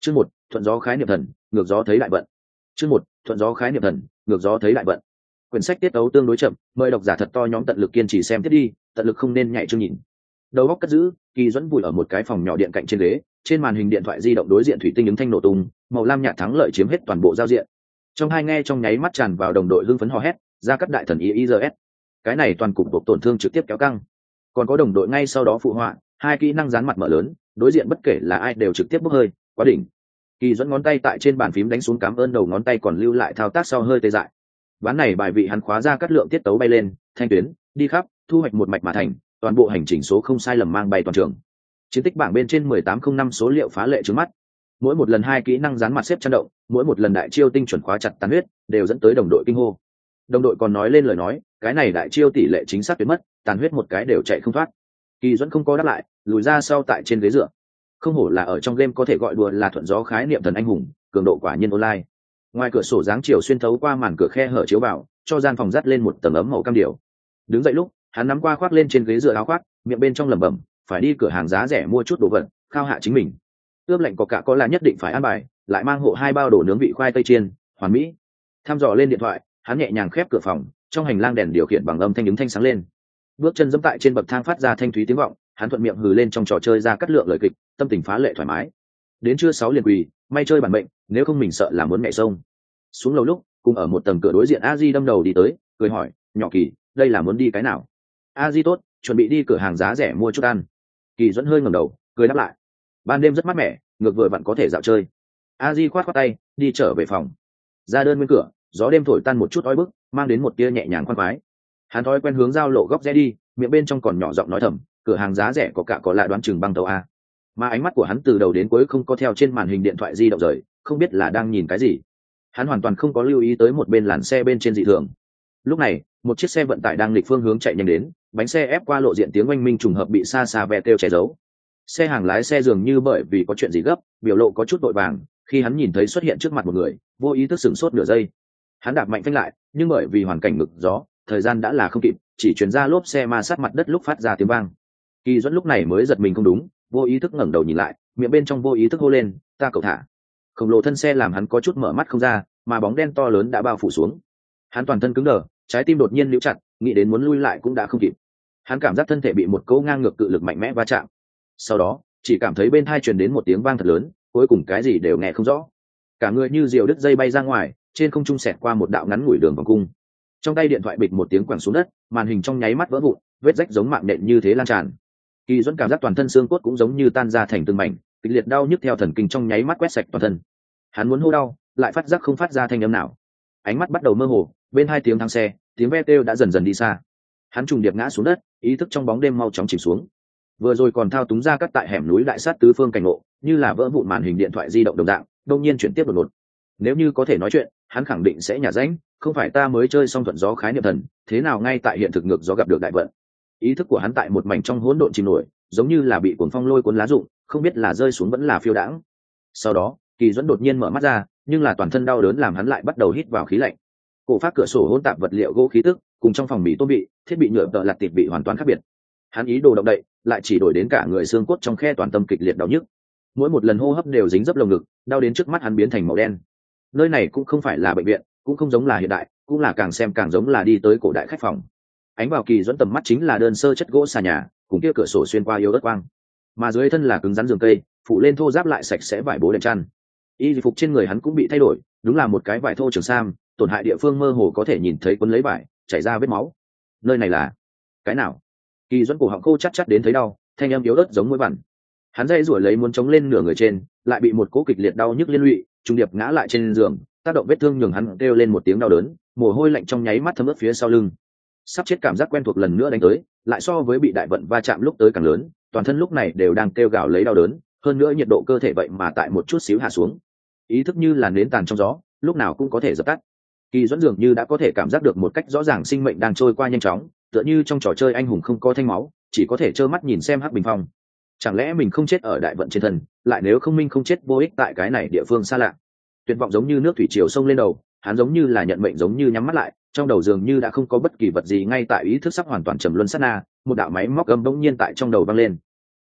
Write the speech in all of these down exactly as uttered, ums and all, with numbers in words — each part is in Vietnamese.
Chương một, thuận gió khái niệm thần, ngược gió thấy đại vận. Chương một, thuận gió khái niệm thần, ngược gió thấy đại vận. Quyển sách tiết tấu tương đối chậm, mời độc giả thật to nhóm tận lực kiên trì xem tiếp đi, tận lực không nên nhạy chương nhìn. Đầu óc cất giữ, Kỳ Duẫn vùi ở một cái phòng nhỏ điện cạnh trên ghế, trên màn hình điện thoại di động đối diện thủy tinh ứng thanh nổ tung, màu lam nhạt thắng lợi chiếm hết toàn bộ giao diện. Trong hai nghe trong nháy mắt tràn vào đồng đội hưng phấn hò hét, ra cắt đại thần i i giê ét. Cái này toàn cục buộc tổn thương trực tiếp kéo căng. Còn có đồng đội ngay sau đó phụ họa, hai kỹ năng dán mặt mở lớn, đối diện bất kể là ai đều trực tiếp bốc hơi, quá đỉnh. Kỳ Duẫn ngón tay tại trên bàn phím đánh xuống, cảm ơn đầu ngón tay còn lưu lại thao tác sau hơi tê dại. Ván này bài vị hắn khóa ra cắt lượng tiết tấu bay lên, thanh tuyến, đi khắp, thu hoạch một mạch mà thành, toàn bộ hành trình số không sai lầm mang bay toàn trường. Chiến tích bảng bên trên mười tám không năm số liệu phá lệ trước mắt. Mỗi một lần hai kỹ năng dán mặt xếp chăn động, mỗi một lần đại chiêu tinh chuẩn khóa chặt tàn huyết, đều dẫn tới đồng đội kinh hô. Đồng đội còn nói lên lời nói, cái này đại chiêu tỷ lệ chính xác tuyệt mất, tàn huyết một cái đều chạy không thoát. Kỳ Duẫn không có đáp lại, lùi ra sau tại trên ghế dựa. Không hổ là ở trong game có thể gọi đùa là thuận gió khái niệm thần anh hùng, cường độ quả nhiên online. Ngoài cửa sổ dáng chiều xuyên thấu qua màn cửa khe hở chiếu vào, cho gian phòng dắt lên một tầng ấm màu cam điều. Đứng dậy lúc, hắn nắm qua khoác lên trên ghế dựa áo khoác, miệng bên trong lẩm bẩm, phải đi cửa hàng giá rẻ mua chút đồ vật, khao hạ chính mình. Ướp lạnh có cả có là nhất định phải ăn bài, lại mang hộ hai bao đồ nướng vị khoai tây chiên, hoàn mỹ. Thăm dò lên điện thoại, hắn nhẹ nhàng khép cửa phòng, trong hành lang đèn điều khiển bằng âm thanh ứng thanh sáng lên. Bước chân dẫm tại trên bậc thang phát ra thanh thúy tiếng vọng, hắn thuận miệng hừ lên trong trò chơi ra cắt lượng lời kịch, tâm tình phá lệ thoải mái. Đến trưa sáu liền quỳ, may chơi bản mệnh, nếu không mình sợ là muốn mẹ sông. Xuống lầu lúc, cùng ở một tầng cửa đối diện a di đâm đầu đi tới, cười hỏi, nhỏ Kỳ, đây là muốn đi cái nào? A di tốt, chuẩn bị đi cửa hàng giá rẻ mua chút ăn. Kỳ Duẫn hơi ngẩng đầu, cười đáp lại. Ban đêm rất mát mẻ, ngược vừa vặn có thể dạo chơi. A di khoát khoát tay, đi trở về phòng. Ra đơn nguyên cửa, gió đêm thổi tan một chút oi bức, mang đến một tia nhẹ nhàng khoan khoái. Hắn thói quen hướng giao lộ góc rẽ đi, miệng bên trong còn nhỏ giọng nói thầm, cửa hàng giá rẻ có cả có lạ đoán chừng băng tàu a. Mà ánh mắt của hắn từ đầu đến cuối không có theo trên màn hình điện thoại di động rời, không biết là đang nhìn cái gì. Hắn hoàn toàn không có lưu ý tới một bên làn xe bên trên dị thường. Lúc này, một chiếc xe vận tải đang nghịch phương hướng chạy nhanh đến, bánh xe ép qua lộ diện tiếng oanh minh trùng hợp bị xa xa ve kêu che giấu. Xe hàng lái xe dường như bởi vì có chuyện gì gấp, biểu lộ có chút vội vàng, khi hắn nhìn thấy xuất hiện trước mặt một người, vô ý thức sửng sốt nửa giây. Hắn đạp mạnh phanh lại, nhưng bởi vì hoàn cảnh ngực gió, thời gian đã là không kịp, chỉ chuyển ra lốp xe ma sát mặt đất lúc phát ra tiếng vang. Kỳ Duẫn lúc này mới giật mình không đúng, vô ý thức ngẩng đầu nhìn lại, miệng bên trong vô ý thức hô lên, ta cậu thả. Khổng lồ thân xe làm hắn có chút mở mắt không ra, mà bóng đen to lớn đã bao phủ xuống. Hắn toàn thân cứng đờ, trái tim đột nhiên níu chặt, nghĩ đến muốn lui lại cũng đã không kịp. Hắn cảm giác thân thể bị một cỗ ngang ngược cự lực mạnh mẽ va chạm. Sau đó, chỉ cảm thấy bên tai truyền đến một tiếng vang thật lớn, cuối cùng cái gì đều nghe không rõ. Cả người như diều đứt dây bay ra ngoài, trên không trung xẹt qua một đạo ngắn ngủi đường vòng cung. Trong tay điện thoại bịch một tiếng quẳng xuống đất, màn hình trong nháy mắt vỡ vụn, vết rách giống mạng nện như thế lan tràn. Kỳ Duẫn cảm giác toàn thân xương cốt cũng giống như tan ra thành từng mảnh, kịch liệt đau nhức theo thần kinh trong nháy mắt quét sạch toàn thân. Hắn muốn hô đau, lại phát giác không phát ra thanh âm nào. Ánh mắt bắt đầu mơ hồ, bên hai tiếng thang xe, tiếng ve kêu đã dần dần đi xa. Hắn trùng điệp ngã xuống đất, ý thức trong bóng đêm mau chóng chìm xuống. Vừa rồi còn thao túng ra cắt tại hẻm núi đại sát tứ phương cảnh ngộ, như là vỡ vụn màn hình điện thoại di động đồng dạng, đột nhiên chuyển tiếp đột ngột. Nếu như có thể nói chuyện, hắn khẳng định sẽ nhả rãnh, không phải ta mới chơi xong thuận gió khái niệm thần, thế nào ngay tại hiện thực ngược gió gặp được đại vận. Ý thức của hắn tại một mảnh trong hỗn độn chìm nổi, giống như là bị cuồng phong lôi cuốn lá rụng, không biết là rơi xuống vẫn là phiêu đãng. Sau đó, Kỳ Duẫn đột nhiên mở mắt ra, nhưng là toàn thân đau đớn làm hắn lại bắt đầu hít vào khí lạnh. Cổ phát cửa sổ hỗn tạp vật liệu gỗ khí tức, cùng trong phòng mì tôm bị, thiết bị nhựa tợ lặt tiệp bị hoàn toàn khác biệt. Hắn ý đồ động đậy, lại chỉ đổi đến cả người xương cốt trong khe toàn tâm kịch liệt đau nhức. Mỗi một lần hô hấp đều dính dấp lồng ngực, đau đến trước mắt hắn biến thành màu đen. Nơi này cũng không phải là bệnh viện, cũng không giống là hiện đại, cũng là càng xem càng giống là đi tới cổ đại khách phòng. Ánh vào Kỳ Duẫn tầm mắt chính là đơn sơ chất gỗ xà nhà, cùng kia cửa sổ xuyên qua yếu ớt quang. Mà dưới thân là cứng rắn giường cây, phụ lên thô giáp lại sạch sẽ vải bố đệm chăn. Y phục trên người hắn cũng bị thay đổi, đúng là một cái vải thô trường sam, tổn hại địa phương mơ hồ có thể nhìn thấy quấn lấy vải, chảy ra vết máu. Nơi này là cái nào? Kỳ Duẫn cổ họng khô chát chát đến thấy đau, thanh âm yếu ớt giống muối vằn. Hắn dây rủi lấy muốn chống lên nửa người trên, lại bị một cỗ kịch liệt đau nhức liên lụy, trung điệp ngã lại trên giường, tác động vết thương nhường hắn kêu lên một tiếng đau đớn, mồ hôi lạnh trong nháy mắt thấm ướt phía sau lưng. Sắp chết cảm giác quen thuộc lần nữa đánh tới, lại so với bị đại vận va chạm lúc tới càng lớn, toàn thân lúc này đều đang kêu gào lấy đau đớn, hơn nữa nhiệt độ cơ thể vậy mà tại một chút xíu hạ xuống. Ý thức như là nến tàn trong gió, lúc nào cũng có thể dập tắt. Kỳ Duẫn dường như đã có thể cảm giác được một cách rõ ràng sinh mệnh đang trôi qua nhanh chóng, tựa như trong trò chơi anh hùng không có thanh máu, chỉ có thể trơ mắt nhìn xem hắc bình phong. Chẳng lẽ mình không chết ở đại vận trên thân, lại nếu không minh không chết vô ích tại cái này địa phương xa lạ. Tuyệt vọng giống như nước thủy triều sông lên đầu, hắn giống như là nhận mệnh giống như nhắm mắt lại, trong đầu dường như đã không có bất kỳ vật gì, ngay tại ý thức sắp hoàn toàn trầm luân sát na, một đạo máy móc âm bỗng nhiên tại trong đầu vang lên. Đốt,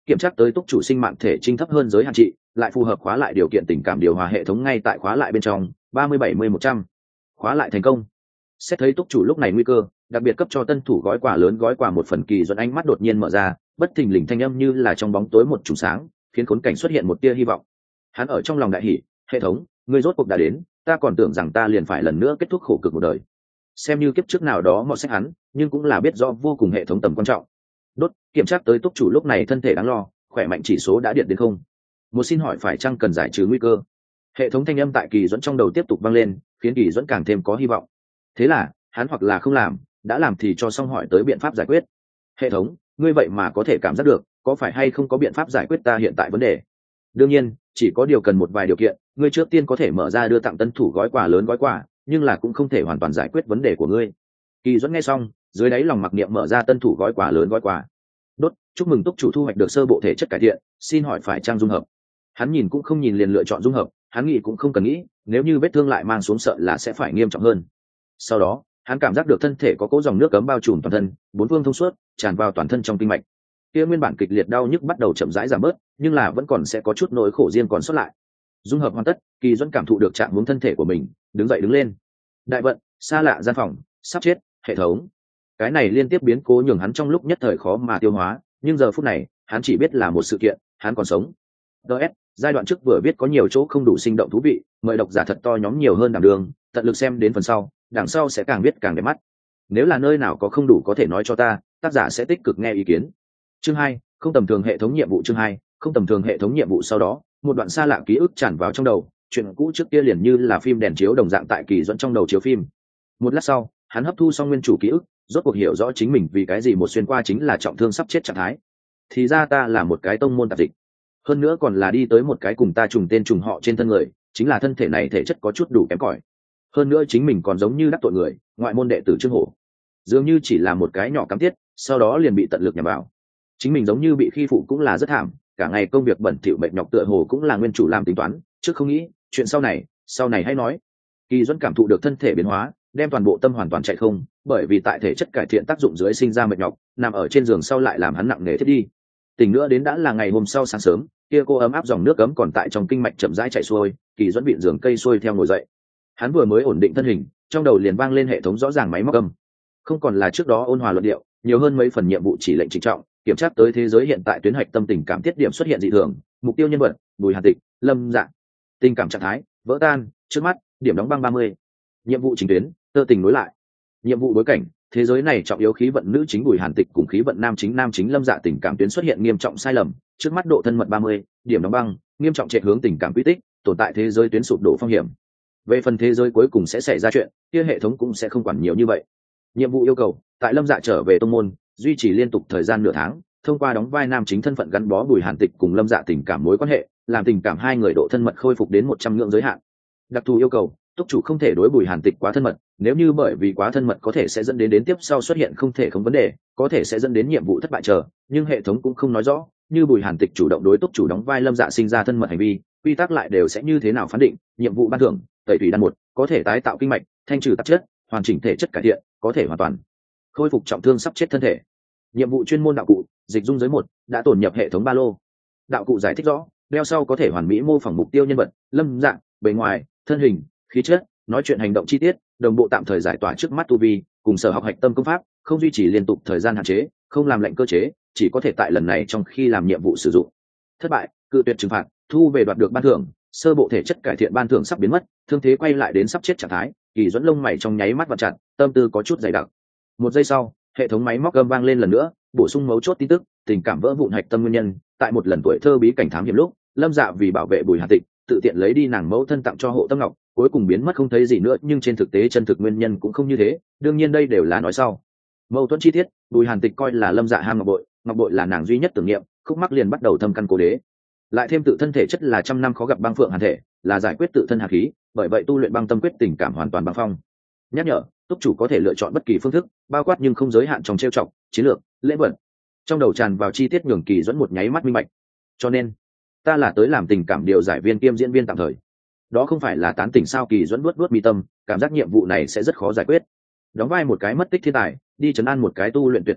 kiểm tra tới túc chủ sinh mạng thể trinh thấp hơn giới hạn trị, lại phù hợp khóa lại điều kiện tình cảm điều hòa hệ thống ngay tại khóa lại bên trong. Ba mươi bảy mươi một trăm khóa lại thành công. Xét thấy túc chủ lúc này nguy cơ, đặc biệt cấp cho tân thủ gói quà lớn gói quà một phần. Kỳ Duẫn ánh mắt đột nhiên mở ra, bất thình lình thanh âm như là trong bóng tối một chùm sáng, khiến khốn cảnh xuất hiện một tia hy vọng. Hắn ở trong lòng đại hỉ, hệ thống, ngươi rốt cuộc đã đến, ta còn tưởng rằng ta liền phải lần nữa kết thúc khổ cực một đời. Xem như kiếp trước nào đó mọt sách hắn, nhưng cũng là biết rõ vô cùng hệ thống tầm quan trọng. Đốt, kiểm tra tới túc chủ lúc này thân thể đáng lo, khỏe mạnh chỉ số đã điện đến không. Một xin hỏi phải chăng cần giải trừ nguy cơ. Hệ thống thanh âm tại Kỳ Duẫn trong đầu tiếp tục vang lên, khiến Kỳ Duẫn càng thêm có hy vọng. Thế là hắn hoặc là không làm, đã làm thì cho xong hỏi tới biện pháp giải quyết. Hệ thống, ngươi vậy mà có thể cảm giác được, có phải hay không có biện pháp giải quyết ta hiện tại vấn đề? Đương nhiên, chỉ có điều cần một vài điều kiện. Ngươi trước tiên có thể mở ra đưa tặng tân thủ gói quà lớn gói quà, nhưng là cũng không thể hoàn toàn giải quyết vấn đề của ngươi. Kỳ Duẫn nghe xong, dưới đáy lòng mặc niệm mở ra tân thủ gói quà lớn gói quà. Đốt, chúc mừng túc chủ thu hoạch được sơ bộ thể chất cải thiện, xin hỏi phải trang dung hợp. Hắn nhìn cũng không nhìn liền lựa chọn dung hợp, hắn nghĩ cũng không cần nghĩ, nếu như vết thương lại mang xuống sợ là sẽ phải nghiêm trọng hơn. Sau đó, hắn cảm giác được thân thể có cỗ dòng nước cấm bao trùm toàn thân, bốn phương thông suốt, tràn vào toàn thân trong kinh mạch. Kia nguyên bản kịch liệt đau nhức bắt đầu chậm rãi giảm bớt, nhưng là vẫn còn sẽ có chút nỗi khổ riêng còn sót lại. Dung hợp hoàn tất, Kỳ Duẫn cảm thụ được trạng huống thân thể của mình, đứng dậy đứng lên. Đại vận, xa lạ gian phòng, sắp chết, hệ thống. Cái này liên tiếp biến cố nhường hắn trong lúc nhất thời khó mà tiêu hóa, nhưng giờ phút này, hắn chỉ biết là một sự kiện, hắn còn sống. đê ét, giai đoạn trước vừa viết có nhiều chỗ không đủ sinh động thú vị, mời độc giả thật to nhóm nhiều hơn đảm đường, tận lực xem đến phần sau, đằng sau sẽ càng viết càng đẹp mắt. Nếu là nơi nào có không đủ có thể nói cho ta, tác giả sẽ tích cực nghe ý kiến. Chương hai, không tầm thường hệ thống nhiệm vụ. Chương hai, không tầm thường hệ thống nhiệm vụ. Sau đó, một đoạn xa lạ ký ức tràn vào trong đầu, chuyện cũ trước kia liền như là phim đèn chiếu đồng dạng tại Kỳ Duẫn trong đầu chiếu phim. Một lát sau, hắn hấp thu xong nguyên chủ ký ức, rốt cuộc hiểu rõ chính mình vì cái gì một xuyên qua chính là trọng thương sắp chết trạng thái. Thì ra ta là một cái tông môn tạp dịch, hơn nữa còn là đi tới một cái cùng ta trùng tên trùng họ trên thân người, chính là thân thể này thể chất có chút đủ kém cỏi. Hơn nữa chính mình còn giống như đắc tội người, ngoại môn đệ tử Trương Hổ, dường như chỉ là một cái nhỏ cắm tiết, sau đó liền bị tận lực nhằm vào. Chính mình giống như bị khi phụ cũng là rất thảm, cả ngày công việc bẩn thỉu mệt nhọc tựa hồ cũng là nguyên chủ làm tính toán, trước không nghĩ, chuyện sau này, sau này hãy nói. Kỳ Duẫn cảm thụ được thân thể biến hóa, đem toàn bộ tâm hoàn toàn chạy không, bởi vì tại thể chất cải thiện tác dụng dưới sinh ra mệt nhọc, nằm ở trên giường sau lại làm hắn nặng nề thiết đi. Tỉnh nữa đến đã là ngày hôm sau sáng sớm, kia cô ấm áp dòng nước ấm còn tại trong kinh mạch chậm rãi chạy xuôi, Kỳ Duẫn vịn giường cây xuôi theo ngồi dậy. Hắn vừa mới ổn định thân hình, trong đầu liền vang lên hệ thống rõ ràng máy móc âm. Không còn là trước đó ôn hòa luận điệu, nhiều hơn mấy phần nhiệm vụ chỉ lệnh trịnh trọng, kiểm tra tới thế giới hiện tại tuyến hạch tâm tình cảm tiết điểm xuất hiện dị thường, mục tiêu nhân vật, Bùi Hàn Tịch, Lâm Dạ. Tình cảm trạng thái, vỡ tan, trước mắt, điểm đóng băng ba mươi. Nhiệm vụ chính tuyến, tơ tình nối lại. Nhiệm vụ bối cảnh, thế giới này trọng yếu khí vận nữ chính Bùi Hàn Tịch cùng khí vận nam chính nam chính Lâm Dạ tình cảm tuyến xuất hiện nghiêm trọng sai lầm, trước mắt độ thân mật ba mươi, điểm đóng băng, nghiêm trọng trệ hướng tình cảm quy tích, tồn tại thế giới tuyến sụp đổ phong hiểm. Về phần thế giới cuối cùng sẽ xảy ra chuyện, kia hệ thống cũng sẽ không quản nhiều như vậy. Nhiệm vụ yêu cầu, tại Lâm Dạ trở về tông môn, duy trì liên tục thời gian nửa tháng, thông qua đóng vai nam chính thân phận gắn bó Bùi Hàn Tịch cùng Lâm Dạ tình cảm mối quan hệ, làm tình cảm hai người độ thân mật khôi phục đến một trăm ngưỡng giới hạn. Đặc thù yêu cầu, túc chủ không thể đối Bùi Hàn Tịch quá thân mật, nếu như bởi vì quá thân mật có thể sẽ dẫn đến đến tiếp sau xuất hiện không thể không vấn đề, có thể sẽ dẫn đến nhiệm vụ thất bại chờ, nhưng hệ thống cũng không nói rõ, như Bùi Hàn Tịch chủ động đối túc chủ đóng vai Lâm Dạ sinh ra thân mật hành vi, quy tắc lại đều sẽ như thế nào phán định. Nhiệm vụ ban thưởng, tẩy thủy đan một, có thể tái tạo kinh mạch, thanh trừ tạp chất, hoàn chỉnh thể chất cải thiện, có thể hoàn toàn khôi phục trọng thương sắp chết thân thể. Nhiệm vụ chuyên môn đạo cụ, dịch dung giới một, đã tổn nhập hệ thống ba lô. Đạo cụ giải thích rõ, đeo sau có thể hoàn mỹ mô phỏng mục tiêu nhân vật, Lâm Dạ, bề ngoài, thân hình, khí chất, nói chuyện hành động chi tiết, đồng bộ tạm thời giải tỏa trước mắt tu vi, cùng sở học hạch tâm công pháp, không duy trì liên tục thời gian hạn chế, không làm lệnh cơ chế, chỉ có thể tại lần này trong khi làm nhiệm vụ sử dụng. Thất bại, cự tuyệt trừng phạt, thu về đoạt được ban thưởng, sơ bộ thể chất cải thiện ban thưởng sắp biến mất, thương thế quay lại đến sắp chết trạng thái. Kỳ Duẫn lông mày trong nháy mắt vặn chặt, tâm tư có chút dày đặc. Một giây sau, hệ thống máy móc gầm vang lên lần nữa, bổ sung mấu chốt tin tức, tình cảm vỡ vụn hạch tâm nguyên nhân, tại một lần tuổi thơ bí cảnh thám hiểm lúc, Lâm Dạ vì bảo vệ Bùi Hàn Tịch, tự tiện lấy đi nàng mẫu thân tặng cho Hộ Tâm Ngọc, cuối cùng biến mất không thấy gì nữa, nhưng trên thực tế chân thực nguyên nhân cũng không như thế, đương nhiên đây đều là nói sau. Mâu thuẫn chi tiết, Bùi Hàn Tịch coi là Lâm Dạ ham ngọc bội, ngọc bội là nàng duy nhất tưởng niệm, khúc mắc liền bắt đầu thâm căn cố đế. Lại thêm tự thân thể chất là trăm năm khó gặp băng phượng hàn thể, là giải quyết tự thân hàn khí, bởi vậy tu luyện băng tâm quyết tình cảm hoàn toàn băng phong. Nhắc nhở, túc chủ có thể lựa chọn bất kỳ phương thức, bao quát nhưng không giới hạn trong trêu chọc, chiến lược, lễ vật. Trong đầu tràn vào chi tiết nhường Kỳ Duẫn một nháy mắt minh bạch. Cho nên, ta là tới làm tình cảm điều giải viên kiêm diễn viên tạm thời. Đó không phải là tán tỉnh sao? Kỳ Duẫn vuốt vuốt mi tâm, cảm giác nhiệm vụ này sẽ rất khó giải quyết. Đóng vai một cái mất tích thiên tài, đi trấn an một cái tu luyện tuyệt tình đạo,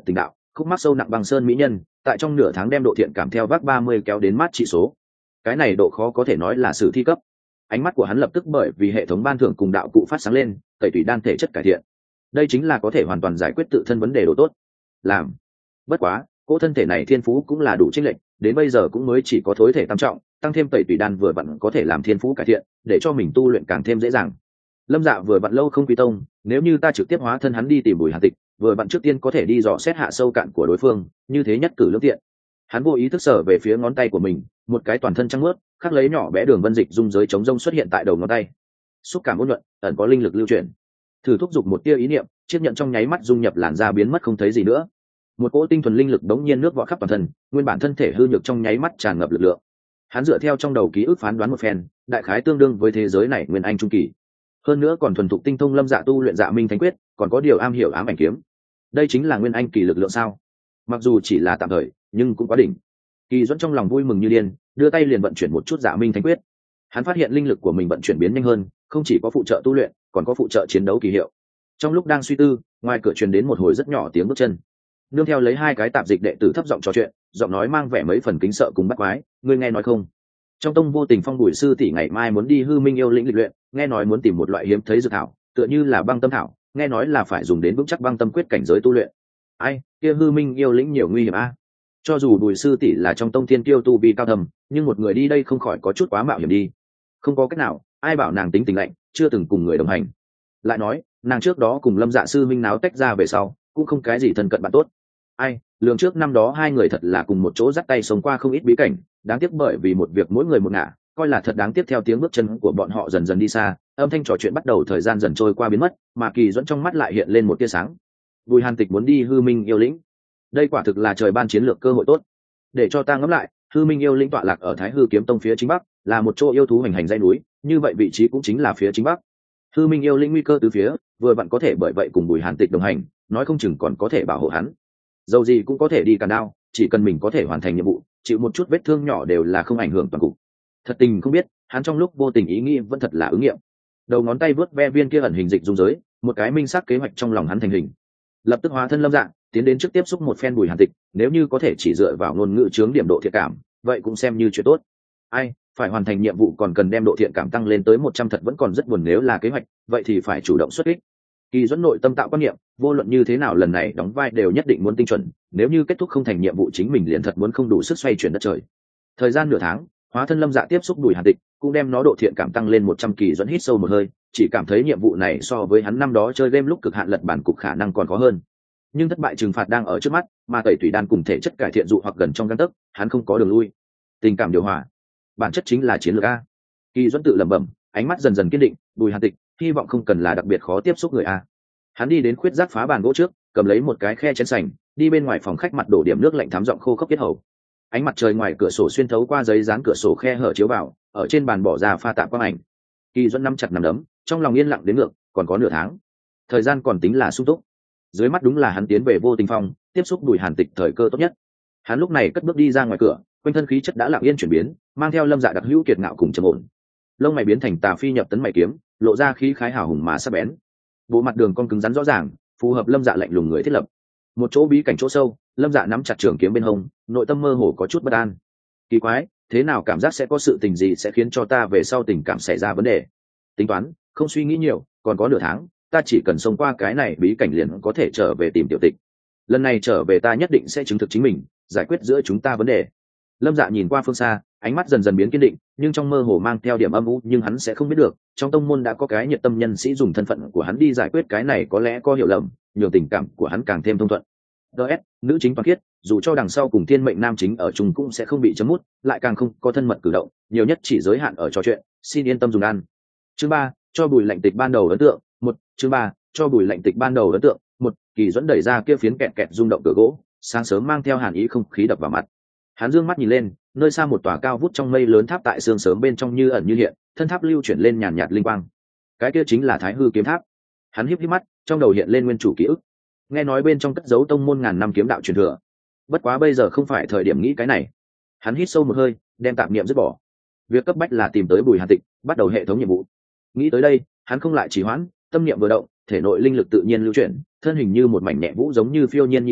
khúc mắc sâu nặng băng sơn mỹ nhân tại trong nửa tháng đem độ thiện cảm theo vác ba mươi kéo đến mát trị số. Cái này độ khó có thể nói là sử thi cấp. Ánh mắt của hắn lập tức bởi vì hệ thống ban thưởng cùng đạo cụ phát sáng lên, tẩy tủy đan thể chất cải thiện. Đây chính là có thể hoàn toàn giải quyết tự thân vấn đề độ tốt. Làm. Bất quá, cỗ thân thể này thiên phú cũng là đủ chênh lệch, đến bây giờ cũng mới chỉ có thối thể tam trọng, tăng thêm tẩy tủy đan vừa vặn có thể làm thiên phú cải thiện, để cho mình tu luyện càng thêm dễ dàng. Lâm Dạ vừa vặn lâu không quy tông, nếu như ta trực tiếp hóa thân hắn đi tìm Bùi Hàn Tịch, vừa vặn trước tiên có thể đi dò xét hạ sâu cạn của đối phương, như thế nhất cử lưỡng tiện. Hắn vô ý thức sở về phía ngón tay của mình, một cái toàn thân trắng muốt, khắc lấy nhỏ bé đường vân dịch dung giới chống rông xuất hiện tại đầu ngón tay. Xúc cảm ôn nhuận, ẩn có linh lực lưu chuyển. Thử thúc giục một tia ý niệm, chiếc nhận trong nháy mắt dung nhập làn da biến mất không thấy gì nữa. Một cỗ tinh thuần linh lực đống nhiên nước vọt khắp toàn thân, nguyên bản thân thể hư nhược trong nháy mắt tràn ngập lực lượng. Hắn dựa theo trong đầu ký ức phán đoán một phen, đại khái tương đương với thế giới này nguyên anh trung kỳ. Hơn nữa còn thuần thục tinh thông Lâm Dạ tu luyện Dạ Minh Thánh Quyết, còn có điều am hiểu ám ảnh kiếm. Đây chính là nguyên anh kỳ lực lượng sao? Mặc dù chỉ là tạm thời, nhưng cũng quá đỉnh. Kỳ Duẫn trong lòng vui mừng như điên, đưa tay liền vận chuyển một chút Dạ Minh Thánh Quyết. Hắn phát hiện linh lực của mình vận chuyển biến nhanh hơn, không chỉ có phụ trợ tu luyện, còn có phụ trợ chiến đấu kỳ hiệu. Trong lúc đang suy tư, ngoài cửa truyền đến một hồi rất nhỏ tiếng bước chân. Nương theo lấy hai cái tạp dịch đệ tử thấp giọng trò chuyện, giọng nói mang vẻ mấy phần kính sợ cùng bắt quái, ngươi nghe nói không? Trong tông vô tình phong Bùi sư tỷ ngày mai muốn đi Hư Minh yêu lĩnh lịch luyện, nghe nói muốn tìm một loại hiếm thấy dược thảo, tựa như là băng tâm thảo, nghe nói là phải dùng đến vững chắc băng tâm quyết cảnh giới tu luyện. Ai, kia Hư Minh yêu lĩnh nhiều nguy hiểm a. Cho dù Bùi sư tỷ là trong tông thiên kiêu tu vi cao thầm, nhưng một người đi đây không khỏi có chút quá mạo hiểm đi. Không có cách nào, ai bảo nàng tính tình lạnh, chưa từng cùng người đồng hành. Lại nói, nàng trước đó cùng Lâm Dạ sư minh náo tách ra về sau, cũng không cái gì thân cận bạn tốt. Ai, lường trước năm đó hai người thật là cùng một chỗ dắt tay sống qua không ít bí cảnh, đáng tiếc bởi vì một việc mỗi người một ngả, coi là thật đáng tiếc. Theo tiếng bước chân của bọn họ dần dần đi xa, âm thanh trò chuyện bắt đầu thời gian dần trôi qua biến mất, mà Kỳ Duẫn trong mắt lại hiện lên một tia sáng. Bùi Hàn Tịch muốn đi Hư Minh yêu lĩnh, đây quả thực là trời ban chiến lược cơ hội tốt. Để cho ta ngẫm lại, Hư Minh yêu lĩnh tọa lạc ở Thái Hư kiếm tông phía chính bắc, là một chỗ yêu thú hành hành dãy núi, như vậy vị trí cũng chính là phía chính bắc. Hư Minh yêu lĩnh nguy cơ từ phía, vừa vặn có thể bởi vậy cùng Bùi Hàn Tịch đồng hành, nói không chừng còn có thể bảo hộ hắn. Dầu gì cũng có thể đi càn đao, chỉ cần mình có thể hoàn thành nhiệm vụ, chịu một chút vết thương nhỏ đều là không ảnh hưởng toàn cục. Thật tình không biết, hắn trong lúc vô tình ý nghĩ vẫn thật là ứng nghiệm. Đầu ngón tay vớt ve viên kia ẩn hình dịch dung giới, một cái minh xác kế hoạch trong lòng hắn thành hình. Lập tức hóa thân Lâm Dạ, tiến đến trước tiếp xúc một phen Bùi Hàn Tịch, nếu như có thể chỉ dựa vào ngôn ngữ chướng điểm độ thiện cảm, vậy cũng xem như chuyện tốt. Ai, phải hoàn thành nhiệm vụ còn cần đem độ thiện cảm tăng lên tới một trăm thật vẫn còn rất buồn, nếu là kế hoạch, vậy thì phải chủ động xuất kích. Kỳ Duẫn nội tâm tạo quan niệm, vô luận như thế nào lần này đóng vai đều nhất định muốn tinh chuẩn, nếu như kết thúc không thành nhiệm vụ chính mình liền thật muốn không đủ sức xoay chuyển đất trời. Thời gian nửa tháng, hóa thân Lâm Dạ tiếp xúc Bùi Hàn Tịch, cũng đem nó độ thiện cảm tăng lên một trăm. Kỳ Duẫn hít sâu một hơi, chỉ cảm thấy nhiệm vụ này so với hắn năm đó chơi game lúc cực hạn lật bản cục khả năng còn khó hơn. Nhưng thất bại trừng phạt đang ở trước mắt, mà tẩy tủy đan cùng thể chất cải thiện dụ hoặc gần trong gang tấc, hắn không có đường lui. Tình cảm điều hòa, bản chất chính là chiến lược a. Kỳ Duẫn tự lẩm bẩm, ánh mắt dần dần kiên định. Bùi Hàn Tịch, hy vọng không cần là đặc biệt khó tiếp xúc người a. Hắn đi đến khuyết giác phá bàn gỗ trước, cầm lấy một cái khe chén sành, đi bên ngoài phòng khách mặt đổ điểm nước lạnh thấm giọng khô khốc kết hầu. Ánh mặt trời ngoài cửa sổ xuyên thấu qua giấy dán cửa sổ khe hở chiếu vào, ở trên bàn bỏ ra pha tạp quang ảnh. Kỳ Duẫn nắm chặt nắm đấm, trong lòng yên lặng đến ngược, còn có nửa tháng, thời gian còn tính là sung túc. Dưới mắt đúng là hắn tiến về Vô Tình Phong, tiếp xúc Bùi Hàn Tịch thời cơ tốt nhất. Hắn lúc này cất bước đi ra ngoài cửa, quanh thân khí chất đã lặng yên chuyển biến, mang theo Lâm Dạ đặc hữu kiệt ngạo cùng trầm ổn. Lông mày biến thành tà phi nhập tấn mày kiếm, lộ ra khí khái hào hùng mà sắc bén. Bộ mặt đường cong cứng rắn rõ ràng, phù hợp Lâm Dạ lạnh lùng người thiết lập. Một chỗ bí cảnh chỗ sâu, Lâm Dạ nắm chặt trường kiếm bên hông, nội tâm mơ hồ có chút bất an. Kỳ quái, thế nào cảm giác sẽ có sự tình gì sẽ khiến cho ta về sau tình cảm xảy ra vấn đề? Tính toán, không suy nghĩ nhiều, còn có nửa tháng, ta chỉ cần xông qua cái này bí cảnh liền có thể trở về tìm Tiểu Tịch. Lần này trở về ta nhất định sẽ chứng thực chính mình, giải quyết giữa chúng ta vấn đề. Lâm Dạ nhìn qua phương xa, ánh mắt dần dần biến kiên định, nhưng trong mơ hồ mang theo điểm âm u, nhưng hắn sẽ không biết được, trong tông môn đã có cái nhiệt tâm nhân sĩ dùng thân phận của hắn đi giải quyết cái này, có lẽ có hiểu lầm, nhường tình cảm của hắn càng thêm thông thuận. đê ét, nữ chính toàn khiết, dù cho đằng sau cùng thiên mệnh nam chính ở chung cũng sẽ không bị chấm mút, lại càng không có thân mật cử động, nhiều nhất chỉ giới hạn ở trò chuyện, xin yên tâm dùng ăn. Chương ba, cho Bùi Lạnh Tịch ban đầu ấn tượng, một, chương ba, cho Bùi Lạnh Tịch ban đầu ấn tượng, một. Kỳ Duẫn đẩy ra kia phiến kẹt kẹt rung động cửa gỗ, sáng sớm mang theo hàn ý không khí đập vào mặt. Hắn dương mắt nhìn lên, nơi xa một tòa cao vút trong mây lớn tháp tại sương sớm bên trong như ẩn như hiện, thân tháp lưu chuyển lên nhàn nhạt linh quang. Cái kia chính là Thái Hư kiếm tháp. Hắn híp híp mắt, trong đầu hiện lên nguyên chủ ký ức. Nghe nói bên trong cất giấu tông môn ngàn năm kiếm đạo truyền thừa. Bất quá bây giờ không phải thời điểm nghĩ cái này. Hắn hít sâu một hơi, đem tạp niệm dứt bỏ. Việc cấp bách là tìm tới Bùi Hàn Tịch, bắt đầu hệ thống nhiệm vụ. Nghĩ tới đây, hắn không lại trì hoãn, tâm niệm vừa động, thể nội linh lực tự nhiên lưu chuyển, thân hình như một mảnh nhẹ vũ giống như phiêu nhiên như khởi,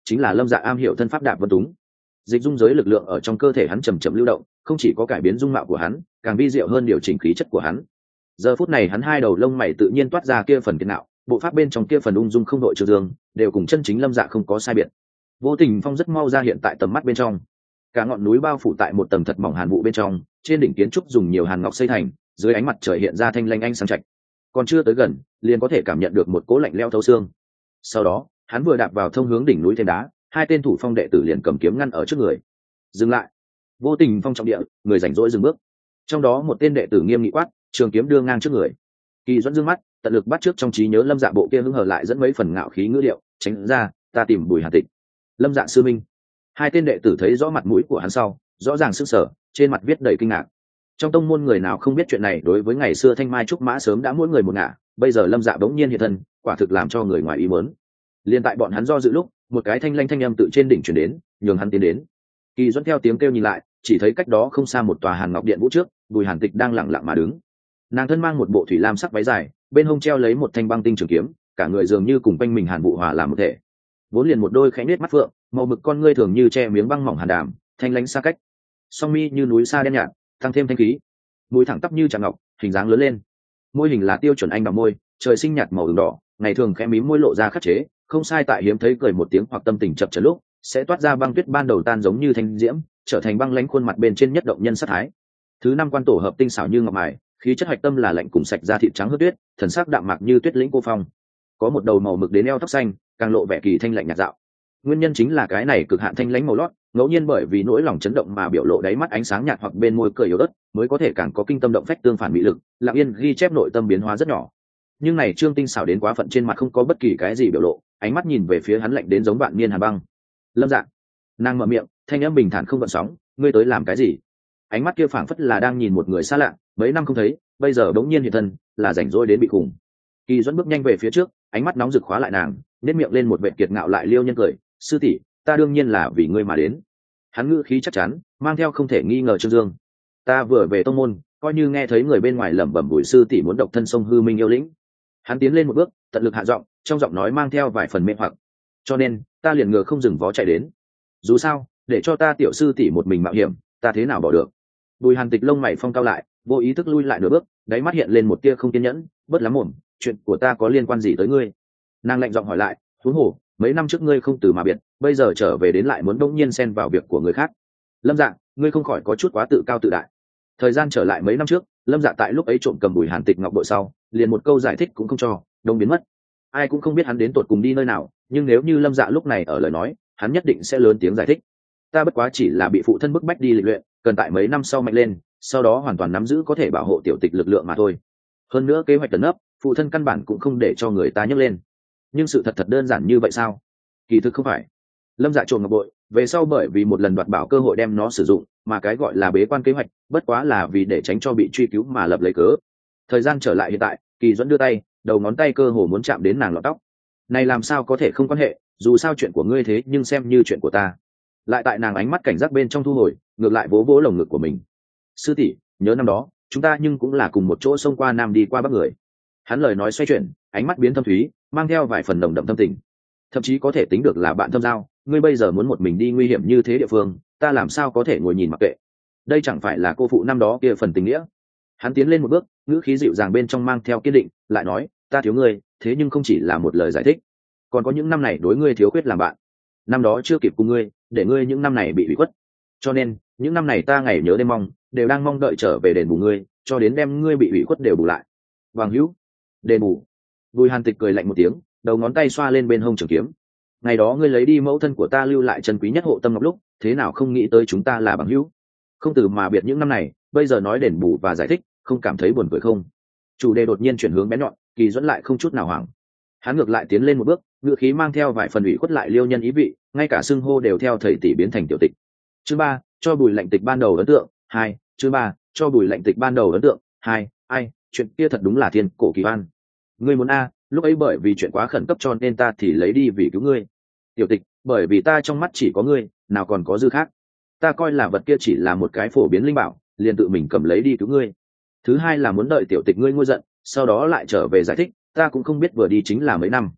chính là lâm dạ am hiểu thân pháp đạp vân túng. Dịch dung giới lực lượng ở trong cơ thể hắn chầm chậm lưu động, không chỉ có cải biến dung mạo của hắn, càng vi diệu hơn điều chỉnh khí chất của hắn. Giờ phút này hắn hai đầu lông mày tự nhiên toát ra kia phần kiên nạo, bộ pháp bên trong kia phần ung dung không đội trừ dương, đều cùng chân chính lâm dạ không có sai biệt. Vô Tình Phong rất mau ra hiện tại tầm mắt bên trong. Cả ngọn núi bao phủ tại một tầng thật mỏng hàn vụ bên trong, trên đỉnh kiến trúc dùng nhiều hàn ngọc xây thành, dưới ánh mặt trời hiện ra thanh lanh ánh sáng chạch. Còn chưa tới gần, liền có thể cảm nhận được một cỗ lạnh lẽo thấu xương. Sau đó, hắn vừa đạp vào thông hướng đỉnh núi thêm đá, hai tên thủ phong đệ tử liền cầm kiếm ngăn ở trước người. Dừng lại. Vô Tình Phong trọng địa, người rảnh rỗi dừng bước. Trong đó một tên đệ tử nghiêm nghị quát, trường kiếm đưa ngang trước người. Kỳ Duẫn dương mắt, tận lực bắt trước trong trí nhớ lâm dạ bộ kia hứng hở lại dẫn mấy phần ngạo khí ngữ điệu, tránh ra, ta tìm Bùi Hàn Tịch. Lâm dạ sư minh. Hai tên đệ tử thấy rõ mặt mũi của hắn sau, rõ ràng sức sở, trên mặt viết đầy kinh ngạc. Trong tông môn người nào không biết chuyện này, đối với ngày xưa thanh mai trúc mã sớm đã mỗi người một ngả, bây giờ lâm dạ bỗng nhiên hiện thân, quả thực làm cho người ngoài ý muốn. Liên tại bọn hắn do dự lúc, một cái thanh lanh thanh âm tự trên đỉnh truyền đến, nhường hắn tiến đến. Kỳ Duẫn theo tiếng kêu nhìn lại, chỉ thấy cách đó không xa một tòa Hàn Ngọc Điện vũ trước, Bùi Hàn Tịch đang lặng lặng mà đứng. Nàng thân mang một bộ thủy lam sắc váy dài, bên hông treo lấy một thanh băng tinh trường kiếm, cả người dường như cùng quanh mình hàn vụ hòa làm một thể. Vốn liền một đôi khẽ nết mắt phượng, màu mực con ngươi thường như che miếng băng mỏng hàn đàm, thanh lãnh xa cách. Song mi như núi xa đen nhạt, tăng thêm thanh khí. Mũi thẳng tắp như tràng ngọc, hình dáng lớn lên. Môi hình là tiêu chuẩn anh đào môi, trời sinh nhạt màu ửng đỏ, ngày thường khẽ mím môi lộ ra khắc chế, không sai tại hiếm thấy cười một tiếng hoặc tâm tình chập chờn lúc, sẽ toát ra băng tuyết ban đầu tan giống như thanh diễm, trở thành băng lãnh khuôn mặt bên trên nhất động nhân sát thái. Thứ năm quan tổ hợp tinh xảo như ngọc mài, khí chất hạch tâm là lạnh cùng sạch da thịt trắng hớt tuyết, thần sắc đạm mạc như tuyết lĩnh cô phong. Có một đầu màu mực đến eo tóc xanh, càng lộ vẻ kỳ thanh lạnh nhạt dạo. Nguyên nhân chính là cái này cực hạn thanh lãnh màu lót, ngẫu nhiên bởi vì nỗi lòng chấn động mà biểu lộ đáy mắt ánh sáng nhạt hoặc bên môi cười yếu ớt, mới có thể càng có kinh tâm động phách tương phản mỹ lực, lặng yên ghi chép nội tâm biến hóa rất nhỏ. Nhưng này Trương Tinh xảo đến quá phận, trên mặt không có bất kỳ cái gì biểu lộ, ánh mắt nhìn về phía hắn lạnh đến giống vạn niên hàn băng. Lâm Dạ. Nàng mở miệng, thanh âm bình thản không gợn sóng, ngươi tới làm cái gì? Ánh mắt kia phảng phất là đang nhìn một người xa lạ, mấy năm không thấy, bây giờ đống nhiên hiện thân, là rảnh rỗi đến bị khủng. Kỳ Duẫn bước nhanh về phía trước, ánh mắt nóng rực khóa lại nàng, nét miệng lên một vệt kiệt ngạo lại liêu nhân cười, sư tỷ, ta đương nhiên là vì ngươi mà đến. Hắn ngữ khí chắc chắn, mang theo không thể nghi ngờ trương dương. Ta vừa về tông môn, coi như nghe thấy người bên ngoài lẩm bẩm Bùi sư tỷ muốn độc thân sông hư minh yêu lĩnh. Hắn tiến lên một bước, tận lực hạ giọng, trong giọng nói mang theo vài phần mê hoặc. Cho nên, ta liền ngựa không dừng vó chạy đến. Dù sao, để cho ta tiểu sư tỷ một mình mạo hiểm, ta thế nào bỏ được. Bùi Hàn Tịch lông mày phong cao lại, vô ý thức lui lại nửa bước, đáy mắt hiện lên một tia không kiên nhẫn, bớt lắm mồm, chuyện của ta có liên quan gì tới ngươi? Nàng lạnh giọng hỏi lại, huống hồ, mấy năm trước ngươi không từ mà biệt, bây giờ trở về đến lại muốn đông nhiên xen vào việc của người khác. Lâm Dạ, ngươi không khỏi có chút quá tự cao tự đại. Thời gian trở lại mấy năm trước, Lâm Dạ tại lúc ấy trộm cầm Bùi Hàn Tịch ngọc bội sau, liền một câu giải thích cũng không cho, đông biến mất. Ai cũng không biết hắn đến tột cùng đi nơi nào, nhưng nếu như Lâm Dạ lúc này ở lời nói, hắn nhất định sẽ lớn tiếng giải thích. Ta bất quá chỉ là bị phụ thân bức bách đi lịch luyện, cần tại mấy năm sau mạnh lên, sau đó hoàn toàn nắm giữ có thể bảo hộ tiểu tịch lực lượng mà thôi. Hơn nữa kế hoạch tấn ấp, phụ thân căn bản cũng không để cho người ta nhấc lên. Nhưng sự thật thật đơn giản như vậy sao? Kỳ thực không phải. Lâm Dạ trộm ngọc bội, về sau bởi vì một lần đoạt bảo cơ hội đem nó sử dụng, mà cái gọi là bế quan kế hoạch, bất quá là vì để tránh cho bị truy cứu mà lập lấy cớ. Thời gian trở lại hiện tại, Kỳ Duẫn đưa tay, đầu ngón tay cơ hồ muốn chạm đến nàng lọn tóc. Này làm sao có thể không quan hệ, dù sao chuyện của ngươi thế nhưng xem như chuyện của ta. Lại tại nàng ánh mắt cảnh giác bên trong thu hồi, ngược lại vỗ vỗ lồng ngực của mình. Sư tỷ, nhớ năm đó, chúng ta nhưng cũng là cùng một chỗ xông qua nam đi qua bắc người. Hắn lời nói xoay chuyển, ánh mắt biến thâm thúy, mang theo vài phần đồng đậm thâm tình. Thậm chí có thể tính được là bạn thâm giao, ngươi bây giờ muốn một mình đi nguy hiểm như thế địa phương, ta làm sao có thể ngồi nhìn mặc kệ. Đây chẳng phải là cô phụ năm đó kia phần tình nghĩa. Hắn tiến lên một bước, ngữ khí dịu dàng bên trong mang theo kiên định, lại nói, ta thiếu ngươi, thế nhưng không chỉ là một lời giải thích, còn có những năm này đối ngươi thiếu khuyết làm bạn. Năm đó chưa kịp cùng ngươi, để ngươi những năm này bị ủy khuất, cho nên những năm này ta ngày nhớ đêm mong, đều đang mong đợi trở về đền bù ngươi, cho đến đem ngươi bị ủy khuất đều bù lại. Bằng hữu, đền bù. Bùi Hàn Tịch cười lạnh một tiếng, đầu ngón tay xoa lên bên hông trường kiếm. Ngày đó ngươi lấy đi mẫu thân của ta lưu lại chân quý nhất hộ tâm ngọc lúc, thế nào không nghĩ tới chúng ta là bằng hữu? Không từ mà biệt những năm này, bây giờ nói đền bù và giải thích, không cảm thấy buồn cười không? Chủ đề đột nhiên chuyển hướng bén nhọn, Kỳ Duẫn lại không chút nào hoảng. Hắn ngược lại tiến lên một bước, ngữ khí mang theo vài phần ủy khuất lại liêu nhân ý vị, ngay cả xưng hô đều theo thầy tỷ biến thành tiểu tịch. Chương ba, cho Bùi Lạnh Tịch ban đầu ấn tượng. Hai, chương ba, cho Bùi Lạnh Tịch ban đầu ấn tượng. Hai, ai, chuyện kia thật đúng là thiên cổ kỳ oan. Ngươi muốn a, lúc ấy bởi vì chuyện quá khẩn cấp cho nên ta thì lấy đi vì cứu ngươi. Tiểu tịch, bởi vì ta trong mắt chỉ có ngươi, nào còn có dư khác. Ta coi là vật kia chỉ là một cái phổ biến linh bảo, liền tự mình cầm lấy đi cứu ngươi. Thứ hai là muốn đợi tiểu tịch ngươi nguôi giận, sau đó lại trở về giải thích, ta cũng không biết vừa đi chính là mấy năm.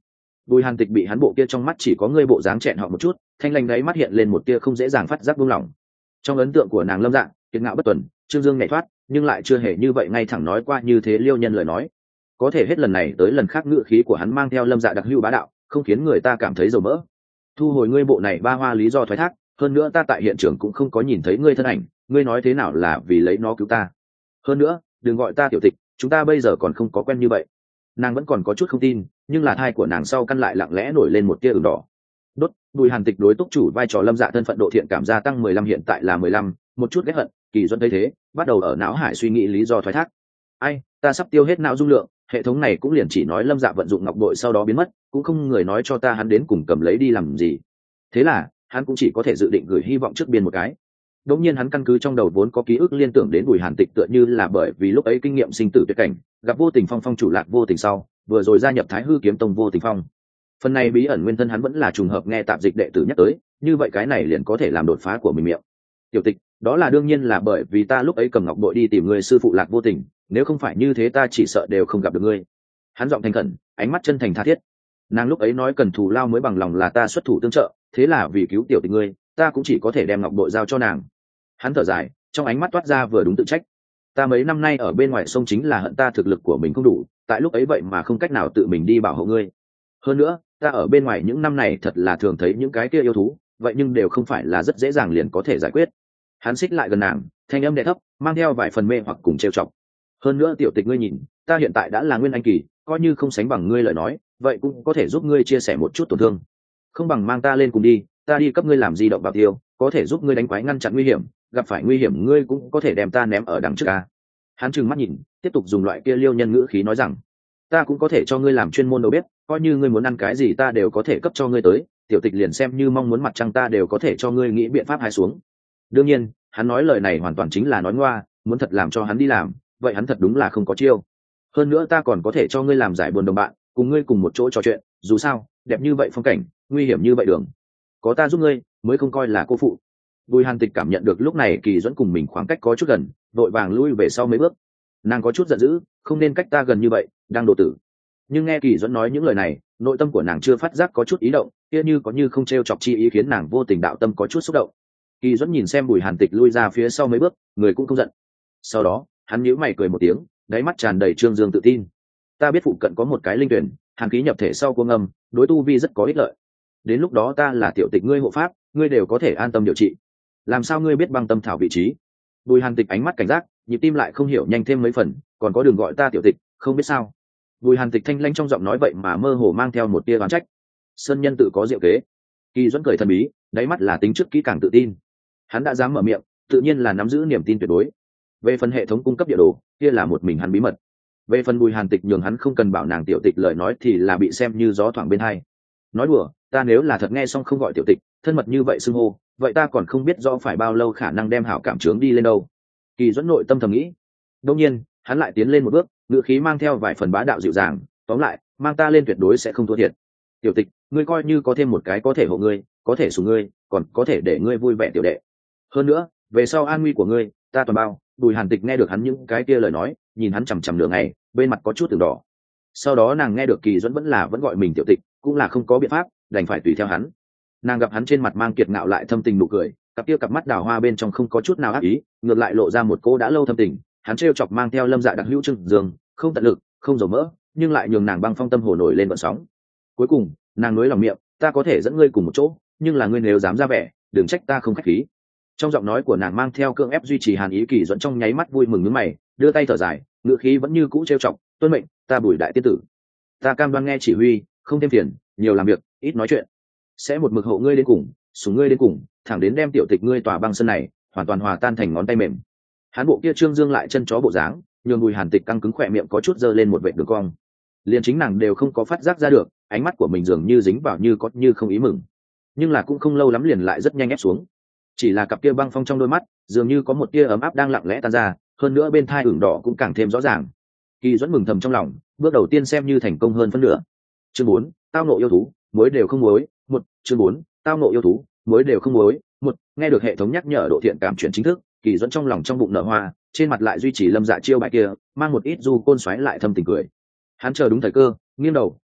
Bùi Hàn Tịch bị hắn bộ kia trong mắt chỉ có ngươi bộ dáng chẹn họ một chút, thanh lanh đáy mắt hiện lên một tia không dễ dàng phát giác buông lỏng. Trong ấn tượng của nàng Lâm Dạ, kiệt ngạo bất tuần, trương dương nhẹ thoát, nhưng lại chưa hề như vậy ngay thẳng nói qua như thế liêu nhân lời nói. Có thể hết lần này tới lần khác ngữ khí của hắn mang theo Lâm Dạ đặc hữu bá đạo, không khiến người ta cảm thấy dầu mỡ. Thu hồi ngươi bộ này ba hoa lý do thoái thác, hơn nữa ta tại hiện trường cũng không có nhìn thấy ngươi thân ảnh, ngươi nói thế nào là vì lấy nó cứu ta. Hơn nữa, đừng gọi ta tiểu tịch, chúng ta bây giờ còn không có quen như vậy. Nàng vẫn còn có chút không tin, nhưng là thai của nàng sau căn lại lặng lẽ nổi lên một tia ửng đỏ. Đốt, Bùi Hàn Tịch đối túc chủ vai trò Lâm Dạ thân phận độ thiện cảm gia tăng mười lăm, hiện tại là mười lăm, một chút ghét hận. Kỳ Duẫn thấy thế, bắt đầu ở não hải suy nghĩ lý do thoái thác. Ai, ta sắp tiêu hết não dung lượng, hệ thống này cũng liền chỉ nói Lâm Dạ vận dụng ngọc bội sau đó biến mất, cũng không người nói cho ta hắn đến cùng cầm lấy đi làm gì. Thế là hắn cũng chỉ có thể dự định gửi hy vọng trước biên một cái. Đống nhiên hắn căn cứ trong đầu vốn có ký ức liên tưởng đến Bùi Hàn Tịch, tựa như là bởi vì lúc ấy kinh nghiệm sinh tử tuyệt cảnh, gặp Vô Tình Phong phong chủ Lạc Vô Tình sau, vừa rồi gia nhập Thái Hư Kiếm Tông Vô Tình Phong. Phần này bí ẩn nguyên thân hắn vẫn là trùng hợp nghe tạp dịch đệ tử nhắc tới, như vậy cái này liền có thể làm đột phá của mình miệng. Tiểu Tịch, đó là đương nhiên là bởi vì ta lúc ấy cầm ngọc bội đi tìm người sư phụ Lạc Vô Tình, nếu không phải như thế ta chỉ sợ đều không gặp được ngươi. Hắn giọng thành khẩn, ánh mắt chân thành tha thiết. Nàng lúc ấy nói cần thù lao mới bằng lòng là ta xuất thủ tương trợ, thế là vì cứu tiểu Tịch ngươi, ta cũng chỉ có thể đem ngọc bội giao cho nàng. Hắn thở dài, trong ánh mắt toát ra vừa đúng tự trách. Ta mấy năm nay ở bên ngoài sông chính là hận ta thực lực của mình không đủ, tại lúc ấy vậy mà không cách nào tự mình đi bảo hộ ngươi. Hơn nữa, ta ở bên ngoài những năm này thật là thường thấy những cái kia yêu thú, vậy nhưng đều không phải là rất dễ dàng liền có thể giải quyết. Hắn xích lại gần nàng, thanh âm đè thấp, mang theo vài phần mê hoặc cùng trêu chọc. Hơn nữa tiểu Tịch ngươi nhìn, ta hiện tại đã là nguyên anh kỳ, coi như không sánh bằng ngươi lời nói, vậy cũng có thể giúp ngươi chia sẻ một chút tổn thương. Không bằng mang ta lên cùng đi, ta đi cấp ngươi làm di động bảo tiêu, có thể giúp ngươi đánh quái ngăn chặn nguy hiểm, gặp phải nguy hiểm ngươi cũng có thể đem ta ném ở đằng trước a. Hắn trừng mắt nhìn, tiếp tục dùng loại kia liêu nhân ngữ khí nói rằng, ta cũng có thể cho ngươi làm chuyên môn đầu bếp, coi như ngươi muốn ăn cái gì ta đều có thể cấp cho ngươi tới, tiểu Tịch liền xem như mong muốn mặt trăng ta đều có thể cho ngươi nghĩ biện pháp hái xuống. Đương nhiên, hắn nói lời này hoàn toàn chính là nói ngoa, muốn thật làm cho hắn đi làm, vậy hắn thật đúng là không có chiêu. Hơn nữa ta còn có thể cho ngươi làm giải buồn đồng bạn, cùng ngươi cùng một chỗ trò chuyện, dù sao, đẹp như vậy phong cảnh, nguy hiểm như vậy đường, có ta giúp ngươi, mới không coi là cô phụ. Bùi Hàn Tịch cảm nhận được lúc này Kỳ Duẫn cùng mình khoảng cách có chút gần, vội vàng lui về sau mấy bước. Nàng có chút giận dữ, không nên cách ta gần như vậy, đang độ tử. Nhưng nghe Kỳ Duẫn nói những lời này, nội tâm của nàng chưa phát giác có chút ý động, kia như có như không trêu chọc chi ý khiến nàng vô tình đạo tâm có chút xúc động. Kỳ Duẫn nhìn xem Bùi Hàn Tịch lui ra phía sau mấy bước, người cũng không giận. Sau đó, hắn nhíu mày cười một tiếng, đáy mắt tràn đầy trương dương tự tin. Ta biết phụ cận có một cái linh tuyển, hàn khí nhập thể sau cuồng âm, đối tu vi rất có ích lợi. Đến lúc đó ta là tiểu Tịch ngươi hộ pháp, ngươi đều có thể an tâm điều trị. Làm sao ngươi biết băng tâm thảo vị trí? Bùi Hàn Tịch ánh mắt cảnh giác, nhịp tim lại không hiểu nhanh thêm mấy phần, còn có đường gọi ta tiểu Tịch, không biết sao? Bùi Hàn Tịch thanh lãnh trong giọng nói vậy mà mơ hồ mang theo một tia oán trách. Sơn nhân tự có diệu kế. Kỳ Duẫn cười thần bí, đáy mắt là tính trước kỹ càng tự tin. Hắn đã dám mở miệng, tự nhiên là nắm giữ niềm tin tuyệt đối. Về phần hệ thống cung cấp địa đồ, kia là một mình hắn bí mật. Về phần Bùi Hàn Tịch nhường hắn không cần bảo nàng tiểu Tịch lời nói thì là bị xem như gió thoảng bên hai. Nói đùa, ta nếu là thật nghe xong không gọi tiểu Tịch, thân mật như vậy xưng hô, vậy ta còn không biết rõ phải bao lâu khả năng đem hảo cảm trướng đi lên đâu. Kỳ Duẫn nội tâm thầm nghĩ. Đương nhiên, hắn lại tiến lên một bước, ngữ khí mang theo vài phần bá đạo dịu dàng, tóm lại, mang ta lên tuyệt đối sẽ không thua thiệt. Tiểu Tịch, ngươi coi như có thêm một cái có thể hộ ngươi, có thể sủng ngươi, còn có thể để ngươi vui vẻ tiểu đệ. Hơn nữa, về sau an nguy của ngươi, ta toàn bao. Bùi Hàn Tịch nghe được hắn những cái kia lời nói, nhìn hắn chằm chằm nửa ngày, bên mặt có chút từng đỏ. Sau đó nàng nghe được Kỳ Duẫn vẫn là vẫn gọi mình tiểu Tịch, cũng là không có biện pháp, đành phải tùy theo hắn. Nàng gặp hắn trên mặt mang kiệt ngạo lại thâm tình nụ cười, cặp kia cặp mắt đào hoa bên trong không có chút nào ác ý, ngược lại lộ ra một cô đã lâu thâm tình. Hắn trêu chọc mang theo Lâm Dạ đặc hữu trưng dương, không tận lực, không dầu mỡ, nhưng lại nhường nàng băng phong tâm hồ nổi lên vận sóng. Cuối cùng, nàng nối lòng miệng, ta có thể dẫn ngươi cùng một chỗ, nhưng là ngươi nếu dám ra vẻ, đừng trách ta không khách khí. Trong giọng nói của nàng mang theo cưỡng ép duy trì hàn ý. Kỳ Duẫn trong nháy mắt vui mừng nhướng mày, đưa tay thở dài, ngữ khí vẫn như cũ trêu chọc, tuân mệnh, ta Bùi đại tiên tử, ta cam đoan nghe chỉ huy, không thêm phiền, nhiều làm việc, ít nói chuyện, sẽ một mực hộ ngươi đến cùng, sủng ngươi đến cùng, thẳng đến đem tiểu Tịch ngươi tỏa băng sơn này hoàn toàn hòa tan thành ngón tay mềm. Hán bộ kia trương dương lại chân chó bộ dáng, nhường Bùi Hàn Tịch căng cứng khỏe miệng có chút dơ lên một vệt đường cong. Liền chính nàng đều không có phát giác ra được, ánh mắt của mình dường như dính vào như có như không ý mừng, nhưng là cũng không lâu lắm liền lại rất nhanh ép xuống. Chỉ là cặp kia băng phong trong đôi mắt, dường như có một tia ấm áp đang lặng lẽ tan ra, hơn nữa bên thai ửng đỏ cũng càng thêm rõ ràng. Kỳ Duẫn mừng thầm trong lòng, bước đầu tiên xem như thành công hơn phân nửa. Chương bốn, tao nộ yêu thú, muối đều không muối. Một, chương bốn, tao nộ yêu thú, muối đều không muối. Một, nghe được hệ thống nhắc nhở độ thiện cảm chuyển chính thức, Kỳ Duẫn trong lòng trong bụng nở hoa, trên mặt lại duy trì Lâm Dạ chiêu bài kia, mang một ít du côn xoáy lại thâm tình cười. Hắn chờ đúng thời cơ, nghiêng đầu,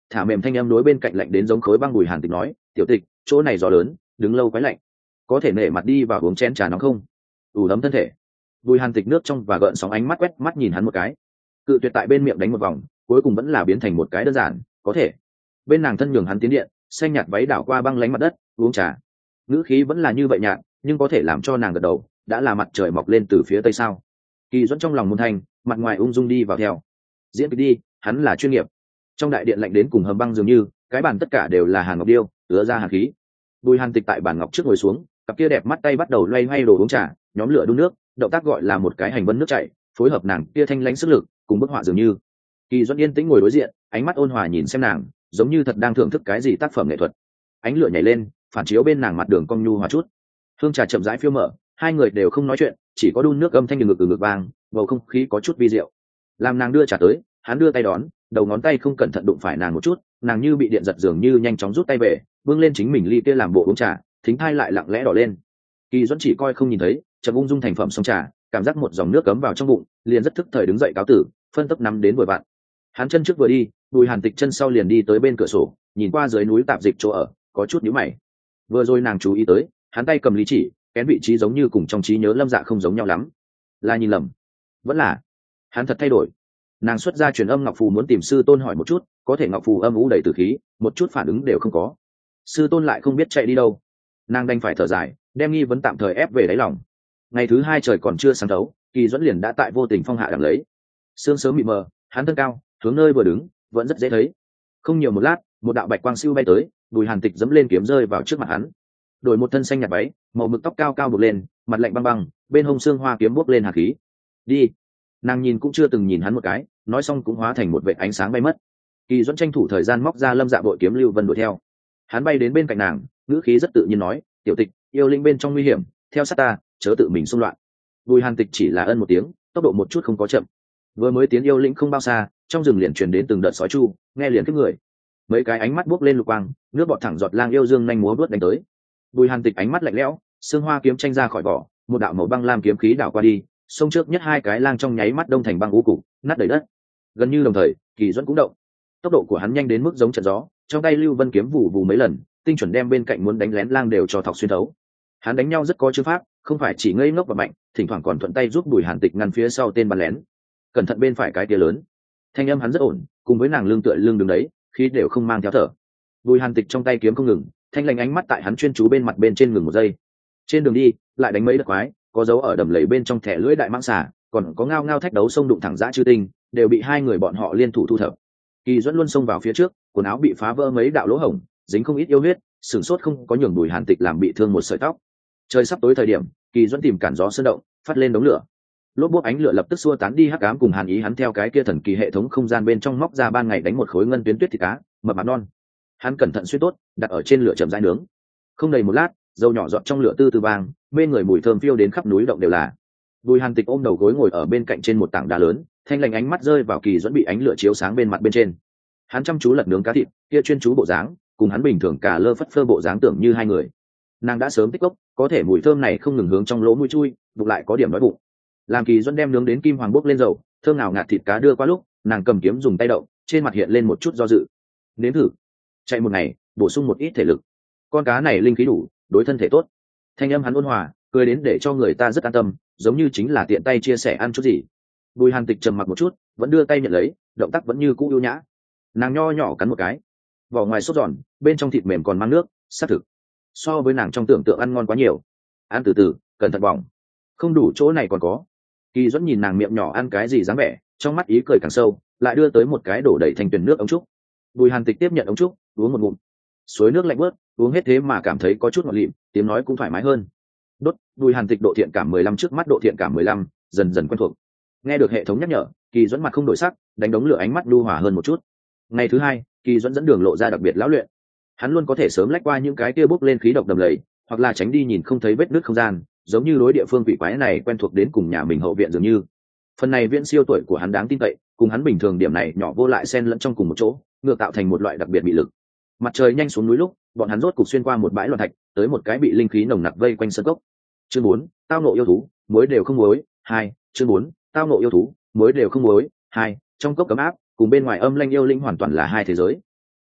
thả mềm thanh âm đối bên cạnh lạnh đến giống khối băng Bùi Hàn Tịch nói, tiểu tịch, chỗ này gió lớn, đứng lâu quái lạnh, có thể nể mặt đi vào uống chén trà nóng không? ủ ấm thân thể. Bùi Hàn Tịch nước trong và gợn sóng ánh mắt quét mắt nhìn hắn một cái, cự tuyệt tại bên miệng đánh một vòng, cuối cùng vẫn là biến thành một cái đơn giản, có thể. Bên nàng thân nhường hắn tiến điện, xanh nhạt váy đảo qua băng lánh mặt đất, uống trà. Ngữ khí vẫn là như vậy nhạt, nhưng có thể làm cho nàng gật đầu, đã là mặt trời mọc lên từ phía tây sao. Kỳ Duẫn trong lòng môn thanh, mặt ngoài ung dung đi vào theo. Diễn kịch đi, hắn là chuyên nghiệp. Trong đại điện lạnh đến cùng hầm băng dường như, cái bàn tất cả đều là hàn ngọc điêu, ứa ra hàn khí. Bùi Hàn Tịch tại bàn ngọc trước ngồi xuống, cặp kia đẹp mắt tay bắt đầu loay hoay đồ uống trà, nhóm lửa đun nước, động tác gọi là một cái hành vân nước chảy, phối hợp nàng kia thanh lãnh sức lực, cùng bức họa dường như. Kỳ Duẫn yên tĩnh ngồi đối diện, ánh mắt ôn hòa nhìn xem nàng, giống như thật đang thưởng thức cái gì tác phẩm nghệ thuật. Ánh lửa nhảy lên, phản chiếu bên nàng mặt đường cong nhu hòa chút. Hương trà chậm rãi phiêu mở, hai người đều không nói chuyện, chỉ có đun nước âm thanh ngực ngực ngực vang, bầu không khí có chút vi diệu. Làm nàng đưa trà tới, hắn đưa tay đón, đầu ngón tay không cẩn thận đụng phải nàng một chút, nàng như bị điện giật dường như nhanh chóng rút tay về, bưng lên chính mình ly kia làm bộ uống trà, thính thai lại lặng lẽ đỏ lên. Kỳ Duẫn chỉ coi không nhìn thấy, chậm ung dung thành phẩm xong trà, cảm giác một dòng nước cấm vào trong bụng, liền rất thức thời đứng dậy cáo tử, phân tốc nắm đến vội vặn. Hắn chân trước vừa đi, Bùi Hàn Tịch chân sau liền đi tới bên cửa sổ, nhìn qua dưới núi tạp dịch chỗ ở, có chút nhíu mày. Vừa rồi nàng chú ý tới, hắn tay cầm lý chỉ, kén vị trí giống như cùng trong trí nhớ Lâm Dạ không giống nhau lắm. Là nhìn lầm, vẫn là hắn thật thay đổi. Nàng xuất ra truyền âm ngọc phù muốn tìm sư tôn hỏi một chút, có thể ngọc phù âm u đầy tử khí, một chút phản ứng đều không có. Sư tôn lại không biết chạy đi đâu. Nàng đành phải thở dài, đem nghi vấn tạm thời ép về đáy lòng. Ngày thứ hai trời còn chưa sáng thấu, Kỳ Duẫn liền đã tại vô tình phong hạ đằng lấy. Sương sớm mịt mờ, hắn thân cao, hướng nơi vừa đứng, vẫn rất dễ thấy. Không nhiều một lát, một đạo bạch quang siêu bay tới, Bùi Hàn Tịch dẫm lên kiếm rơi vào trước mặt hắn. Đổi một thân xanh nhạt váy, màu mực tóc cao cao buộc lên, mặt lạnh băng băng, bên hông xương hoa kiếm bốc lên hàn khí. Đi. Nàng nhìn cũng chưa từng nhìn hắn một cái, nói xong cũng hóa thành một vệt ánh sáng bay mất. Kỳ Duẫn tranh thủ thời gian móc ra Lâm Dạ bội kiếm lưu vân đuổi theo. Hắn bay đến bên cạnh nàng, ngữ khí rất tự nhiên nói, tiểu tịch, yêu linh bên trong nguy hiểm, theo sát ta, chớ tự mình xung loạn. Bùi Hàn Tịch chỉ là ân một tiếng, tốc độ một chút không có chậm. Vừa mới tiến yêu linh không bao xa, trong rừng liền truyền đến từng đợt sói chu, nghe liền kiếp người. Mấy cái ánh mắt buốc lên lục quang, nước bọt thẳng giọt lang yêu dương nhanh múa vớt đánh tới. Bùi Hàn Tịch ánh mắt lạnh lẽo, xương hoa kiếm tranh ra khỏi vỏ, một đạo màu băng lam kiếm khí đảo qua đi, xông trước nhất hai cái lang trong nháy mắt đông thành băng u cục, nát đầy đất. Gần như đồng thời, Kỳ Duẫn cũng động. Tốc độ của hắn nhanh đến mức giống trận gió, trong tay lưu vân kiếm vụ vụ mấy lần, tinh chuẩn đem bên cạnh muốn đánh lén lang đều cho thọc xuyên thấu. Hắn đánh nhau rất có chữ pháp, không phải chỉ ngây ngốc và mạnh, thỉnh thoảng còn thuận tay giúp Bùi Hàn Tịch ngăn phía sau tên bắn lén. Cẩn thận bên phải cái kia lớn. Thanh âm hắn rất ổn, cùng với nàng lưng tựa lưng đứng đấy, khí đều không mang theo thở. Bùi Hàn Tịch trong tay kiếm không ngừng, thanh lành ánh mắt tại hắn chuyên chú bên mặt bên trên ngừng một giây. Trên đường đi, lại đánh mấy đợt quái, có dấu ở đầm lầy bên trong thẻ lưỡi đại mãng xà, còn có ngao ngao thách đấu sông đụng thẳng dã chư tinh, đều bị hai người bọn họ liên thủ thu thập. Kỳ Duẫn luôn xông vào phía trước, quần áo bị phá vỡ mấy đạo lỗ hổng, dính không ít yêu huyết, sửng sốt không có nhường Bùi Hàn Tịch làm bị thương một sợi tóc. Trời sắp tối thời điểm, Kỳ Duẫn tìm cản gió sơn động, phát lên đống lửa. Lốp bốp ánh lửa lập tức xua tán đi hắc ám cùng hàn ý, hắn theo cái kia thần kỳ hệ thống không gian bên trong móc ra ban ngày đánh một khối ngân tuyến tuyết thịt cá, mập mạp non. Hắn cẩn thận xuyên tốt, đặt ở trên lửa chậm rãi nướng. Không đầy một lát, dầu nhỏ giọt trong lửa tư tư vàng, mê người mùi thơm phiêu đến khắp núi động đều là. Bùi Hàn Tịch ôm đầu gối ngồi ở bên cạnh trên một tảng đá lớn, thanh lành ánh mắt rơi vào Kỳ Duẫn bị ánh lửa chiếu sáng bên mặt bên trên. Hắn chăm chú lật nướng cá thịt, kia chuyên chú bộ dáng, cùng hắn bình thường cả lơ phất phơ bộ dáng tưởng như hai người. Nàng đã sớm tích cốc, có thể mùi thơm này không ngừng hướng trong lỗ mũi chui, đục lại có điểm đói bụng. Làm Kỳ Duẫn đem nướng đến kim hoàng bốc lên dầu, thơm nào ngạt thịt cá đưa qua lúc, nàng cầm kiếm dùng tay đậu, trên mặt hiện lên một chút do dự. Nếm thử, chạy một ngày, bổ sung một ít thể lực. Con cá này linh khí đủ, đối thân thể tốt. Thanh âm hắn ôn hòa, cười đến để cho người ta rất an tâm, giống như chính là tiện tay chia sẻ ăn chút gì. Bùi Hàn Tịch trầm mặc một chút, vẫn đưa tay nhận lấy, động tác vẫn như cũ ưu nhã. Nàng nho nhỏ cắn một cái, vỏ ngoài sốt giòn, bên trong thịt mềm còn mang nước, xác thực so với nàng trong tưởng tượng ăn ngon quá nhiều. Ăn từ từ, cẩn thận bỏng, không đủ chỗ này còn có. Kỳ Duẫn nhìn nàng miệng nhỏ ăn cái gì dáng vẻ, trong mắt ý cười càng sâu, lại đưa tới một cái đổ đầy thành tuyển nước ống trúc. Bùi Hàn Tịch tiếp nhận ống trúc, uống một ngụm. Suối nước lạnh bớt, uống hết thế mà cảm thấy có chút ngọt lịm, tiếng nói cũng thoải mái hơn. Đốt, Bùi Hàn Tịch độ thiện cảm mười lăm trước mắt độ thiện cảm mười lăm, dần dần quen thuộc. Nghe được hệ thống nhắc nhở, Kỳ Duẫn mặt không đổi sắc, đánh đống lửa ánh mắt lưu hòa hơn một chút. Ngày thứ hai, Kỳ Duẫn dẫn đường lộ ra đặc biệt lão luyện. Hắn luôn có thể sớm lách qua những cái kia bốc lên khí độc đầm lầy, hoặc là tránh đi nhìn không thấy vết nứt không gian, giống như đối địa phương quỷ quái này quen thuộc đến cùng nhà mình hậu viện dường như. Phần này viễn siêu tuổi của hắn đáng tin cậy, cùng hắn bình thường điểm này nhỏ vô lại xen lẫn trong cùng một chỗ, ngược tạo thành một loại đặc biệt bị lực. Mặt trời nhanh xuống núi lúc, bọn hắn rốt cục xuyên qua một bãi loạn thạch, tới một cái bị linh khí nồng nặc vây quanh sân cốc. Chương bốn, tao nộ yêu thú, muối đều không muối. Hai, chương bốn, tao nộ yêu thú, muối đều không muối. Hai, trong cốc cấm áp, cùng bên ngoài âm lanh yêu linh hoàn toàn là hai thế giới.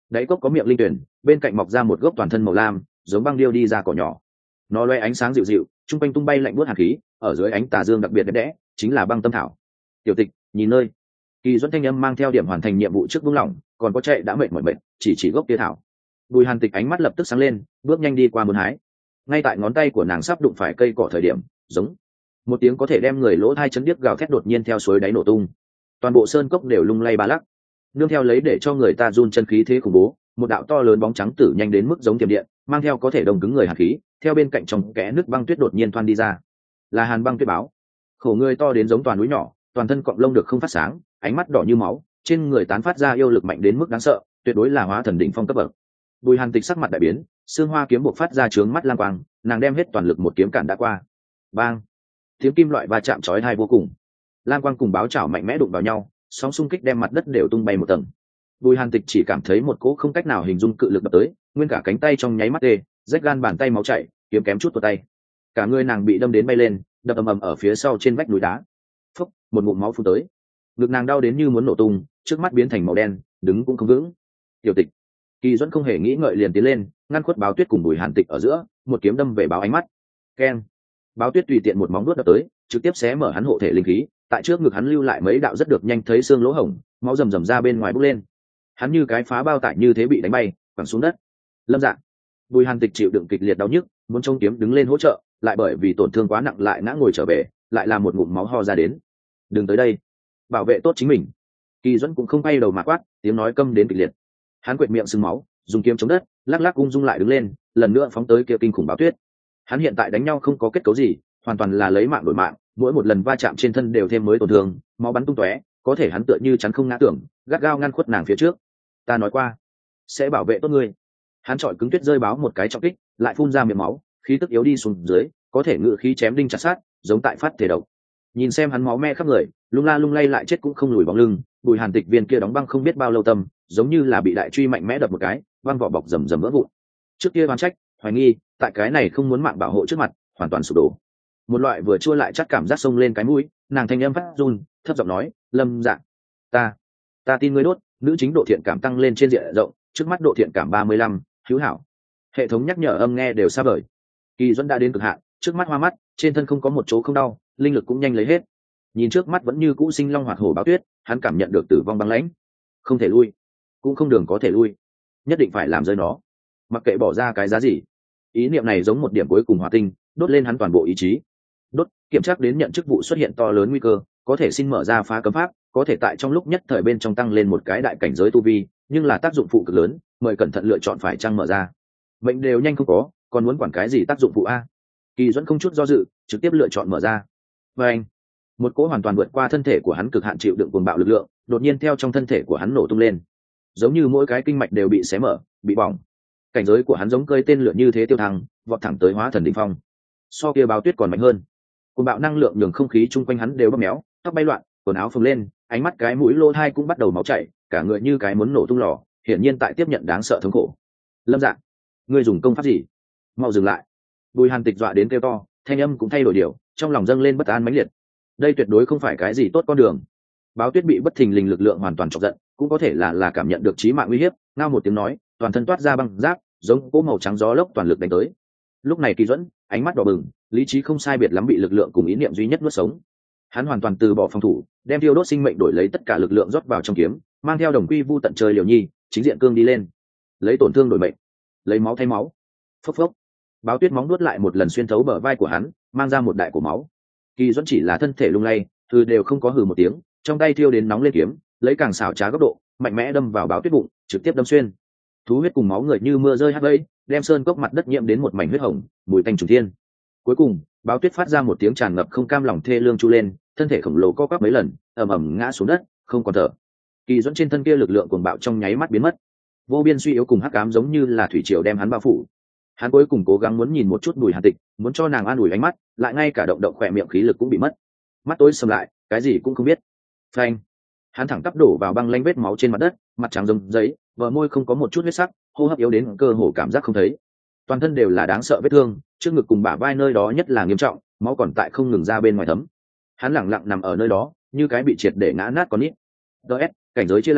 đáy cốc có miệng linh tuyển, bên cạnh mọc ra một gốc toàn thân màu lam giống băng điêu đi ra cỏ nhỏ. Nó loe ánh sáng dịu dịu, trung quanh tung bay lạnh buốt hàn khí, ở dưới ánh tà dương đặc biệt đẹp đẽ, chính là băng tâm thảo. Tiểu Tịch, nhìn nơi. Kỳ Duẫn thanh âm mang theo điểm hoàn thành nhiệm vụ trước buông lỏng, còn có chạy đã mệt mỏi mệt, chỉ chỉ gốc kia thảo. Bùi Hàn Tịch ánh mắt lập tức sáng lên, bước nhanh đi qua muốn hái. Ngay tại ngón tay của nàng sắp đụng phải cây cỏ thời điểm, giống một tiếng có thể đem người lỗ tai chấn điếc gào thét đột nhiên theo suối đáy nổ tung. Toàn bộ sơn cốc đều lung lay ba lắc, nương theo lấy để cho người ta run chân khí thế khủng bố, một đạo to lớn bóng trắng tử nhanh đến mức giống tiềm điện, mang theo có thể đông cứng người hàn khí, theo bên cạnh trong kẽ nước băng tuyết đột nhiên thoăn đi ra. Là Hàn Băng Tuyết Báo. Khổ người to đến giống toàn núi nhỏ, toàn thân cọng lông được không phát sáng, ánh mắt đỏ như máu, trên người tán phát ra yêu lực mạnh đến mức đáng sợ, tuyệt đối là hóa thần đỉnh phong cấp bậc. Bùi Hàn Tịch sắc mặt đại biến, xương hoa kiếm buộc phát ra trướng mắt lang quang, nàng đem hết toàn lực một kiếm cản đã qua. Bang! Tiếng kim loại va chạm chói tai vô cùng. Lang quang cùng báo chảo mạnh mẽ đụng vào nhau, sóng xung kích đem mặt đất đều tung bay một tầng. Bùi Hàn Tịch chỉ cảm thấy một cỗ không cách nào hình dung cự lực đập tới, nguyên cả cánh tay trong nháy mắt tê, rách gan bàn tay máu chảy, kiếm kém chút tuột tay. Cả người nàng bị đâm đến bay lên, đập ầm ầm ở phía sau trên vách núi đá. Phốc, một ngụm máu phun tới. Ngực nàng đau đến như muốn nổ tung, trước mắt biến thành màu đen, đứng cũng không vững. Tiểu Tịch. Kỳ Duẫn không hề nghĩ ngợi liền tiến lên, ngăn khuất Báo Tuyết cùng Bùi Hàn Tịch ở giữa, một kiếm đâm về Báo Ánh Mắt. Keng. Báo Tuyết tùy tiện một móng vuốt đập tới, trực tiếp xé mở hắn hộ thể linh khí, tại trước ngực hắn lưu lại mấy đạo rất được nhanh thấy xương lỗ hổng, máu rầm rầm ra bên ngoài bốc lên. Hắn như cái phá bao tải như thế bị đánh bay, quẳng xuống đất. Lâm Dạ. Bùi Hàn Tịch chịu đựng kịch liệt đau nhức, muốn chống kiếm đứng lên hỗ trợ, lại bởi vì tổn thương quá nặng lại ngã ngồi trở về, lại là một ngụm máu ho ra đến. Đừng tới đây, bảo vệ tốt chính mình. Kỳ Duẫn cũng không bay đầu mà quát, tiếng nói câm đến kịch liệt. Hắn quệt miệng sưng máu, dùng kiếm chống đất, lắc lắc ung dung lại đứng lên, lần nữa phóng tới kia kinh khủng Báo Tuyết. Hắn hiện tại đánh nhau không có kết cấu gì, hoàn toàn là lấy mạng đổi mạng, mỗi một lần va chạm trên thân đều thêm mới tổn thương, máu bắn tung tóe, có thể hắn tựa như chắn không ngã tưởng, gắt gao ngăn khuất nàng phía trước. Ta nói qua, sẽ bảo vệ tốt ngươi. Hắn chọi cứng Tuyết rơi báo một cái trọng kích, lại phun ra miệng máu, khí tức yếu đi xuống dưới, có thể ngự khí chém đinh chặt sát, giống tại phát thể độc. Nhìn xem hắn máu me khắp người, lung la lung lay lại chết cũng không lùi bóng lưng, Bùi Hàn Tịch viên kia đóng băng không biết bao lâu tâm, giống như là bị đại truy mạnh mẽ đập một cái, băng vỏ bọc rầm rầm vỡ vụn. Trước kia oán trách, hoài nghi, tại cái này không muốn mạng bảo hộ trước mặt, hoàn toàn sụp đổ. Một loại vừa chua lại chắc cảm giác xông lên cái mũi, nàng thanh âm phát run, thấp giọng nói, Lâm Dạ, ta, ta tin ngươi đốt. Nữ chính độ thiện cảm tăng lên trên diện rộng, trước mắt độ thiện cảm ba mươi lăm, hữu hảo. Hệ thống nhắc nhở âm nghe đều xa vời. Kỳ Duẫn đã đến cực hạn, trước mắt hoa mắt, trên thân không có một chỗ không đau, linh lực cũng nhanh lấy hết. Nhìn trước mắt vẫn như cũ sinh long hoạt hổ Báo Tuyết, hắn cảm nhận được tử vong băng lãnh. Không thể lui, cũng không đường có thể lui, nhất định phải làm rơi nó, mặc kệ bỏ ra cái giá gì. Ý niệm này giống một điểm cuối cùng hỏa tinh, đốt lên hắn toàn bộ ý chí. Đốt, kiểm tra đến nhận chức vụ xuất hiện to lớn nguy cơ, có thể xin mở ra phá cấm pháp, có thể tại trong lúc nhất thời bên trong tăng lên một cái đại cảnh giới tu vi, nhưng là tác dụng phụ cực lớn, mời cẩn thận lựa chọn phải chăng mở ra. Mệnh đều nhanh không có, còn muốn quản cái gì tác dụng phụ a? Kỳ Duẫn không chút do dự, trực tiếp lựa chọn mở ra. Và anh, một cỗ hoàn toàn vượt qua thân thể của hắn cực hạn chịu đựng cuồng bạo lực lượng, đột nhiên theo trong thân thể của hắn nổ tung lên, giống như mỗi cái kinh mạch đều bị xé mở, bị bỏng. Cảnh giới của hắn giống cơi tên lửa như thế tiêu thăng, vọt thẳng tới hóa thần đỉnh phong. So kia Báo Tuyết còn mạnh hơn. Cuồng bạo năng lượng nhường không khí chung quanh hắn đều bóp méo, tóc bay loạn, quần áo phồng lên, ánh mắt cái mũi lỗ tai cũng bắt đầu máu chảy, cả người như cái muốn nổ tung lò, hiển nhiên tại tiếp nhận đáng sợ thống khổ. Lâm Dạ, ngươi dùng công pháp gì? Mau dừng lại. Bùi Hàn Tịch dọa đến kêu to, thanh âm cũng thay đổi điều, trong lòng dâng lên bất an mãnh liệt. Đây tuyệt đối không phải cái gì tốt con đường. Báo Tuyết bị bất thình lình lực lượng hoàn toàn chọc giận, cũng có thể là là cảm nhận được chí mạng nguy hiểm, ngao một tiếng nói, toàn thân toát ra băng giáp, giống cỗ màu trắng gió lốc toàn lực đánh tới. Lúc này Kỳ Duẫn, ánh mắt đỏ bừng, lý trí không sai biệt lắm bị lực lượng cùng ý niệm duy nhất nuốt sống. Hắn hoàn toàn từ bỏ phòng thủ, đem thiêu đốt sinh mệnh đổi lấy tất cả lực lượng rót vào trong kiếm, mang theo đồng quy vu tận trời liều nhi, chính diện cương đi lên, lấy tổn thương đổi mệnh, lấy máu thay máu. Phốc phốc. Báo Tuyết móng nuốt lại một lần xuyên thấu bờ vai của hắn, mang ra một đại cổ máu. Kỳ Duẫn chỉ là thân thể lung lay, hừ đều không có hừ một tiếng, trong tay thiêu đến nóng lên kiếm, lấy càng xảo trá góc độ, mạnh mẽ đâm vào Báo Tuyết bụng, trực tiếp đâm xuyên. Thú huyết cùng máu người như mưa rơi hắt vây, đem sơn cốc mặt đất nhiễm đến một mảnh huyết hồng, mùi tanh trùng thiên. Cuối cùng, Báo Tuyết phát ra một tiếng tràn ngập không cam lòng thê lương chu lên, thân thể khổng lồ co quắp mấy lần, ầm ầm ngã xuống đất, không còn thở. Kỳ Duẫn trên thân kia lực lượng cuồng bạo trong nháy mắt biến mất, vô biên suy yếu cùng hắc ám giống như là thủy triều đem hắn bao phủ. Hắn cuối cùng cố gắng muốn nhìn một chút Bùi Hàn Tịch, muốn cho nàng an ủi ánh mắt, lại ngay cả động động khỏe miệng khí lực cũng bị mất. Mắt tối sầm lại, cái gì cũng không biết. Phanh! Hắn thẳng tắp đổ vào băng lanh vết máu trên mặt đất, mặt trắng giống giấy, bờ môi không có một chút huyết sắc, hô hấp yếu đến cơ hồ cảm giác không thấy. Toàn thân đều là đáng sợ vết thương, trước ngực cùng bả vai nơi đó nhất là nghiêm trọng, máu còn tại không ngừng ra bên ngoài thấm. Hắn lẳng lặng nằm ở nơi đó, như cái bị triệt để ngã nát con nít. ds cảnh giới chia làm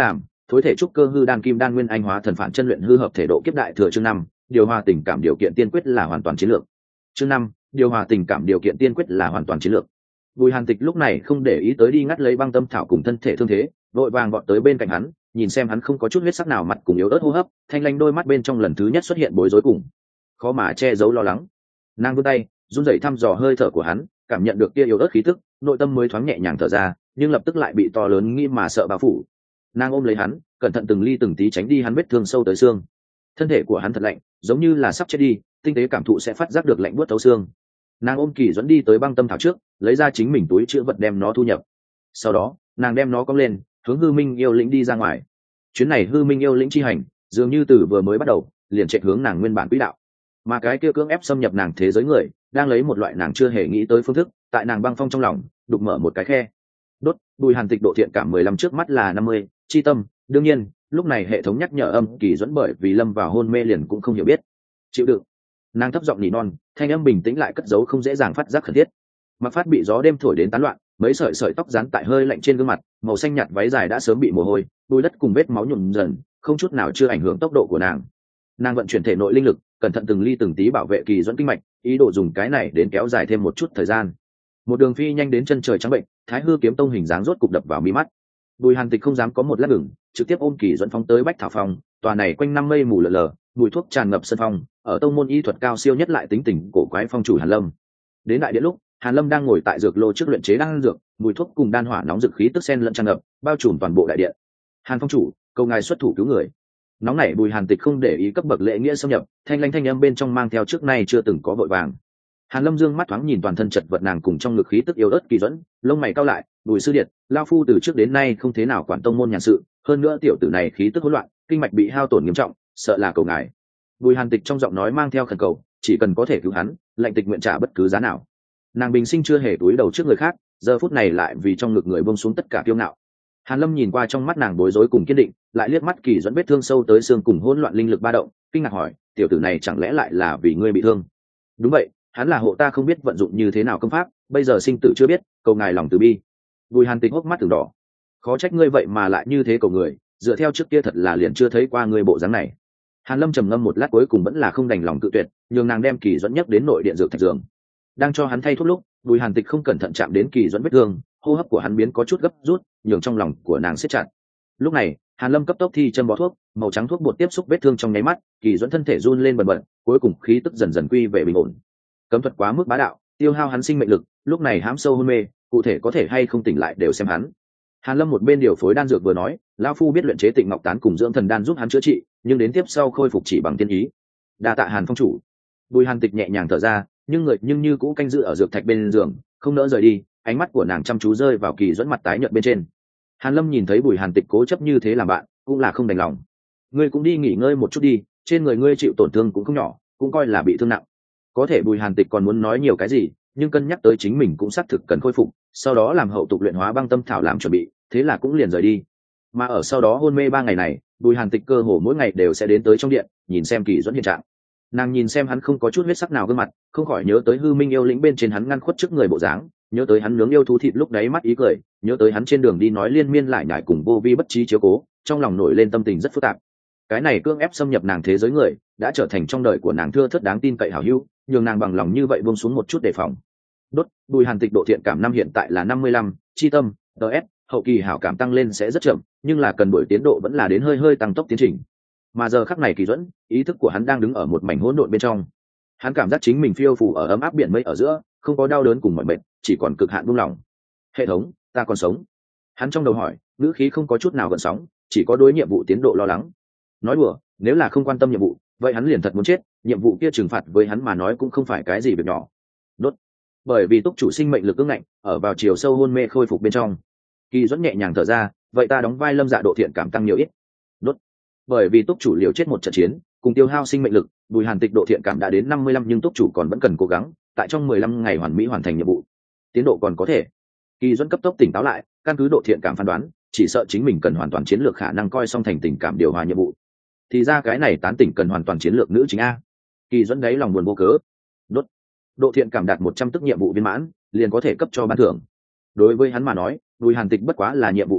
thối thể trúc cơ hư đan kim đan nguyên anh hóa thần phản chân luyện hư hợp thể độ kiếp đại thừa chương năm điều hòa tình cảm điều kiện tiên quyết là hoàn toàn chiến lược. Chương năm điều hòa tình cảm điều kiện tiên quyết là hoàn toàn chiến lược. Bùi Hàn Tịch lúc này không để ý tới đi ngắt lấy băng tâm thảo cùng thân thể thương thế, vội vàng gọn tới bên cạnh hắn, nhìn xem hắn không có chút huyết sắc nào, mặt cùng yếu ớt hô hấp, thanh lanh đôi mắt bên trong lần thứ nhất xuất hiện bối rối cùng khó mà che giấu lo lắng. Nàng vươn tay run rẩy thăm dò hơi thở của hắn, cảm nhận được kia yếu ớt khí tức, nội tâm mới thoáng nhẹ nhàng thở ra, nhưng lập tức lại bị to lớn nghĩ mà sợ bao phủ. Nàng ôm lấy hắn, cẩn thận từng ly từng tí tránh đi hắn vết thương sâu tới xương. Thân thể của hắn thật lạnh, giống như là sắp chết đi, tinh tế cảm thụ sẽ phát giác được lạnh buốt thấu xương. Nàng ôm Kỳ Duẫn đi tới băng tâm thảo trước, lấy ra chính mình túi chứa vật đem nó thu nhập. Sau đó nàng đem nó cong lên, hướng Hư Minh yêu lĩnh đi ra ngoài. Chuyến này Hư Minh yêu lĩnh chi hành dường như từ vừa mới bắt đầu liền chạy hướng nàng nguyên bản quỹ đạo, mà cái kia cưỡng ép xâm nhập nàng thế giới người đang lấy một loại nàng chưa hề nghĩ tới phương thức tại nàng băng phong trong lòng đục mở một cái khe. Đốt. Bùi Hàn Tịch độ thiện cảm mười lăm trước mắt là năm mươi, chi tâm. Đương nhiên lúc này hệ thống nhắc nhở âm Kỳ Duẫn bởi vì lâm vào hôn mê liền cũng không hiểu biết chịu đựng. Nàng thấp giọng nỉ non, thanh âm bình tĩnh lại cất giấu không dễ dàng phát giác khẩn thiết. Mặc Phát bị gió đêm thổi đến tán loạn, mấy sợi sợi tóc dán tại hơi lạnh trên gương mặt, màu xanh nhạt váy dài đã sớm bị mồ hôi bùi đất cùng vết máu nhuộm dần, không chút nào chưa ảnh hưởng tốc độ của nàng. Nàng vận chuyển thể nội linh lực, cẩn thận từng ly từng tí bảo vệ Kỳ Duẫn kinh mạch, ý đồ dùng cái này đến kéo dài thêm một chút thời gian. Một đường phi nhanh đến chân trời trắng bệnh, Thái Hư kiếm tông hình dáng rốt cục đập vào mi mắt. Bùi Hàn Tịch không dám có một lát ngừng, trực tiếp ôm Kỳ Duẫn phóng tới Bách Thảo Phòng. Tòa này quanh năm mây mù lờ lờ, mùi thuốc tràn ngập sân phong, ở tông môn y thuật cao siêu nhất lại tính tình cổ quái phong chủ Hàn Lâm. Đến đại điện lúc, Hàn Lâm đang ngồi tại dược lô trước luyện chế đan dược, mùi thuốc cùng đan hỏa nóng dược khí tức xen lẫn tràn ngập, bao trùm toàn bộ đại điện. Hàn phong chủ, cầu ngài xuất thủ cứu người. Nóng nảy Bùi Hàn Tịch không để ý cấp bậc lễ nghĩa xâm nhập, thanh lãnh thanh âm bên trong mang theo trước nay chưa từng có vội vàng. Hàn Lâm dương mắt thoáng nhìn toàn thân chật vật nàng cùng trong ngực khí tức yếu ớt Kỳ Duẫn, lông mày cau lại, Bùi sư điệt, lão phu từ trước đến nay không thế nào quản tông môn nhàn sự, hơn nữa tiểu tử này khí tức hỗn loạn, kinh mạch bị hao tổn nghiêm trọng, sợ là cầu ngài. Bùi Hàn Tịch trong giọng nói mang theo khẩn cầu, chỉ cần có thể cứu hắn, lệnh tịch nguyện trả bất cứ giá nào. Nàng bình sinh chưa hề túi đầu trước người khác, giờ phút này lại vì trong ngực người buông xuống tất cả kiêu ngạo. Hàn Lâm nhìn qua trong mắt nàng bối rối cùng kiên định, lại liếc mắt Kỳ Duẫn vết thương sâu tới xương cùng hỗn loạn linh lực ba động, kinh ngạc hỏi, tiểu tử này chẳng lẽ lại là vì ngươi bị thương? Đúng vậy, hắn là hộ ta không biết vận dụng như thế nào công pháp, bây giờ sinh tử chưa biết, cầu ngài lòng từ bi. Bùi Hàn Tịch hốc mắt từng đỏ, khó trách ngươi vậy mà lại như thế cầu người, dựa theo trước kia thật là liền chưa thấy qua ngươi bộ dáng này. Hàn Lâm trầm ngâm một lát cuối cùng vẫn là không đành lòng cự tuyệt, nhường nàng đem Kỳ Duẫn nhấc đến nội điện dược thạch giường. Đang cho hắn thay thuốc lúc, Bùi Hàn Tịch không cẩn thận chạm đến Kỳ Duẫn vết thương, hô hấp của hắn biến có chút gấp rút, nhường trong lòng của nàng siết chặt. Lúc này, Hàn Lâm cấp tốc thi châm bó thuốc, màu trắng thuốc bột tiếp xúc vết thương trong nháy mắt, Kỳ Duẫn thân thể run lên bần bật, cuối cùng khí tức dần dần quy về bình ổn. Cấm thuật quá mức bá đạo, tiêu hao hắn sinh mệnh lực, lúc này hãm sâu hôn mê, cụ thể có thể hay không tỉnh lại đều xem hắn. Hàn Lâm một bên điều phối đan dược vừa nói, lão phu biết luyện chế Tịnh Ngọc Tán cùng dưỡng thần đan giúp hắn chữa trị, nhưng đến tiếp sau khôi phục chỉ bằng tiên ý. Đa tạ Hàn phong chủ. Bùi Hàn Tịch nhẹ nhàng thở ra, nhưng người nhưng như cũ canh giữ ở dược thạch bên giường, không nỡ rời đi, ánh mắt của nàng chăm chú rơi vào Kỳ Duẫn mặt tái nhợt bên trên. Hàn Lâm nhìn thấy Bùi Hàn Tịch cố chấp như thế làm bạn, cũng là không đành lòng. Ngươi cũng đi nghỉ ngơi một chút đi, trên người ngươi chịu tổn thương cũng không nhỏ, cũng coi là bị thương nặng. Có thể Bùi Hàn Tịch còn muốn nói nhiều cái gì, nhưng cân nhắc tới chính mình cũng xác thực cần khôi phục, sau đó làm hậu tục luyện hóa băng tâm thảo làm chuẩn bị, thế là cũng liền rời đi. Mà ở sau đó hôn mê ba ngày này, Bùi Hàn Tịch cơ hồ mỗi ngày đều sẽ đến tới trong điện, nhìn xem Kỳ Duẫn hiện trạng. Nàng nhìn xem hắn không có chút huyết sắc nào gương mặt, không khỏi nhớ tới Hư Minh yêu lĩnh bên trên hắn ngăn khuất trước người bộ dáng, nhớ tới hắn nướng yêu thú thịt lúc đáy mắt ý cười, nhớ tới hắn trên đường đi nói liên miên lại nhải cùng vô vi bất trí chiếu cố, trong lòng nổi lên tâm tình rất phức tạp. Cái này cưỡng ép xâm nhập nàng thế giới người, đã trở thành trong đời của nàng thưa thớt đáng tin cậy hảo hữu, nhường nàng bằng lòng như vậy buông xuống một chút đề phòng. Đốt. Bùi Hàn Tịch độ thiện cảm năm hiện tại là năm mươi lăm, chi tâm, ds, hậu kỳ hảo cảm tăng lên sẽ rất chậm, nhưng là cần đổi tiến độ vẫn là đến hơi hơi tăng tốc tiến trình. Mà giờ khắc này Kỳ Duẫn, ý thức của hắn đang đứng ở một mảnh hỗn độn bên trong. Hắn cảm giác chính mình phiêu phù ở ấm áp biển mây ở giữa, không có đau đớn cùng mọi mệt, chỉ còn cực hạn buông lỏng. Hệ thống, ta còn sống. Hắn trong đầu hỏi, ngữ khí không có chút nào gợn sóng, chỉ có đối nhiệm vụ tiến độ lo lắng. Nói đùa, nếu là không quan tâm nhiệm vụ, vậy hắn liền thật muốn chết, nhiệm vụ kia trừng phạt với hắn mà nói cũng không phải cái gì việc nhỏ. Đốt. Bởi vì túc chủ sinh mệnh lực ương ngạnh, ở vào chiều sâu hôn mê khôi phục bên trong. Kỳ Duẫn nhẹ nhàng thở ra, vậy ta đóng vai Lâm Dạ độ thiện cảm tăng nhiều ít. Đốt. Bởi vì túc chủ liều chết một trận chiến, cùng tiêu hao sinh mệnh lực, Bùi Hàn Tịch độ thiện cảm đã đến năm mươi lăm nhưng túc chủ còn vẫn cần cố gắng, tại trong mười lăm ngày hoàn mỹ hoàn thành nhiệm vụ. Tiến độ còn có thể. Kỳ Duẫn cấp tốc tỉnh táo lại, căn cứ độ thiện cảm phán đoán, chỉ sợ chính mình cần hoàn toàn chiến lược khả năng coi song thành tình cảm điều hòa nhiệm vụ. Thì ra cái này tán tỉnh cần hoàn toàn chiến lược nữ chính a. Kỳ Duẫn đấy lòng buồn vô cớ. Đốt. Độ thiện cảm đạt một trăm tức nhiệm vụ viên mãn, liền có thể cấp cho ban thưởng. Đối với hắn mà nói, Bùi Hàn Tịch bất quá là nhiệm vụ mục tiêu,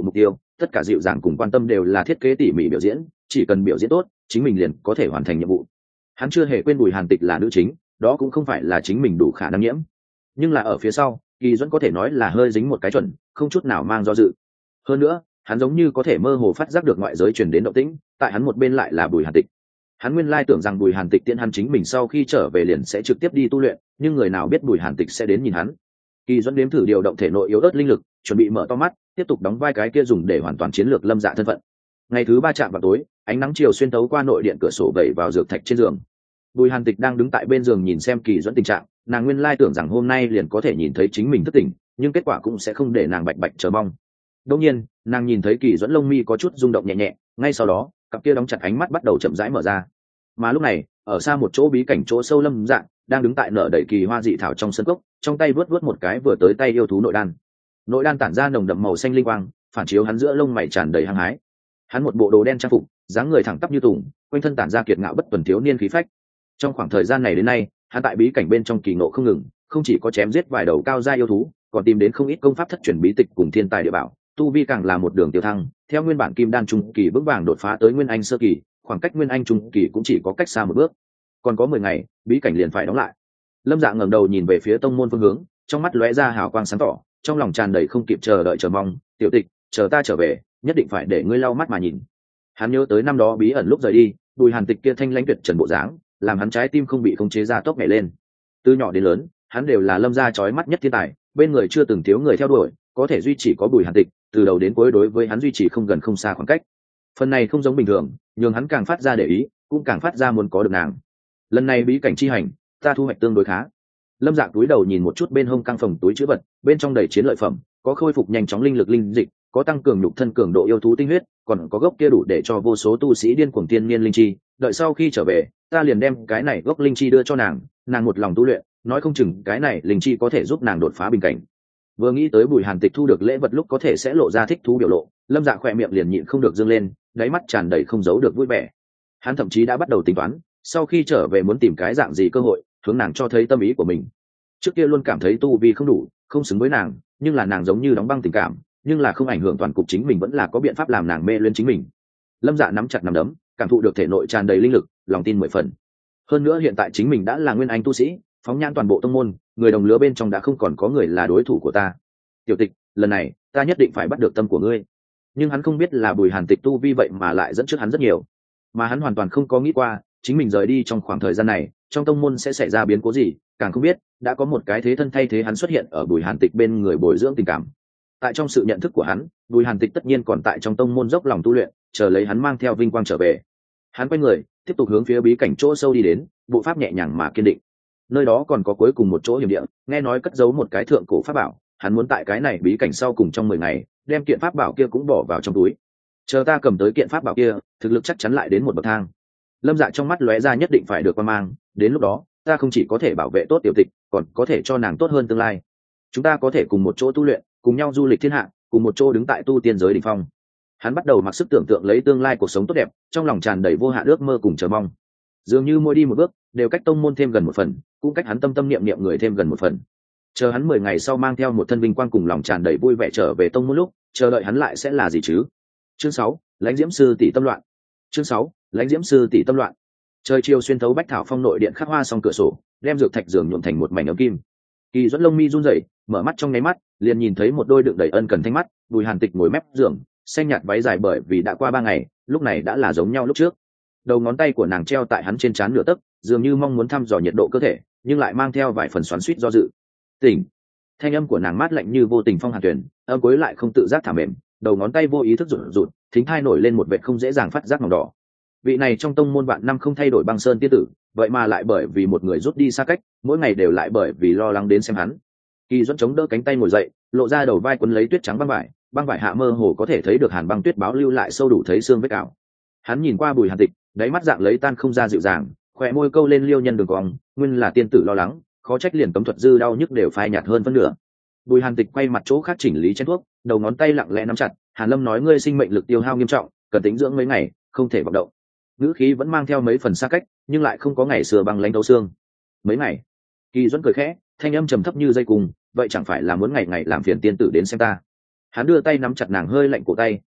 tất cả dịu dàng cùng quan tâm đều là thiết kế tỉ mỉ biểu diễn, chỉ cần biểu diễn tốt chính mình liền có thể hoàn thành nhiệm vụ. Hắn chưa hề quên Bùi Hàn Tịch là nữ chính, đó cũng không phải là chính mình đủ khả năng nhiễm, nhưng là ở phía sau Kỳ Duẫn có thể nói là hơi dính một cái chuẩn, không chút nào mang do dự. Hơn nữa hắn giống như có thể mơ hồ phát giác được ngoại giới truyền đến động tĩnh, tại hắn một bên lại là Bùi Hàn Tịch. Hắn nguyên lai tưởng rằng Bùi Hàn Tịch tiễn hắn chính mình sau khi trở về liền sẽ trực tiếp đi tu luyện, nhưng người nào biết Bùi Hàn Tịch sẽ đến nhìn hắn. Kỳ Duẫn nếm thử điều động thể nội yếu ớt linh lực, chuẩn bị mở to mắt tiếp tục đóng vai cái kia dùng để hoàn toàn chiến lược Lâm Dạ thân phận. Ngày thứ ba chạm vào tối, ánh nắng chiều xuyên tấu qua nội điện cửa sổ vẩy vào dược thạch trên giường. Bùi Hàn Tịch đang đứng tại bên giường nhìn xem Kỳ Duẫn tình trạng, nàng nguyên lai tưởng rằng hôm nay liền có thể nhìn thấy chính mình thức tỉnh, nhưng kết quả cũng sẽ không để nàng bạch bạch chờ mong. Đương nhiên, nàng nhìn thấy Kỳ Duẫn lông mi có chút rung động nhẹ nhẹ, ngay sau đó, cặp kia đóng chặt ánh mắt bắt đầu chậm rãi mở ra. Mà lúc này, ở xa một chỗ bí cảnh chỗ sâu Lâm Dạ đang đứng tại nở đầy kỳ hoa dị thảo trong sân cốc, trong tay vớt vớt một cái vừa tới tay yêu thú nội đan. Nội đan tản ra nồng đậm màu xanh linh quang, phản chiếu hắn giữa lông mày tràn đầy hăng hái. Hắn một bộ đồ đen trang phục, dáng người thẳng tắp như tùng, quanh thân tản ra kiệt ngạo bất tuần thiếu niên khí phách. Trong khoảng thời gian này đến nay, hắn tại bí cảnh bên trong kỳ ngộ không ngừng, không chỉ có chém giết vài đầu cao gia yêu thú, còn tìm đến không ít công pháp thất truyền bí tịch cùng thiên tài địa bảo, tu vi càng là một đường tiêu thăng, theo nguyên bản kim đan trung kỳ vững vàng đột phá tới nguyên anh sơ kỳ, khoảng cách nguyên anh trung kỳ cũng chỉ có cách xa một bước. Còn có mười ngày, bí cảnh liền phải đóng lại. Lâm Dạ ngẩng đầu nhìn về phía tông môn phương hướng, trong mắt lóe ra hào quang sáng tỏ, trong lòng tràn đầy không kịp chờ đợi chờ mong. Tiểu Tịch, chờ ta trở về, nhất định phải để ngươi lau mắt mà nhìn. Hắn nhớ tới năm đó bí ẩn lúc rời đi, Bùi Hàn Tịch kia thanh lãnh tuyệt trần bộ dáng, làm hắn trái tim không bị khống chế ra tốc nhảy lên. Từ nhỏ đến lớn, hắn đều là Lâm gia chói mắt nhất thiên tài, bên người chưa từng thiếu người theo đuổi, có thể duy trì có Bùi Hàn Tịch, từ đầu đến cuối đối với hắn duy trì không gần không xa khoảng cách. Phần này không giống bình thường, nhường hắn càng phát ra để ý, cũng càng phát ra muốn có được nàng. Lần này bí cảnh chi hành, ta thu hoạch tương đối khá. Lâm Dạ túi đầu nhìn một chút bên hông căng phòng túi chữ vật, bên trong đầy chiến lợi phẩm, có khôi phục nhanh chóng linh lực linh dịch, có tăng cường nhục thân cường độ yêu thú tinh huyết, còn có gốc kia đủ để cho vô số tu sĩ điên cuồng tiên niên linh chi. Đợi sau khi trở về, ta liền đem cái này gốc linh chi đưa cho nàng, nàng một lòng tu luyện, nói không chừng cái này linh chi có thể giúp nàng đột phá bình cảnh. Vừa nghĩ tới Bùi Hàn Tịch thu được lễ vật lúc có thể sẽ lộ ra thích thú biểu lộ, Lâm Dạ khỏe miệng liền nhịn không được dương lên, đáy mắt tràn đầy không giấu được vui vẻ. Hắn thậm chí đã bắt đầu tính toán, sau khi trở về muốn tìm cái dạng gì cơ hội hướng nàng cho thấy tâm ý của mình. Trước kia luôn cảm thấy tu vi không đủ, không xứng với nàng, nhưng là nàng giống như đóng băng tình cảm, nhưng là không ảnh hưởng toàn cục, chính mình vẫn là có biện pháp làm nàng mê luyến chính mình. Lâm Dạ nắm chặt nắm đấm, cảm thụ được thể nội tràn đầy linh lực, lòng tin mười phần. Hơn nữa hiện tại chính mình đã là nguyên anh tu sĩ, phóng nhãn toàn bộ tông môn, người đồng lứa bên trong đã không còn có người là đối thủ của ta. Tiểu Tịch, lần này ta nhất định phải bắt được tâm của ngươi. Nhưng hắn không biết là Bùi Hàn Tịch tu vi vậy mà lại dẫn trước hắn rất nhiều, mà hắn hoàn toàn không có nghĩ qua chính mình rời đi trong khoảng thời gian này trong tông môn sẽ xảy ra biến cố gì, càng không biết đã có một cái thế thân thay thế hắn xuất hiện ở Bùi Hàn Tịch bên người bồi dưỡng tình cảm. Tại trong sự nhận thức của hắn, Bùi Hàn Tịch tất nhiên còn tại trong tông môn dốc lòng tu luyện, chờ lấy hắn mang theo vinh quang trở về. Hắn quay người tiếp tục hướng phía bí cảnh chỗ sâu đi đến, bộ pháp nhẹ nhàng mà kiên định. Nơi đó còn có cuối cùng một chỗ hiểm địa, nghe nói cất giấu một cái thượng cổ pháp bảo, hắn muốn tại cái này bí cảnh sau cùng trong mười ngày đem kiện pháp bảo kia cũng bỏ vào trong túi. Chờ ta cầm tới kiện pháp bảo kia, thực lực chắc chắn lại đến một bậc thang. Lâm Dạ trong mắt lóe ra nhất định phải được qua mang, đến lúc đó ta không chỉ có thể bảo vệ tốt Tiểu Tịch, còn có thể cho nàng tốt hơn tương lai. Chúng ta có thể cùng một chỗ tu luyện, cùng nhau du lịch thiên hạ, cùng một chỗ đứng tại tu tiên giới đỉnh phong. Hắn bắt đầu mặc sức tưởng tượng lấy tương lai cuộc sống tốt đẹp, trong lòng tràn đầy vô hạn ước mơ cùng chờ mong. Dường như mỗi đi một bước đều cách tông môn thêm gần một phần, cũng cách hắn tâm tâm niệm niệm người thêm gần một phần. Chờ hắn mười ngày sau mang theo một thân vinh quang cùng lòng tràn đầy vui vẻ trở về tông môn lúc, chờ đợi hắn lại sẽ là gì chứ? Chương sáu, lãnh diễm sư tỷ tâm loạn. Chương sáu, lãnh diễm sư tỷ tâm loạn. Trời chiều xuyên thấu bách thảo phong nội điện khắc hoa xong cửa sổ, đem dược thạch giường nhuộm thành một mảnh ấm kim. Kỳ Duẫn lông mi run rẩy, mở mắt trong nháy mắt, liền nhìn thấy một đôi đựng đầy ân cần thanh mắt, Bùi Hàn Tịch ngồi mép giường, xanh nhạt váy dài bởi vì đã qua ba ngày, lúc này đã là giống nhau lúc trước. Đầu ngón tay của nàng treo tại hắn trên trán nửa tấc, dường như mong muốn thăm dò nhiệt độ cơ thể, nhưng lại mang theo vài phần xoắn xuýt do dự. Tỉnh. Thanh âm của nàng mát lạnh như vô tình phong hàn tuyển, âm cuối lại không tự giác thả mềm, đầu ngón tay vô ý thức rụt rụt, thính thai nổi lên một vệt không dễ dàng phát giác màu đỏ. Vị này trong tông môn bạn năm không thay đổi băng sơn tiên tử, vậy mà lại bởi vì một người rút đi xa cách, mỗi ngày đều lại bởi vì lo lắng đến xem hắn. Kỳ Duẫn chống đỡ cánh tay ngồi dậy, lộ ra đầu vai quấn lấy tuyết trắng băng vải, băng vải hạ mơ hồ có thể thấy được hàn băng tuyết báo lưu lại sâu đủ thấy xương vết ảo. Hắn nhìn qua Bùi Hàn Tịch, đáy mắt dạng lấy tan không ra dịu dàng, khóe môi câu lên liêu nhân đường cong, nguyên là tiên tử lo lắng, khó trách liền cấm thuật dư đau nhức đều phai nhạt hơn phân nửa. Bùi Hàn Tịch quay mặt chỗ khác chỉnh lý chén thuốc, đầu ngón tay lặng lẽ nắm chặt. Hàn Lâm nói ngươi sinh mệnh lực tiêu hao nghiêm trọng, cần tĩnh dưỡng mấy ngày, không thể vận động. Ngữ khí vẫn mang theo mấy phần xa cách, nhưng lại không có ngày xưa băng lãnh thấu xương. Mấy ngày? Kỳ Duẫn cười khẽ, thanh âm trầm thấp như dây cung, vậy chẳng phải là muốn ngày ngày làm phiền tiên tử đến xem ta? Hắn đưa tay nắm chặt nàng hơi lạnh cổ tay,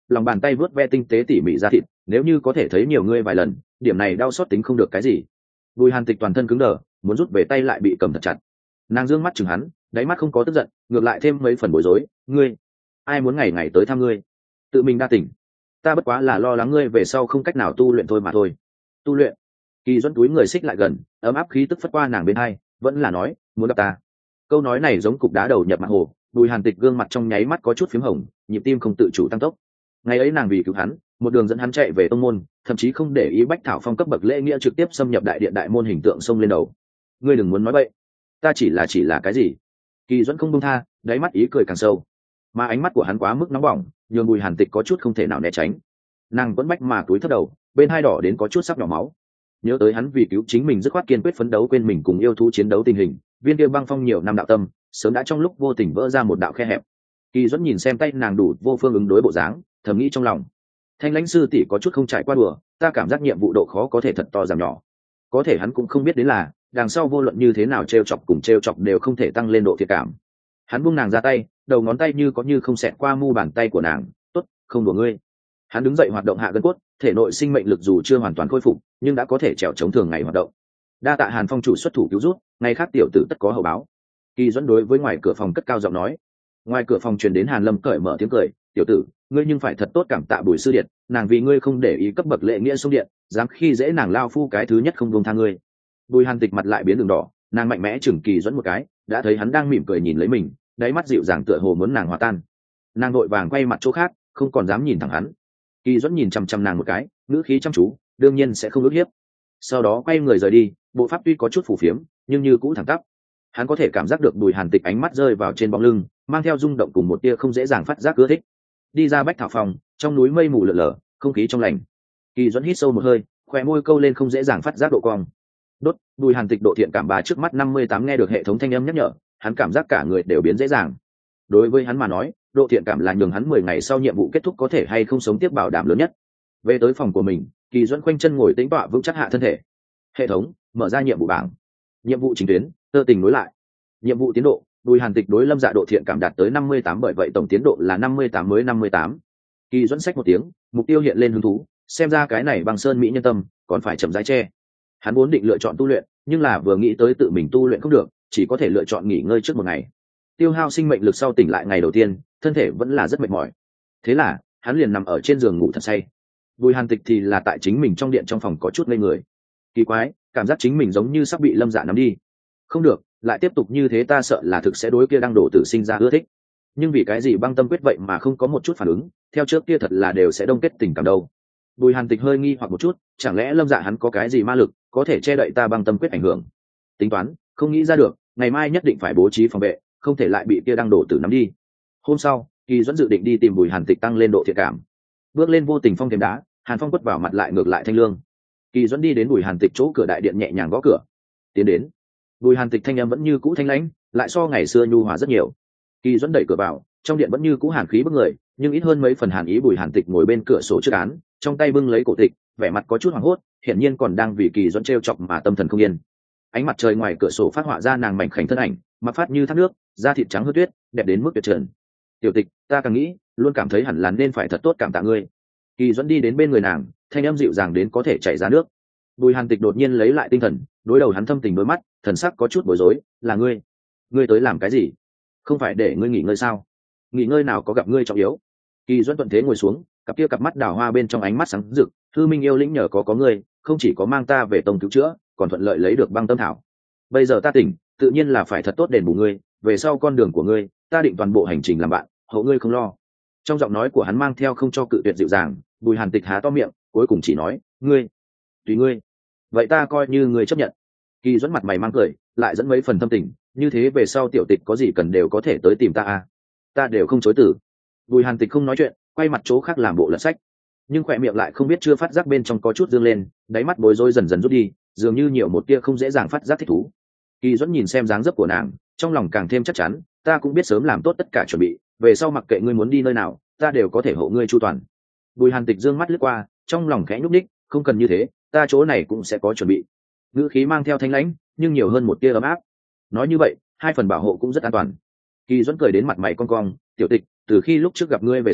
lòng bàn tay vớt ve tinh tế tỉ mỉ ra thịt, nếu như có thể thấy nhiều ngươi vài lần, điểm này đau xót tính không được cái gì. Bùi Hàn Tịch toàn thân cứng đờ, muốn rút về tay lại bị cầm thật chặt. Nàng dương mắt chừng hắn, đáy mắt không có tức giận, ngược lại thêm mấy phần bối rối. Ngươi, ai muốn ngày ngày tới thăm ngươi? Tự mình đa tỉnh. Ta bất quá là lo lắng ngươi về sau không cách nào tu luyện thôi mà thôi. Tu luyện? Kỳ Duẫn túi người xích lại gần, ấm áp khí tức phất qua nàng bên hai, vẫn là nói, muốn gặp ta. Câu nói này giống cục đá đầu nhập mặt hồ. Bùi Hàn Tịch gương mặt trong nháy mắt có chút phím hồng, nhịp tim không tự chủ tăng tốc. Ngày ấy nàng vì cứu hắn, một đường dẫn hắn chạy về tông môn, thậm chí không để ý Bách Thảo Phong cấp bậc lễ nghĩa trực tiếp xâm nhập đại điện đại môn hình tượng xông lên đầu. Ngươi đừng muốn nói bậy, ta chỉ là chỉ là cái gì? Kỳ Duẫn không buông tha, đáy mắt ý cười càng sâu, mà ánh mắt của hắn quá mức nóng bỏng, nhường Bùi Hàn Tịch có chút không thể nào né tránh. Nàng vẫn bách mà túi thấp đầu, bên hai đỏ đến có chút sắp nhỏ máu. Nhớ tới hắn vì cứu chính mình dứt khoát kiên quyết phấn đấu quên mình cùng yêu thú chiến đấu tình hình, viên kia băng phong nhiều năm đạo tâm, sớm đã trong lúc vô tình vỡ ra một đạo khe hẹp. Kỳ Duẫn nhìn xem tay nàng đủ vô phương ứng đối bộ dáng, thầm nghĩ trong lòng, Thanh Lãnh sư tỷ có chút không trải qua đùa, ta cảm giác nhiệm vụ độ khó có thể thật to giảm nhỏ. Có thể hắn cũng không biết đến là, đằng sau vô luận như thế nào trêu chọc cùng trêu chọc đều không thể tăng lên độ thiệt cảm. Hắn buông nàng ra tay, đầu ngón tay như có như không xẹt qua mu bàn tay của nàng. Tốt, không đùa ngươi. Hắn đứng dậy hoạt động hạ gân cốt, thể nội sinh mệnh lực dù chưa hoàn toàn khôi phục, nhưng đã có thể trèo chống thường ngày hoạt động. Đa tạ Hàn Phong chủ xuất thủ cứu rút, ngày khác tiểu tử tất có hậu báo. Kỳ Duẫn đối với ngoài cửa phòng cất cao giọng nói. Ngoài cửa phòng truyền đến Hàn Lâm cởi mở tiếng cười, tiểu tử, ngươi nhưng phải thật tốt cảm tạ Bùi sư điện, nàng vì ngươi không để ý cấp bậc lễ nghĩa sông điện, dám khi dễ nàng lao phu cái thứ nhất không buông tha ngươi. Bùi Hàn Tịch mặt lại biến đường đỏ, nàng mạnh mẽ chừng Kỳ Duẫn một cái, đã thấy hắn đang mỉm cười nhìn lấy mình, đáy mắt dịu dàng tựa hồ muốn nàng hòa tan. Nàng vội vàng quay mặt chỗ khác, không còn dám nhìn thẳng hắn. Kỳ Duẫn nhìn chăm chăm nàng một cái, ngữ khí chăm chú, đương nhiên sẽ không ức hiếp. Sau đó quay người rời đi, bộ pháp tuy có chút phù phiếm, nhưng như cũ thẳng tắp. Hắn có thể cảm giác được Bùi Hàn Tịch ánh mắt rơi vào trên bóng lưng, mang theo rung động cùng một tia không dễ dàng phát giác ưa thích. Đi ra Bách Thảo Phòng, trong núi mây mù lờ lờ, không khí trong lành. Kỳ Duẫn hít sâu một hơi, khóe môi câu lên không dễ dàng phát giác độ cong. Đốt, Bùi Hàn Tịch độ thiện cảm bà trước mắt năm mươi tám nghe được hệ thống thanh âm nhắc nhở, hắn cảm giác cả người đều biến dễ dàng. Đối với hắn mà nói, độ thiện cảm là nhường hắn mười ngày sau nhiệm vụ kết thúc có thể hay không sống tiếp bảo đảm lớn nhất. Về tới phòng của mình, Kỳ Duẫn khoanh chân ngồi tĩnh tọa vững chắc hạ thân thể. Hệ thống mở ra nhiệm vụ bảng. Nhiệm vụ chính tuyến, tơ tình nối lại. Nhiệm vụ tiến độ, Bùi Hàn Tịch đối Lâm Dạ độ thiện cảm đạt tới năm mươi tám, bởi vậy tổng tiến độ là năm mươi tám mới năm mươi tám. Kỳ Duẫn xách một tiếng, mục tiêu hiện lên hứng thú, xem ra cái này bằng sơn mỹ nhân tâm, còn phải chậm rãi che. Hắn vốn định lựa chọn tu luyện, nhưng là vừa nghĩ tới tự mình tu luyện không được, chỉ có thể lựa chọn nghỉ ngơi trước một ngày. Tiêu hao sinh mệnh lực sau tỉnh lại ngày đầu tiên, thân thể vẫn là rất mệt mỏi. Thế là, hắn liền nằm ở trên giường ngủ thật say. Bùi Hàn Tịch thì là tại chính mình trong điện trong phòng có chút ngây người. Kỳ quái, cảm giác chính mình giống như sắp bị Lâm Dạ nắm đi. Không được, lại tiếp tục như thế ta sợ là thực sẽ đối kia đang đổ tử sinh ra ưa thích. Nhưng vì cái gì băng tâm quyết vậy mà không có một chút phản ứng, theo trước kia thật là đều sẽ đông kết tình cảm đâu. Bùi Hàn Tịch hơi nghi hoặc một chút, chẳng lẽ Lâm Dạ hắn có cái gì ma lực có thể che đậy ta băng tâm quyết ảnh hưởng. Tính toán, không nghĩ ra được, ngày mai nhất định phải bố trí phòng vệ, không thể lại bị kia đang đổ tử nắm đi. Hôm sau, Kỳ Duẫn dự định đi tìm Bùi Hàn Tịch tăng lên độ thiện cảm. Bước lên vô tình phong thềm đá, Hàn Phong quất vào mặt lại ngược lại thanh lương. Kỳ Duẫn đi đến Bùi Hàn Tịch chỗ cửa đại điện nhẹ nhàng gõ cửa. Tiến đến. Bùi Hàn Tịch thanh âm vẫn như cũ thanh lãnh, lại so ngày xưa nhu hòa rất nhiều. Kỳ Duẫn đẩy cửa vào, trong điện vẫn như cũ hàn khí bức người, nhưng ít hơn mấy phần hàn ý. Bùi Hàn Tịch ngồi bên cửa sổ trước án, trong tay bưng lấy cổ tịch, vẻ mặt có chút hoảng hốt, hiển nhiên còn đang vì Kỳ Duẫn trêu chọc mà tâm thần không yên. Ánh mặt trời ngoài cửa sổ phát họa ra nàng mảnh khảnh thân ảnh, mặc phát như thác nước, da thịt trắng hơn tuyết, đẹp đến mức tuyệt trần. Tiểu Tịch, ta càng nghĩ, luôn cảm thấy hẳn là nên phải thật tốt cảm tạ ngươi. Kỳ Duẫn đi đến bên người nàng, thanh âm dịu dàng đến có thể chảy ra nước. Bùi Hàn Tịch đột nhiên lấy lại tinh thần, đối đầu hắn thâm tình đôi mắt, thần sắc có chút bối rối. Là ngươi? Ngươi tới làm cái gì? Không phải để ngươi nghỉ ngơi sao? Nghỉ ngơi nào có gặp ngươi trọng yếu. Kỳ Duẫn thuận thế ngồi xuống, cặp kia cặp mắt đào hoa bên trong ánh mắt sáng rực. Thư Minh yêu lĩnh nhờ có có ngươi, không chỉ có mang ta về tông cứu chữa, còn thuận lợi lấy được băng tâm thảo. Bây giờ ta tỉnh, tự nhiên là phải thật tốt đền bù ngươi. Về sau con đường của ngươi, ta định toàn bộ hành trình làm bạn, hậu ngươi không lo. Trong giọng nói của hắn mang theo không cho cự tuyệt dịu dàng. Bùi Hàn Tịch há to miệng, cuối cùng chỉ nói, ngươi, tùy ngươi. Vậy ta coi như ngươi chấp nhận. Kỳ Duẫn mặt mày mang cười, lại dẫn mấy phần thâm tình, như thế về sau Tiểu Tịch có gì cần đều có thể tới tìm ta à? Ta đều không chối từ. Bùi Hàn Tịch không nói chuyện, quay mặt chỗ khác làm bộ lật sách, nhưng khỏe miệng lại không biết chưa phát giác bên trong có chút dương lên, đáy mắt bối rối dần dần rút đi, dường như nhiều một tia không dễ dàng phát giác thích thú. Kỳ Duẫn nhìn xem dáng dấp của nàng, trong lòng càng thêm chắc chắn, ta cũng biết sớm làm tốt tất cả chuẩn bị, về sau mặc kệ ngươi muốn đi nơi nào, ta đều có thể hộ ngươi chu toàn. Bùi Hàn Tịch dương mắt lướt qua, trong lòng khẽ nhúc nhích, không cần như thế, ta chỗ này cũng sẽ có chuẩn bị. Ngữ khí mang theo thanh lãnh, nhưng nhiều hơn một tia ấm áp. Nói như vậy, hai phần bảo hộ cũng rất an toàn. Kỳ Duẫn cười đến mặt mày cong cong, Tiểu Tịch, từ khi lúc trước gặp ngươi về sau,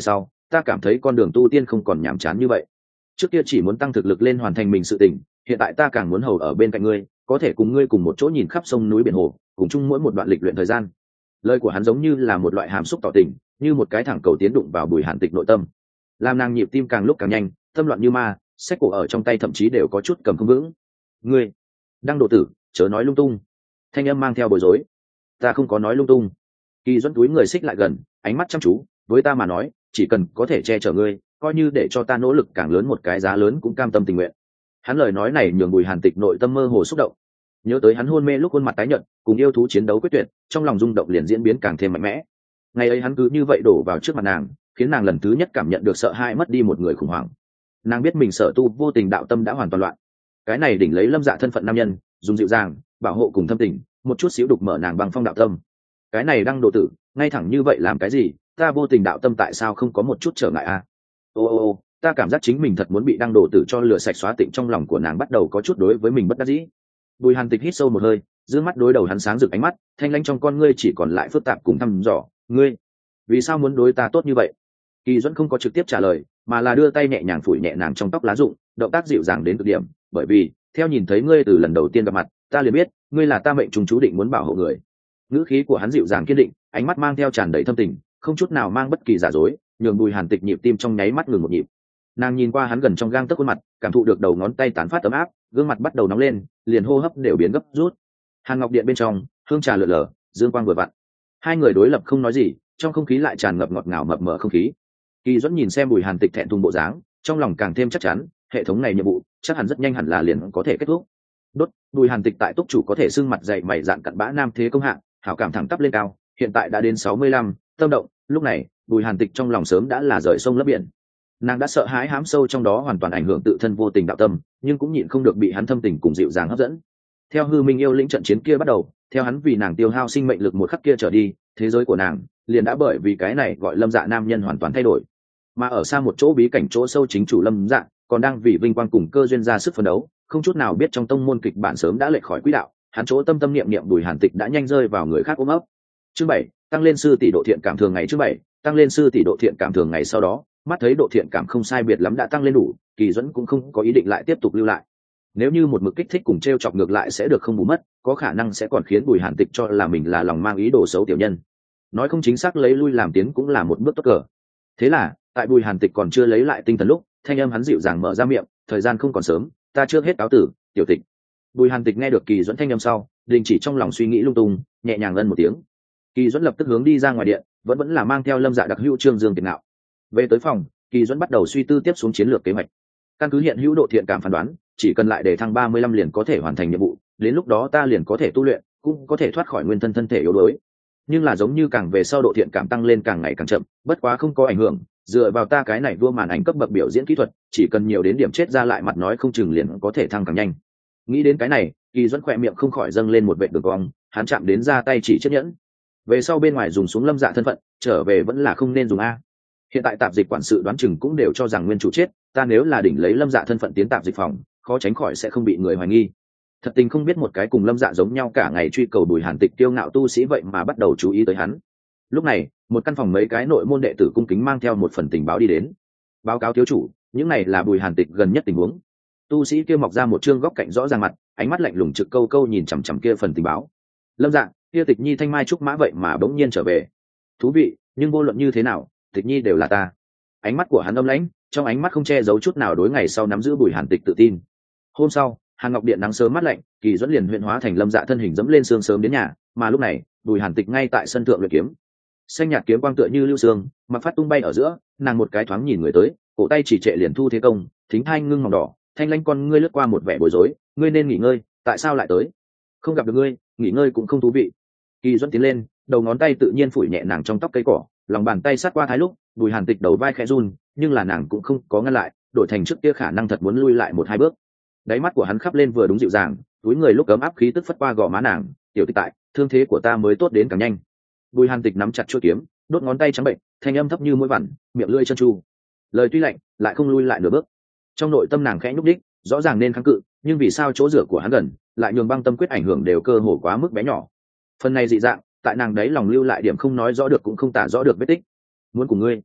ta cảm thấy con đường tu tiên không còn nhàm chán như vậy. Trước kia chỉ muốn tăng thực lực lên hoàn thành mình sự tình, hiện tại ta càng muốn hầu ở bên cạnh ngươi, có thể cùng ngươi cùng một chỗ nhìn khắp sông núi biển hồ, cùng chung mỗi một đoạn lịch luyện thời gian. Lời của hắn giống như là một loại hàm xúc tỏ tình, như một cái thẳng cầu tiến đụng vào Bùi Hàn Tịch nội tâm, làm nàng nhịp tim càng lúc càng nhanh, tâm loạn như ma, sách cổ ở trong tay thậm chí đều có chút cầm không vững. Ngươi, Đăng Độ Tử, chớ nói lung tung. Thanh âm mang theo bối rối. Ta không có nói lung tung. Kỳ Duẫn túi người xích lại gần, ánh mắt chăm chú, với ta mà nói, chỉ cần có thể che chở ngươi, coi như để cho ta nỗ lực càng lớn một cái giá lớn cũng cam tâm tình nguyện. Hắn lời nói này nhường Bùi Hàn Tịch nội tâm mơ hồ xúc động, nhớ tới hắn hôn mê lúc khuôn mặt tái nhợt, cùng yêu thú chiến đấu quyết tuyệt, trong lòng rung động liền diễn biến càng thêm mạnh mẽ. Ngày ấy hắn cứ như vậy đổ vào trước mặt nàng, khiến nàng lần thứ nhất cảm nhận được sợ hãi mất đi một người khủng hoảng. Nàng biết mình sở tu vô tình đạo tâm đã hoàn toàn loạn. Cái này đỉnh lấy Lâm Dạ thân phận nam nhân, dùng dịu dàng, bảo hộ cùng thâm tình, một chút xíu đục mở nàng băng phong đạo tâm. Cái này Đăng Độ Tử, ngay thẳng như vậy làm cái gì? Ta vô tình đạo tâm tại sao không có một chút trở ngại à? Ô ô ô, ta cảm giác chính mình thật muốn bị Đăng Độ Tử cho lửa sạch xóa tịnh, trong lòng của nàng bắt đầu có chút đối với mình bất đắc dĩ. Bùi Hàn Tịch hít sâu một hơi, dương mắt đối đầu hắn sáng rực ánh mắt, thanh lãnh trong con ngươi chỉ còn lại phức tạp cùng thăm dò. Ngươi, vì sao muốn đối ta tốt như vậy? Kỳ Duẫn không có trực tiếp trả lời, mà là đưa tay nhẹ nhàng phủi nhẹ nàng trong tóc lá rụng, động tác dịu dàng đến cực điểm. Bởi vì, theo nhìn thấy ngươi từ lần đầu tiên gặp mặt, ta liền biết, ngươi là ta mệnh trùng chú định muốn bảo hộ người. Ngữ khí của hắn dịu dàng kiên định, ánh mắt mang theo tràn đầy thâm tình, không chút nào mang bất kỳ giả dối, nhường Bùi Hàn Tịch nhịp tim trong nháy mắt ngừng một nhịp. Nàng nhìn qua hắn gần trong gang tấc khuôn mặt, cảm thụ được đầu ngón tay tán phát ấm áp, gương mặt bắt đầu nóng lên, liền hô hấp đều biến gấp rút. Hàn Ngọc Điện bên trong, hương trà lượn lờ, dương quang vừa vặn. Hai người đối lập không nói gì, trong không khí lại tràn ngập ngọt ngào mập mờ không khí. Kỳ Duẫn nhìn xem Bùi Hàn Tịch thẹn thùng bộ dáng, trong lòng càng thêm chắc chắn, hệ thống này nhiệm vụ chắc hẳn rất nhanh hẳn là liền có thể kết thúc. Đốt, Bùi Hàn Tịch tại túc chủ có thể xưng mặt dày mày dạn cặn bã nam thế công hạng, hảo cảm thẳng tắp lên cao, hiện tại đã đến sáu mươi lăm, tâm động. Lúc này, Bùi Hàn Tịch trong lòng sớm đã là rời sông lấp biển. Nàng đã sợ hãi hám sâu trong đó hoàn toàn ảnh hưởng tự thân vô tình đạo tâm, nhưng cũng nhịn không được bị hắn thâm tình cùng dịu dàng hấp dẫn. Theo hư minh yêu lĩnh trận chiến kia bắt đầu, theo hắn vì nàng tiêu hao sinh mệnh lực một khắc kia trở đi, thế giới của nàng liền đã bởi vì cái này gọi Lâm Dạ nam nhân hoàn toàn thay đổi. Mà ở xa một chỗ bí cảnh chỗ sâu, chính chủ Lâm Dạ còn đang vì vinh quang cùng cơ duyên ra sức phấn đấu, không chút nào biết trong tông môn kịch bản sớm đã lệch khỏi quỹ đạo, hắn chỗ tâm tâm niệm niệm Bùi Hàn Tịch đã nhanh rơi vào người khác ôm ấp. Chương bảy, tăng lên sư tỷ độ thiện cảm thường ngày. Chương bảy, tăng lên sư tỷ độ thiện cảm thường ngày. Sau đó, mắt thấy độ thiện cảm không sai biệt lắm đã tăng lên đủ, Kỳ Duẫn cũng không có ý định lại tiếp tục lưu lại. Nếu như một mực kích thích cùng trêu chọc ngược lại sẽ được không bù mất, có khả năng sẽ còn khiến Bùi Hàn Tịch cho là mình là lòng mang ý đồ xấu tiểu nhân. Nói không chính xác lấy lui làm tiến cũng là một bước tốt cờ. Thế là, tại Bùi Hàn Tịch còn chưa lấy lại tinh thần lúc, thanh âm hắn dịu dàng mở ra miệng, thời gian không còn sớm, ta trước hết cáo tử, tiểu Tịch. Bùi Hàn Tịch nghe được Kỳ Duẫn thanh âm sau, đình chỉ trong lòng suy nghĩ lung tung, nhẹ nhàng ân một tiếng. Kỳ Duẫn lập tức hướng đi ra ngoài điện, vẫn vẫn là mang theo Lâm Dạ đặc hữu Trương Dương Kiệt Nạo. Về tới phòng, Kỳ Duẫn bắt đầu suy tư tiếp xuống chiến lược kế hoạch. Căn cứ hiện hữu độ thiện cảm phán đoán, chỉ cần lại để thăng ba mươi lăm liền có thể hoàn thành nhiệm vụ, đến lúc đó ta liền có thể tu luyện, cũng có thể thoát khỏi nguyên thân thân thể yếu đuối. Nhưng là giống như càng về sau độ thiện cảm tăng lên càng ngày càng chậm, bất quá không có ảnh hưởng, dựa vào ta cái này vua màn ảnh cấp bậc biểu diễn kỹ thuật, chỉ cần nhiều đến điểm chết ra lại mặt nói không chừng liền có thể thăng càng nhanh. Nghĩ đến cái này, Kỳ Duẫn khỏe miệng không khỏi dâng lên một vệt đường cong, hắn chạm đến ra tay chỉ chiếc nhẫn. Về sau bên ngoài dùng xuống Lâm Dạ thân phận, trở về vẫn là không nên dùng a. Hiện tại tạp dịch quản sự đoán chừng cũng đều cho rằng nguyên chủ chết, ta nếu là đỉnh lấy Lâm Dạ thân phận tiến tạp dịch phòng, khó tránh khỏi sẽ không bị người hoài nghi. Thật tình không biết một cái cùng Lâm Dạ giống nhau cả ngày truy cầu Bùi Hàn Tịch kiêu ngạo tu sĩ vậy mà bắt đầu chú ý tới hắn. Lúc này, một căn phòng mấy cái nội môn đệ tử cung kính mang theo một phần tình báo đi đến. Báo cáo thiếu chủ, những này là Bùi Hàn Tịch gần nhất tình huống. Tu sĩ kia mọc ra một trương góc cạnh rõ ràng mặt, ánh mắt lạnh lùng trực câu câu nhìn chằm chằm kia phần tình báo. Lâm Dạ, kia Tịch Nhi thanh mai trúc mã vậy mà bỗng nhiên trở về. Thú vị, nhưng vô luận như thế nào, Tịch Nhi đều là ta. Ánh mắt của hắn âm lãnh, trong ánh mắt không che giấu chút nào đối ngày sau nắm giữ Bùi Hàn Tịch tự tin. Hôm sau, Hàn Ngọc Điện nắng sớm mát lạnh, Kỳ Duẫn liền huyện hóa thành Lâm Dạ thân hình dẫm lên sương sớm đến nhà, mà lúc này, Bùi Hàn Tịch ngay tại sân thượng luyện kiếm. Xanh nhạt kiếm quang tựa như lưu sương, mặc phát tung bay ở giữa, nàng một cái thoáng nhìn người tới, cổ tay chỉ trệ liền thu thế công, thính hai ngưng mỏng đỏ, thanh lanh con ngươi lướt qua một vẻ bối rối, ngươi nên nghỉ ngơi, tại sao lại tới? Không gặp được ngươi, nghỉ ngơi cũng không thú vị. Kỳ Duẫn tiến lên, đầu ngón tay tự nhiên phủi nhẹ nàng trong tóc cây cỏ, lòng bàn tay sát qua thái lúc, Bùi Hàn Tịch đầu vai khẽ run, nhưng là nàng cũng không có ngăn lại, đổi thành trước kia khả năng thật muốn lui lại một hai bước. Đáy mắt của hắn khắp lên vừa đúng dịu dàng, túi người lúc ấm áp khí tức phất qua gò má nàng, tiểu Tịch tại, thương thế của ta mới tốt đến càng nhanh. Bùi Hàn Tịch nắm chặt chuôi kiếm, đốt ngón tay trắng bệnh, thanh âm thấp như mũi vằn, miệng lưỡi chân chu. Lời tuy lạnh, lại không lui lại nửa bước. Trong nội tâm nàng khẽ nhúc đích, rõ ràng nên kháng cự, nhưng vì sao chỗ rửa của hắn gần, lại nhường băng tâm quyết ảnh hưởng đều cơ hồ quá mức bé nhỏ. Phần này dị dạng, tại nàng đấy lòng lưu lại điểm không nói rõ được cũng không tả rõ được vết tích. Muốn cùng ngươi.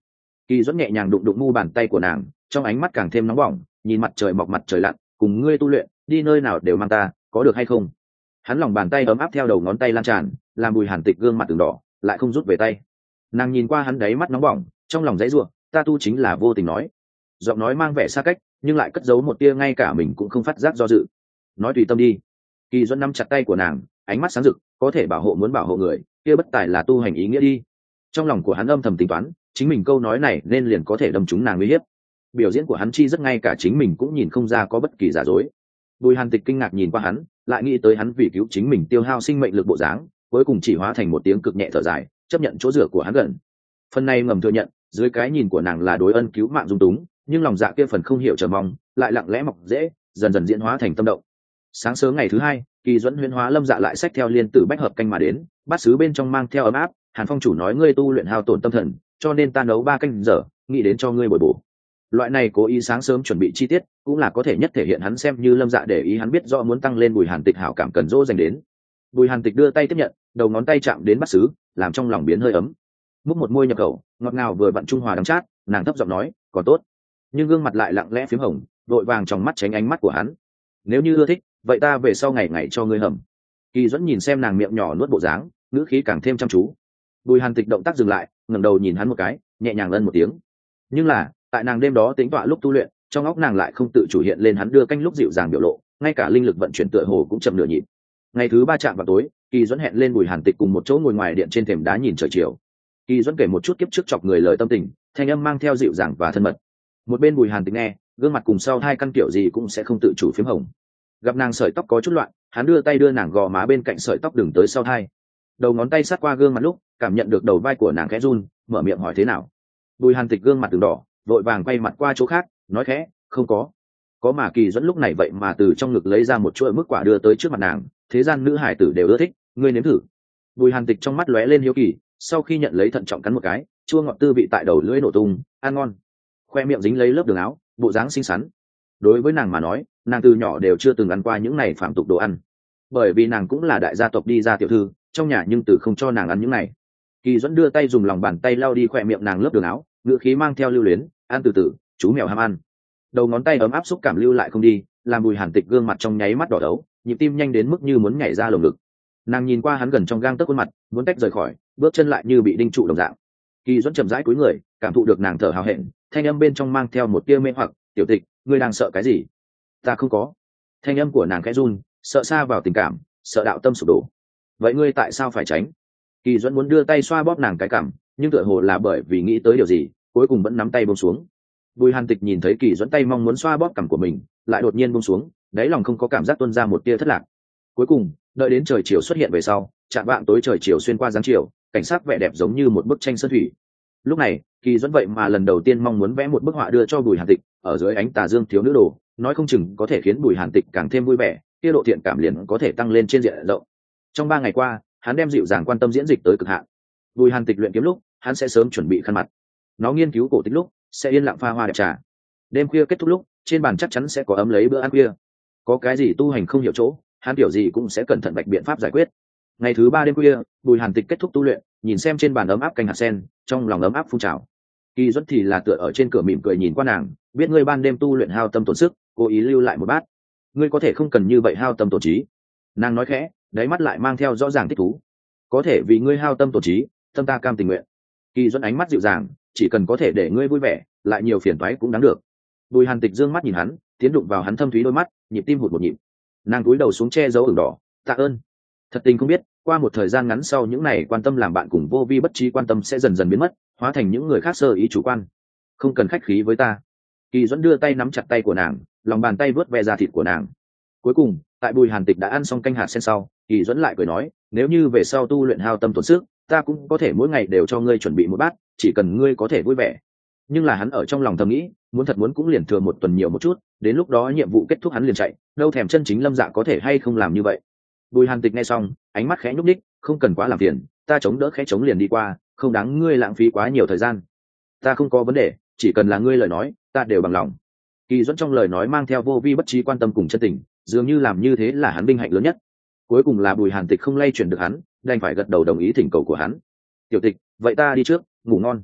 Kỳ Duẫn nhẹ nhàng đụng đụng mu bàn tay của nàng, trong ánh mắt càng thêm nóng bỏng, nhìn mặt trời mọc mặt trời lặn, cùng ngươi tu luyện, đi nơi nào đều mang ta, có được hay không? Hắn lòng bàn tay ấm áp theo đầu ngón tay lan tràn, làm Bùi Hàn Tịch gương mặt từng đỏ, lại không rút về tay. Nàng nhìn qua hắn đáy mắt nóng bỏng, trong lòng dãy rủa, ta tu chính là vô tình nói. Giọng nói mang vẻ xa cách, nhưng lại cất giấu một tia ngay cả mình cũng không phát giác do dự. Nói tùy tâm đi. Kỳ Duẫn nắm chặt tay của nàng, ánh mắt sáng rực, có thể bảo hộ muốn bảo hộ người, kia bất tài là tu hành ý nghĩa đi. Trong lòng của hắn âm thầm tính toán, chính mình câu nói này nên liền có thể đâm trúng nàng uy hiếp. Biểu diễn của hắn chi rất ngay cả chính mình cũng nhìn không ra có bất kỳ giả dối. Bùi Hàn Tịch kinh ngạc nhìn qua hắn, lại nghĩ tới hắn vì cứu chính mình tiêu hao sinh mệnh lực bộ dáng, cuối cùng chỉ hóa thành một tiếng cực nhẹ thở dài, chấp nhận chỗ rửa của hắn gần. Phần này ngầm thừa nhận, dưới cái nhìn của nàng là đối ân cứu mạng dung túng, nhưng lòng dạ kia phần không hiểu chờ mong, lại lặng lẽ mọc dễ, dần dần diễn hóa thành tâm động. Sáng sớm ngày thứ hai, Kỳ Duẫn huyễn hóa lâm dạ lại xách theo liên tử bách hợp canh mà đến, bát sứ bên trong mang theo ấm áp. Hàn Phong chủ nói ngươi tu luyện hao tổn tâm thần, cho nên ta nấu ba canh giờ, nghĩ đến cho ngươi bồi bổ. Loại này cố ý sáng sớm chuẩn bị chi tiết, cũng là có thể nhất thể hiện hắn xem như lâm dạ để ý hắn biết rõ muốn tăng lên Bùi Hàn Tịch hảo cảm cần dỗ dành đến. Bùi Hàn Tịch đưa tay tiếp nhận, đầu ngón tay chạm đến bát sứ, làm trong lòng biến hơi ấm. Múc một môi nhập khẩu, ngọt ngào vừa vặn trung hòa đắng chát, nàng thấp giọng nói, còn tốt. Nhưng gương mặt lại lặng lẽ phím hồng, đội vàng trong mắt tránh ánh mắt của hắn. Nếu như ưa thích, vậy ta về sau ngày ngày cho ngươi hầm. Kỳ Duẫn nhìn xem nàng miệng nhỏ nuốt bộ dáng, ngữ khí càng thêm chăm chú. Bùi Hàn Tịch động tác dừng lại, ngẩng đầu nhìn hắn một cái, nhẹ nhàng ân một tiếng. Nhưng là, tại nàng đêm đó tính tọa lúc tu luyện, trong óc nàng lại không tự chủ hiện lên hắn đưa canh lúc dịu dàng biểu lộ, ngay cả linh lực vận chuyển tựa hồ cũng chậm nửa nhịp. Ngày thứ ba chạm vào tối, Kỳ Duẫn hẹn lên Bùi Hàn Tịch cùng một chỗ ngồi ngoài điện trên thềm đá nhìn trời chiều. Kỳ Duẫn kể một chút kiếp trước chọc người lời tâm tình, thanh âm mang theo dịu dàng và thân mật. Một bên Bùi Hàn Tịch nghe, gương mặt cùng sau hai căn kiểu gì cũng sẽ không tự chủ phím hồng. Gặp nàng sợi tóc có chút loạn, hắn đưa tay đưa nàng gò má bên cạnh sợi tóc đừng tới sau hai. Đầu ngón tay sát qua gương mặt lúc, cảm nhận được đầu vai của nàng khẽ run, mở miệng hỏi thế nào. Bùi Hàn Tịch gương mặt từng đỏ, vội vàng quay mặt qua chỗ khác, nói khẽ, không có. Có mà Kỳ Duẫn lúc này vậy mà từ trong ngực lấy ra một chuỗi mức quả đưa tới trước mặt nàng, thế gian nữ hải tử đều ưa thích, ngươi nếm thử. Bùi Hàn Tịch trong mắt lóe lên hiếu kỳ, sau khi nhận lấy thận trọng cắn một cái, chua ngọt tư vị tại đầu lưỡi nổ tung, ăn ngon. Khoe miệng dính lấy lớp đường áo, bộ dáng xinh xắn. Đối với nàng mà nói, nàng từ nhỏ đều chưa từng ăn qua những này phạm tục đồ ăn, bởi vì nàng cũng là đại gia tộc đi ra tiểu thư, trong nhà nhưng từ không cho nàng ăn những này. Kỳ Duẫn đưa tay dùng lòng bàn tay lau đi khoe miệng nàng lớp đường áo, ngữ khí mang theo lưu luyến, ăn từ từ, chú mèo ham ăn. Đầu ngón tay ấm áp xúc cảm lưu lại không đi, làm Bùi Hàn Tịch gương mặt trong nháy mắt đỏ đấu, nhịp tim nhanh đến mức như muốn nhảy ra lồng ngực. Nàng nhìn qua hắn gần trong gang tấc khuôn mặt, muốn tách rời khỏi, bước chân lại như bị đinh trụ đồng dạng. Kỳ Duẫn chậm rãi cúi người, cảm thụ được nàng thở hào hẹn, thanh âm bên trong mang theo một tia mê hoặc, "Tiểu Tịch, ngươi đang sợ cái gì?" "Ta không có." Thanh âm của nàng khẽ run, sợ xa vào tình cảm, sợ đạo tâm sụp đổ. "Vậy ngươi tại sao phải tránh?" Kỳ Duẫn muốn đưa tay xoa bóp nàng cái cằm, nhưng tựa hồ là bởi vì nghĩ tới điều gì, cuối cùng vẫn nắm tay buông xuống. Bùi Hàn Tịch nhìn thấy Kỳ Duẫn tay mong muốn xoa bóp cằm của mình, lại đột nhiên buông xuống, đáy lòng không có cảm giác tuôn ra một tia thất lạc. Cuối cùng, đợi đến trời chiều xuất hiện về sau, chạm vạng tối trời chiều xuyên qua dáng chiều, cảnh sắc vẻ đẹp giống như một bức tranh sơn thủy. Lúc này, Kỳ Duẫn vậy mà lần đầu tiên mong muốn vẽ một bức họa đưa cho Bùi Hàn Tịch, ở dưới ánh tà dương thiếu nữ đồ, nói không chừng có thể khiến Bùi Hàn Tịch càng thêm vui vẻ, kia độ thiện cảm liền có thể tăng lên trên diện rộng. Trong ba ngày qua, hắn đem dịu dàng quan tâm diễn dịch tới cực hạn. Bùi Hàn Tịch luyện kiếm lúc, hắn sẽ sớm chuẩn bị khăn mặt. Nó nghiên cứu cổ tích lúc, sẽ yên lặng pha hoa đẹp trà. Đêm khuya kết thúc lúc, trên bàn chắc chắn sẽ có ấm lấy bữa ăn khuya. Có cái gì tu hành không hiểu chỗ, hắn kiểu gì cũng sẽ cẩn thận bạch biện pháp giải quyết. Ngày thứ ba đêm khuya, Bùi Hàn Tịch kết thúc tu luyện, nhìn xem trên bàn ấm áp canh hạt sen, trong lòng ấm áp phun trào. Kỳ Duẫn thì là tựa ở trên cửa mỉm cười nhìn qua nàng, biết ngươi ban đêm tu luyện hao tâm tổn sức, cố ý lưu lại một bát. Ngươi có thể không cần như vậy hao tâm tổn trí. Nàng nói khẽ, đáy mắt lại mang theo rõ ràng thích thú. Có thể vì ngươi hao tâm tổn trí, tâm ta cam tình nguyện. Kỳ Duẫn ánh mắt dịu dàng, chỉ cần có thể để ngươi vui vẻ, lại nhiều phiền toái cũng đáng được. Bùi Hàn Tịch dương mắt nhìn hắn, tiến đụng vào hắn thâm thúy đôi mắt, nhịp tim hụt một nhịp. Nàng cúi đầu xuống che giấu ửng đỏ, tạ ơn. Thật tình không biết, qua một thời gian ngắn sau những này quan tâm làm bạn cùng vô vi bất trí quan tâm sẽ dần dần biến mất, hóa thành những người khác sơ ý chủ quan. Không cần khách khí với ta. Kỳ Duẫn đưa tay nắm chặt tay của nàng, lòng bàn tay vớt ve da thịt của nàng. Cuối cùng, tại Bùi Hàn Tịch đã ăn xong canh hạt sen sau, Kỳ Duẫn lại cười nói, nếu như về sau tu luyện hao tâm tổn sức, ta cũng có thể mỗi ngày đều cho ngươi chuẩn bị một bát, chỉ cần ngươi có thể vui vẻ. Nhưng là hắn ở trong lòng thầm nghĩ, muốn thật muốn cũng liền thừa một tuần nhiều một chút, đến lúc đó nhiệm vụ kết thúc hắn liền chạy, đâu thèm chân chính Lâm Dạ có thể hay không làm như vậy. Bùi Hàn Tịch nghe xong, ánh mắt khẽ nhúc nhích, không cần quá làm phiền, ta chống đỡ khẽ chống liền đi qua, không đáng ngươi lãng phí quá nhiều thời gian. Ta không có vấn đề, chỉ cần là ngươi lời nói, ta đều bằng lòng. Kỳ Duẫn trong lời nói mang theo vô vi bất trí quan tâm cùng chân tình, dường như làm như thế là hắn vinh hạnh lớn nhất. Cuối cùng là Bùi Hàn Tịch không lay chuyển được hắn, đành phải gật đầu đồng ý thỉnh cầu của hắn. Tiểu Tịch, vậy ta đi trước, ngủ ngon.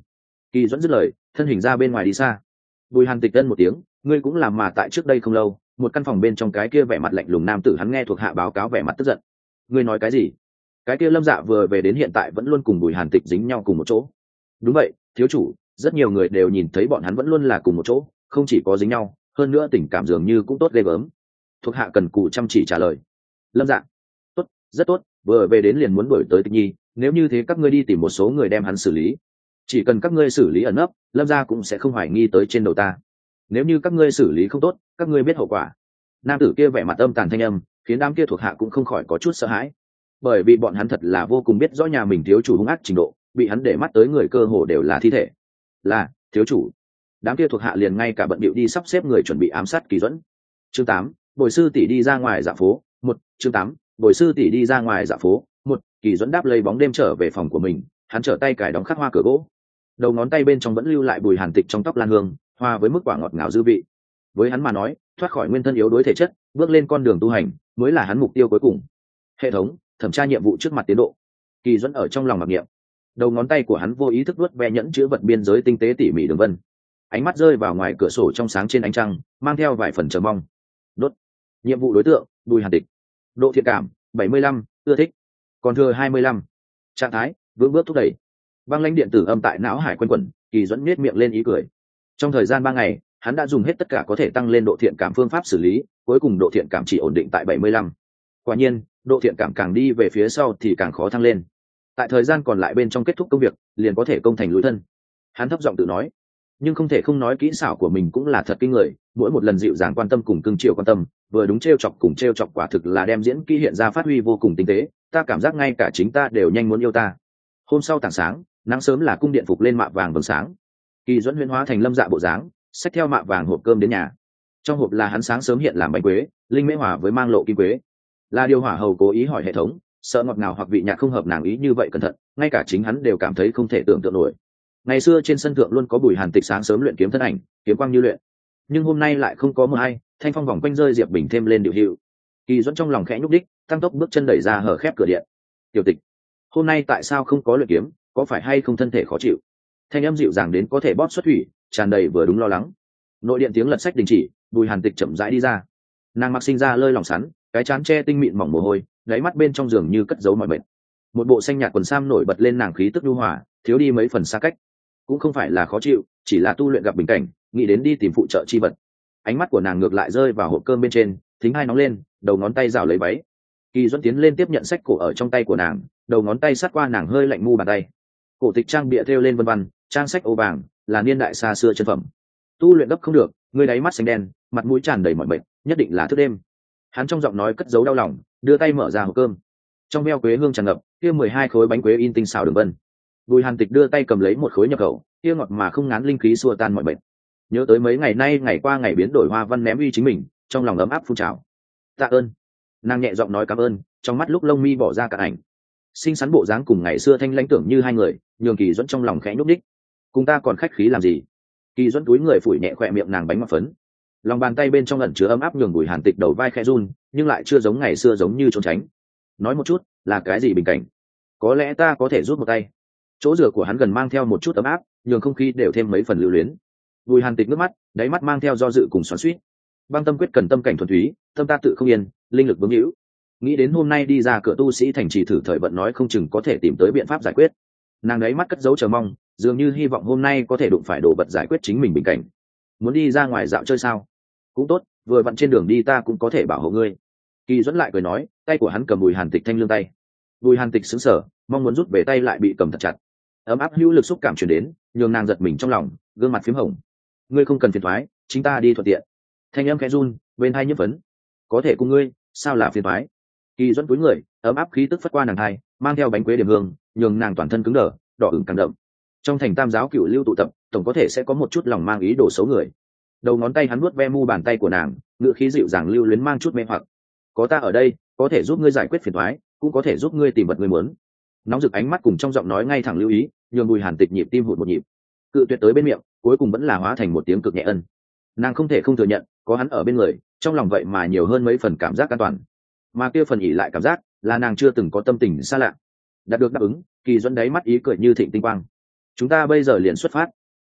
Kỳ Duẫn dứt lời, thân hình ra bên ngoài đi xa. Bùi Hàn Tịch tân một tiếng, ngươi cũng làm mà tại trước đây không lâu, một căn phòng bên trong cái kia vẻ mặt lạnh lùng nam tử hắn nghe thuộc hạ báo cáo vẻ mặt tức giận. Ngươi nói cái gì? Cái kia Lâm Dạ vừa về đến hiện tại vẫn luôn cùng Bùi Hàn Tịch dính nhau cùng một chỗ. Đúng vậy, thiếu chủ, rất nhiều người đều nhìn thấy bọn hắn vẫn luôn là cùng một chỗ, không chỉ có dính nhau, hơn nữa tình cảm dường như cũng tốt ghê gớm. Thuộc hạ cần cù chăm chỉ trả lời. Lâm Dạ, tốt, rất tốt, vừa về đến liền muốn đuổi tới Tịch Nhi, nếu như thế các ngươi đi tìm một số người đem hắn xử lý. Chỉ cần các ngươi xử lý ẩn nấp, Lâm Gia cũng sẽ không hoài nghi tới trên đầu ta. Nếu như các ngươi xử lý không tốt, các ngươi biết hậu quả. Nam tử kia vẻ mặt âm tàn thanh âm, khiến đám kia thuộc hạ cũng không khỏi có chút sợ hãi, bởi vì bọn hắn thật là vô cùng biết rõ nhà mình thiếu chủ hung ác trình độ, bị hắn để mắt tới người cơ hồ đều là thi thể. Là thiếu chủ. Đám kia thuộc hạ liền ngay cả bận bịu đi sắp xếp người chuẩn bị ám sát Kỳ Duẫn. Chương tám, Bồi sư tỷ đi ra ngoài dạ phố. Một, chương tám, Bồi sư tỷ đi ra ngoài dạ phố. Một, Kỳ Duẫn đáp lấy bóng đêm trở về phòng của mình, hắn trở tay cài đóng khắc hoa cửa gỗ. Đầu ngón tay bên trong vẫn lưu lại Bùi Hàn Tịch trong tóc lan hương, hòa với mức quả ngọt ngào dư vị. Với hắn mà nói, thoát khỏi nguyên thân yếu đuối thể chất, bước lên con đường tu hành mới là hắn mục tiêu cuối cùng. Hệ thống thẩm tra nhiệm vụ trước mặt tiến độ. Kỳ Duẫn ở trong lòng mặc niệm. Đầu ngón tay của hắn vô ý thức vuốt ve nhẫn chữ vật biên giới tinh tế tỉ mỉ đường vân. Ánh mắt rơi vào ngoài cửa sổ trong sáng trên ánh trăng, mang theo vài phần chờ mong. Đốt. Nhiệm vụ đối tượng Bùi Hàn Tịch. Độ thiện cảm bảy mươi lăm, ưa thích. Còn thừa hai mươi lăm. Trạng thái vững bước thúc đẩy. Băng lãnh điện tử âm tại não hải quanh quẩn, Kỳ Duẫn nhếch miệng lên ý cười. Trong thời gian ba ngày, hắn đã dùng hết tất cả có thể tăng lên độ thiện cảm phương pháp xử lý, cuối cùng độ thiện cảm chỉ ổn định tại bảy mươi lăm. Quả nhiên, độ thiện cảm càng đi về phía sau thì càng khó thăng lên. Tại thời gian còn lại bên trong kết thúc công việc, liền có thể công thành lối thân. Hắn thấp giọng tự nói, nhưng không thể không nói kỹ xảo của mình cũng là thật kinh người, mỗi một lần dịu dàng quan tâm cùng cưng chiều quan tâm, vừa đúng trêu chọc cùng trêu chọc quả thực là đem diễn kỹ hiện ra phát huy vô cùng tinh tế, ta cảm giác ngay cả chính ta đều nhanh muốn yêu ta. Hôm sau tảng sáng, nắng sớm là cung điện phục lên mạ vàng vầng sáng. Kỳ Duẫn huyễn hóa thành Lâm Dạ bộ dáng, xách theo mạ vàng hộp cơm đến nhà. Trong hộp là hắn sáng sớm hiện làm bánh quế, linh mễ hòa với mang lộ kim quế. Là điều hỏa hầu cố ý hỏi hệ thống, sợ ngọt ngào hoặc vị nhạt không hợp nàng ý như vậy cẩn thận, ngay cả chính hắn đều cảm thấy không thể tưởng tượng nổi. Ngày xưa trên sân thượng luôn có Bùi Hàn Tịch sáng sớm luyện kiếm thân ảnh, kiếm quang như luyện, nhưng hôm nay lại không có một ai, thanh phong vòng quanh rơi Diệp Bình thêm lên điều hiệu. Kỳ Duẫn trong lòng khẽ nhúc đích, tăng tốc bước chân đẩy ra hở khép cửa điện. Tiểu Tịch, hôm nay tại sao không có luyện kiếm, có phải hay không thân thể khó chịu? Thanh âm dịu dàng đến có thể bóp xuất thủy, tràn đầy vừa đúng lo lắng. Nội điện tiếng lật sách đình chỉ, Bùi Hàn Tịch chậm rãi đi ra. Nàng mặc sinh ra lơi lòng sắn, cái trán che tinh mịn mỏng mồ hôi, đáy mắt bên trong giường như cất giấu mọi mệt. Một bộ xanh nhạt quần sam nổi bật lên nàng khí tức nhu hòa, thiếu đi mấy phần xa cách. Cũng không phải là khó chịu, chỉ là tu luyện gặp bình cảnh, nghĩ đến đi tìm phụ trợ chi vật. Ánh mắt của nàng ngược lại rơi vào hộp cơm bên trên, thính hai nóng lên, đầu ngón tay rảo lấy váy. Kỳ Duẫn tiến lên tiếp nhận sách cổ ở trong tay của nàng, đầu ngón tay sát qua nàng hơi lạnh mu bàn tay. Cổ tịch trang bìa thêu lên vân vân, trang sách ô vàng, là niên đại xa xưa chân phẩm. Tu luyện gấp không được, ngươi đáy mắt xanh đen, mặt mũi tràn đầy mỏi mệt, nhất định là thức đêm. Hắn trong giọng nói cất giấu đau lòng, đưa tay mở ra hộp cơm. Trong veo quế hương tràn ngập, kia mười hai khối bánh quế in tinh xảo đường vân. Bùi Hàn Tịch đưa tay cầm lấy một khối nhập khẩu, kia ngọt mà không ngán linh khí xua tan mọi bệnh. Nhớ tới mấy ngày nay ngày qua ngày biến đổi hoa văn ném uy chính mình, trong lòng ấm áp phun trào. Tạ ơn. Nàng nhẹ giọng nói cảm ơn, trong mắt lúc lông mi bỏ ra cả ảnh. Xinh xắn bộ dáng cùng ngày xưa thanh lãnh tưởng như hai người, nhường Kỳ Duẫn trong lòng khẽ nhúc nhích. Cùng ta còn khách khí làm gì? Kỳ Duẫn túi người phủi nhẹ khỏe miệng nàng bánh ngọt phấn. Lòng bàn tay bên trong ẩn chứa ấm áp nhường Bùi Hàn Tịch đầu vai khẽ run, nhưng lại chưa giống ngày xưa giống như trốn tránh. Nói một chút, là cái gì bình cảnh? Có lẽ ta có thể rút một tay. Chỗ rửa của hắn gần mang theo một chút ấm áp, nhường không khí đều thêm mấy phần lưu luyến. Bùi Hàn Tịch nước mắt, đáy mắt mang theo do dự cùng xoắn xuýt. Băng tâm quyết cần tâm cảnh thuần túy, tâm ta tự không yên, linh lực vững hữu. Nghĩ đến hôm nay đi ra cửa tu sĩ thành trì thử thời vận nói không chừng có thể tìm tới biện pháp giải quyết. Nàng đáy mắt cất dấu chờ mong, dường như hy vọng hôm nay có thể đụng phải đồ vật giải quyết chính mình bình cảnh. Muốn đi ra ngoài dạo chơi sao? Cũng tốt, vừa vặn trên đường đi ta cũng có thể bảo hộ ngươi. Kỳ Duẫn lại cười nói, tay của hắn cầm Bùi Hàn Tịch thanh lương tay. Bùi Hàn Tịch sững sờ, mong muốn rút về tay lại bị cầm thật chặt. Ấm áp hữu lực xúc cảm truyền đến, nhường nàng giật mình trong lòng, gương mặt phím hồng. Ngươi không cần phiền toái, chính ta đi thuận tiện. Thanh âm khẽ run, bên hai nhiễm phấn. Có thể cùng ngươi, sao là phiền toái? Kỳ Duẫn cúi người, ấm áp khí tức phất qua nàng hai, mang theo bánh quế điểm hương, nhường nàng toàn thân cứng đờ, đỏ ửng càng đậm. Trong thành Tam giáo cựu lưu tụ tập, tổng có thể sẽ có một chút lòng mang ý đồ xấu người. Đầu ngón tay hắn vuốt ve mu bàn tay của nàng, ngựa khí dịu dàng lưu luyến mang chút mê hoặc. Có ta ở đây, có thể giúp ngươi giải quyết phiền toái, cũng có thể giúp ngươi tìm vật ngươi muốn. Nóng rực ánh mắt cùng trong giọng nói ngay thẳng lưu ý, nhường Bùi Hàn Tịch nhịp tim hụt một nhịp. Cự tuyệt tới bên miệng, cuối cùng vẫn là hóa thành một tiếng cực nhẹ ân. Nàng không thể không thừa nhận, có hắn ở bên người, trong lòng vậy mà nhiều hơn mấy phần cảm giác an toàn. Mà kia phần ỉ lại cảm giác, là nàng chưa từng có tâm tình xa lạ. Đạt được đáp ứng, Kỳ Duẫn đáy mắt ý cười như thịnh tinh quang. Chúng ta bây giờ liền xuất phát.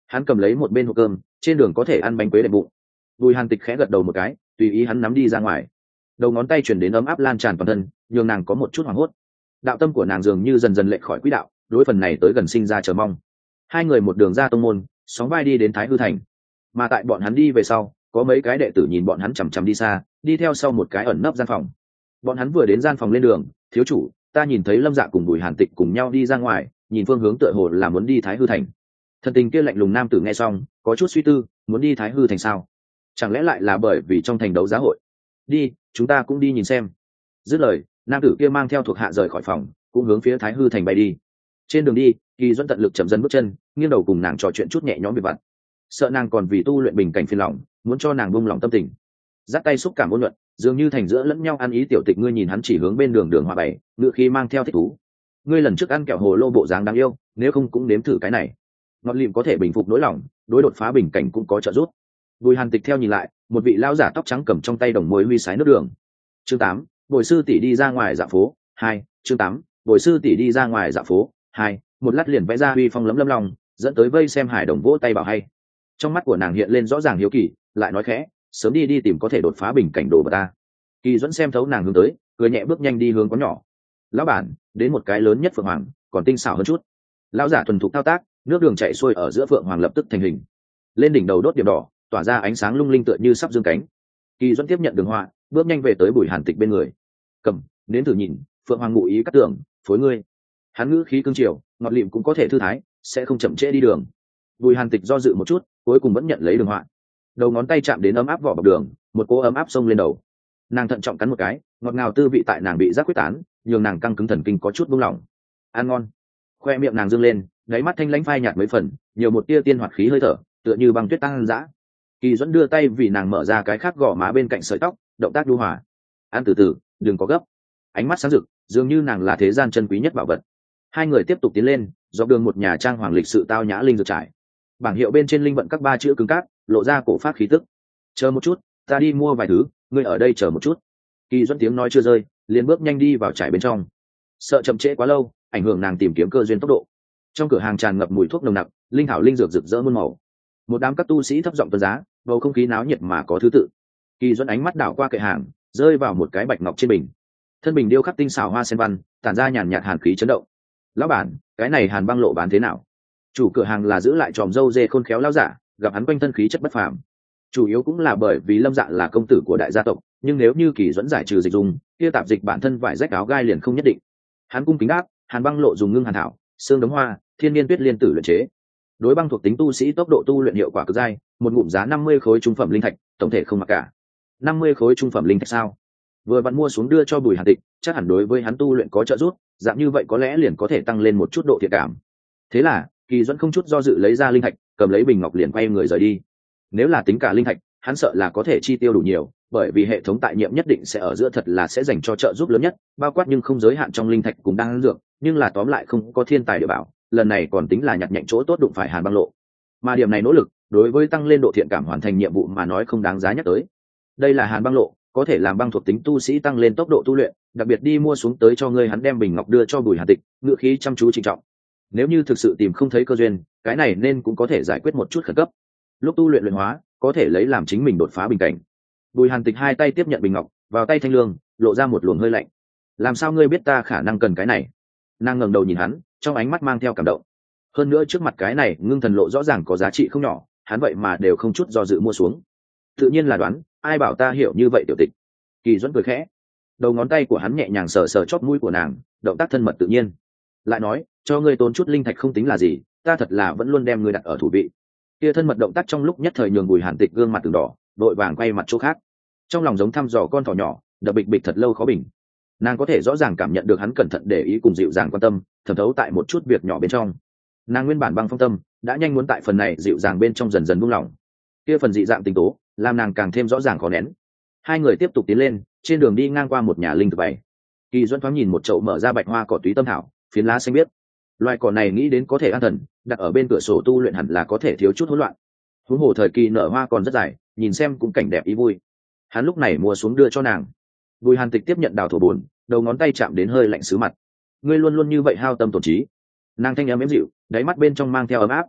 Hắn cầm lấy một bên hộp cơm, trên đường có thể ăn bánh quế đệm bụng. Bùi Hàn Tịch khẽ gật đầu một cái, tùy ý hắn nắm đi ra ngoài. Đầu ngón tay chuyển đến ấm áp lan tràn toàn thân, nhường nàng có một chút hoảng hốt. Đạo tâm của nàng dường như dần dần lệch khỏi quỹ đạo, đối phần này tới gần sinh ra chờ mong. Hai người một đường ra tông môn, sóng vai đi đến Thái Hư thành. Mà tại bọn hắn đi về sau, có mấy cái đệ tử nhìn bọn hắn chằm chằm đi xa, đi theo sau một cái ẩn nấp gian phòng. Bọn hắn vừa đến gian phòng lên đường, thiếu chủ, ta nhìn thấy Lâm Dạ cùng Bùi Hàn Tịch cùng nhau đi ra ngoài, nhìn phương hướng tựa hồ là muốn đi Thái Hư thành. Thần tình kia lạnh lùng nam tử nghe xong, có chút suy tư, muốn đi Thái Hư thành sao? Chẳng lẽ lại là bởi vì trong thành đấu giá hội? Đi, chúng ta cũng đi nhìn xem. Dứt lời, nam tử kia mang theo thuộc hạ rời khỏi phòng, cũng hướng phía Thái Hư thành bay đi. Trên đường đi, Kỳ Duẫn tận lực chậm dần bước chân, nghiêng đầu cùng nàng trò chuyện chút nhẹ nhõm việc vặt. Sợ nàng còn vì tu luyện bình cảnh phiền lòng, muốn cho nàng buông lòng tâm tình. Dắt tay xúc cảm ôn nhuận, dường như thành giữa lẫn nhau ăn ý tiểu tịch. Ngươi nhìn hắn chỉ hướng bên đường đường hoa bảy, ngựa khi mang theo thích thú. Ngươi lần trước ăn kẹo hồ lô bộ dáng đáng yêu, nếu không cũng nếm thử cái này. Ngọt lịm có thể bình phục nỗi lòng, đối đột phá bình cảnh cũng có trợ giúp. Bùi Hàn Tịch theo nhìn lại, một vị lão giả tóc trắng cầm trong tay đồng muối huy sái nước đường. Chương tám, Bồi sư tỷ đi ra ngoài dạo phố. Hai, chương tám, Bồi sư tỷ đi ra ngoài dạo phố. Hai, một lát liền vẽ ra huy phong lấm lâm lòng, dẫn tới vây xem hải đồng vỗ tay bảo hay. Trong mắt của nàng hiện lên rõ ràng hiếu kỳ, lại nói khẽ, sớm đi đi tìm có thể đột phá bình cảnh đồ vật ta. Kỳ Duẫn xem thấu nàng hướng tới, cười nhẹ bước nhanh đi hướng có nhỏ. Lão bản, đến một cái lớn nhất phượng hoàng, còn tinh xảo hơn chút. Lão giả thuần thục thao tác, nước đường chảy xuôi ở giữa phượng hoàng lập tức thành hình. Lên đỉnh đầu đốt điểm đỏ, tỏa ra ánh sáng lung linh tựa như sắp dương cánh. Kỳ Duẫn tiếp nhận đường họa, bước nhanh về tới Bùi Hàn Tịch bên người. Cầm, đến thử nhìn, phượng hoàng ngụ ý cắt tưởng, phối ngươi. Hắn ngữ khí cương triều, ngọt lịm cũng có thể thư thái, sẽ không chậm trễ đi đường. Bùi Hàn Tịch do dự một chút, cuối cùng vẫn nhận lấy đường họa. Đầu ngón tay chạm đến ấm áp vỏ bọc đường, một cỗ ấm áp xông lên đầu. Nàng thận trọng cắn một cái, ngọt ngào tư vị tại nàng bị giác quyết tán, nhường nàng căng cứng thần kinh có chút buông lỏng. Ăn ngon. Khoe miệng nàng dương lên, đáy mắt thanh lãnh phai nhạt mấy phần, nhiều một tia tiên hoạt khí hơi thở, tựa như băng tuyết tăng dã. Kỳ Duẫn đưa tay vì nàng mở ra cái khác gò má bên cạnh sợi tóc, động tác nhu hòa. Ăn từ từ, đừng có gấp. Ánh mắt sáng rực, dường như nàng là thế gian chân quý nhất bảo vật. Hai người tiếp tục tiến lên, dọc đường một nhà trang hoàng lịch sự tao nhã linh dược trải. Bảng hiệu bên trên linh vận các ba chữ cứng cáp, lộ ra cổ phát khí tức. Chờ một chút, ta đi mua vài thứ, ngươi ở đây chờ một chút. Kỳ Duẫn tiếng nói chưa rơi, liền bước nhanh đi vào trải bên trong. Sợ chậm trễ quá lâu, ảnh hưởng nàng tìm kiếm cơ duyên tốc độ. Trong cửa hàng tràn ngập mùi thuốc nồng nặc, linh thảo linh dược rực rỡ muôn màu. Một đám các tu sĩ thấp giọng tuần giá, bầu không khí náo nhiệt mà có thứ tự. Kỳ Duẫn ánh mắt đảo qua kệ hàng, rơi vào một cái bạch ngọc trên bình. Thân bình điêu khắc tinh xảo hoa sen văn, tản ra nhàn nhạt hàn khí chấn động. Lão bản, cái này hàn băng lộ bán thế nào? Chủ cửa hàng là giữ lại tròm râu dê khôn khéo lão giả, gặp hắn quanh thân khí chất bất phàm. Chủ yếu cũng là bởi vì Lâm Dạ là công tử của đại gia tộc, nhưng nếu như Kỳ Duẫn giải trừ dịch dùng, kia tạp dịch bản thân vải rách áo gai liền không nhất định. Hắn cung kính đáp, hàn băng lộ dùng ngưng hàn thảo, xương đống hoa, thiên niên tuyết liên tử luyện chế. Đối băng thuộc tính tu sĩ tốc độ tu luyện hiệu quả cực dai, một ngụm giá năm mươi khối trung phẩm linh thạch, tổng thể không mặc cả. năm mươi khối trung phẩm linh thạch sao? Vừa vặn mua xuống đưa cho Bùi Hàn Tịch, chắc hẳn đối với hắn tu luyện có trợ giúp, dạng như vậy có lẽ liền có thể tăng lên một chút độ thiện cảm. Thế là, Kỳ Duẫn không chút do dự lấy ra linh thạch, cầm lấy bình ngọc liền quay người rời đi. Nếu là tính cả linh thạch, hắn sợ là có thể chi tiêu đủ nhiều, bởi vì hệ thống tại nhiệm nhất định sẽ ở giữa thật là sẽ dành cho trợ giúp lớn nhất, bao quát nhưng không giới hạn trong linh thạch cùng đang dược, nhưng là tóm lại không có thiên tài địa bảo, lần này còn tính là nhặt nhạnh chỗ tốt đụng phải Hàn Băng Lộ. Mà điểm này nỗ lực, đối với tăng lên độ thiện cảm hoàn thành nhiệm vụ mà nói không đáng giá nhắc tới. Đây là Hàn Băng Lộ, có thể làm băng thuộc tính tu sĩ tăng lên tốc độ tu luyện, đặc biệt đi mua xuống tới cho ngươi. Hắn đem bình ngọc đưa cho Bùi Hàn Tịch, ngữ khí chăm chú trịnh trọng. Nếu như thực sự tìm không thấy cơ duyên, cái này nên cũng có thể giải quyết một chút khẩn cấp. Lúc tu luyện luyện hóa, có thể lấy làm chính mình đột phá bình cảnh. Bùi Hàn Tịch hai tay tiếp nhận bình ngọc, vào tay thanh lương, lộ ra một luồng hơi lạnh. Làm sao ngươi biết ta khả năng cần cái này? Nàng ngẩng đầu nhìn hắn, trong ánh mắt mang theo cảm động. Hơn nữa trước mặt cái này ngưng thần lộ rõ ràng có giá trị không nhỏ, hắn vậy mà đều không chút do dự mua xuống. Tự nhiên là đoán, ai bảo ta hiểu như vậy tiểu tịch. Kỳ Duẫn cười khẽ, đầu ngón tay của hắn nhẹ nhàng sờ sờ chóp mũi của nàng, động tác thân mật tự nhiên. Lại nói, cho ngươi tốn chút linh thạch không tính là gì, ta thật là vẫn luôn đem ngươi đặt ở thủ vị. Kia thân mật động tác trong lúc nhất thời nhường Bùi Hàn Tịch gương mặt từng đỏ, vội vàng quay mặt chỗ khác. Trong lòng giống thăm dò con thỏ nhỏ, đập bịch bịch thật lâu khó bình. Nàng có thể rõ ràng cảm nhận được hắn cẩn thận để ý cùng dịu dàng quan tâm, thẩm thấu tại một chút việc nhỏ bên trong. Nàng nguyên bản băng phong tâm, đã nhanh muốn tại phần này dịu dàng bên trong dần dần buông lỏng. Kia phần dị dạng tình tố, làm nàng càng thêm rõ ràng khó nén. Hai người tiếp tục tiến lên, trên đường đi ngang qua một nhà linh thực bày. Kỳ Duẫn thoáng nhìn một chậu mở ra bạch hoa cỏ túy tâm thảo, phiến lá xanh biếc. Loài cỏ này nghĩ đến có thể an thần, đặt ở bên cửa sổ tu luyện hẳn là có thể thiếu chút hỗn loạn. Huống hồ thời kỳ nở hoa còn rất dài, nhìn xem cũng cảnh đẹp ý vui. Hắn lúc này mua xuống đưa cho nàng. Bùi Hàn Tịch tiếp nhận đào thổ bồn, đầu ngón tay chạm đến hơi lạnh sứ mặt. Ngươi luôn luôn như vậy hao tâm tổn trí. Nàng thanh âm êm dịu, đáy mắt bên trong mang theo ấm áp.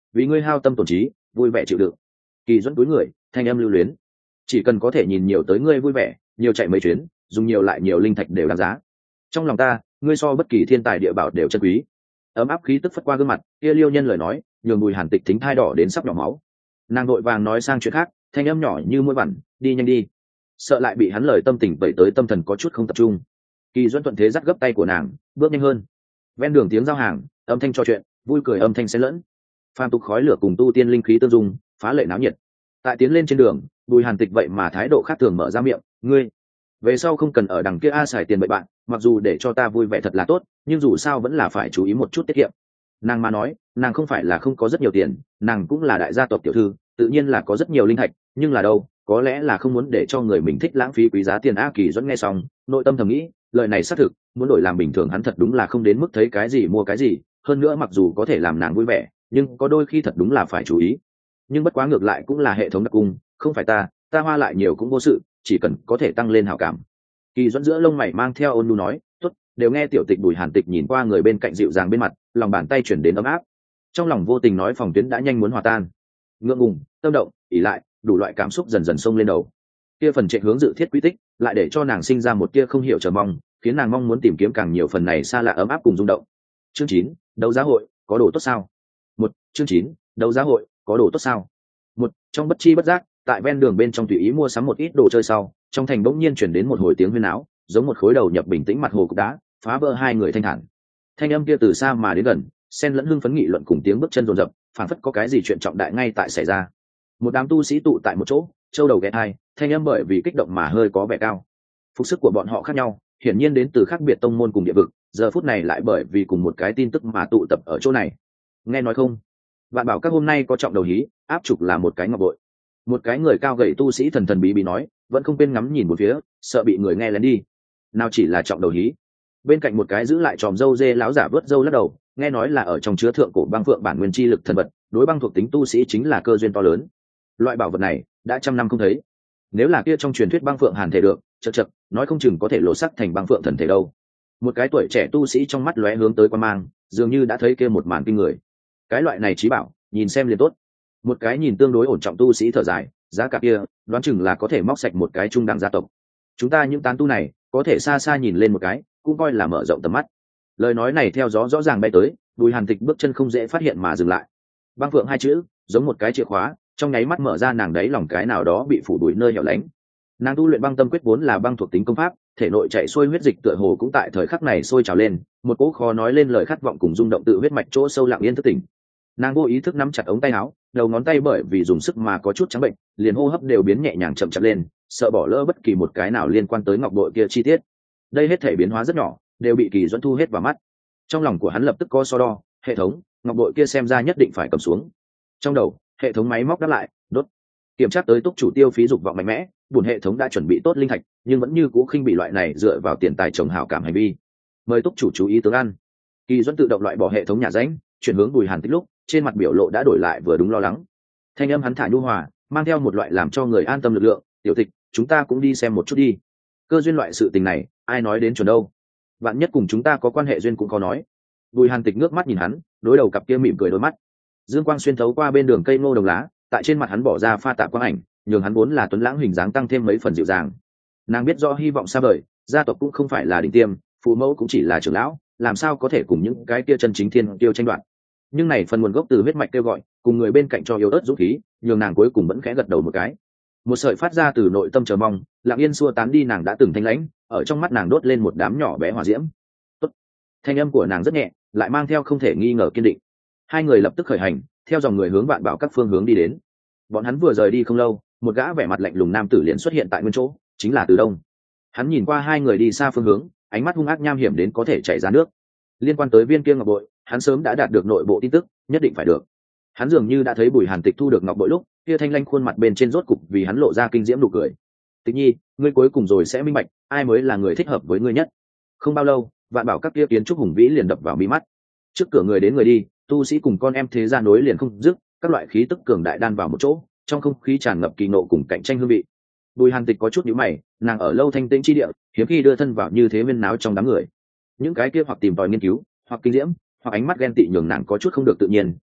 vì ngươi hao tâm tổn trí, vui vẻ chịu đựng. Kỳ Duẫn túi người, thanh âm lưu luyến. Chỉ cần có thể nhìn nhiều tới ngươi vui vẻ, nhiều chạy mấy chuyến, dùng nhiều lại nhiều linh thạch đều đáng giá. Trong lòng ta, ngươi so bất kỳ thiên tài địa bảo đều chân quý. Ấm áp khí tức phất qua gương mặt, kia Liêu Nhân lời nói, nhường Bùi Hàn Tịch thính thai đỏ đến sắp nhỏ máu. Nàng đội vàng nói sang chuyện khác, thanh âm nhỏ như muỗi vằn, đi nhanh đi. Sợ lại bị hắn lời tâm tình bậy tới tâm thần có chút không tập trung. Kỳ Duẫn thuận thế dắt gấp tay của nàng, bước nhanh hơn. Ven đường tiếng giao hàng, âm thanh trò chuyện, vui cười âm thanh xen lẫn. Phàm tục khói lửa cùng tu tiên linh khí tương dung, phá lệ náo nhiệt. Tại tiến lên trên đường, Bùi Hàn Tịch vậy mà thái độ khác thường mở ra miệng, ngươi về sau không cần ở đằng kia a xài tiền bậy bạn, mặc dù để cho ta vui vẻ thật là tốt, nhưng dù sao vẫn là phải chú ý một chút tiết kiệm. Nàng mà nói, nàng không phải là không có rất nhiều tiền, nàng cũng là đại gia tộc tiểu thư, tự nhiên là có rất nhiều linh thạch, nhưng là đâu, có lẽ là không muốn để cho người mình thích lãng phí quý giá tiền. A Kỳ Duẫn nghe xong, nội tâm thầm nghĩ, lời này xác thực, muốn đổi làm bình thường hắn thật đúng là không đến mức thấy cái gì mua cái gì, hơn nữa mặc dù có thể làm nàng vui vẻ, nhưng có đôi khi thật đúng là phải chú ý. Nhưng bất quá ngược lại cũng là hệ thống đặc cung, không phải ta, ta hoa lại nhiều cũng vô sự, chỉ cần có thể tăng lên hảo cảm. Kỳ Duẫn giữa lông mày mang theo ôn nhu nói, tốt, đều nghe tiểu tịch. Bùi Hàn Tịch nhìn qua người bên cạnh dịu dàng bên mặt, lòng bàn tay chuyển đến ấm áp, trong lòng vô tình nói phòng tuyến đã nhanh muốn hòa tan. Ngượng ngùng, tâm động, ỉ lại, đủ loại cảm xúc dần dần xông lên đầu. Kia phần chạy hướng dự thiết quy tích, lại để cho nàng sinh ra một tia không hiểu chờ mong, khiến nàng mong muốn tìm kiếm càng nhiều phần này xa lạ ấm áp cùng rung động. Chương chín, đấu giá hội, có đồ tốt sao? Một, chương chín, đấu giá hội, có đồ tốt sao? Một, trong bất chi bất giác, tại ven đường bên trong tùy ý mua sắm một ít đồ chơi sau, trong thành bỗng nhiên chuyển đến một hồi tiếng huyên náo, giống một khối đầu nhập bình tĩnh mặt hồ cục đá, phá vỡ hai người thanh thản. Thanh âm kia từ xa mà đến gần, xen lẫn hưng phấn nghị luận cùng tiếng bước chân rồn rập, phảng phất có cái gì chuyện trọng đại ngay tại xảy ra. Một đám tu sĩ tụ tại một chỗ, châu đầu ghé thai, thanh âm bởi vì kích động mà hơi có vẻ cao. Phục sức của bọn họ khác nhau, hiển nhiên đến từ khác biệt tông môn cùng địa vực, giờ phút này lại bởi vì cùng một cái tin tức mà tụ tập ở chỗ này. Nghe nói không? Vạn bảo các hôm nay có trọng đầu hí, áp trục là một cái ngọc bội. Một cái người cao gầy tu sĩ thần thần bí bí nói, vẫn không quên ngắm nhìn một phía, sợ bị người nghe lén đi. Nào chỉ là trọng đầu hí. Bên cạnh một cái giữ lại tròm râu dê láo giả vớt râu lắc đầu, nghe nói là ở trong chứa thượng cổ băng phượng bản nguyên chi lực thần vật, đối băng thuộc tính tu sĩ chính là cơ duyên to lớn. Loại bảo vật này đã trăm năm không thấy, nếu là kia trong truyền thuyết băng phượng hàn thể được, chật chật, nói không chừng có thể lộ sắc thành băng phượng thần thể đâu. Một cái tuổi trẻ tu sĩ trong mắt lóe hướng tới quan mang, dường như đã thấy kia một màn kinh người. Cái loại này trí bảo, nhìn xem liền tốt. Một cái nhìn tương đối ổn trọng tu sĩ thở dài, giá cả kia, đoán chừng là có thể móc sạch một cái trung đẳng gia tộc. Chúng ta những tán tu này, có thể xa xa nhìn lên một cái, cũng coi là mở rộng tầm mắt. Lời nói này theo gió rõ ràng bay tới, Bùi Hàn Tịch bước chân không dễ phát hiện mà dừng lại. Băng phượng hai chữ, giống một cái chìa khóa, trong nháy mắt mở ra nàng đấy lòng cái nào đó bị phủ đuổi nơi hẻo lánh. Nàng tu luyện băng tâm quyết vốn là băng thuộc tính công pháp, thể nội chạy xuôi huyết dịch tựa hồ cũng tại thời khắc này sôi trào lên, một cỗ khó nói lên lời khát vọng cùng rung động tự huyết mạch chỗ sâu lặng yên thức tỉnh. Nàng vô ý thức nắm chặt ống tay áo, đầu ngón tay bởi vì dùng sức mà có chút trắng bệnh, liền hô hấp đều biến nhẹ nhàng chậm chậm lên, sợ bỏ lỡ bất kỳ một cái nào liên quan tới ngọc bội kia chi tiết. Đây hết thể biến hóa rất nhỏ, đều bị Kỳ Duẫn thu hết vào mắt. Trong lòng của hắn lập tức có so đo, hệ thống, ngọc bội kia xem ra nhất định phải cầm xuống. Trong đầu, hệ thống máy móc đáp lại, đốt. Kiểm tra tới túc chủ tiêu phí dục vọng mạnh mẽ, buồn hệ thống đã chuẩn bị tốt linh thạch, nhưng vẫn như cũ khinh bị loại này dựa vào tiền tài trồng hảo cảm hành vi. Mời túc chủ chú ý tướng ăn. Kỳ Duẫn tự động loại bỏ hệ thống nhà ránh, chuyển hướng Bùi Hàn Tịch lúc, trên mặt biểu lộ đã đổi lại vừa đúng lo lắng. Thanh âm hắn thả nhu hòa, mang theo một loại làm cho người an tâm lực lượng, "Tiểu Tịch, chúng ta cũng đi xem một chút đi. Cơ duyên loại sự tình này, ai nói đến chuẩn đâu. Vạn nhất cùng chúng ta có quan hệ duyên cũng có nói." Bùi Hàn Tịch ngước mắt nhìn hắn, đối đầu cặp kia mỉm cười đôi mắt. Dương quang xuyên thấu qua bên đường cây ngô đồng lá, tại trên mặt hắn bỏ ra pha tạp quang ảnh, nhường hắn vốn là tuấn lãng hình dáng tăng thêm mấy phần dịu dàng. Nàng biết rõ hy vọng xa vời, gia tộc cũng không phải là đỉnh tiêm, phụ mẫu cũng chỉ là trưởng lão, làm sao có thể cùng những cái kia chân chính thiên tiêu tranh đoạt. Nhưng này phần nguồn gốc từ huyết mạch kêu gọi, cùng người bên cạnh cho yếu ớt dũng khí, nhường nàng cuối cùng vẫn khẽ gật đầu một cái. Một sợi phát ra từ nội tâm chờ mong, lặng yên xua tán đi nàng đã từng thanh lãnh, ở trong mắt nàng đốt lên một đám nhỏ bé hỏa diễm. Tốt. Thanh âm của nàng rất nhẹ, lại mang theo không thể nghi ngờ kiên định. Hai người lập tức khởi hành, theo dòng người hướng Vạn Bảo các phương hướng đi đến. Bọn hắn vừa rời đi không lâu, một gã vẻ mặt lạnh lùng nam tử liền xuất hiện tại nguyên chỗ, chính là Từ Đông. Hắn nhìn qua hai người đi xa phương hướng, ánh mắt hung ác nham hiểm đến có thể chảy ra nước. Liên quan tới viên kia ngọc bội, hắn sớm đã đạt được nội bộ tin tức, nhất định phải được. Hắn dường như đã thấy Bùi Hàn Tịch thu được ngọc bội lúc, kia thanh lanh khuôn mặt bên trên rốt cục vì hắn lộ ra kinh diễm nụ cười. "Tịch Nhi, ngươi cuối cùng rồi sẽ minh bạch, ai mới là người thích hợp với ngươi nhất." Không bao lâu, Vạn Bảo các kia kiến trúc hùng vĩ liền đập vào mi mắt. Trước cửa người đến người đi, tu sĩ cùng con em thế gia nối liền không dứt, các loại khí tức cường đại đan vào một chỗ, trong không khí tràn ngập kỳ nộ cùng cạnh tranh hương vị. Bùi Hàn Tịch có chút nhíu mày, nàng ở lâu thanh tĩnh chi địa, hiếm khi đưa thân vào như thế viên náo trong đám người. Những cái kia hoặc tìm tòi nghiên cứu, hoặc kinh diễm, hoặc ánh mắt ghen tị nhường nàng có chút không được tự nhiên,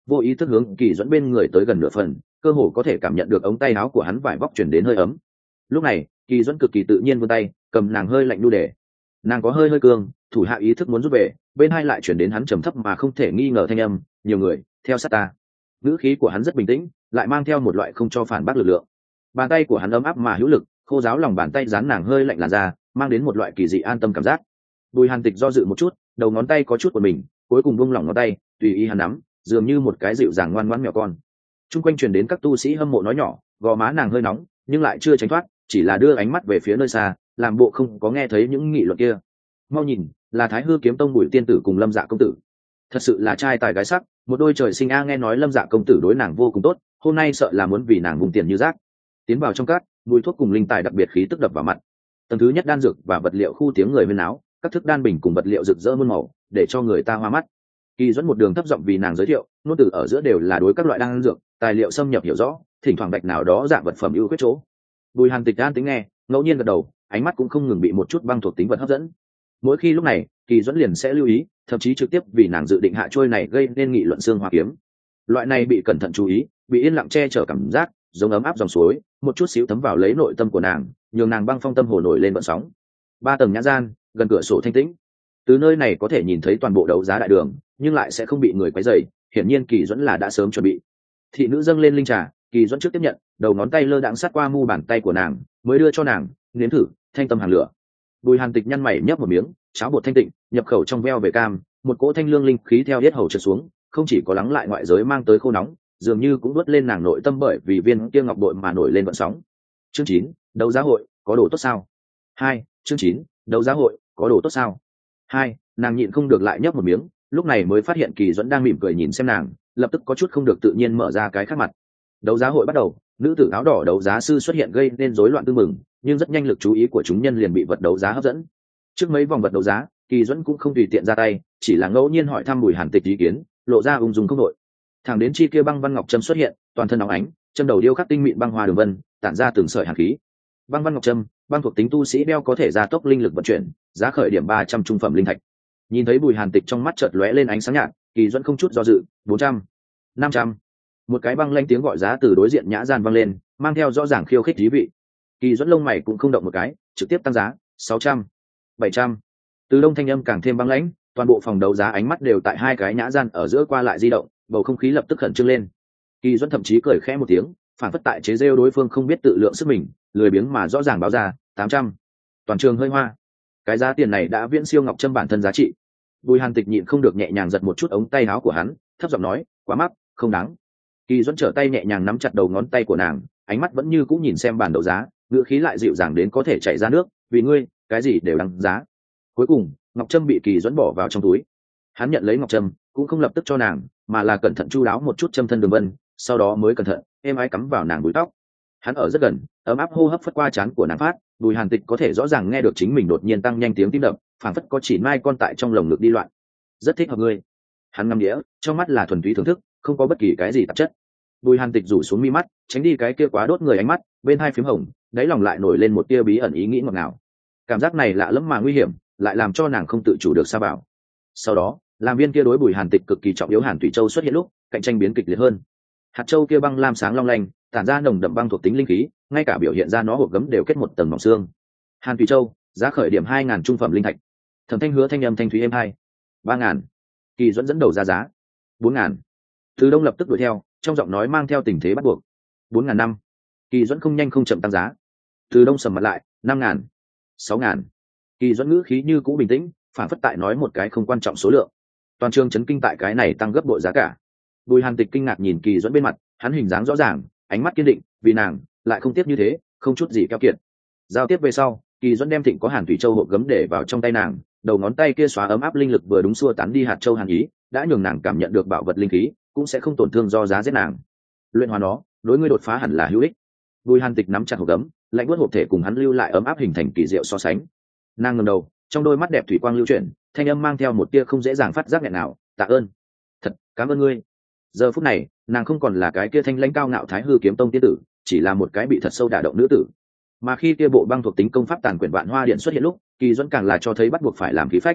vô ý thức hướng Kỳ Duẫn bên người tới gần nửa phần, cơ hồ có thể cảm nhận được ống tay áo của hắn vải vóc chuyển đến hơi ấm. Lúc này Kỳ Duẫn cực kỳ tự nhiên vươn tay cầm nàng hơi lạnh đu để, nàng có hơi hơi cương, thủ hạ ý thức muốn rút về, bên hai lại chuyển đến hắn trầm thấp mà không thể nghi ngờ thanh âm, nhiều người theo sát ta. Ngữ khí của hắn rất bình tĩnh, lại mang theo một loại không cho phản bác lực lượng. Bàn tay của hắn ấm áp mà hữu lực, khô ráo lòng bàn tay dán nàng hơi lạnh làn da, mang đến một loại kỳ dị an tâm cảm giác. Bùi Hàn Tịch do dự một chút, đầu ngón tay có chút của mình, cuối cùng buông lỏng ngón tay, tùy ý hắn nắm, dường như một cái dịu dàng ngoan ngoãn mèo con. Trung quanh truyền đến các tu sĩ hâm mộ nói nhỏ, gò má nàng hơi nóng, nhưng lại chưa tránh thoát, chỉ là đưa ánh mắt về phía nơi xa, làm bộ không có nghe thấy những nghị luận kia. Mau nhìn, là Thái Hư Kiếm Tông Bùi tiên tử cùng Lâm Dạ công tử. Thật sự là trai tài gái sắc, một đôi trời sinh a. Nghe nói Lâm Dạ công tử đối nàng vô cùng tốt, hôm nay sợ là muốn vì nàng vùng tiền như rác. Tiến vào trong cát, mùi thuốc cùng linh tài đặc biệt khí tức đập vào mặt. Tầng thứ nhất đan dược và vật liệu khu tiếng người huyên náo, các thức đan bình cùng vật liệu rực rỡ muôn màu, để cho người ta hoa mắt. Kỳ Duẫn một đường thấp giọng vì nàng giới thiệu, nốt từ ở giữa đều là đối các loại đan dược, tài liệu xâm nhập hiểu rõ, thỉnh thoảng bạch nào đó dạng vật phẩm ưu khuyết chỗ. Bùi Hàn Tịch an tính nghe, ngẫu nhiên gật đầu, ánh mắt cũng không ngừng bị một chút băng thuộc tính vật hấp dẫn. Mỗi khi lúc này, Kỳ Duẫn liền sẽ lưu ý, thậm chí trực tiếp vì nàng dự định hạ trôi này gây nên nghị luận xương hoa kiếm. Loại này bị cẩn thận chú ý, bị yên lặng che chở cảm giác, giống ấm áp dòng suối, một chút xíu thấm vào lấy nội tâm của nàng, nhường nàng băng phong tâm hồ nổi lên vận sóng. Ba tầng nhã gian, gần cửa sổ thanh tĩnh. Từ nơi này có thể nhìn thấy toàn bộ đấu giá đại đường, nhưng lại sẽ không bị người quấy rầy, hiển nhiên Kỳ Duẫn là đã sớm chuẩn bị. Thị nữ dâng lên linh trà, Kỳ Duẫn trước tiếp nhận, đầu ngón tay lơ đãng sát qua mu bàn tay của nàng, mới đưa cho nàng, nếm thử, thanh tâm hàng lửa. Bùi Hàn Tịch nhăn mày nhấp một miếng, cháo bột thanh tịnh, nhập khẩu trong veo về cam, một cỗ thanh lương linh khí theo yết hầu trượt xuống, không chỉ có lắng lại ngoại giới mang tới khô nóng, dường như cũng đốt lên nàng nội tâm bởi vì viên kia ngọc bội mà nổi lên vận sóng. Chương chín, đấu giá hội, có đồ tốt sao? Hai, chương chín, đấu giá hội, có đồ tốt sao? Hai, nàng nhịn không được lại nhấp một miếng, lúc này mới phát hiện Kỳ Duẫn đang mỉm cười nhìn xem nàng, lập tức có chút không được tự nhiên mở ra cái khác mặt. Đấu giá hội bắt đầu, nữ tử áo đỏ đấu giá sư xuất hiện gây nên rối loạn tương mừng, nhưng rất nhanh lực chú ý của chúng nhân liền bị vật đấu giá hấp dẫn. Trước mấy vòng vật đấu giá, Kỳ Duẫn cũng không tùy tiện ra tay, chỉ là ngẫu nhiên hỏi thăm Bùi Hàn Tịch ý kiến, lộ ra ung dung không đội. Thẳng đến chi kia băng văn ngọc trâm xuất hiện, toàn thân nóng ánh, châm đầu điêu khắc tinh mịn băng hoa đường vân, tản ra từng sợi hàn khí. Băng văn ngọc trâm, băng thuộc tính tu sĩ đeo có thể gia tốc linh lực vận chuyển, giá khởi điểm ba trăm trung phẩm linh thạch. Nhìn thấy Bùi Hàn Tịch trong mắt chợt lóe lên ánh sáng nhạt, Kỳ Duẫn không chút do dự, bốn trăm, năm trăm. Một cái băng lanh tiếng gọi giá từ đối diện nhã gian vang lên, mang theo rõ ràng khiêu khích thú vị. Kỳ Duẫn lông mày cũng không động một cái, trực tiếp tăng giá, sáu trăm, bảy trăm. Từ đông thanh âm càng thêm băng lãnh, toàn bộ phòng đấu giá ánh mắt đều tại hai cái nhã gian ở giữa qua lại di động, bầu không khí lập tức khẩn trương lên. Kỳ Duẫn thậm chí cười khẽ một tiếng, phản phất tại chế giễu đối phương không biết tự lượng sức mình, lười biếng mà rõ ràng báo ra, tám trăm. Toàn trường hơi hoa. Cái giá tiền này đã viễn siêu ngọc trâm bản thân giá trị. Bùi Hàn Tịch nhịn không được nhẹ nhàng giật một chút ống tay áo của hắn, thấp giọng nói, quá mắc, không đáng. Kỳ Duẫn trở tay nhẹ nhàng nắm chặt đầu ngón tay của nàng, ánh mắt vẫn như cũ nhìn xem bản đấu giá, ngữ khí lại dịu dàng đến có thể chảy ra nước, vì ngươi, cái gì đều đáng giá. Cuối cùng, ngọc trâm bị Kỳ Duẫn bỏ vào trong túi. Hắn nhận lấy ngọc trâm, cũng không lập tức cho nàng, mà là cẩn thận chu đáo một chút châm thân đường vân, sau đó mới cẩn thận êm ái cắm vào nàng búi tóc. Hắn ở rất gần, ấm áp hô hấp phất qua trán của nàng phát, Bùi Hàn Tịch có thể rõ ràng nghe được chính mình đột nhiên tăng nhanh tiếng tim đập, phảng phất có chỉ mai con tại trong lồng ngực đi loạn. Rất thích hợp ngươi. Hắn ngắm đĩa, trong mắt là thuần túy thưởng thức, không có bất kỳ cái gì tạp chất. Bùi Hàn Tịch rủ xuống mi mắt, tránh đi cái kia quá đốt người ánh mắt, bên hai phím hồng, đáy lòng lại nổi lên một tia bí ẩn ý nghĩ ngọt ngào. Cảm giác này lạ lẫm mà nguy hiểm, lại làm cho nàng không tự chủ được sa bảo. Sau đó, làm viên kia đối Bùi Hàn Tịch cực kỳ trọng yếu Hàn Thủy Châu xuất hiện lúc, cạnh tranh biến kịch liệt hơn. Hạt châu kia băng lam sáng long lanh, tản ra nồng đậm băng thuộc tính linh khí, ngay cả biểu hiện ra nó hộp gấm đều kết một tầng mỏng xương. Hàn Thủy Châu, giá khởi điểm hai ngàn trung phẩm linh thạch. Thẩm Thanh Hứa thanh âm thanh thúy êm hai. ba ngàn. Kỳ Duẫn dẫn đầu ra giá. bốn ngàn. Từ Đông lập tức đuổi theo, trong giọng nói mang theo tình thế bắt buộc. bốn ngàn năm. Kỳ Duẫn không nhanh không chậm tăng giá. Từ Đông sầm mặt lại, năm ngàn. sáu ngàn. Kỳ Duẫn ngữ khí như cũ bình tĩnh, phản phất tại nói một cái không quan trọng số lượng. Toàn trường chấn kinh tại cái này tăng gấp bội giá cả. Bùi Hàn Tịch kinh ngạc nhìn Kỳ Duẫn bên mặt, hắn hình dáng rõ ràng, ánh mắt kiên định, vì nàng lại không tiếp như thế, không chút gì keo kiệt. Giao tiếp về sau, Kỳ Duẫn đem Thịnh có Hàn Thủy Châu hộp gấm để vào trong tay nàng, đầu ngón tay kia xóa ấm áp linh lực vừa đúng xua tán đi hạt châu hàn ý, đã nhường nàng cảm nhận được bảo vật linh khí, cũng sẽ không tổn thương do giá giết nàng. Luyện hóa nó, đối ngươi đột phá hẳn là hữu ích. Bùi Hàn Tịch nắm chặt hộp gấm, lạnh buốt hộp thể cùng hắn lưu lại ấm áp hình thành kỳ diệu so sánh. Nàng ngẩng đầu, trong đôi mắt đẹp thủy quang lưu chuyển, thanh âm mang theo một tia không dễ dàng phát giác nghẹn nào, tạ ơn, thật, cảm ơn ngươi. Giờ phút này, nàng không còn là cái kia thanh lãnh cao ngạo Thái Hư Kiếm Tông tiên tử, chỉ là một cái bị thật sâu đả động nữ tử. Mà khi kia bộ băng thuộc tính công pháp tàn quyển vạn hoa điện xuất hiện lúc, Kỳ Duẫn càng là cho thấy bắt buộc phải làm khí phách.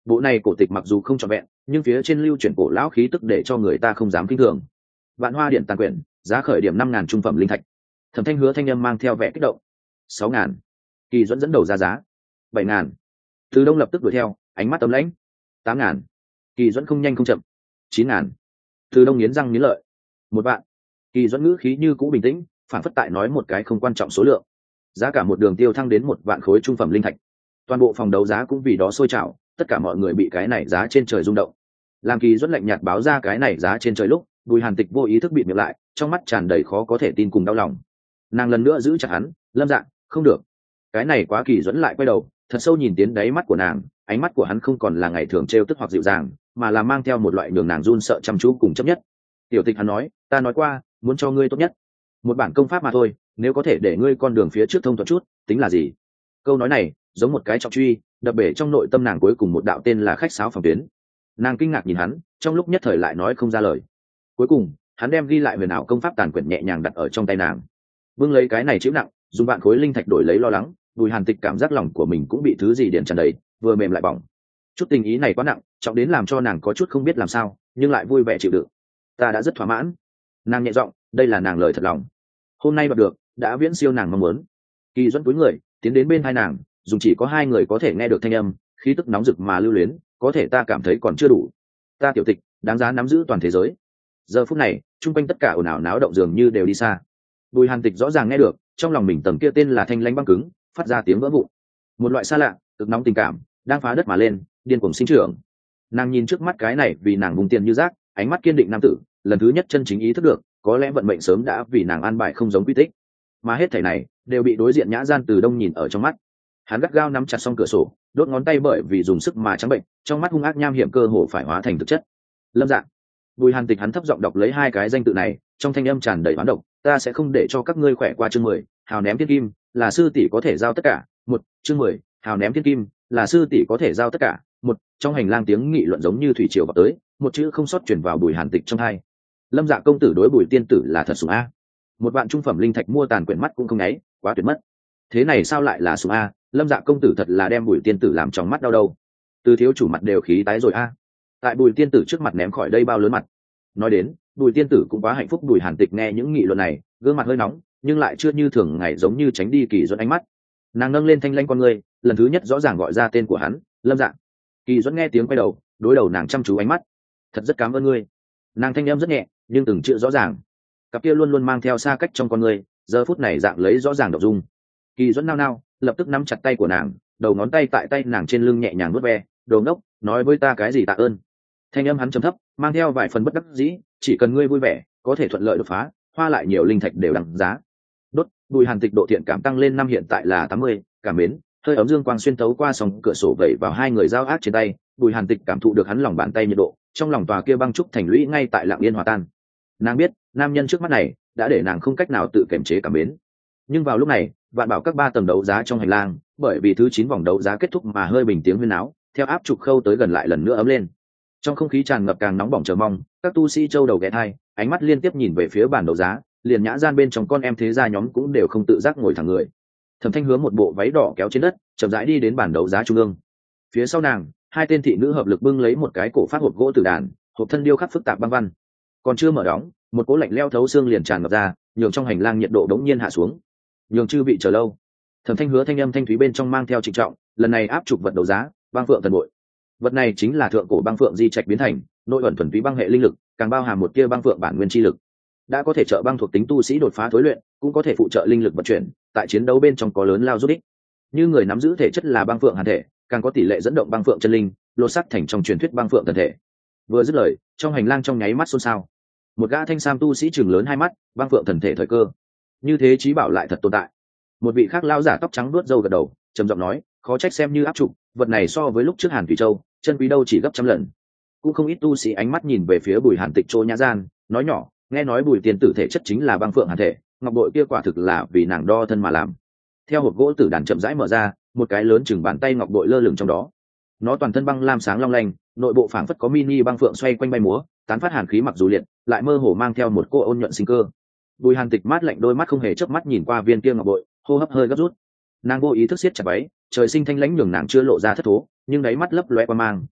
Bộ này cổ tịch mặc dù không trọn vẹn, nhưng phía trên lưu chuyển cổ lão khí tức để cho người ta không dám kinh thường. Vạn Hoa Điện tàn quyển, giá khởi điểm năm ngàn trung phẩm linh thạch. Thẩm Thanh Hứa thanh âm mang theo vẻ kích động. Sáu ngàn. Kỳ Duẫn dẫn đầu ra giá. Bảy ngàn. Từ Đông lập tức đuổi theo, ánh mắt tấm lãnh. Tám ngàn. Kỳ Duẫn không nhanh không chậm. Chín ngàn. Từ Đông nghiến răng nghiến lợi. Một vạn. Kỳ Duẫn ngữ khí như cũ bình tĩnh, phản phất tại nói một cái không quan trọng số lượng. Giá cả một đường tiêu thăng đến một vạn khối trung phẩm linh thạch. Toàn bộ phòng đấu giá cũng vì đó sôi trào, tất cả mọi người bị cái này giá trên trời rung động. Làm Kỳ Duẫn lạnh nhạt báo ra cái này giá trên trời lúc, Bùi Hàn Tịch vô ý thức bịt miệng lại, trong mắt tràn đầy khó có thể tin cùng đau lòng. Nàng lần nữa giữ chặt hắn, Lâm Dạng, không được. Cái này quá. Kỳ Duẫn lại quay đầu, thật sâu nhìn tiến đáy mắt của nàng, ánh mắt của hắn không còn là ngày thường trêu tức hoặc dịu dàng, mà là mang theo một loại nhường nàng run sợ chăm chú cùng chấp nhất. Tiểu Tịch hắn nói, ta nói qua, muốn cho ngươi tốt nhất. Một bản công pháp mà thôi, nếu có thể để ngươi con đường phía trước thông thuận chút, tính là gì? Câu nói này, giống một cái trọng truy, đập bể trong nội tâm nàng cuối cùng một đạo tên là khách sáo phòng tuyến. Nàng kinh ngạc nhìn hắn, trong lúc nhất thời lại nói không ra lời. Cuối cùng, hắn đem ghi lại huyền ảo công pháp tàn quyển nhẹ nhàng đặt ở trong tay nàng. Vương lấy cái này chịu nặng, dùng vạn khối linh thạch đổi lấy lo lắng, Bùi Hàn Tịch cảm giác lòng của mình cũng bị thứ gì điền tràn đầy, vừa mềm lại bỏng. Chút tình ý này quá nặng, trọng đến làm cho nàng có chút không biết làm sao, nhưng lại vui vẻ chịu đựng. Ta đã rất thỏa mãn. Nàng nhẹ giọng, đây là nàng lời thật lòng. Hôm nay gặp được, đã viễn siêu nàng mong muốn. Kỳ Duẫn cúi người, tiến đến bên hai nàng, dùng chỉ có hai người có thể nghe được thanh âm, khí tức nóng rực mà lưu luyến, có thể ta cảm thấy còn chưa đủ. Ta Tiểu Tịch, đáng giá nắm giữ toàn thế giới. Giờ phút này, chung quanh tất cả ồn ào náo động dường như đều đi xa. Bùi Hàn Tịch rõ ràng nghe được, trong lòng mình tầng kia tên là thanh lãnh băng cứng, phát ra tiếng vỡ vụn. Một loại xa lạ, cực nóng tình cảm, đang phá đất mà lên, điên cuồng sinh trưởng. Nàng nhìn trước mắt cái này vì nàng vùng tiền như rác, ánh mắt kiên định nam tử, lần thứ nhất chân chính ý thức được, có lẽ vận mệnh sớm đã vì nàng an bài không giống quy tích, mà hết thảy này đều bị đối diện Nhã Gian Từ Đông nhìn ở trong mắt. Hắn gắt gao nắm chặt song cửa sổ, đốt ngón tay bởi vì dùng sức mà trắng bệnh, trong mắt hung ác nham hiểm cơ hồ phải hóa thành thực chất. Lâm Dạng. Bùi Hàn Tịch hắn thấp giọng đọc lấy hai cái danh tự này, trong thanh âm tràn đầy oán độc, ta sẽ không để cho các ngươi khỏe qua chương mười, hào ném thiên kim, là sư tỷ có thể giao tất cả. Một, chương mười, hào ném thiên kim, là sư tỷ có thể giao tất cả. Một, trong hành lang tiếng nghị luận giống như thủy triều vào tới, một chữ không sót truyền vào Bùi Hàn Tịch trong tai. Lâm Dạ công tử đối Bùi tiên tử là thật sủng a. Một vạn trung phẩm linh thạch mua tàn quyển mắt cũng không nháy, quá tuyệt mất. Thế này sao lại là sủng a, Lâm Dạ công tử thật là đem Bùi tiên tử làm trong mắt đau đầu. Từ thiếu chủ mặt đều khí tái rồi a. Tại Bùi tiên tử trước mặt ném khỏi đây bao lớn mặt. Nói đến, Bùi tiên tử cũng quá hạnh phúc. Bùi Hàn Tịch nghe những nghị luận này, gương mặt hơi nóng, nhưng lại chưa như thường ngày giống như tránh đi Kỳ Duẫn ánh mắt. Nàng nâng lên thanh lãnh con người, lần thứ nhất rõ ràng gọi ra tên của hắn, Lâm Dạ. Kỳ Duẫn nghe tiếng quay đầu, đối đầu nàng chăm chú ánh mắt. Thật rất cảm ơn ngươi. Nàng thanh âm rất nhẹ, nhưng từng chữ rõ ràng. Cặp kia luôn luôn mang theo xa cách trong con người, giờ phút này dạng lấy rõ ràng đọc dung. Kỳ Duẫn nao nao, lập tức nắm chặt tay của nàng, đầu ngón tay tại tay nàng trên lưng nhẹ nhàng vuốt ve. Đồ ngốc, nói với ta cái gì tạ ơn? Thanh âm hắn trầm thấp, mang theo vài phần bất đắc dĩ, chỉ cần ngươi vui vẻ, có thể thuận lợi đột phá, hoa lại nhiều linh thạch đều đằng giá. Đốt. Bùi Hàn Tịch độ thiện cảm tăng lên năm hiện tại là tám mươi, cảm mến, hơi ấm dương quang xuyên tấu qua sòng cửa sổ vẩy vào hai người giao ác trên tay. Bùi Hàn Tịch cảm thụ được hắn lòng bàn tay nhiệt độ, trong lòng tòa kia băng trúc thành lũy ngay tại lặng yên hòa tan. Nàng biết, nam nhân trước mắt này đã để nàng không cách nào tự kiềm chế cảm mến. Nhưng vào lúc này, Vạn Bảo các ba tầng đấu giá trong hành lang, bởi vì thứ chín vòng đấu giá kết thúc mà hơi bình tiếng huyên náo, theo áp trục khâu tới gần lại lần nữa ấm lên. Trong không khí tràn ngập càng nóng bỏng chờ mong, các tu sĩ châu đầu ghé thai, ánh mắt liên tiếp nhìn về phía bàn đấu giá, liền Nhã Gian bên trong con em thế gia nhóm cũng đều không tự giác ngồi thẳng người. Thẩm Thanh hướng một bộ váy đỏ kéo trên đất, chậm rãi đi đến bàn đấu giá trung ương. Phía sau nàng, hai tên thị nữ hợp lực bưng lấy một cái cổ phát hộp gỗ tử đàn, hộp thân điêu khắc phức tạp băng văn. Còn chưa mở đóng, một cỗ lạnh leo thấu xương liền tràn ngập ra, nhường trong hành lang nhiệt độ đống nhiên hạ xuống. Nhường chư bị chờ lâu. Thẩm Thanh hứa thanh âm thanh thúy bên trong mang theo trịnh trọng, lần này áp trục vật đấu giá, băng phượng thần bội. Vật này chính là thượng cổ băng phượng di trạch biến thành, nội ẩn thuần túy băng hệ linh lực, càng bao hàm một tia băng phượng bản nguyên chi lực. Đã có thể trợ băng thuộc tính tu sĩ đột phá thối luyện, cũng có thể phụ trợ linh lực vận chuyển, tại chiến đấu bên trong có lớn lao giúp ích. Như người nắm giữ thể chất là băng phượng hàn thể, càng có tỷ lệ dẫn động băng phượng chân linh, lột xác thành trong truyền thuyết băng phượng thần thể. Vừa dứt lời, trong hành lang trong nháy mắt xôn xao. Một gã thanh sam tu sĩ chừng lớn hai mắt, băng phượng thần thể thời cơ. Như thế chí bảo lại thật tồn tại. Một vị khác lao giả tóc trắng đuốt râu gật đầu, trầm giọng nói, khó trách xem như áp trụ, vật này so với lúc trước Hàn Thủy Châu, chân quý đâu chỉ gấp trăm lần. Cũng không ít tu sĩ ánh mắt nhìn về phía Bùi Hàn Tịch Trô Nhã Gian, nói nhỏ, nghe nói Bùi tiền tử thể chất chính là băng phượng hàn thể, ngọc bội kia quả thực là vì nàng đo thân mà làm. Theo hộp gỗ tử đàn chậm rãi mở ra, một cái lớn chừng bàn tay ngọc bội lơ lửng trong đó. Nó toàn thân băng lam sáng long lanh, nội bộ phảng phất có mini băng phượng xoay quanh bay múa, tán phát hàn khí mặc dù liệt, lại mơ hồ mang theo một cô ôn nhuận sinh cơ. Bùi Hàn Tịch mát lạnh đôi mắt không hề chớp mắt nhìn qua viên kia ngọc bội, hô hấp hơi gấp rút. Nàng vô ý thức siết chặt váy, trời sinh thanh lãnh nhường nàng chưa lộ ra thất thố, nhưng đáy mắt lấp loe qua mang,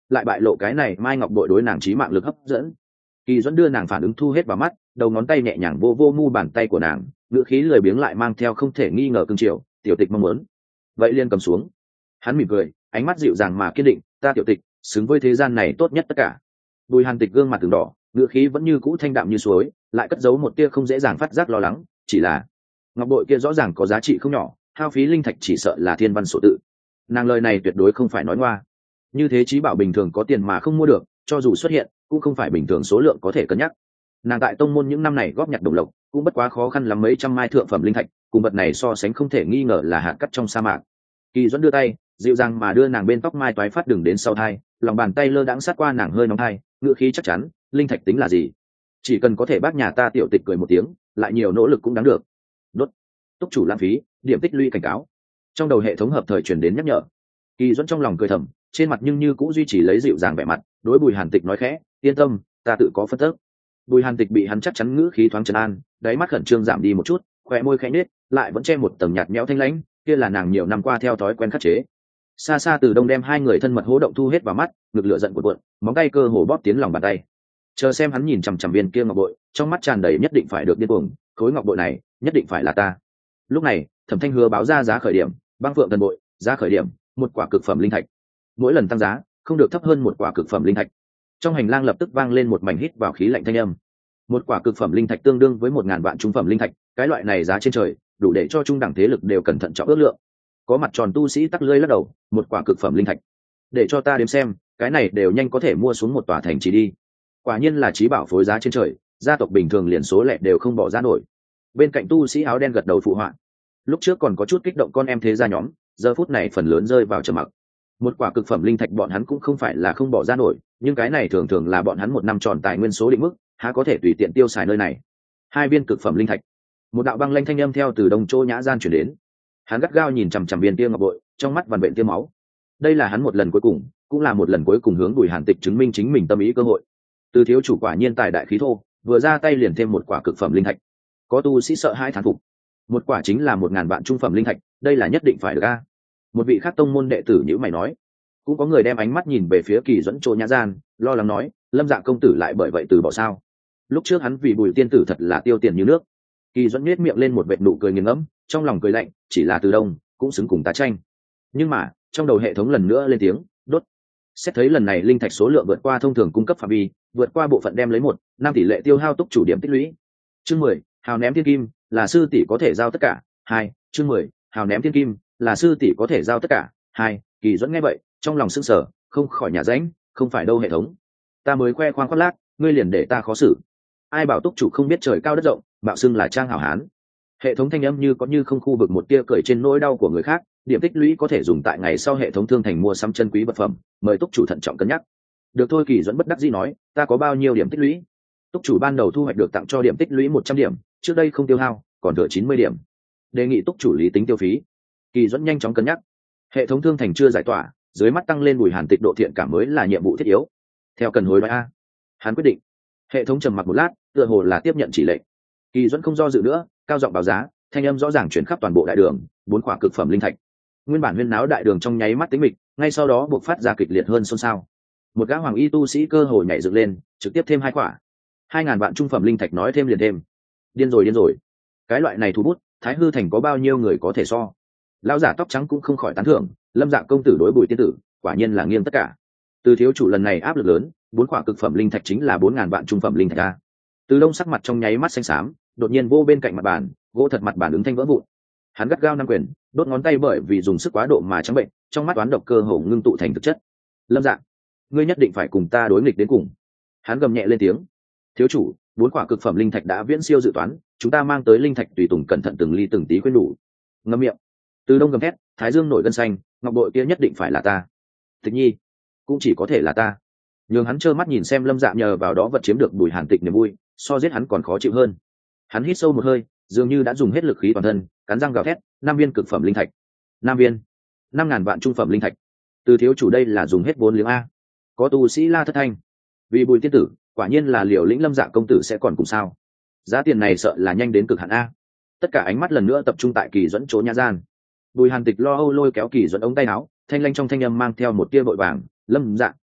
lại bại lộ cái này mai ngọc bội đối nàng trí mạng lực hấp dẫn. Kỳ Duẫn đưa nàng phản ứng thu hết vào mắt, đầu ngón tay nhẹ nhàng vô vô mu bàn tay của nàng, ngữ khí lười biếng lại mang theo không thể nghi ngờ cương triều. Tiểu tịch mong muốn, vậy liền cầm xuống. Hắn mỉm cười, ánh mắt dịu dàng mà kiên định, ta tiểu tịch xứng với thế gian này tốt nhất tất cả. Bùi Hàn Tịch gương mặt từng đỏ, ngữ khí vẫn như cũ thanh đạm như suối, lại cất giấu một tia không dễ dàng phát giác lo lắng, chỉ là ngọc bội kia rõ ràng có giá trị không nhỏ, hao phí linh thạch chỉ sợ là thiên văn sổ tự. Nàng lời này tuyệt đối không phải nói ngoa. Như thế trí bảo bình thường có tiền mà không mua được, cho dù xuất hiện cũng không phải bình thường số lượng có thể cân nhắc. Nàng tại tông môn những năm này góp nhặt đồng lộc cũng bất quá khó khăn lắm mấy trăm mai thượng phẩm linh thạch, cùng vật này so sánh không thể nghi ngờ là hạt cát trong sa mạc. Kỳ Duẫn đưa tay dịu dàng mà đưa nàng bên tóc mai toái phát đường đến sau thai, lòng bàn tay lơ đãng sát qua nàng hơi nóng thai, ngữ khí chắc chắn, linh thạch tính là gì, chỉ cần có thể bác nhà ta tiểu tịch cười một tiếng, lại nhiều nỗ lực cũng đáng được. Đốt. Túc chủ lãng phí, điểm tích lũy cảnh cáo. Trong đầu hệ thống hợp thời truyền đến nhắc nhở. Kỳ Duẫn trong lòng cười thầm, trên mặt nhưng như cũng duy trì lấy dịu dàng vẻ mặt, đối Bùi Hàn Tịch nói khẽ, yên tâm, ta tự có phân tích. Bùi Hàn Tịch bị hắn chắc chắn ngữ khí thoáng trấn an, đáy mắt khẩn trương giảm đi một chút, khóe môi khẽ nết, lại vẫn che một tầng nhạt nhẽo thanh lãnh, kia là nàng nhiều năm qua theo thói quen khắc chế. Xa xa từ đông đem hai người thân mật hố động thu hết vào mắt, ngực lửa giận cuộn cuộn, móng tay cơ hồ bóp tiến lòng bàn tay. Chờ xem hắn nhìn chằm chằm viên kia ngọc bội, trong mắt tràn đầy nhất định phải được điên cuồng, khối ngọc bội này, nhất định phải là ta. Lúc này, Thẩm Thanh Hứa báo ra giá khởi điểm, băng phượng thần bội, giá khởi điểm, một quả cực phẩm linh thạch. Mỗi lần tăng giá, không được thấp hơn một quả cực phẩm linh thạch. Trong hành lang lập tức vang lên một mảnh hít vào khí lạnh thanh âm. Một quả cực phẩm linh thạch tương đương với một ngàn vạn trung phẩm linh thạch, cái loại này giá trên trời, đủ để cho trung đẳng thế lực đều cẩn thận trọng ước lượng. Có mặt tròn tu sĩ tắc lưỡi lắc đầu, một quả cực phẩm linh thạch, để cho ta đếm xem, cái này đều nhanh có thể mua xuống một tòa thành trì đi. Quả nhiên là trí bảo phối giá trên trời, gia tộc bình thường liền số lẻ đều không bỏ ra nổi. Bên cạnh tu sĩ áo đen gật đầu phụ họa. Lúc trước còn có chút kích động con em thế gia nhóm, giờ phút này phần lớn rơi vào trầm mặc. Một quả cực phẩm linh thạch bọn hắn cũng không phải là không bỏ ra nổi, nhưng cái này thường thường là bọn hắn một năm tròn tài nguyên số định mức, há có thể tùy tiện tiêu xài nơi này. Hai viên cực phẩm linh thạch. Một đạo băng lanh thanh âm theo từ đông chỗ nhã gian chuyển đến. Hắn gắt gao nhìn chằm chằm viên kia ngọc bội, trong mắt vằn vện tia máu. Đây là hắn một lần cuối cùng, cũng là một lần cuối cùng hướng Bùi Hàn Tịch chứng minh chính mình tâm ý cơ hội. Từ thiếu chủ quả nhiên tài đại khí thô, vừa ra tay liền thêm một quả cực phẩm linh thạch. Có tu sĩ sợ hai thán phục. Một quả chính là một ngàn vạn trung phẩm linh thạch, đây là nhất định phải được a. Một vị khác tông môn đệ tử nhíu mày nói. Cũng có người đem ánh mắt nhìn về phía Kỳ Duẫn Trô nhã gian, lo lắng nói, Lâm Dạ công tử lại bởi vậy từ bỏ sao? Lúc trước hắn vì Bùi tiên tử thật là tiêu tiền như nước. Kỳ Duẫn nhếch miệng lên một vệt nụ cười nghiền ngẫm, trong lòng cười lạnh, chỉ là từ đông cũng xứng cùng ta tranh. Nhưng mà trong đầu hệ thống lần nữa lên tiếng, đốt. Xét thấy lần này linh thạch số lượng vượt qua thông thường cung cấp phạm vi, vượt qua bộ phận đem lấy một năm tỷ lệ tiêu hao túc chủ điểm tích lũy. Chương mười, hào ném thiên kim, là sư tỷ có thể giao tất cả. Hai, chương mười, hào ném thiên kim, là sư tỷ có thể giao tất cả. Hai, Kỳ Duẫn nghe vậy, trong lòng sững sờ, không khỏi nhả rãnh, không phải đâu hệ thống, ta mới khoe khoang khoác lác, ngươi liền để ta khó xử. Ai bảo túc chủ không biết trời cao đất rộng, bạo xưng là trang hảo hán. Hệ thống thanh âm như có như không khu vực một tia cười trên nỗi đau của người khác, điểm tích lũy có thể dùng tại ngày sau hệ thống thương thành mua sắm chân quý vật phẩm, mời túc chủ thận trọng cân nhắc. Được thôi, Kỳ Duẫn bất đắc dĩ nói, ta có bao nhiêu điểm tích lũy? Túc chủ ban đầu thu hoạch được tặng cho điểm tích lũy một trăm điểm, trước đây không tiêu hao, còn thừa chín mươi điểm. Đề nghị túc chủ lý tính tiêu phí. Kỳ Duẫn nhanh chóng cân nhắc. Hệ thống thương thành chưa giải tỏa, dưới mắt tăng lên Bùi Hàn Tịch độ thiện cảm mới là nhiệm vụ thiết yếu. Theo cần hối đoái a. Hắn quyết định. Hệ thống trầm mặc một lát, tựa hồ là tiếp nhận chỉ lệnh. Kỳ Duẫn không do dự nữa, cao giọng báo giá, thanh âm rõ ràng chuyển khắp toàn bộ đại đường, bốn quả cực phẩm linh thạch. Nguyên bản huyên náo đại đường trong nháy mắt tĩnh mịch, ngay sau đó buộc phát ra kịch liệt hơn xôn xao. Một gã hoàng y tu sĩ cơ hồ nhảy dựng lên, trực tiếp thêm hai quả. Hai ngàn vạn trung phẩm linh thạch nói thêm liền thêm. Điên rồi điên rồi. Cái loại này thu bút, Thái Hư thành có bao nhiêu người có thể so? Lão giả tóc trắng cũng không khỏi tán thưởng, Lâm Dạ công tử đối Bùi tiên tử, quả nhiên là nghiêng tất cả. Từ thiếu chủ lần này áp lực lớn, bốn quả cực phẩm linh thạch chính là bốn ngàn vạn trung phẩm linh thạch a. Từ Đông sắc mặt trong nháy mắt xanh xám, đột nhiên vô bên cạnh mặt bàn, gỗ thật mặt bàn ứng thanh vỡ vụn. Hắn gắt gao năm quyền, đốt ngón tay bởi vì dùng sức quá độ mà trắng bệnh, trong mắt toán độc cơ hồ ngưng tụ thành thực chất. Lâm Dạ, ngươi nhất định phải cùng ta đối nghịch đến cùng. Hắn gầm nhẹ lên tiếng. Thiếu chủ, bốn quả cực phẩm linh thạch đã viễn siêu dự toán, chúng ta mang tới linh thạch tùy tùng cẩn thận từng ly từng tí khuyên đủ. Ngậm miệng. Từ Đông gầm thét, thái dương nổi gân xanh, ngọc bội kia nhất định phải là ta. Tịch Nhi, cũng chỉ có thể là ta. Nhưng hắn trơ mắt nhìn xem Lâm Dạ nhờ vào đó vật chiếm được Bùi Hàn Tịch niềm vui, so giết hắn còn khó chịu hơn. Hắn hít sâu một hơi, dường như đã dùng hết lực khí toàn thân, cắn răng gào thét, năm viên cực phẩm linh thạch. Năm viên, năm ngàn vạn trung phẩm linh thạch. Từ thiếu chủ đây là dùng hết vốn liếng a. Có tu sĩ la thất thanh. Vì Bùi tiên tử, quả nhiên là liều lĩnh Lâm Dạ công tử sẽ còn cùng sao? Giá tiền này sợ là nhanh đến cực hạn a. Tất cả ánh mắt lần nữa tập trung tại Kỳ Duẫn chỗ nhã gian. Bùi Hàn Tịch lo âu lôi kéo Kỳ Duẫn ống tay áo, thanh lanh trong thanh âm mang theo một tia vội vàng, Lâm Dạ,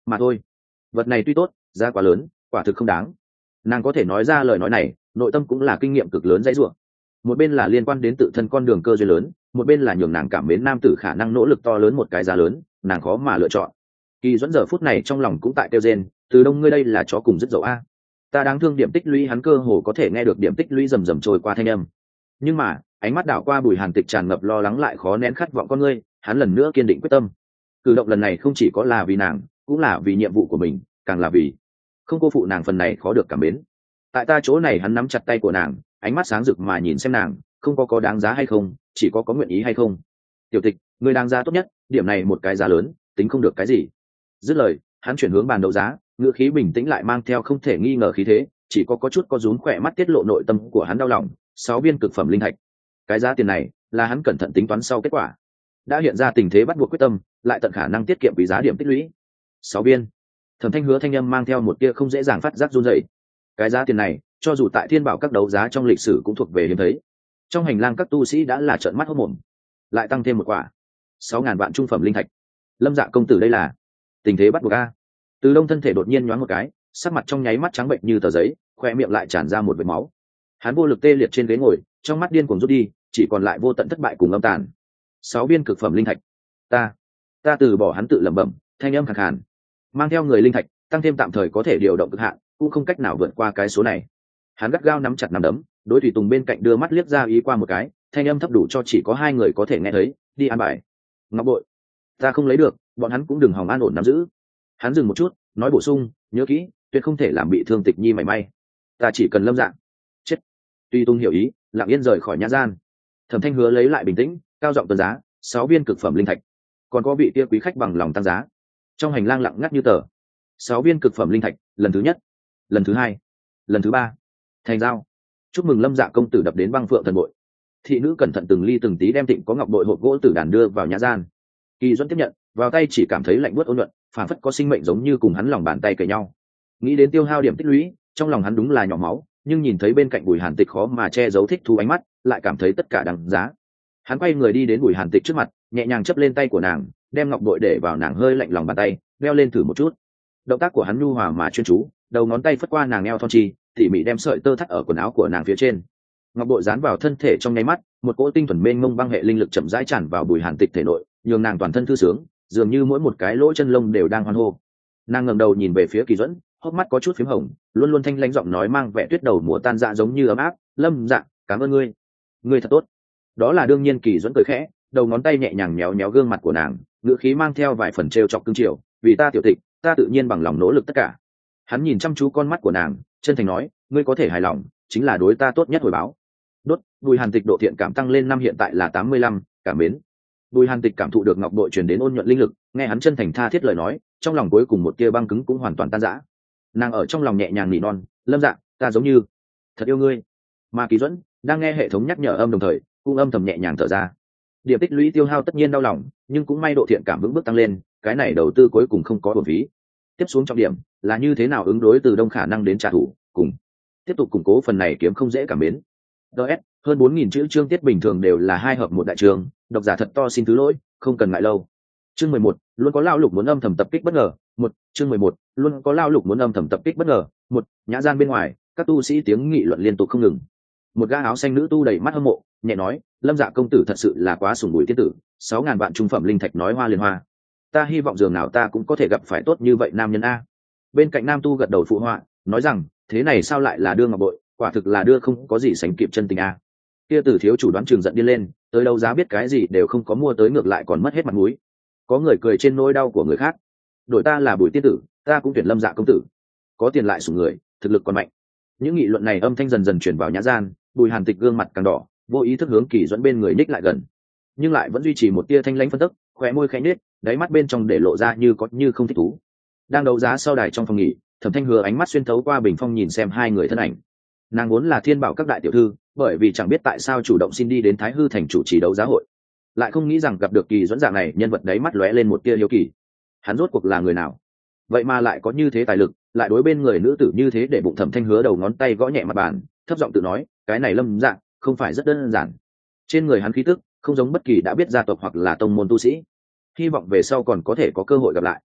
mà thôi. Vật này tuy tốt, giá quá lớn, quả thực không đáng. Nàng có thể nói ra lời nói này, nội tâm cũng là kinh nghiệm cực lớn dãy rủa. Một bên là liên quan đến tự thân con đường cơ duyên lớn, một bên là nhường nàng cảm mến nam tử khả năng nỗ lực to lớn một cái giá lớn, nàng khó mà lựa chọn. Kỳ Duẫn giờ phút này trong lòng cũng tại kêu rên, từ đông ngươi đây là chó cùng rất dậu a. Ta đáng thương điểm tích lũy, hắn cơ hồ có thể nghe được điểm tích lũy rầm rầm trôi qua thanh âm. Nhưng mà, ánh mắt đảo qua Bùi Hàn Tịch tràn ngập lo lắng lại khó nén khát vọng con ngươi, hắn lần nữa kiên định quyết tâm. Cử động lần này không chỉ có là vì nàng, cũng là vì nhiệm vụ của mình, càng là vì không cô phụ nàng phần này khó được cảm mến. Tại ta chỗ này, hắn nắm chặt tay của nàng, ánh mắt sáng rực mà nhìn xem nàng, không có có đáng giá hay không, chỉ có có nguyện ý hay không. Tiểu Tịch, người đáng giá tốt nhất, điểm này một cái giá lớn, tính không được cái gì. Dứt lời, hắn chuyển hướng bàn đấu giá, ngữ khí bình tĩnh lại mang theo không thể nghi ngờ khí thế, chỉ có có chút có rúm khỏe mắt tiết lộ nội tâm của hắn đau lòng. Sáu viên cực phẩm linh thạch, cái giá tiền này là hắn cẩn thận tính toán sau kết quả, đã hiện ra tình thế bắt buộc quyết tâm, lại tận khả năng tiết kiệm quý giá điểm tích lũy. Sáu viên. Thẩm Thanh Hứa thanh âm mang theo một tia không dễ dàng phát giác run rẩy. Cái giá tiền này, cho dù tại thiên bảo các đấu giá trong lịch sử cũng thuộc về hiếm thấy. Trong hành lang các tu sĩ đã là trợn mắt hốt mồm. Lại tăng thêm một quả sáu ngàn vạn trung phẩm linh thạch. Lâm Dạ công tử đây là tình thế bắt buộc a. Từ Đông thân thể đột nhiên nhoáng một cái, sắc mặt trong nháy mắt trắng bệnh như tờ giấy, khoe miệng lại tràn ra một vệt máu. Hắn vô lực tê liệt trên ghế ngồi, trong mắt điên cuồng rút đi, chỉ còn lại vô tận thất bại cùng âm tàn. Sáu viên cực phẩm linh thạch, ta, ta từ bỏ. Hắn tự lẩm bẩm, thanh âm khàn khàn. Mang theo người linh thạch, tăng thêm tạm thời có thể điều động cực hạn, cũng không cách nào vượt qua cái số này. Hắn gắt gao nắm chặt nắm đấm, đối thủy tùng bên cạnh đưa mắt liếc ra ý qua một cái, thanh âm thấp đủ cho chỉ có hai người có thể nghe thấy, đi an bài. Ngọc bội, ta không lấy được, bọn hắn cũng đừng hòng an ổn nắm giữ. Hắn dừng một chút, nói bổ sung, nhớ kỹ, tuyệt không thể làm bị thương Tịch Nhi mảy may. Ta chỉ cần Lâm Dạng chết. Tuy Tung hiểu ý, lặng yên rời khỏi nhã gian. Thẩm Thanh Hứa lấy lại bình tĩnh, cao giọng tuần giá, sáu viên cực phẩm linh thạch. Còn có vị kia quý khách bằng lòng tăng giá. Trong hành lang lặng ngắt như tờ. Sáu viên cực phẩm linh thạch, lần thứ nhất, lần thứ hai, lần thứ ba, thành giao. Chúc mừng Lâm Dạ công tử đập đến băng phượng thần bội. Thị nữ cẩn thận từng ly từng tí đem Tịnh có ngọc bội hộp gỗ tử đàn đưa vào nhã gian. Kỳ Duẫn tiếp nhận, vào tay chỉ cảm thấy lạnh buốt ôn nhuận, phản phất có sinh mệnh giống như cùng hắn lòng bàn tay kề nhau. Nghĩ đến tiêu hao điểm tích lũy, trong lòng hắn đúng là nhỏ máu, nhưng nhìn thấy bên cạnh Bùi Hàn Tịch khó mà che giấu thích thú ánh mắt, lại cảm thấy tất cả đáng giá. Hắn quay người đi đến Bùi Hàn Tịch trước mặt, nhẹ nhàng chấp lên tay của nàng, đem ngọc bội để vào nàng hơi lạnh lòng bàn tay, đeo lên thử một chút. Động tác của hắn nhu hòa mà chuyên chú, đầu ngón tay phất qua nàng eo thon chi, tỉ mỉ đem sợi tơ thắt ở quần áo của nàng phía trên. Ngọc bội dán vào thân thể trong nháy mắt, một cỗ tinh thuần mênh mông băng hệ linh lực chậm rãi tràn vào Bùi Hàn Tịch thể nội, nhường nàng toàn thân thư sướng, dường như mỗi một cái lỗ chân lông đều đang hoan hô. Nàng ngẩng đầu nhìn về phía Kỳ Duẫn, hốc mắt có chút phím hồng, luôn luôn thanh lãnh giọng nói mang vẻ tuyết đầu mùa tan dạ giống như ấm áp, Lâm Dạ, cảm ơn ngươi, ngươi thật tốt. Đó là đương nhiên. Kỳ Duẫn cười khẽ, đầu ngón tay nhẹ nhàng méo méo gương mặt của nàng, ngữ khí mang theo vài phần trêu chọc cương triều, vì ta Tiểu Tịch, ta tự nhiên bằng lòng nỗ lực tất cả. Hắn nhìn chăm chú con mắt của nàng, chân thành nói, ngươi có thể hài lòng, chính là đối ta tốt nhất hồi báo. Đốt. Bùi Hàn Tịch độ thiện cảm tăng lên năm hiện tại là tám mươi lăm, cảm mến. Bùi Hàn Tịch cảm thụ được ngọc bội truyền đến ôn nhuận linh lực, nghe hắn chân thành tha thiết lời nói, trong lòng cuối cùng một tia băng cứng cũng hoàn toàn tan rã. Nàng ở trong lòng nhẹ nhàng nỉ non, Lâm Dạ, ta giống như thật yêu ngươi. Mà Kỳ Duẫn đang nghe hệ thống nhắc nhở âm đồng thời, cũng âm thầm nhẹ nhàng thở ra. Điểm tích lũy tiêu hao tất nhiên đau lòng, nhưng cũng may độ thiện cảm vững bước tăng lên, cái này đầu tư cuối cùng không có uổng phí. Tiếp xuống trọng điểm là như thế nào ứng đối từ đông khả năng đến trả thù, cùng tiếp tục củng cố phần này kiếm không dễ cảm mến. ds hơn bốn nghìn chữ chương tiết bình thường đều là hai hợp một đại trường, độc giả thật to xin thứ lỗi, không cần ngại lâu. Chương mười một, luôn có lao lục muốn âm thầm tập kích bất ngờ. Một, chương mười một, luôn có lao lục muốn âm thầm tập kích bất ngờ. Một, nhã gian bên ngoài, các tu sĩ tiếng nghị luận liên tục không ngừng. Một gã áo xanh nữ tu đầy mắt hâm mộ, nhẹ nói, Lâm Dạ công tử thật sự là quá sủng bùi tiên tử, sáu ngàn vạn trung phẩm linh thạch nói hoa liền hoa. Ta hy vọng giường nào ta cũng có thể gặp phải tốt như vậy nam nhân a. Bên cạnh nam tu gật đầu phụ họa, nói rằng, thế này sao lại là đưa ngọc bội, quả thực là đưa không có gì sánh kịp chân tình a. Kia Tử thiếu chủ đoán trường giận điên lên, tới đâu giá biết cái gì đều không có mua tới, ngược lại còn mất hết mặt mũi. Có người cười trên nỗi đau của người khác, đổi ta là Bùi tiên tử, ta cũng tuyển Lâm Dạ công tử. Có tiền lại sủng người, thực lực còn mạnh. Những nghị luận này âm thanh dần dần truyền vào nhã gian, Bùi Hàn Tịch gương mặt càng đỏ, vô ý thức hướng Kỳ Duẫn bên người ních lại gần, nhưng lại vẫn duy trì một tia thanh lãnh phân tức, khóe môi khẽ nhếch, đáy mắt bên trong để lộ ra như có như không thích thú. Đang đấu giá sau đài trong phòng nghỉ, Thẩm Thanh Hứa ánh mắt xuyên thấu qua bình phong nhìn xem hai người thân ảnh. Nàng vốn là thiên bảo các đại tiểu thư, bởi vì chẳng biết tại sao chủ động xin đi đến Thái Hư thành chủ trì đấu giá hội, lại không nghĩ rằng gặp được Kỳ Duẫn dạng này nhân vật, đáy mắt lóe lên một tia hiếu kỳ. Hắn rốt cuộc là người nào? Vậy mà lại có như thế tài lực, lại đối bên người nữ tử như thế, để bụng Thẩm Thanh Hứa đầu ngón tay gõ nhẹ mặt bàn, thấp giọng tự nói, cái này Lâm Dạ không phải rất đơn giản. Trên người hắn khí tức không giống bất kỳ đã biết gia tộc hoặc là tông môn tu sĩ, hy vọng về sau còn có thể có cơ hội gặp lại.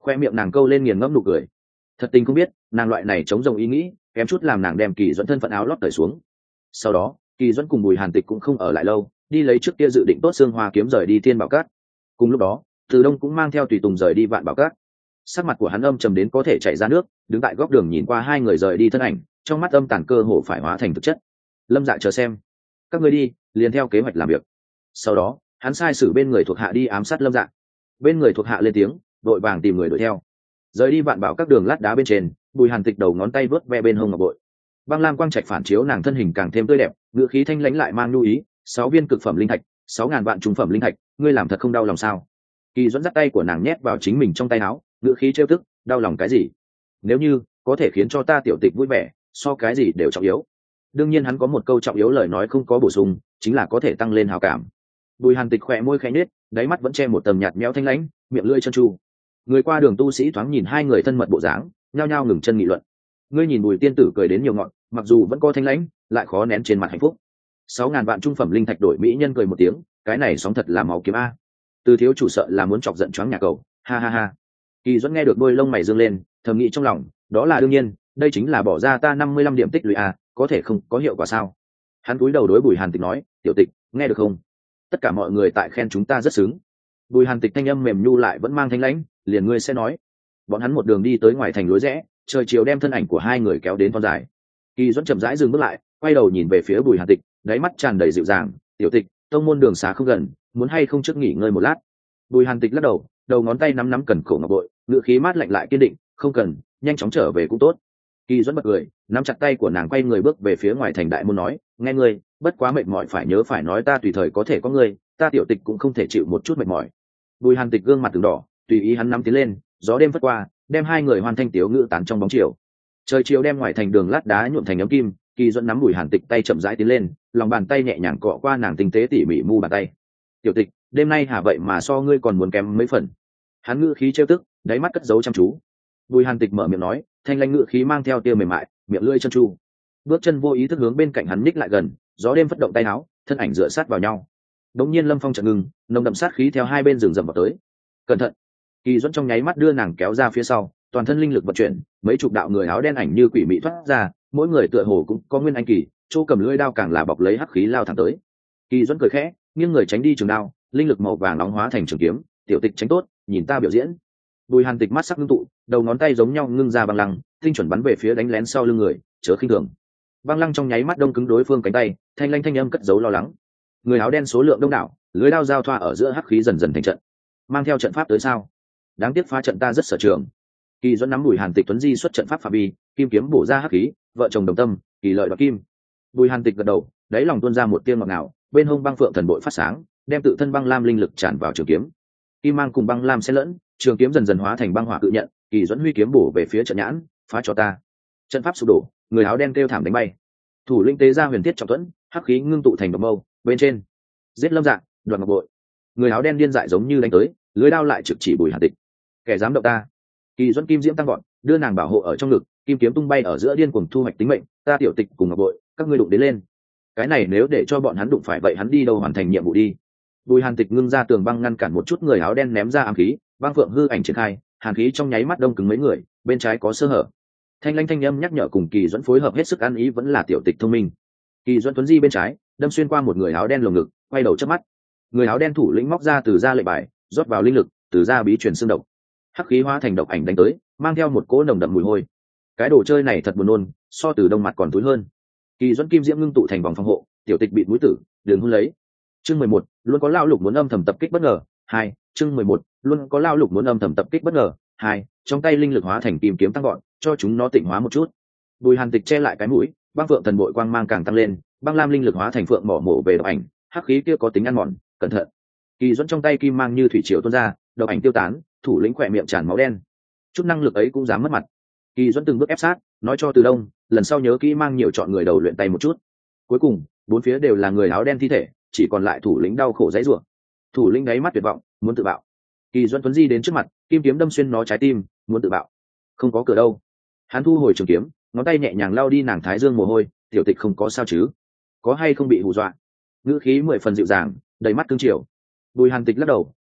Khoe miệng nàng câu lên nghiền ngẫm nụ cười. Thật tình không biết nàng loại này chống rồng ý nghĩ kém chút làm nàng đem Kỳ Duẫn thân phận áo lót cởi xuống. Sau đó Kỳ Duẫn cùng Bùi Hàn Tịch cũng không ở lại lâu, đi lấy trước kia dự định tốt xương hoa kiếm rời đi Thiên Bảo Cát. Cùng lúc đó Từ Đông cũng mang theo tùy tùng rời đi Vạn Bảo Cát. Sắc mặt của hắn âm trầm đến có thể chảy ra nước, đứng tại góc đường nhìn qua hai người rời đi thân ảnh, trong mắt âm tàn cơ hồ phải hóa thành thực chất. Lâm Dạ chờ xem, các ngươi đi liền theo kế hoạch làm việc. Sau đó hắn sai sử bên người thuộc hạ đi ám sát Lâm Dạ. Bên người thuộc hạ lên tiếng đội vàng tìm người đuổi theo. Rời đi Vạn Bảo các đường lát đá bên trên, Bùi Hàn Tịch đầu ngón tay vớt ve bên hông ngọc bội. Băng lam quang trạch phản chiếu nàng thân hình càng thêm tươi đẹp, ngữ khí thanh lãnh lại mang nhu ý. Sáu viên cực phẩm linh thạch, sáu ngàn vạn trung phẩm linh thạch, ngươi làm thật không đau lòng sao? Kỳ Duẫn dắt tay của nàng nhét vào chính mình trong tay áo, ngữ khí trêu tức, đau lòng cái gì? Nếu như có thể khiến cho ta tiểu tịch vui vẻ, so cái gì đều trọng yếu. Đương nhiên hắn có một câu trọng yếu lời nói không có bổ sung, chính là có thể tăng lên hào cảm. Bùi Hàn Tịch khỏe môi khẽ nhếch, đáy mắt vẫn che một tầng nhạt méo thanh lãnh, miệng lưỡi chân tru. Người qua đường tu sĩ thoáng nhìn hai người thân mật bộ dáng, nhao nhao ngừng chân nghị luận. Ngươi nhìn Bùi tiên tử cười đến nhiều ngọn, mặc dù vẫn có thanh lãnh, lại khó nén trên mặt hạnh phúc. Sáu ngàn vạn trung phẩm linh thạch đổi mỹ nhân cười một tiếng, cái này sóng thật là máu kiếm a. Từ thiếu chủ sợ là muốn chọc giận choáng nhà cầu, ha ha ha. Kỳ Duẫn nghe được đôi lông mày dương lên, thầm nghĩ trong lòng, đó là đương nhiên, đây chính là bỏ ra ta năm mươi lăm điểm tích lũy a, có thể không có hiệu quả sao? Hắn cúi đầu đối Bùi Hàn Tịch nói, tiểu tịch, nghe được không? Tất cả mọi người tại khen chúng ta rất sướng. Bùi Hàn Tịch thanh âm mềm nhu lại vẫn mang thanh lãnh, liền ngươi sẽ nói. Bọn hắn một đường đi tới ngoài thành lối rẽ, trời chiều đem thân ảnh của hai người kéo đến thon dài. Kỳ Duẫn chậm rãi dừng bước lại, quay đầu nhìn về phía Bùi Hàn Tịch, đáy mắt tràn đầy dịu dàng, tiểu tịch, tông môn đường xá không gần, muốn hay không trước nghỉ ngơi một lát? Bùi Hàn Tịch lắc đầu, đầu ngón tay nắm nắm cần cổ ngọc bội, ngựa khí mát lạnh lại kiên định, không cần, nhanh chóng trở về cũng tốt. Kỳ Duẫn bật cười, nắm chặt tay của nàng quay người bước về phía ngoài thành đại môn nói, nghe ngươi, bất quá mệt mỏi phải nhớ phải nói ta tùy thời có thể có ngươi, ta tiểu tịch cũng không thể chịu một chút mệt mỏi. Bùi Hàn Tịch gương mặt từng đỏ, tùy ý hắn nắm tiến lên, gió đêm phất qua, đem hai người hoàn thanh tiếu ngữ tán trong bóng chiều. Trời chiều đem ngoài thành đường lát đá nhuộm thành ấm kim, Kỳ Duẫn nắm Bùi Hàn Tịch tay chậm rãi tiến lên, lòng bàn tay nhẹ nhàng cọ qua nàng tinh tế tỉ mỉ mu bàn tay. Tiểu tịch, đêm nay hả vậy mà so ngươi còn muốn kém mấy phần? Hắn ngữ khí trêu tức, đáy mắt cất giấu chăm chú. Bùi Hàn Tịch mở miệng nói, thanh lãnh ngữ khí mang theo tia mềm mại, miệng lưỡi chân chu. Bước chân vô ý thức hướng bên cạnh hắn nhích lại gần, gió đêm phất động tay áo, thân ảnh dựa sát vào nhau. Đống nhiên Lâm Phong chợt ngừng, nồng đậm sát khí theo hai bên rừng rậm vào tới. Cẩn thận! Kỳ Duẫn trong nháy mắt đưa nàng kéo ra phía sau, toàn thân linh lực vận chuyển, mấy chục đạo người áo đen ảnh như quỷ mị thoát ra, mỗi người tựa hồ cũng có nguyên anh kỳ, chỗ cầm lưỡi đao càng là bọc lấy hắc khí lao thẳng tới. Kỳ Duẫn cười khẽ, nghiêng người tránh đi trường đao, linh lực màu vàng nóng hóa thành trường kiếm, tiểu tịch tránh tốt, nhìn ta biểu diễn. Bùi Hàn Tịch mắt sắc ngưng tụ, đầu ngón tay giống nhau ngưng ra băng lăng, tinh chuẩn bắn về phía đánh lén sau lưng người, chớ khinh thường. Băng lăng trong nháy mắt đông cứng đối phương cánh tay, thanh lanh thanh âm cất giấu lo lắng. Người áo đen số lượng đông đảo, lưới đao giao thoa ở giữa hắc khí dần dần thành trận. Mang theo trận pháp tới sao? Đáng tiếc phá trận ta rất sở trường. Kỳ Duẫn nắm Bùi Hàn Tịch tuấn di xuất trận pháp phạm vi, kim kiếm bổ ra hắc khí, vợ chồng đồng tâm, kỳ lợi đoạt kim. Bùi Hàn Tịch gật đầu, đáy lòng tuôn ra một tia ngọt ngào, bên hông băng phượng thần bội phát sáng, đem tự thân băng lam linh lực tràn vào trường kiếm. Kim mang cùng băng lam xen lẫn, trường kiếm dần dần hóa thành băng hỏa cự nhận, Kỳ Duẫn huy kiếm bổ về phía trận nhãn, phá cho ta. Trận pháp sụp đổ, người áo đen kêu thảm đánh bay. Thủ lĩnh tế ra huyền thiết trọng thuẫn, hắc khí ngưng tụ thành độc mâu, bên trên giết Lâm Dạ, đoạt ngọc bội. Người áo đen điên dại giống như đánh tới, lưới đao lại trực chỉ Bùi Hàn Tịch. Kẻ dám động ta! Kỳ Duẫn kim diễm tăng gọn, đưa nàng bảo hộ ở trong ngực, kim kiếm tung bay ở giữa điên cuồng thu hoạch tính mệnh, ta tiểu tịch cùng ngọc bội, các ngươi đụng đến lên. Cái này nếu để cho bọn hắn đụng phải vậy hắn đi đâu hoàn thành nhiệm vụ đi. Bùi Hàn Tịch ngưng ra tường băng ngăn cản một chút người áo đen ném ra ám khí, băng phượng hư ảnh triển khai, hàn khí trong nháy mắt đông cứng mấy người, bên trái có sơ hở. Thanh lanh thanh âm nhắc nhở cùng Kỳ Duẫn phối hợp hết sức ăn ý vẫn là tiểu tịch thông minh. Kỳ Duẫn tuấn di bên trái, đâm xuyên qua một người áo đen lồng ngực, quay đầu chớp mắt. Người áo đen thủ lĩnh móc ra từ ra lệnh bài, rót vào linh lực, từ ra bí truyền xương độc. Hắc khí hóa thành độc ảnh đánh tới, mang theo một cỗ nồng đậm mùi hôi. Cái đồ chơi này thật buồn nôn, so từ đông mặt còn thúi hơn. Kỳ Duẫn kim diễm ngưng tụ thành vòng phòng hộ, tiểu tịch bị mũi tử, đường hôn lấy. Chương mười một, luôn có lao lục muốn âm thầm tập kích bất ngờ. Hai, chương mười một, luôn có lao lục muốn âm thầm tập kích bất ngờ. Hai, trong tay linh lực hóa thành kim kiếm tăng gọn, cho chúng nó tịnh hóa một chút. Bùi Hàn Tịch che lại cái mũi, băng phượng thần bội quang mang càng tăng lên, băng lam linh lực hóa thành phượng mỏ mổ về độc ảnh, hắc khí kia có tính ăn mòn, cẩn thận. Kỳ Duẫn trong tay kim mang như thủy triều tuôn ra, độc ảnh tiêu tán, thủ lĩnh khỏe miệng tràn máu đen. Chút năng lực ấy cũng dám mất mặt. Kỳ Duẫn từng bước ép sát, nói cho Từ Đông, lần sau nhớ kỹ mang nhiều chọn người đầu luyện tay một chút. Cuối cùng, bốn phía đều là người áo đen thi thể, chỉ còn lại thủ lĩnh đau khổ dãy rủa. Thủ lĩnh đáy mắt tuyệt vọng, muốn tự bạo. Kỳ Duẫn tuấn di đến trước mặt, kim kiếm đâm xuyên nó trái tim, muốn tự bạo. Không có cửa đâu. Hắn thu hồi trường kiếm, ngón tay nhẹ nhàng lau đi nàng thái dương mồ hôi, tiểu tịch không có sao chứ? Có hay không bị hù dọa? Ngữ khí mười phần dịu dàng, đầy mắt cương triều. Bùi Hàn Tịch lắc đầu,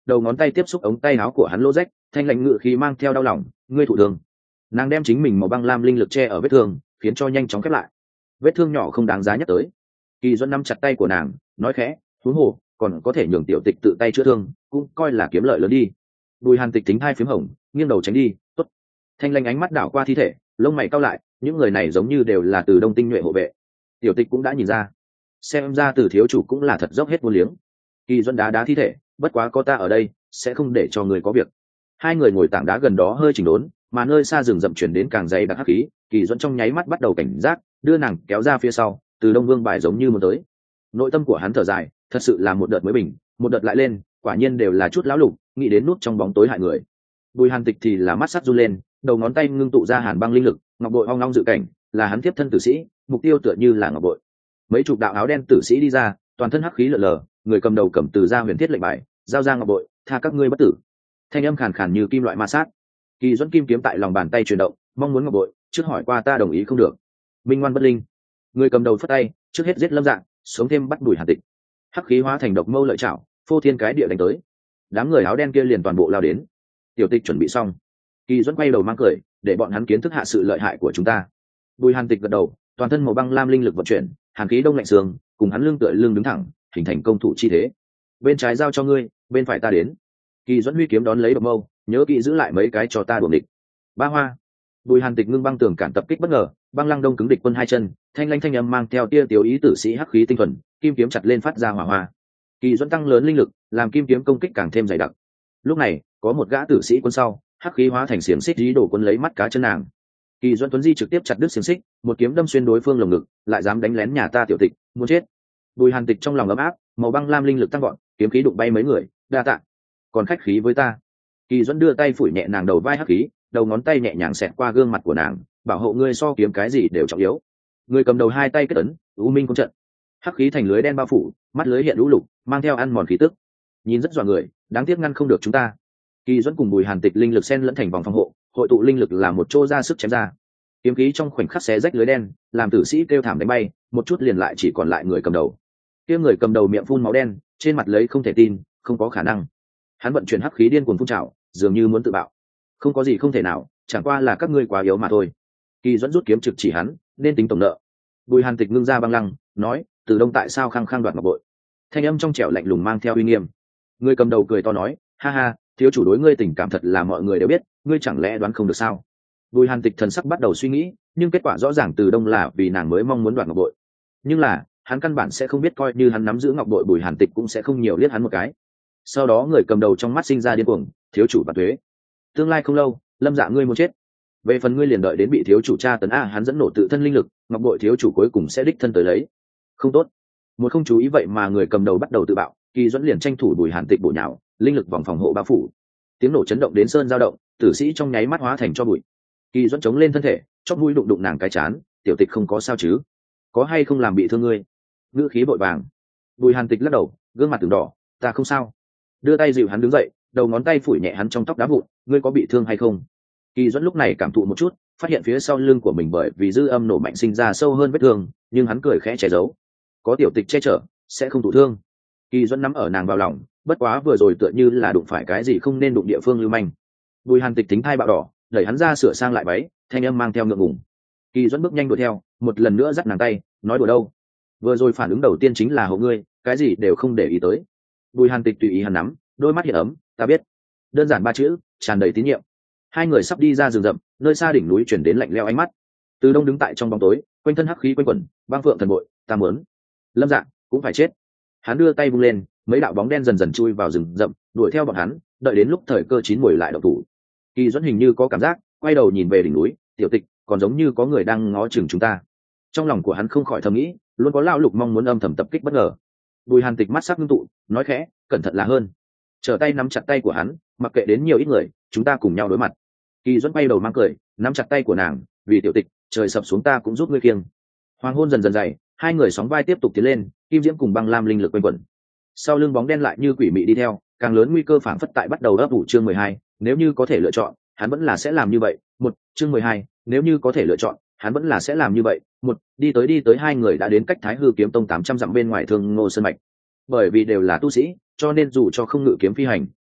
đầu ngón tay tiếp xúc ống tay áo của hắn lỗ rách, thanh lãnh ngự khí mang theo đau lòng, ngươi thụ thương. Nàng đem chính mình màu băng lam linh lực che ở vết thương, khiến cho nhanh chóng khép lại. Vết thương nhỏ không đáng giá nhắc tới. Kỳ Duẫn nắm chặt tay của nàng, nói khẽ, huống hồ còn có thể nhường tiểu tịch tự tay chữa thương, cũng coi là kiếm lợi lớn đi. Bùi Hàn Tịch tính hai phím hồng, nghiêng đầu tránh đi. Tốt. Thanh lãnh ánh mắt đảo qua thi thể, lông mày cau lại, những người này giống như đều là từ Đông tinh nhuệ hộ vệ. Tiểu tịch cũng đã nhìn ra, xem ra từ thiếu chủ cũng là thật dốc hết vô liếng. Kỳ Duẫn đá đá thi thể, bất quá có ta ở đây, sẽ không để cho người có việc. Hai người ngồi tảng đá gần đó hơi chỉnh đốn, mà nơi xa rừng rậm chuyển đến càng dày đặc hắc khí. Kỳ Duẫn trong nháy mắt bắt đầu cảnh giác, đưa nàng kéo ra phía sau, từ Đông Vương bài giống như muốn tới. Nội tâm của hắn thở dài, thật sự là một đợt mới bình, một đợt lại lên, quả nhiên đều là chút lão lục, nghĩ đến nút trong bóng tối hại người. Bùi Hàn Tịch thì là mắt sắt run lên, đầu ngón tay ngưng tụ ra hàn băng linh lực, ngọc bội hoang long dự cảnh, là hắn tiếp thân tử sĩ, mục tiêu tựa như là ngọc bội. Mấy chục đạo áo đen tử sĩ đi ra, toàn thân hắc khí lờ lờ, người cầm đầu cầm từ ra huyền thiết lệnh bài, giao ra ngọc bội, tha các ngươi bất tử. Thanh âm khàn khàn như kim loại ma sát. Kỳ Duẫn kim kiếm tại lòng bàn tay chuyển động, mong muốn ngọc bội, trước hỏi qua ta đồng ý không được. Minh ngoan bất linh. Người cầm đầu phất tay, trước hết giết Lâm Dạng, sống thêm bắt Bùi Hàn Tịch. Hắc khí hóa thành độc mâu lợi chảo, phô thiên cái địa đánh tới. Đám người áo đen kia liền toàn bộ lao đến. Tiểu Tịch chuẩn bị xong. Kỳ Duẫn quay đầu mang cười, để bọn hắn kiến thức hạ sự lợi hại của chúng ta. Bùi Hàn Tịch gật đầu, toàn thân màu băng lam linh lực vận chuyển, hàn khí đông lạnh xương, cùng hắn lưng tựa lưng đứng thẳng, hình thành công thủ chi thế. Bên trái giao cho ngươi, bên phải ta đến. Kỳ Duẫn huy kiếm đón lấy độc mâu, nhớ kỹ giữ lại mấy cái cho ta đuổi địch. Ba hoa. Bùi Hàn Tịch ngưng băng tường cản tập kích bất ngờ, băng lăng đông cứng địch quân hai chân, thanh lãnh thanh âm mang theo tia tiểu ý tử sĩ hắc khí tinh thuần, kim kiếm chặt lên phát ra hỏa hoa. Kỳ Duẫn tăng lớn linh lực, làm kim kiếm công kích càng thêm dày đặc. Lúc này, có một gã tử sĩ quân sau, hắc khí hóa thành xiềng xích dí đổ quân lấy mắt cá chân nàng. Kỳ Duẫn tuấn di trực tiếp chặt đứt xiềng xích, một kiếm đâm xuyên đối phương lồng ngực, lại dám đánh lén nhà ta tiểu tịch, muốn chết. Bùi Hàn Tịch trong lòng ấm áp, màu băng lam linh lực tăng gọn, kiếm khí đụng bay mấy người, đa tạ. Còn khách khí với ta. Kỳ Duẫn đưa tay phủi nhẹ nàng đầu vai hắc khí, đầu ngón tay nhẹ nhàng xẹt qua gương mặt của nàng, bảo hộ ngươi so kiếm cái gì đều trọng yếu. Người cầm đầu hai tay kết ấn, u minh công trận. Hắc khí thành lưới đen bao phủ, mắt lưới hiện lũ lục, mang theo ăn mòn khí tức. Nhìn rất dọa người, đáng tiếc ngăn không được chúng ta. Kỳ Duẫn cùng Bùi Hàn Tịch linh lực xen lẫn thành vòng phòng hộ, hội tụ linh lực làm một chỗ ra sức chém ra. Kiếm khí trong khoảnh khắc xé rách lưới đen, làm tử sĩ kêu thảm đánh bay, một chút liền lại chỉ còn lại người cầm đầu. Kia người cầm đầu miệng phun máu đen, trên mặt lấy không thể tin, không có khả năng. Hắn vận chuyển hắc khí điên cuồng phun trào, dường như muốn tự bạo. Không có gì không thể nào, chẳng qua là các ngươi quá yếu mà thôi. Kỳ Duẫn rút kiếm trực chỉ hắn, nên tính tổng nợ. Bùi Hàn Tịch ngưng ra băng lăng, nói, từ Đông tại sao khăng khăng đoạt ngọc bội? Thanh âm trong trẻo lạnh lùng mang theo uy nghiêm. Người cầm đầu cười to nói, ha ha, thiếu chủ đối ngươi tình cảm thật là mọi người đều biết, ngươi chẳng lẽ đoán không được sao? Bùi Hàn Tịch thần sắc bắt đầu suy nghĩ, nhưng kết quả rõ ràng từ Đông là vì nàng mới mong muốn đoạt ngọc bội. Nhưng là, hắn căn bản sẽ không biết, coi như hắn nắm giữ ngọc bội, Bùi Hàn Tịch cũng sẽ không nhiều liếc hắn một cái. Sau đó người cầm đầu trong mắt sinh ra điên cuồng, thiếu chủ và thuế. Tương lai không lâu, Lâm Dạ ngươi muốn chết. Về phần ngươi liền đợi đến bị thiếu chủ tra tấn a, hắn dẫn nổ tự thân linh lực, ngọc bội thiếu chủ cuối cùng sẽ đích thân tới lấy. Không tốt. Một không chú ý vậy mà người cầm đầu bắt đầu tự bạo, Kỳ Duẫn liền tranh thủ Bùi Hàn Tịch bổ nhào, linh lực vòng phòng hộ bao phủ. Tiếng nổ chấn động đến sơn dao động, tử sĩ trong nháy mắt hóa thành cho bụi. Kỳ Duẫn chống lên thân thể, chóp mũi đụng đụng nàng cái chán, tiểu tịch không có sao chứ? Có hay không làm bị thương ngươi? Ngữ khí bội vàng. Bùi Hàn Tịch lắc đầu, gương mặt từng đỏ, ta không sao. Đưa tay dịu hắn đứng dậy, đầu ngón tay phủi nhẹ hắn trong tóc đá vụn, ngươi có bị thương hay không? Kỳ Duẫn lúc này cảm thụ một chút, phát hiện phía sau lưng của mình bởi vì dư âm nổ mạnh sinh ra sâu hơn vết thương, nhưng hắn cười khẽ che giấu. Có tiểu tịch che chở, sẽ không thụ thương. Kỳ Duẫn nắm ở nàng vào lòng, bất quá vừa rồi tựa như là đụng phải cái gì không nên đụng địa phương lưu manh. Bùi Hàn Tịch tính thai bạo đỏ, đẩy hắn ra sửa sang lại váy, thanh âm mang theo ngượng ngùng. Kỳ Duẫn bước nhanh đuổi theo, một lần nữa dắt nàng tay, nói đùa đâu? Vừa rồi phản ứng đầu tiên chính là hộ ngươi, cái gì đều không để ý tới. Bùi Hàn Tịch tùy ý hắn nắm, đôi mắt hiện ấm, ta biết. Đơn giản ba chữ, tràn đầy tín nhiệm. Hai người sắp đi ra rừng rậm, nơi xa đỉnh núi chuyển đến lạnh lẽo ánh mắt. Từ Đông đứng tại trong bóng tối, quanh thân hắc khí quanh quẩn, băng phượng thần bội, ta muốn. Lâm Dạ cũng phải chết. Hắn đưa tay vung lên, mấy đạo bóng đen dần dần chui vào rừng rậm, đuổi theo bọn hắn, đợi đến lúc thời cơ chín muồi lại động thủ. Kỳ Duẫn hình như có cảm giác, quay đầu nhìn về đỉnh núi, tiểu tịch, còn giống như có người đang ngó chừng chúng ta. Trong lòng của hắn không khỏi thầm nghĩ, luôn có lão lục mong muốn âm thầm tập kích bất ngờ. Bùi Hàn Tịch mắt sắc ngưng tụ, nói khẽ, cẩn thận là hơn. Trở tay nắm chặt tay của hắn, mặc kệ đến nhiều ít người, chúng ta cùng nhau đối mặt. Kỳ Duẫn quay đầu mang cười, nắm chặt tay của nàng, vì tiểu tịch, trời sập xuống ta cũng giúp ngươi kiêng. Hoàng hôn dần dần dày, hai người sóng vai tiếp tục tiến lên, kim diễm cùng băng lam linh lực quanh quẩn. Sau lưng bóng đen lại như quỷ mị đi theo, càng lớn nguy cơ phảng phất tại bắt đầu ấp ủ. Chương mười hai, nếu như có thể lựa chọn, hắn vẫn là sẽ làm như vậy. Một, chương mười hai, nếu như có thể lựa chọn, hắn vẫn là sẽ làm như vậy. Một, đi tới đi tới hai người đã đến cách Thái Hư kiếm tông tám trăm dặm bên ngoài Thương Ngô sơn mạch. Bởi vì đều là tu sĩ, cho nên dù cho không ngự kiếm phi hành,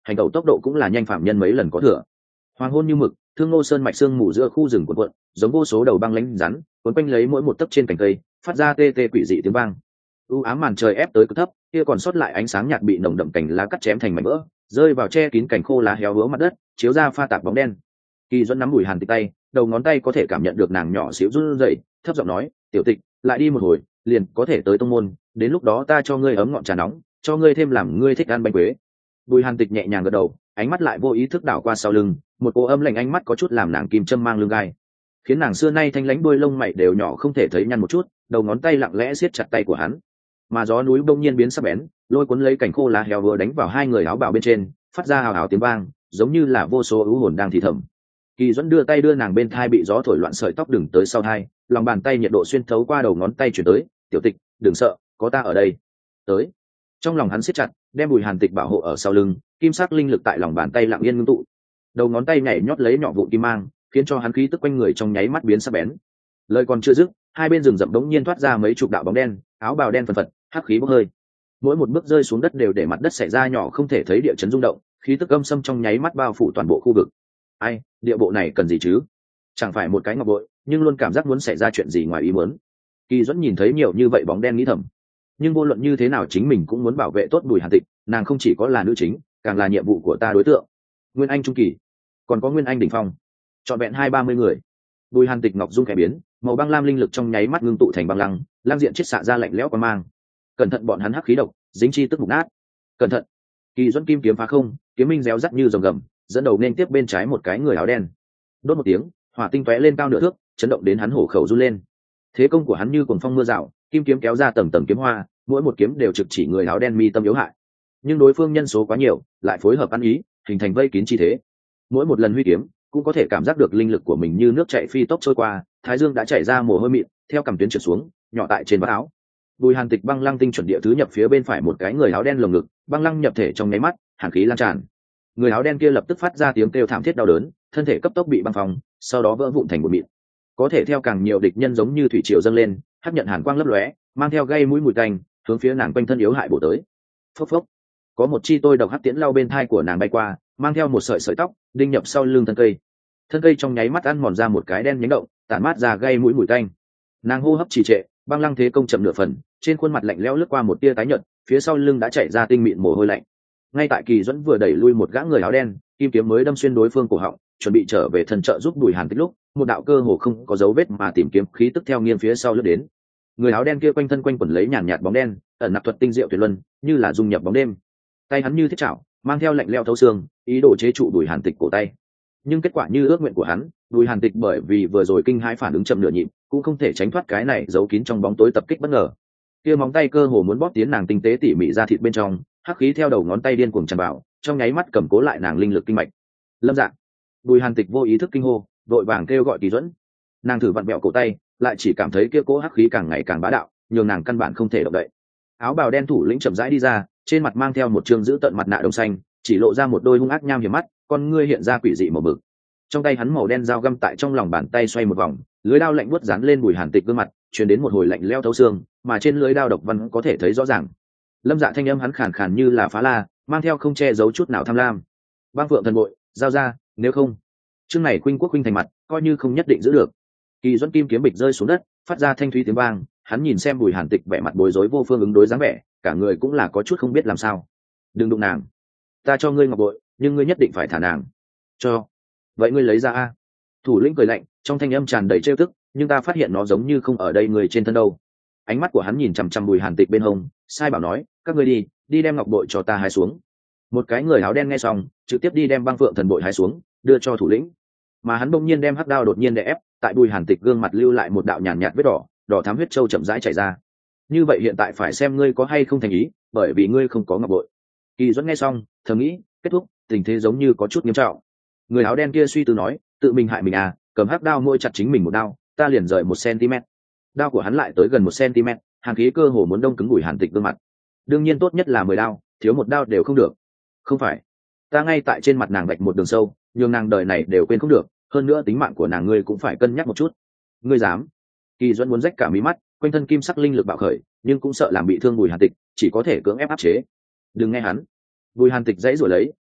hành tẩu tốc độ cũng là nhanh phạm nhân mấy lần có thừa. Hoàng hôn như mực, thương ngô sơn mạch sương mù giữa khu rừng cuộn cuộn, giống vô số đầu băng lãnh rắn cuốn quanh lấy mỗi một tấc trên cành cây, phát ra tê tê quỷ dị tiếng vang. U ám màn trời ép tới cực thấp, kia còn sót lại ánh sáng nhạt bị nồng đậm cành lá cắt chém thành mảnh vỡ, rơi vào che kín cành khô lá héo úa mặt đất, chiếu ra pha tạp bóng đen. Kỳ Duẫn nắm Bùi Hàn Tịch tay, đầu ngón tay có thể cảm nhận được nàng nhỏ xíu run rẩy, thấp giọng nói, "Tiểu Tịch, lại đi một hồi, liền có thể tới tông môn, đến lúc đó ta cho ngươi ấm ngọn trà nóng, cho ngươi thêm làm ngươi thích ăn bánh quế." Bùi Hàn Tịch nhẹ nhàng gật đầu, ánh mắt lại vô ý thức đảo qua sau lưng, một cô âm lạnh ánh mắt có chút làm nàng kim châm mang lưng gai, khiến nàng xưa nay thanh lãnh đuôi lông mày đều nhỏ không thể thấy nhăn một chút, đầu ngón tay lặng lẽ siết chặt tay của hắn. Mà gió núi bỗng nhiên biến sắc bén, lôi cuốn lấy cành khô lá héo vừa đánh vào hai người áo bào bên trên, phát ra hào hào tiếng vang, giống như là vô số ưu hồn đang thì thầm. Kỳ Duẫn đưa tay đưa nàng bên thai bị gió thổi loạn sợi tóc đừng tới sau thai, lòng bàn tay nhiệt độ xuyên thấu qua đầu ngón tay chuyển tới, "Tiểu Tịch, đừng sợ, có ta ở đây." Tới. Trong lòng hắn siết chặt, đem Bùi Hàn Tịch bảo hộ ở sau lưng, kim sắc linh lực tại lòng bàn tay lặng yên ngưng tụ. Đầu ngón tay nhảy nhót lấy nhỏ vụ kim mang, khiến cho hắn khí tức quanh người trong nháy mắt biến sắc bén. Lời còn chưa dứt, hai bên rừng rậm đống nhiên thoát ra mấy chục đạo bóng đen, áo bào đen phần phật, hắc khí bốc hơi. Mỗi một bước rơi xuống đất đều để mặt đất xảy ra nhỏ không thể thấy địa chấn rung động, khí tức âm xâm trong nháy mắt bao phủ toàn bộ khu vực. Ai, địa bộ này cần gì chứ? Chẳng phải một cái ngọc bội, nhưng luôn cảm giác muốn xảy ra chuyện gì ngoài ý muốn. Kỳ Duẫn nhìn thấy nhiều như vậy bóng đen nghĩ thầm, nhưng vô luận như thế nào chính mình cũng muốn bảo vệ tốt Bùi Hàn Tịch, nàng không chỉ có là nữ chính, càng là nhiệm vụ của ta đối tượng. Nguyên Anh trung kỳ, còn có Nguyên Anh đỉnh phong, trọn vẹn hai ba mươi người. Bùi Hàn Tịch ngọc dung khẽ biến, màu băng lam linh lực trong nháy mắt ngưng tụ thành băng lăng, lang diện chiết xạ ra lạnh lẽo qua mang. Cẩn thận bọn hắn hắc khí độc, dính chi tức mục nát. Cẩn thận. Kỳ Duẫn kim kiếm phá không, kiếm minh réo rắt như rồng gầm, dẫn đầu nên tiếp bên trái một cái người áo đen. Đốt một tiếng, hỏa tinh tóe lên cao nửa thước, chấn động đến hắn hổ khẩu run lên. Thế công của hắn như cuồng phong mưa rào, kim kiếm kéo ra tầng tầng kiếm hoa, mỗi một kiếm đều trực chỉ người áo đen mi tâm yếu hại. Nhưng đối phương nhân số quá nhiều, lại phối hợp ăn ý, hình thành vây kín chi thế. Mỗi một lần huy kiếm, cũng có thể cảm giác được linh lực của mình như nước chảy phi tốc trôi qua, thái dương đã chảy ra mồ hôi mịn, theo cằm tuyến trượt xuống, nhỏ tại trên vạt áo. Bùi Hàn Tịch băng lăng tinh chuẩn địa thứ nhập phía bên phải một cái người áo đen lồng ngực, băng lăng nhập thể trong nháy mắt, hàn khí lan tràn. Người áo đen kia lập tức phát ra tiếng kêu thảm thiết đau đớn, thân thể cấp tốc bị băng phong, sau đó vỡ vụn thành một mịn. Có thể theo càng nhiều địch nhân giống như thủy triều dâng lên, hắc nhận hàn quang lấp lóe, mang theo gây mũi mùi tanh, hướng phía nàng quanh thân yếu hại bổ tới. Phốc phốc. Có một chi tôi độc hắc tiễn lao bên thai của nàng bay qua, mang theo một sợi sợi tóc, đinh nhập sau lưng thân cây. Thân cây trong nháy mắt ăn mòn ra một cái đen nhánh động, tản mát ra gây mũi mùi tanh. Nàng hô hấp trì trệ, băng lăng thế công chậm nửa phần, trên khuôn mặt lạnh lẽo lướt qua một tia tái nhợt, phía sau lưng đã chảy ra tinh mịn mồ hôi lạnh. Ngay tại Kỳ Duẫn vừa đẩy lui một gã người áo đen, kim kiếm mới đâm xuyên đối phương cổ họng, chuẩn bị trở về thần trợ giúp Bùi Hàn Tịch lúc, một đạo cơ hồ không có dấu vết mà tìm kiếm khí tức theo nghiêng phía sau lướt đến. Người áo đen kia quanh thân quanh quẩn lấy nhàn nhạt bóng đen, ẩn nặc thuật tinh diệu tuyệt luân, như là dung nhập bóng đêm. Tay hắn như thiết chảo, mang theo lạnh lẽo thấu xương, ý đồ chế trụ Bùi Hàn Tịch cổ tay. Nhưng kết quả như ước nguyện của hắn, Bùi Hàn Tịch bởi vì vừa rồi kinh hãi phản ứng chậm nửa nhịp, cũng không thể tránh thoát cái này giấu kín trong bóng tối tập kích bất ngờ. Kia móng tay cơ hồ muốn bóp tiến nàng tinh tế tỉ mỉ ra thịt bên trong, hắc khí theo đầu ngón tay điên cuồng tràn vào, trong nháy mắt cầm cố lại nàng linh lực kinh mạch. Lâm Dạng. Bùi Hàn Tịch vô ý thức kinh hô, vội vàng kêu gọi Kỳ Duẫn. Nàng thử vặn bẹo cổ tay, lại chỉ cảm thấy kia cỗ hắc khí càng ngày càng bá đạo, nhường nàng căn bản không thể động đậy. Áo bào đen thủ lĩnh chậm rãi đi ra, trên mặt mang theo một trương giữ tận mặt nạ đồng xanh, chỉ lộ ra một đôi hung ác nham hiểm mắt, con ngươi hiện ra quỷ dị màu bực. Trong tay hắn màu đen dao găm tại trong lòng bàn tay xoay một vòng, lưới đao lạnh buốt dán lên Bùi Hàn Tịch gương mặt, truyền đến một hồi lạnh lẽo thấu xương, mà trên lưới đao độc văn có thể thấy rõ ràng. Lâm Dạ thanh âm hắn khàn khàn như là phá la, mang theo không che giấu chút nào tham lam. Băng Phượng thần bội, giao ra, nếu không. Chương này Khuynh Quốc khuynh thành mặt, coi như không nhất định giữ được. Kỳ Duẫn kim kiếm bịch rơi xuống đất, phát ra thanh thúy tiếng vang, hắn nhìn xem Bùi Hàn Tịch vẻ mặt bối rối vô phương ứng đối dáng vẻ, cả người cũng là có chút không biết làm sao. Đừng đụng nàng, ta cho ngươi ngọc bội, nhưng ngươi nhất định phải thả nàng. Cho. Vậy ngươi lấy ra a. Thủ lĩnh cười lạnh, trong thanh âm tràn đầy trêu tức, nhưng ta phát hiện nó giống như không ở đây người trên thân đâu. Ánh mắt của hắn nhìn chằm chằm Bùi Hàn Tịch bên hông, sai bảo nói, các ngươi đi, đi đem ngọc bội cho ta hái xuống. Một cái người áo đen nghe xong, trực tiếp đi đem Băng Phượng thần bội hái xuống, đưa cho thủ lĩnh. Mà hắn bỗng nhiên đem hắc đao đột nhiên đè ép, tại Bùi Hàn Tịch gương mặt lưu lại một đạo nhàn nhạt vết đỏ, đỏ thắm huyết châu chậm rãi chảy ra. Như vậy hiện tại phải xem ngươi có hay không thành ý, bởi vì ngươi không có ngọc bội. Kỳ Duẫn nghe xong, thầm nghĩ, kết thúc, tình thế giống như có chút nghiêm trọng. Người áo đen kia suy tư nói, tự mình hại mình à, cầm hắc đao môi chặt chính mình một đao, ta liền rời một cm. Đao của hắn lại tới gần một cm, hàn khí cơ hồ muốn đông cứng Bùi Hàn Tịch gương mặt. Đương nhiên tốt nhất là mười đao, thiếu một đao đều không được. Không phải, ta ngay tại trên mặt nàng vạch một đường sâu, nhưng nàng đời này đều quên không được, hơn nữa tính mạng của nàng ngươi cũng phải cân nhắc một chút. Ngươi dám? Kỳ Duẫn muốn rách cả mí mắt, quanh thân kim sắc linh lực bạo khởi, nhưng cũng sợ làm bị thương Bùi Hàn Tịch, chỉ có thể cưỡng ép áp chế. Đừng nghe hắn. Bùi Hàn Tịch dãy rồi lấy,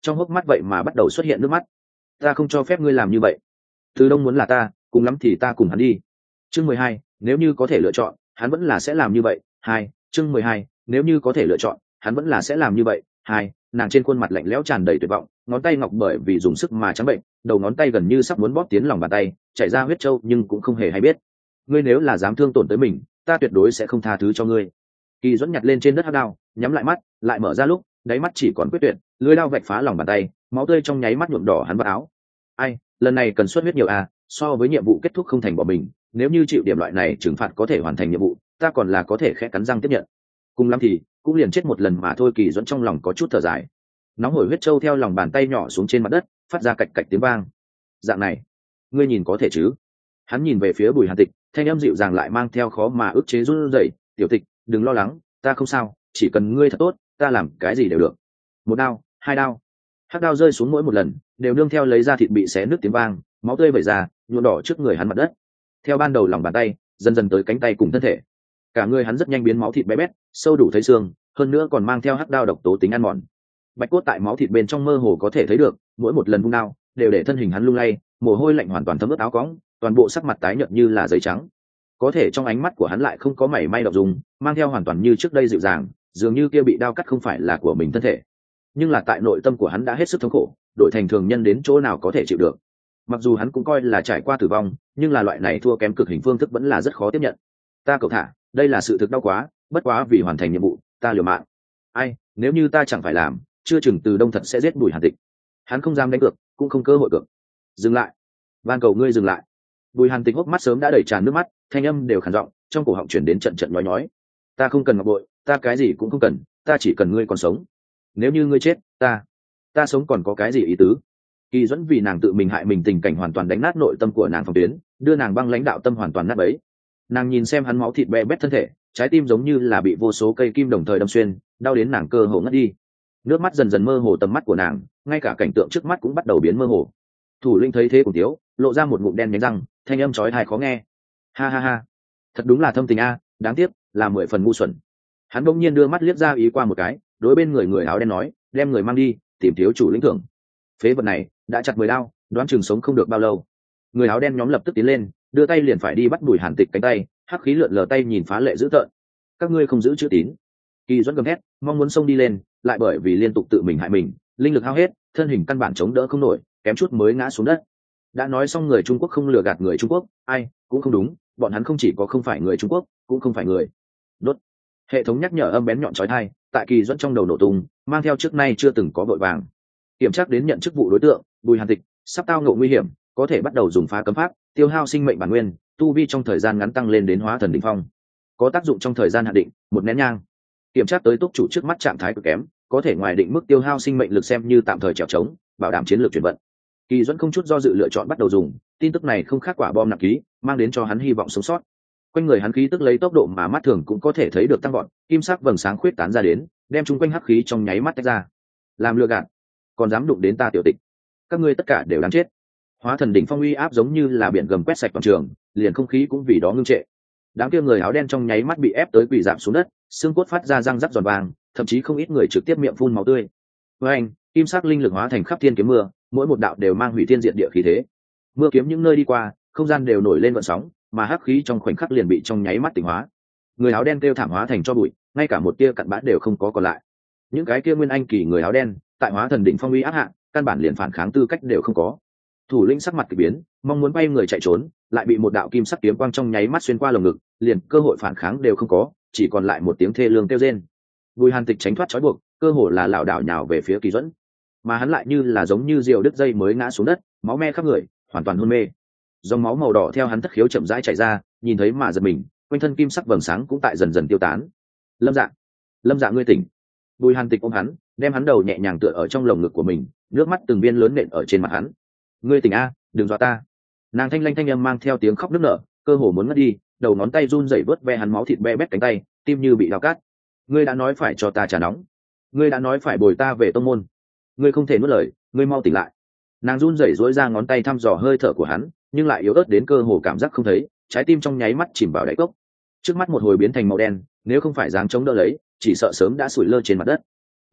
trong hốc mắt vậy mà bắt đầu xuất hiện nước mắt. Ta không cho phép ngươi làm như vậy. Từ Đông muốn là ta, cùng lắm thì ta cùng hắn đi. Chương mười hai, nếu như có thể lựa chọn, hắn vẫn là sẽ làm như vậy. Hai, chương mười hai, nếu như có thể lựa chọn, hắn vẫn là sẽ làm như vậy. Hai, nàng trên khuôn mặt lạnh lẽo tràn đầy tuyệt vọng, ngón tay ngọc bởi vì dùng sức mà trắng bệnh, đầu ngón tay gần như sắp muốn bóp tiến lòng bàn tay, chảy ra huyết trâu nhưng cũng không hề hay biết. Ngươi nếu là dám thương tổn tới mình, ta tuyệt đối sẽ không tha thứ cho ngươi. Kỳ Duẫn nhặt lên trên đất hắc đao, nhắm lại mắt, lại mở ra lúc, đáy mắt chỉ còn quyết tuyệt, lưỡi đao vạch phá lòng bàn tay, máu tươi trong nháy mắt nhuộm đỏ hắn vào áo. Ai, lần này cần xuất huyết nhiều à, so với nhiệm vụ kết thúc không thành bỏ mình, nếu như chịu điểm loại này trừng phạt có thể hoàn thành nhiệm vụ, ta còn là có thể khẽ cắn răng tiếp nhận. Cùng lắm thì cũng liền chết một lần mà thôi. Kỳ Duẫn trong lòng có chút thở dài. Nóng hổi huyết trâu theo lòng bàn tay nhỏ xuống trên mặt đất, phát ra cạch cạch tiếng vang. Dạng này, ngươi nhìn có thể chứ? Hắn nhìn về phía Bùi Hàn Tịch, thanh âm dịu dàng lại mang theo khó mà ức chế run rẩy. Tiểu Tịch, đừng lo lắng, ta không sao, chỉ cần ngươi thật tốt, ta làm cái gì đều được. Một đao, hai đao. Hắc đao rơi xuống mỗi một lần, đều nương theo lấy ra thịt bị xé nứt tiếng vang, máu tươi vẩy ra, nhuộm đỏ trước người hắn mặt đất. Theo ban đầu lòng bàn tay, dần dần tới cánh tay cùng thân thể. Cả người hắn rất nhanh biến máu thịt bé bét, sâu đủ thấy xương, hơn nữa còn mang theo hắc đao độc tố tính ăn mòn. Bạch cốt tại máu thịt bên trong mơ hồ có thể thấy được, mỗi một lần vung đao, đều để thân hình hắn lung lay, mồ hôi lạnh hoàn toàn thấm ướt áo cóng, toàn bộ sắc mặt tái nhợt như là giấy trắng. Có thể trong ánh mắt của hắn lại không có mảy may động dung, mang theo hoàn toàn như trước đây dịu dàng, dường như kia bị đao cắt không phải là của mình thân thể. Nhưng là tại nội tâm của hắn đã hết sức thống khổ, đổi thành thường nhân đến chỗ nào có thể chịu được. Mặc dù hắn cũng coi là trải qua tử vong, nhưng là loại này thua kém cực hình phương thức vẫn là rất khó tiếp nhận. Ta cậu thả, đây là sự thực đau quá, bất quá vì hoàn thành nhiệm vụ, ta liều mạng. Ai, nếu như ta chẳng phải làm, chưa chừng Từ Đông thật sẽ giết Bùi Hàn Tịch. Hắn không dám đánh cược, cũng không cơ hội cược. Dừng lại, van cầu ngươi dừng lại. Bùi Hàn Tịch hốc mắt sớm đã đầy tràn nước mắt, thanh âm đều khàn giọng, trong cổ họng chuyển đến trận trận nhói nhói. Ta không cần ngọc bội, ta cái gì cũng không cần, ta chỉ cần ngươi còn sống. Nếu như ngươi chết, ta, ta sống còn có cái gì ý tứ? Kỳ Duẫn vì nàng tự mình hại mình tình cảnh hoàn toàn đánh nát nội tâm của nàng phòng tuyến, đưa nàng băng lãnh đạo tâm hoàn toàn nát bấy. Nàng nhìn xem hắn máu thịt bè bét thân thể, trái tim giống như là bị vô số cây kim đồng thời đâm xuyên, đau đến nàng cơ hồ ngất đi. Nước mắt dần dần mơ hồ tầm mắt của nàng, ngay cả cảnh tượng trước mắt cũng bắt đầu biến mơ hồ. Thủ lĩnh thấy thế cùng tiếu, lộ ra một ngụm đen nhánh răng, thanh âm chói tai khó nghe. Ha ha ha, thật đúng là thâm tình a, đáng tiếc là mười phần ngu xuẩn. Hắn bỗng nhiên đưa mắt liếc ra ý qua một cái, đối bên người người áo đen nói, đem người mang đi, tìm thiếu chủ lĩnh thưởng. Phế vật này đã chặt mười đao, đoán chừng sống không được bao lâu. Người áo đen nhóm lập tức tiến lên, đưa tay liền phải đi bắt Bùi Hàn Tịch cánh tay, hắc khí lượn lờ tay nhìn phá lệ dữ tợn. Các ngươi không giữ chữ tín. Kỳ Duẫn gầm hét, mong muốn xông đi lên, lại bởi vì liên tục tự mình hại mình, linh lực hao hết, thân hình căn bản chống đỡ không nổi, kém chút mới ngã xuống đất. Đã nói xong người Trung Quốc không lừa gạt người Trung Quốc, ai cũng không đúng, bọn hắn không chỉ có không phải người Trung Quốc, cũng không phải người. Đốt. Hệ thống nhắc nhở âm bén nhọn chói tai, tại Kỳ Duẫn trong đầu nổ tung, mang theo trước nay chưa từng có vội vàng. Kiểm tra đến nhận chức vụ đối tượng, Bùi Hàn Tịch, sắp tao ngộ nguy hiểm, có thể bắt đầu dùng phá cấm pháp, tiêu hao sinh mệnh bản nguyên, tu vi trong thời gian ngắn tăng lên đến hóa thần đỉnh phong. Có tác dụng trong thời gian hạn định, một nén nhang. Kiểm tra tới túc chủ trước mắt trạng thái cực kém, có thể ngoài định mức tiêu hao sinh mệnh lực xem như tạm thời trèo trống, bảo đảm chiến lược chuyển vận. Kỳ Duẫn không chút do dự lựa chọn bắt đầu dùng, tin tức này không khác quả bom nặng ký, mang đến cho hắn hy vọng sống sót. Quanh người hắn khí tức lấy tốc độ mà mắt thường cũng có thể thấy được tăng vọt, kim sắc vầng sáng khuyết tán ra đến, đem chung quanh hắc khí trong nháy mắt tách ra. Làm lừa gạt, còn dám đụng đến ta tiểu tịch, các ngươi tất cả đều đáng chết. Hóa thần đỉnh phong uy áp giống như là biển gầm quét sạch toàn trường, liền không khí cũng vì đó ngưng trệ. Đám kia người áo đen trong nháy mắt bị ép tới quỳ rạp xuống đất, xương cốt phát ra răng rắc giòn vàng, thậm chí không ít người trực tiếp miệng phun máu tươi. Với anh, kim sắc linh lực hóa thành khắp thiên kiếm mưa, mỗi một đạo đều mang hủy thiên diệt địa khí thế. Mưa kiếm những nơi đi qua, không gian đều nổi lên vận sóng, mà hắc khí trong khoảnh khắc liền bị trong nháy mắt tỉnh hóa. Người áo đen kêu thảm hóa thành cho bụi, ngay cả một tia cặn bã đều không có còn lại. Những cái kia nguyên anh kỳ người áo đen, tại hóa thần đỉnh phong uy áp hạ, căn bản liền phản kháng tư cách đều không có. Thủ lĩnh sắc mặt kỳ biến, mong muốn bay người chạy trốn, lại bị một đạo kim sắc kiếm quang trong nháy mắt xuyên qua lồng ngực, liền cơ hội phản kháng đều không có, chỉ còn lại một tiếng thê lương kêu rên. Bùi Hàn Tịch tránh thoát trói buộc, cơ hồ là lảo đảo nhào về phía Kỳ Duẫn, mà hắn lại như là giống như diều đứt dây mới ngã xuống đất, máu me khắp người, hoàn toàn hôn mê. Dòng máu màu đỏ theo hắn thất khiếu chậm rãi chảy ra, nhìn thấy mà giật mình, quanh thân kim sắc vầng sáng cũng tại dần dần tiêu tán. Lâm Dạ, Lâm Dạ ngươi tỉnh. Bùi Hàn Tịch ôm hắn, đem hắn đầu nhẹ nhàng tựa ở trong lồng ngực của mình, nước mắt từng viên lớn nện ở trên mặt hắn. Ngươi tỉnh a, đừng dọa ta. Nàng thanh lanh thanh âm mang theo tiếng khóc nức nở, cơ hồ muốn ngất đi, đầu ngón tay run rẩy vớt ve hắn máu thịt be bét cánh tay, tim như bị đào cát. Ngươi đã nói phải cho ta trà nóng, ngươi đã nói phải bồi ta về tông môn, ngươi không thể nuốt lời, ngươi mau tỉnh lại. Nàng run rẩy duỗi ra ngón tay thăm dò hơi thở của hắn, nhưng lại yếu ớt đến cơ hồ cảm giác không thấy, trái tim trong nháy mắt chìm vào đáy cốc. Trước mắt một hồi biến thành màu đen, nếu không phải dáng chống đỡ lấy, chỉ sợ sớm đã sủi lơ trên mặt đất.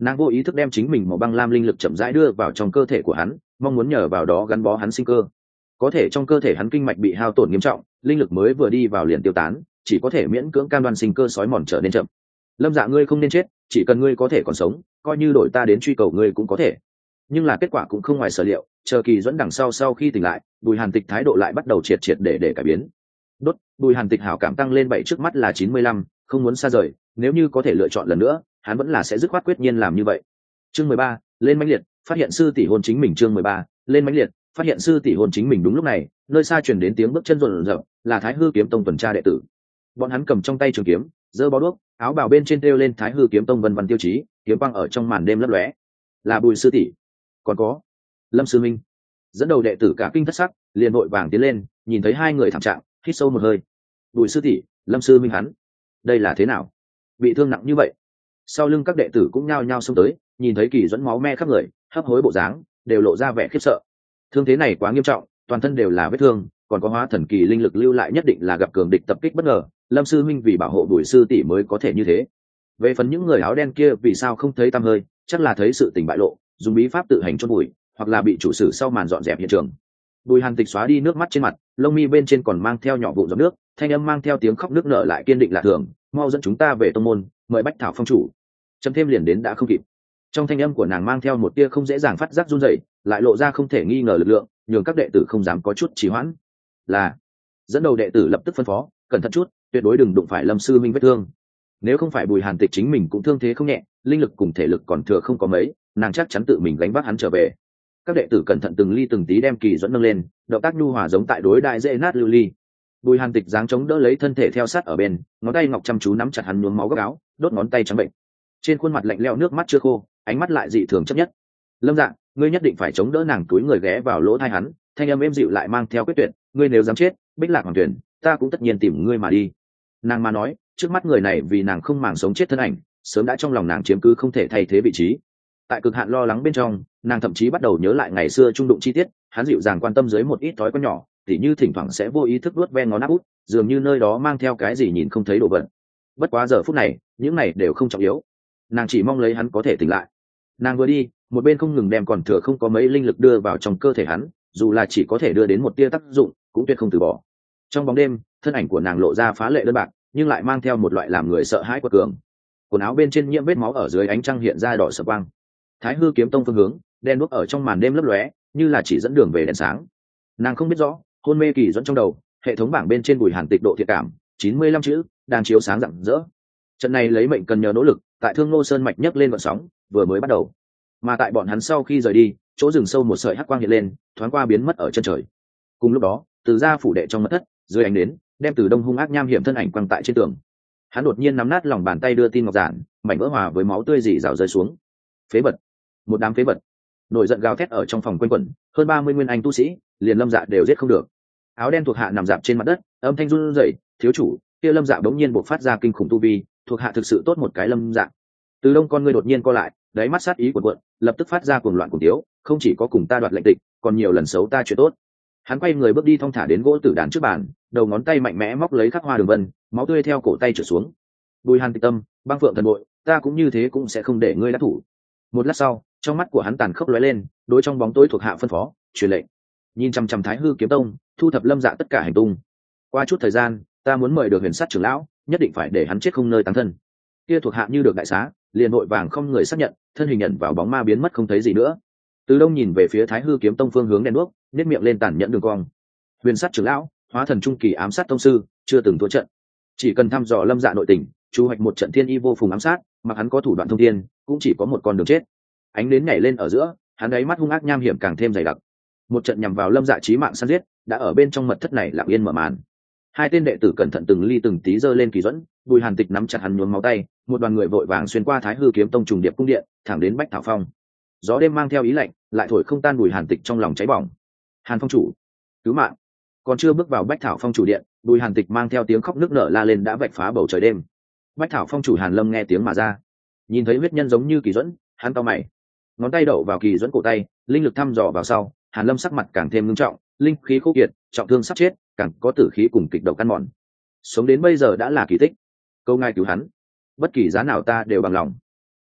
Nàng vô ý thức đem chính mình màu băng lam linh lực chậm rãi đưa vào trong cơ thể của hắn, mong muốn nhờ vào đó gắn bó hắn sinh cơ. Có thể trong cơ thể hắn kinh mạch bị hao tổn nghiêm trọng, linh lực mới vừa đi vào liền tiêu tán, chỉ có thể miễn cưỡng cam đoan sinh cơ sói mòn trở nên chậm. Lâm Dạ, ngươi không nên chết, chỉ cần ngươi có thể còn sống, coi như đổi ta đến truy cầu ngươi cũng có thể. Nhưng là kết quả cũng không ngoài sở liệu, chờ Kỳ Duẫn đằng sau sau khi tỉnh lại, Bùi Hàn Tịch thái độ lại bắt đầu triệt triệt để để cải biến. Đốt, Bùi Hàn Tịch hảo cảm tăng lên bảy, trước mắt là chín mươi lăm, không muốn xa rời, nếu như có thể lựa chọn lần nữa, hắn vẫn là sẽ dứt khoát quyết nhiên làm như vậy. Chương mười ba, lên mãnh liệt, phát hiện sư tỷ hôn chính mình. Chương mười ba, lên mãnh liệt, phát hiện sư tỷ hôn chính mình. Đúng lúc này, nơi xa truyền đến tiếng bước chân rộn rợn, là Thái Hư Kiếm Tông tuần tra đệ tử. Bọn hắn cầm trong tay trường kiếm, giơ bó đuốc, áo bào bên trên treo lên Thái Hư Kiếm Tông vân vân tiêu chí, kiếm quang ở trong màn đêm lấp lóe. Là Bùi sư tỷ, còn có Lâm sư minh. Dẫn đầu đệ tử cả kinh thất sắc, liền vội vàng tiến lên, nhìn thấy hai người thảm trạng, hít sâu một hơi. Bùi sư tỷ, Lâm sư minh hắn, đây là thế nào? Bị thương nặng như vậy? Sau lưng các đệ tử cũng nhao nhao xông tới, nhìn thấy Kỳ Duẫn máu me khắp người, hấp hối bộ dáng, đều lộ ra vẻ khiếp sợ. Thương thế này quá nghiêm trọng, toàn thân đều là vết thương, còn có hóa thần kỳ linh lực lưu lại, nhất định là gặp cường địch tập kích bất ngờ. Lâm sư minh vì bảo hộ Bùi sư tỷ mới có thể như thế. Về phần những người áo đen kia vì sao không thấy tăm hơi, chắc là thấy sự tình bại lộ, dùng bí pháp tự hành chôn bụi, hoặc là bị chủ sử sau màn dọn dẹp hiện trường. Bùi Hàn Tịch xóa đi nước mắt trên mặt, lông mi bên trên còn mang theo nhỏ vụn giọt nước, thanh âm mang theo tiếng khóc nước nở lại kiên định lạ thường, mau dẫn chúng ta về tông môn, mời Bách Thảo phong chủ. Chấm thêm liền đến đã không kịp. Trong thanh âm của nàng mang theo một tia không dễ dàng phát giác run rẩy, lại lộ ra không thể nghi ngờ lực lượng, nhường các đệ tử không dám có chút trì hoãn. Là dẫn đầu đệ tử lập tức phân phó, cẩn thận chút, tuyệt đối đừng đụng phải Lâm sư minh vết thương. Nếu không phải Bùi Hàn Tịch chính mình cũng thương thế không nhẹ, linh lực cùng thể lực còn thừa không có mấy, nàng chắc chắn tự mình gánh vác hắn trở về. Các đệ tử cẩn thận từng ly từng tí đem Kỳ Duẫn nâng lên, động tác nhu hòa giống tại đối đại dễ nát lưu ly. Bùi Hàn Tịch giáng chống đỡ lấy thân thể theo sát ở bên, ngón tay ngọc chăm chú nắm chặt hắn nhuốm máu góc áo, đốt ngón tay trắng bệnh. Trên khuôn mặt lạnh lẽo, nước mắt chưa khô, ánh mắt lại dị thường chấp nhất. Lâm Dạ, ngươi nhất định phải chống đỡ nàng. Túi người ghé vào lỗ tai hắn, thanh âm êm dịu lại mang theo quyết tuyệt, ngươi nếu dám chết, Bích Lạc Hoàng Tuyển, ta cũng tất nhiên tìm ngươi mà đi. Nàng mà nói, trước mắt người này vì nàng không màng sống chết thân ảnh, sớm đã trong lòng nàng chiếm cứ không thể thay thế vị trí. Tại cực hạn lo lắng bên trong, nàng thậm chí bắt đầu nhớ lại ngày xưa trung đụng chi tiết, hắn dịu dàng quan tâm dưới một ít thói quen nhỏ, tỉ như thỉnh thoảng sẽ vô ý thức vuốt ve ngón áp út, dường như nơi đó mang theo cái gì nhìn không thấy đồ vật. Bất quá giờ phút này, những này đều không trọng yếu. Nàng chỉ mong lấy hắn có thể tỉnh lại. Nàng vừa đi, một bên không ngừng đem còn thừa không có mấy linh lực đưa vào trong cơ thể hắn, dù là chỉ có thể đưa đến một tia tác dụng, cũng tuyệt không từ bỏ. Trong bóng đêm, thân ảnh của nàng lộ ra phá lệ đơn bạc, nhưng lại mang theo một loại làm người sợ hãi quật cường. Quần áo bên trên nhiễm vết máu, ở dưới ánh trăng hiện ra đỏ sậm quang. Thái Hư Kiếm Tông phương hướng, đen đuốc ở trong màn đêm lấp lóe, như là chỉ dẫn đường về đèn sáng. Nàng không biết rõ, hôn mê Kỳ Duẫn trong đầu, hệ thống bảng bên trên Bùi Hàn Tịch độ thiện cảm chín mươi lăm chữ đang chiếu sáng rạng rỡ. Trận này lấy mệnh cần nhờ nỗ lực, tại Thương Nô Sơn mạch nhấc lên vận sóng, vừa mới bắt đầu. Mà tại bọn hắn sau khi rời đi, chỗ rừng sâu một sợi hắc quang hiện lên, thoáng qua biến mất ở chân trời. Cùng lúc đó, từ gia phủ đệ trong mật thất, dưới ánh nến, đem Từ Đông hung ác nham hiểm thân ảnh quăng tại trên tường. Hắn đột nhiên nắm nát lòng bàn tay đưa tin ngọc giản, mảnh vỡ hòa với máu tươi rỉ rào rơi xuống. Phế vật, một đám phế vật. Nổi giận gào thét ở trong phòng quanh quẩn, hơn ba mươi nguyên anh tu sĩ, liền Lâm Dạ đều giết không được. Áo đen thuộc hạ nằm dạp trên mặt đất, âm thanh run rẩy, thiếu chủ, kia Lâm Dạ bỗng nhiên bộc phát ra kinh khủng tu vi, thuộc hạ thực sự tốt một cái Lâm Dạ. Từ Đông con ngươi đột nhiên co lại, đáy mắt sát ý cuộn cuộn, lập tức phát ra cuồng loạn cuồng tiếu, không chỉ có cùng ta đoạt lệnh tịch, còn nhiều lần xấu ta chuyện tốt. Hắn quay người bước đi thong thả đến gỗ tử đàn trước bàn, đầu ngón tay mạnh mẽ móc lấy khắc hoa đường vân, máu tươi theo cổ tay trượt xuống. Bùi Hàn Tịch tâm, băng phượng thần bội, ta cũng như thế cũng sẽ không để ngươi đắc thủ. Một lát sau, trong mắt của hắn tàn khốc lóe lên, đối trong bóng tối thuộc hạ phân phó, truyền lệnh, nhìn chăm chăm Thái Hư Kiếm Tông, thu thập Lâm Dạ tất cả hành tung. Qua chút thời gian, ta muốn mời được Huyền Sát trưởng lão, nhất định phải để hắn chết không nơi táng thân. Kia thuộc hạ như được đại xá, liền vội vàng không người xác nhận, thân hình nhận vào bóng ma biến mất không thấy gì nữa. Từ Đông nhìn về phía Thái Hư Kiếm Tông phương hướng đen đuốc, nét miệng lên tàn nhẫn đường cong. Huyền Sát trưởng lão, hóa thần trung kỳ ám sát tông sư, chưa từng thua trận. Chỉ cần thăm dò Lâm Dạ nội tình, chu hoạch một trận thiên y vô phùng ám sát, mặc hắn có thủ đoạn thông thiên, cũng chỉ có một con đường chết. Ánh đến nhảy lên ở giữa, hắn ấy mắt hung ác nham hiểm càng thêm dày đặc. Một trận nhằm vào Lâm Dạ chí mạng săn giết, đã ở bên trong mật thất này lặng yên mở màn. Hai tên đệ tử cẩn thận từng ly từng tí giơ lên Kỳ Duẫn, Bùi Hàn Tịch nắm chặt hắn nhuốm máu tay, một đoàn người vội vàng xuyên qua Thái Hư Kiếm Tông trùng điệp cung điện, thẳng đến Bách Thảo Phong. Gió đêm mang theo ý lạnh, lại thổi không tan Bùi Hàn Tịch trong lòng cháy bỏng. Hàn phong chủ, cứu mạng! Còn chưa bước vào Bách Thảo Phong chủ điện, Bùi Hàn Tịch mang theo tiếng khóc nức nở la lên đã vạch phá bầu trời đêm. Bách Thảo Phong chủ Hàn Lâm nghe tiếng mà ra, nhìn thấy huyết nhân giống như Kỳ Duẫn, hắn cau mày, ngón tay đậu vào Kỳ Duẫn cổ tay, linh lực thăm dò vào sau, Hàn Lâm sắc mặt càng thêm nghiêm trọng, linh khí khô kiệt, trọng thương sắp chết, càng có tử khí cùng kịch độc căn mòn. Sống đến bây giờ đã là kỳ tích, câu ngài cứu hắn, bất kỳ giá nào ta đều bằng lòng.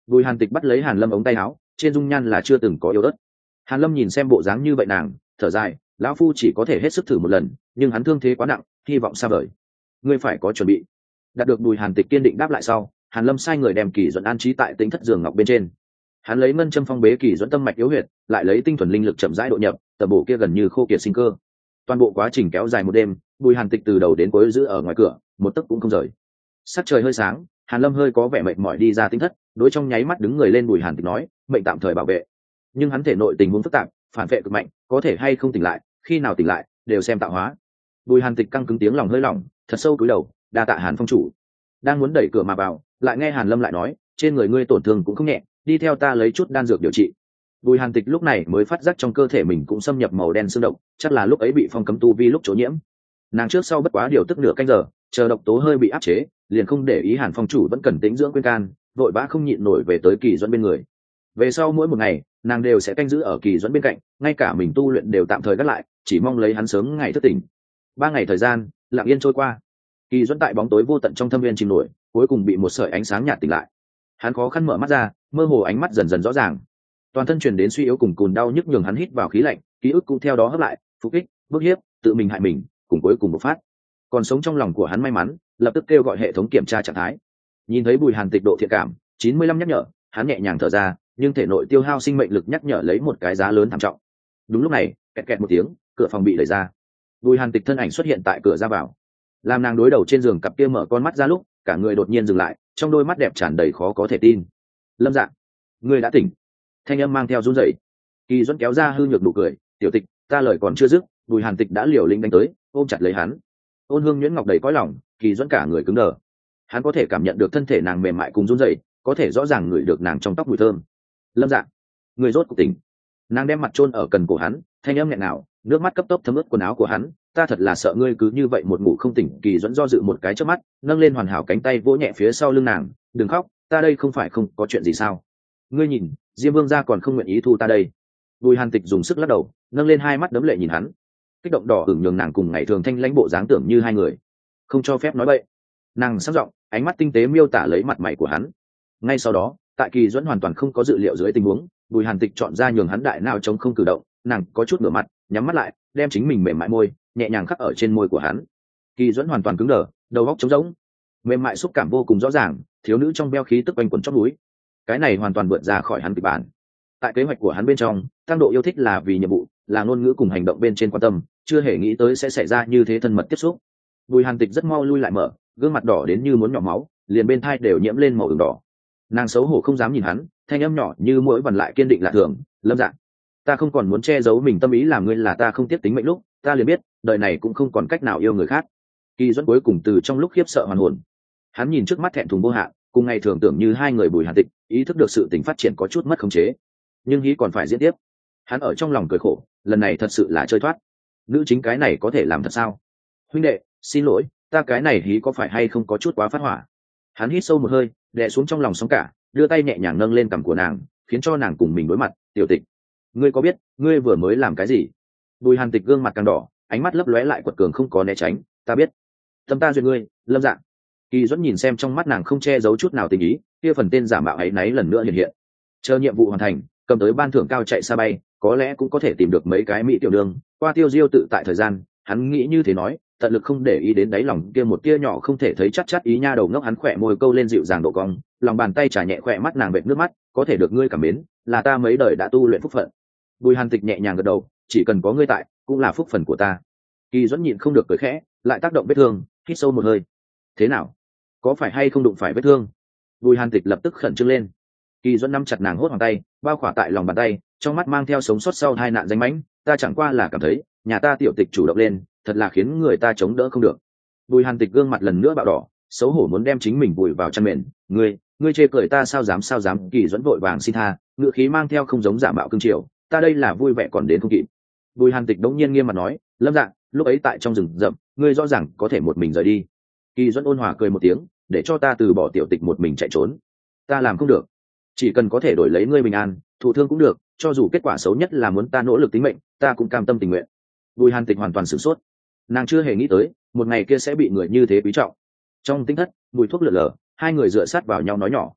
Bùi Hàn Tịch bắt lấy Hàn Lâm ống tay áo, trên dung nhan là chưa từng có yếu ớt. Hàn Lâm nhìn xem bộ dáng như vậy nàng, thở dài, lão phu chỉ có thể hết sức thử một lần, nhưng hắn thương thế quá nặng, hy vọng xa vời. Ngươi phải có chuẩn bị. Đạt được Bùi Hàn Tịch kiên định đáp lại sau, Hàn Lâm sai người đem Kỳ Duẫn an trí tại Tĩnh Thất giường ngọc bên trên. Hắn lấy ngân châm phong bế Kỳ Duẫn tâm mạch yếu huyệt, lại lấy tinh thuần linh lực chậm rãi độ nhập, tầm bổ kia gần như khô kiệt sinh cơ. Toàn bộ quá trình kéo dài một đêm, Bùi Hàn Tịch từ đầu đến cuối giữ ở ngoài cửa, một tấc cũng không rời. Sắc trời hơi sáng, Hàn Lâm hơi có vẻ mệt mỏi đi ra Tĩnh Thất, đối trong nháy mắt đứng người lên Bùi Hàn Tịch nói, mệnh tạm thời bảo vệ. Nhưng hắn thể nội tình huống phức tạp, phản vệ cực mạnh, có thể hay không tỉnh lại, khi nào tỉnh lại, đều xem tạo hóa. Bùi Hàn Tịch căng cứng tiếng lòng hơi lỏng, thật sâu cúi đầu, đa tạ Hàn phong chủ. Đang muốn đẩy cửa mà vào, lại nghe Hàn Lâm lại nói, trên người ngươi tổn thương cũng không nhẹ, đi theo ta lấy chút đan dược điều trị. Bùi Hàn Tịch lúc này mới phát giác trong cơ thể mình cũng xâm nhập màu đen xương độc, chắc là lúc ấy bị phong cấm tu vi lúc chỗ nhiễm. Nàng trước sau bất quá điều tức nửa canh giờ, chờ độc tố hơi bị áp chế, liền không để ý Hàn phong chủ vẫn cần tĩnh dưỡng quên can, vội vã không nhịn nổi về tới Kỳ Duẫn bên người. Về sau mỗi một ngày, nàng đều sẽ canh giữ ở Kỳ Duẫn bên cạnh, ngay cả mình tu luyện đều tạm thời gác lại, chỉ mong lấy hắn sớm ngày thức tỉnh. Ba ngày thời gian lặng yên trôi qua, Kỳ Duẫn tại bóng tối vô tận trong thâm viên chìm nổi, cuối cùng bị một sợi ánh sáng nhạt tỉnh lại. Hắn khó khăn mở mắt ra, mơ hồ ánh mắt dần dần rõ ràng, toàn thân truyền đến suy yếu cùng cùn đau nhức nhường hắn hít vào khí lạnh, ký ức cũng theo đó hấp lại, phục kích, bức hiếp, tự mình hại mình, cùng cuối cùng bộc phát. Còn sống trong lòng của hắn may mắn, lập tức kêu gọi hệ thống kiểm tra trạng thái. Nhìn thấy Bùi Hàn Tịch độ thiện cảm chín mươi lăm nhắc nhở, hắn nhẹ nhàng thở ra, nhưng thể nội tiêu hao sinh mệnh lực nhắc nhở lấy một cái giá lớn thảm trọng. Đúng lúc này, kẹt kẹt một tiếng, cửa phòng bị đẩy ra. Bùi Hàn Tịch thân ảnh xuất hiện tại cửa ra vào. Làm nàng đối đầu trên giường cặp kia mở con mắt ra lúc, cả người đột nhiên dừng lại, trong đôi mắt đẹp tràn đầy khó có thể tin. Lâm Dạ, ngươi đã tỉnh. Thanh âm mang theo run rẩy. Kỳ Duẫn kéo ra hư nhược nụ cười, tiểu Tịch, ta lời còn chưa dứt, Bùi Hàn Tịch đã liều lĩnh đánh tới, ôm chặt lấy hắn. Ôn Hương nhuyễn ngọc đầy cõi lòng, Kỳ Duẫn cả người cứng đờ. Hắn có thể cảm nhận được thân thể nàng mềm mại cùng run rẩy, có thể rõ ràng ngửi được nàng trong tóc mùi thơm. Lâm Dạ, người rốt cuộc tỉnh. Nàng đem mặt chôn ở cần cổ hắn, thanh âm nghẹn ngào, nước mắt cấp tốc thấm ướt quần áo của hắn. Ta thật là sợ ngươi cứ như vậy một ngủ không tỉnh. Kỳ Duẫn do dự một cái trước mắt, nâng lên hoàn hảo cánh tay vỗ nhẹ phía sau lưng nàng, đừng khóc, ta đây không phải không có chuyện gì sao? Ngươi nhìn, Diêm Vương gia còn không nguyện ý thu ta đây. Bùi Hàn Tịch dùng sức lắc đầu, nâng lên hai mắt đấm lệ nhìn hắn, kích động đỏ ửng nhường nàng cùng ngày thường thanh lãnh bộ dáng tưởng như hai người, không cho phép nói bậy. Nàng sắc giọng, ánh mắt tinh tế miêu tả lấy mặt mày của hắn. Ngay sau đó, tại Kỳ Duẫn hoàn toàn không có dự liệu dưới tình huống, Bùi Hàn Tịch chọn ra nhường hắn đại nào trông không cử động, nàng có chút ngửa mặt, nhắm mắt lại, đem chính mình mềm mại môi nhẹ nhàng khắc ở trên môi của hắn. Kỳ Duẫn hoàn toàn cứng đờ, đầu óc trống rỗng, mềm mại xúc cảm vô cùng rõ ràng, thiếu nữ trong beo khí tức quanh quẩn chóp núi. Cái này hoàn toàn vượt ra khỏi hắn kịch bản. Tại kế hoạch của hắn bên trong, tăng độ yêu thích là vì nhiệm vụ, là ngôn ngữ cùng hành động bên trên quan tâm, chưa hề nghĩ tới sẽ xảy ra như thế thân mật tiếp xúc. Bùi Hàn Tịch rất mau lui lại mở, gương mặt đỏ đến như muốn nhỏ máu, liền bên thai đều nhiễm lên màu ửng đỏ. Nàng xấu hổ không dám nhìn hắn, thanh âm nhỏ như mỗi vằn lại kiên định lạ thường, Lâm Dạ, ta không còn muốn che giấu mình tâm ý làm ngươi là ta không tiếp tính mệnh lúc, ta liền biết, đời này cũng không còn cách nào yêu người khác. Kỳ Duẫn cuối cùng từ trong lúc khiếp sợ hoàn hồn. Hắn nhìn trước mắt thẹn thùng vô hạn, cùng ngày thường tưởng như hai người Bùi Hàn Tịch, ý thức được sự tình phát triển có chút mất khống chế. Nhưng hí còn phải diễn tiếp. Hắn ở trong lòng cười khổ, lần này thật sự là chơi thoát. Nữ chính cái này có thể làm thật sao? Huynh đệ, xin lỗi, ta cái này hí có phải hay không có chút quá phát hỏa. Hắn hít sâu một hơi, đè xuống trong lòng sóng cả, đưa tay nhẹ nhàng nâng lên cằm của nàng, khiến cho nàng cùng mình đối mặt. Tiểu Tịch, ngươi có biết ngươi vừa mới làm cái gì? Bùi Hàn Tịch gương mặt càng đỏ, ánh mắt lấp lóe lại quật cường không có né tránh. Ta biết, tâm ta duyên ngươi, Lâm Dạ. Kỳ Duẫn nhìn xem trong mắt nàng không che giấu chút nào tình ý, kia phần tên giả mạo ấy náy lần nữa hiện hiện. Chờ nhiệm vụ hoàn thành, cầm tới ban thưởng cao chạy xa bay, có lẽ cũng có thể tìm được mấy cái mỹ tiểu đường, qua tiêu diêu tự tại thời gian. Hắn nghĩ như thế nói, tận lực không để ý đến đáy lòng kia một tia nhỏ không thể thấy chắc chắc ý nha đầu ngốc. Hắn khỏe môi câu lên dịu dàng độ cong, lòng bàn tay trà nhẹ khỏe mắt nàng vệt nước mắt, có thể được ngươi cảm mến, là ta mấy đời đã tu luyện phúc phận. Bùi Hàn Tịch nhẹ nhàng gật đầu, chỉ cần có ngươi tại, cũng là phúc phần của ta. Kỳ Duẫn nhịn không được cười khẽ, lại tác động vết thương, hít sâu một hơi. Thế nào, có phải hay không đụng phải vết thương? Bùi Hàn Tịch lập tức khẩn trương lên. Kỳ Duẫn nắm chặt nàng hốt hoàng tay, bao khỏa tại lòng bàn tay, trong mắt mang theo sống sót sau hai nạn danh mãnh. Ta chẳng qua là cảm thấy nhà ta Tiểu Tịch chủ động lên, thật là khiến người ta chống đỡ không được. Bùi Hàn Tịch gương mặt lần nữa bạo đỏ, xấu hổ muốn đem chính mình vùi vào chăn mền. Ngươi, ngươi chê cười ta sao dám sao dám? Kỳ Duẫn vội vàng xin tha, ngữ khí mang theo không giống giả mạo cương triều. Ta đây là vui vẻ còn đến không kịp. Bùi Hàn Tịch đống nhiên nghiêm mặt nói, Lâm Dạ, lúc ấy tại trong rừng rậm, ngươi rõ ràng có thể một mình rời đi. Kỳ Duẫn ôn hòa cười một tiếng, để cho ta từ bỏ Tiểu Tịch một mình chạy trốn. Ta làm không được. Chỉ cần có thể đổi lấy ngươi bình an, thụ thương cũng được, cho dù kết quả xấu nhất là muốn ta nỗ lực tính mệnh, ta cũng cam tâm tình nguyện. Bùi Hàn Tịch hoàn toàn sửng sốt, nàng chưa hề nghĩ tới một ngày kia sẽ bị người như thế quý trọng. Trong tinh thất, mùi thuốc lượn lờ, hai người dựa sát vào nhau nói nhỏ.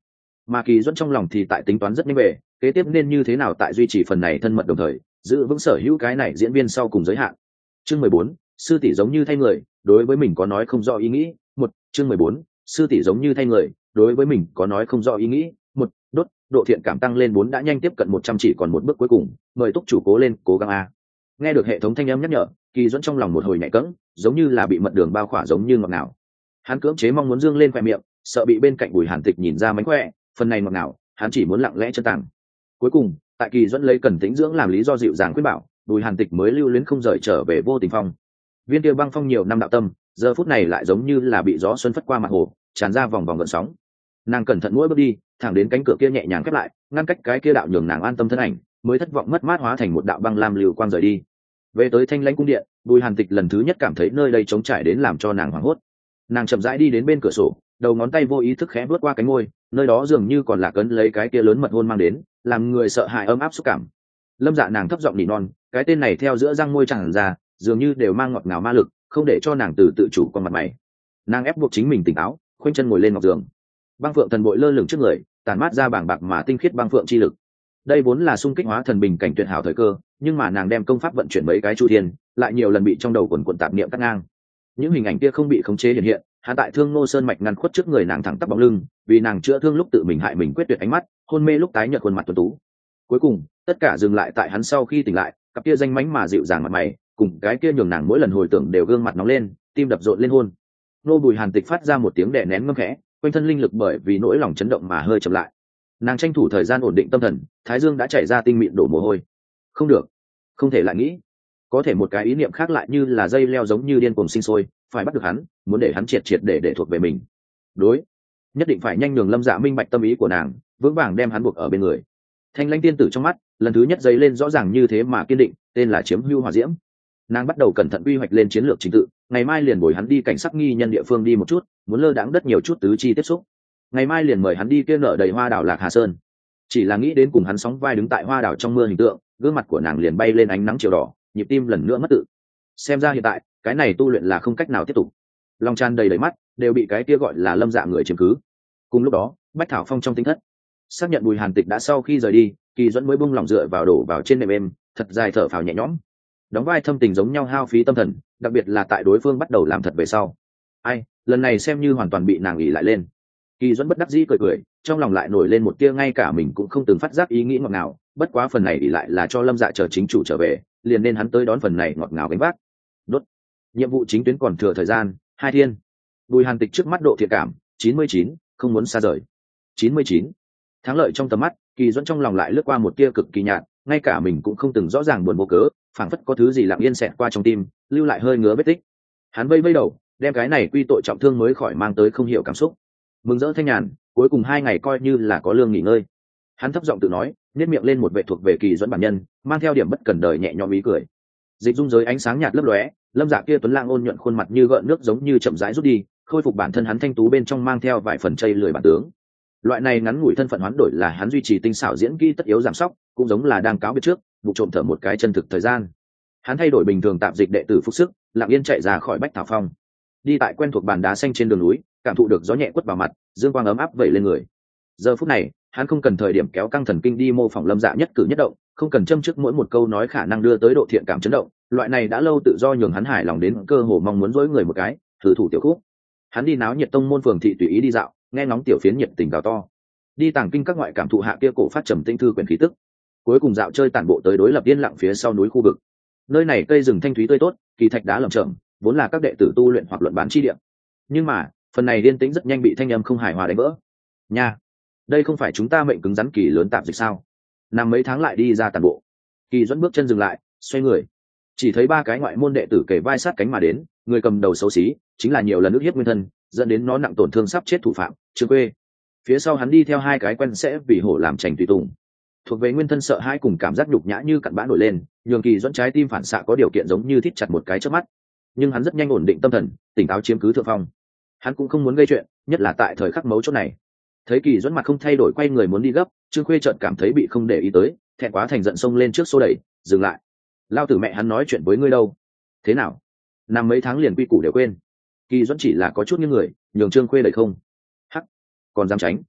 mà Kỳ Duẫn trong lòng thì tại tính toán rất nhanh về kế tiếp nên như thế nào tại duy trì phần này thân mật đồng thời giữ vững sở hữu cái này diễn viên sau cùng giới hạn. Chương mười bốn, sư tỷ giống như thay người, đối với mình có nói không rõ ý nghĩ. Một, chương mười bốn, sư tỷ giống như thay người, đối với mình có nói không rõ ý nghĩ. Một, đốt, độ thiện cảm tăng lên bốn đã nhanh tiếp cận một trăm, chỉ còn một bước cuối cùng, mời túc chủ cố lên, cố gắng a. Nghe được hệ thống thanh âm nhắc nhở, Kỳ Duẫn trong lòng một hồi nhạy cẫng, giống như là bị mật đường bao khỏa giống như ngọt ngào. Hắn cưỡng chế mong muốn dương lên khoe miệng, sợ bị bên cạnh Bùi Hàn Tịch nhìn ra mánh khỏe, phần này ngọt ngào, hắn chỉ muốn lặng lẽ chân tàng. Cuối cùng, tại Kỳ Duẫn lấy cần tĩnh dưỡng làm lý do dịu dàng khuyên bảo, Bùi Hàn Tịch mới lưu luyến không rời trở về Vô Tình Phong. Viên kia băng phong nhiều năm đạo tâm, giờ phút này lại giống như là bị gió xuân phất qua mặt hồ, tràn ra vòng vòng gợn sóng. Nàng cẩn thận mỗi bước đi, thẳng đến cánh cửa kia nhẹ nhàng khép lại, ngăn cách cái kia đạo nhường nàng an tâm thân ảnh, mới thất vọng mất mát hóa thành một đạo băng lam lưu quang rời đi. Về tới Thanh Lãnh cung điện, Bùi Hàn Tịch lần thứ nhất cảm thấy nơi đây trống trải đến làm cho nàng hoảng hốt. Nàng chậm rãi đi đến bên cửa sổ, đầu ngón tay vô ý thức khẽ vuốt qua cánh môi, nơi đó dường như còn là cấn lấy cái kia lớn mật hôn mang đến, làm người sợ hãi ấm áp xúc cảm. Lâm Dạ nàng thấp giọng nỉ non, cái tên này theo giữa răng môi tràn ra, dường như đều mang ngọt ngào ma lực, không để cho nàng từ tự chủ con mặt mày. Nàng ép buộc chính mình tỉnh táo, khoanh chân ngồi lên ngọc giường. Băng phượng thần bội lơ lửng trước người, tàn mát ra bảng bạc mà tinh khiết băng phượng chi lực. Đây vốn là xung kích hóa thần bình cảnh tuyệt hảo thời cơ, nhưng mà nàng đem công pháp vận chuyển mấy cái chu thiên, lại nhiều lần bị trong đầu quần quần tạp niệm cắt ngang. Những hình ảnh kia không bị khống chế hiện hiện, hạ tại Thương Nô Sơn mạch ngăn khuất trước người nàng thẳng tắp bóng lưng, vì nàng chữa thương lúc tự mình hại mình quyết tuyệt ánh mắt, hôn mê lúc tái nhợt khuôn mặt tuấn tú. Cuối cùng, tất cả dừng lại tại hắn sau khi tỉnh lại, cặp kia danh mánh mà dịu dàng mặt mày, cùng cái kia nhường nàng mỗi lần hồi tưởng đều gương mặt nóng lên, tim đập rộn lên hôn. Nô Bùi Hàn Tịch phát ra một tiếng đè nén ngâm khẽ, quanh thân linh lực bởi vì nỗi lòng chấn động mà hơi chậm lại. Nàng tranh thủ thời gian ổn định tâm thần, thái dương đã chảy ra tinh mịn đổ mồ hôi. Không được, không thể lại nghĩ. Có thể một cái ý niệm khác lại như là dây leo giống như điên cuồng sinh sôi, phải bắt được hắn, muốn để hắn triệt triệt để để thuộc về mình. Đối, nhất định phải nhanh nhường Lâm Dạ minh bạch tâm ý của nàng, vững vàng đem hắn buộc ở bên người. Thanh Lãnh tiên tử trong mắt, lần thứ nhất dấy lên rõ ràng như thế mà kiên định, tên là Chiếm Hưu Hỏa Diễm. Nàng bắt đầu cẩn thận quy hoạch lên chiến lược chính tự, ngày mai liền bồi hắn đi cảnh sắc nghi nhân địa phương đi một chút, muốn lơ đãng đất nhiều chút tứ chi tiếp xúc. Ngày mai liền mời hắn đi kia nở đầy hoa đảo Lạc Hà Sơn. Chỉ là nghĩ đến cùng hắn sóng vai đứng tại hoa đảo trong mưa hình tượng, gương mặt của nàng liền bay lên ánh nắng chiều đỏ, nhịp tim lần nữa mất tự. Xem ra hiện tại, cái này tu luyện là không cách nào tiếp tục. Lòng tràn đầy đầy mắt, đều bị cái kia gọi là Lâm Dạ người chiếm cứ. Cùng lúc đó, Bách Thảo Phong trong tinh thất, xác nhận Bùi Hàn Tịch đã sau khi rời đi, Kỳ Duẫn mới bung lòng dựa vào đổ vào trên nệm êm, thật dài thở phào nhẹ nhõm. Đóng vai thâm tình giống nhau hao phí tâm thần, đặc biệt là tại đối phương bắt đầu làm thật về sau. Ai, lần này xem như hoàn toàn bị nàng ỉ lại lên. Kỳ Duẫn bất đắc dĩ cười cười, trong lòng lại nổi lên một tia ngay cả mình cũng không từng phát giác ý nghĩ ngọt ngào, bất quá phần này ỉ lại là cho Lâm Dạ chờ chính chủ trở về, liền nên hắn tới đón phần này ngọt ngào gánh vác. Đốt. Nhiệm vụ chính tuyến còn thừa thời gian, hai thiên. Bùi Hàn Tịch trước mắt độ thiện cảm, chín mươi chín, không muốn xa rời. chín mươi chín. Thắng lợi trong tầm mắt, Kỳ Duẫn trong lòng lại lướt qua một tia cực kỳ nhạt, ngay cả mình cũng không từng rõ ràng buồn vô cớ, phảng phất có thứ gì lặng yên xẹt qua trong tim, lưu lại hơi ngứa vết tích. Hắn vây vây đầu, đem cái này quy tội trọng thương mới khỏi mang tới không hiểu cảm xúc. Mừng rỡ thanh nhàn, cuối cùng hai ngày coi như là có lương nghỉ ngơi. Hắn thấp giọng tự nói, nét miệng lên một vệ thuộc về Kỳ Duẫn bản nhân, mang theo điểm bất cần đời nhẹ nhõm ý cười. Dịch dung giới ánh sáng nhạt lấp lóe, Lâm Dạ kia tuấn lãng ôn nhuận khuôn mặt như gợn nước giống như chậm rãi rút đi, khôi phục bản thân hắn thanh tú bên trong mang theo vài phần chây lười bản tướng. Loại này ngắn ngủi thân phận hoán đổi là hắn duy trì tinh xảo diễn kỹ tất yếu giảm sóc, cũng giống là đang cáo biệt trước, vụ trộm thở một cái chân thực thời gian. Hắn thay đổi bình thường tạm dịch đệ tử phục sức, lặng yên chạy ra khỏi Bách Thảo Phong, đi tại quen thuộc bàn đá xanh trên đường núi, cảm thụ được gió nhẹ quất vào mặt, dương quang ấm áp vẩy lên người. Giờ phút này, hắn không cần thời điểm kéo căng thần kinh đi mô phỏng Lâm Dạ nhất cử nhất động, không cần châm trước mỗi một câu nói khả năng đưa tới độ thiện cảm chấn động, loại này đã lâu tự do nhường hắn hài lòng đến cơ hồ mong muốn dối người một cái, thử thủ tiểu khúc. Hắn đi náo nhiệt tông môn phường thị tùy ý đi dạo, nghe ngóng tiểu phiến nhiệt tình gào to, đi tàng kinh các ngoại cảm thụ hạ kia cổ phát trầm tinh thư quyển khí tức. Cuối cùng dạo chơi tản bộ tới đối lập yên lặng phía sau núi khu vực. Nơi này cây rừng thanh thúy tươi tốt, kỳ thạch đá lởm chởm, vốn là các đệ tử tu luyện hoặc luận bán chi địa. Nhưng mà, phần này yên tĩnh rất nhanh bị thanh âm không hài hòa đánh vỡ. Nha, đây không phải chúng ta mệnh cứng rắn kỳ lớn tạp dịch sao? Nằm mấy tháng lại đi ra tản bộ. Kỳ Duẫn bước chân dừng lại, xoay người, chỉ thấy ba cái ngoại môn đệ tử kề vai sát cánh mà đến, người cầm đầu xấu xí, chính là nhiều lần ức hiếp nguyên thân, dẫn đến nó nặng tổn thương sắp chết thủ phạm, Trương Quê. Phía sau hắn đi theo hai cái quen sẽ vì hổ làm chành tùy tùng. Thuộc về nguyên thân sợ hãi cùng cảm giác nhục nhã như cặn bã nổi lên, nhường Kỳ Duẫn trái tim phản xạ có điều kiện giống như thít chặt một cái chớp mắt. Nhưng hắn rất nhanh ổn định tâm thần, tỉnh táo chiếm cứ thượng phong. Hắn cũng không muốn gây chuyện, nhất là tại thời khắc mấu chốt này. Thấy Kỳ Duẫn mặt không thay đổi quay người muốn đi gấp, Trương Khuê chợt cảm thấy bị không để ý tới, thẹn quá thành giận xông lên trước xô đẩy, dừng lại. Lao tử mẹ hắn nói chuyện với ngươi đâu? Thế nào? Nằm mấy tháng liền quy củ đều quên. Kỳ Duẫn chỉ là có chút như người, nhường Trương Khuê đẩy không. Hắc, còn dám tránh.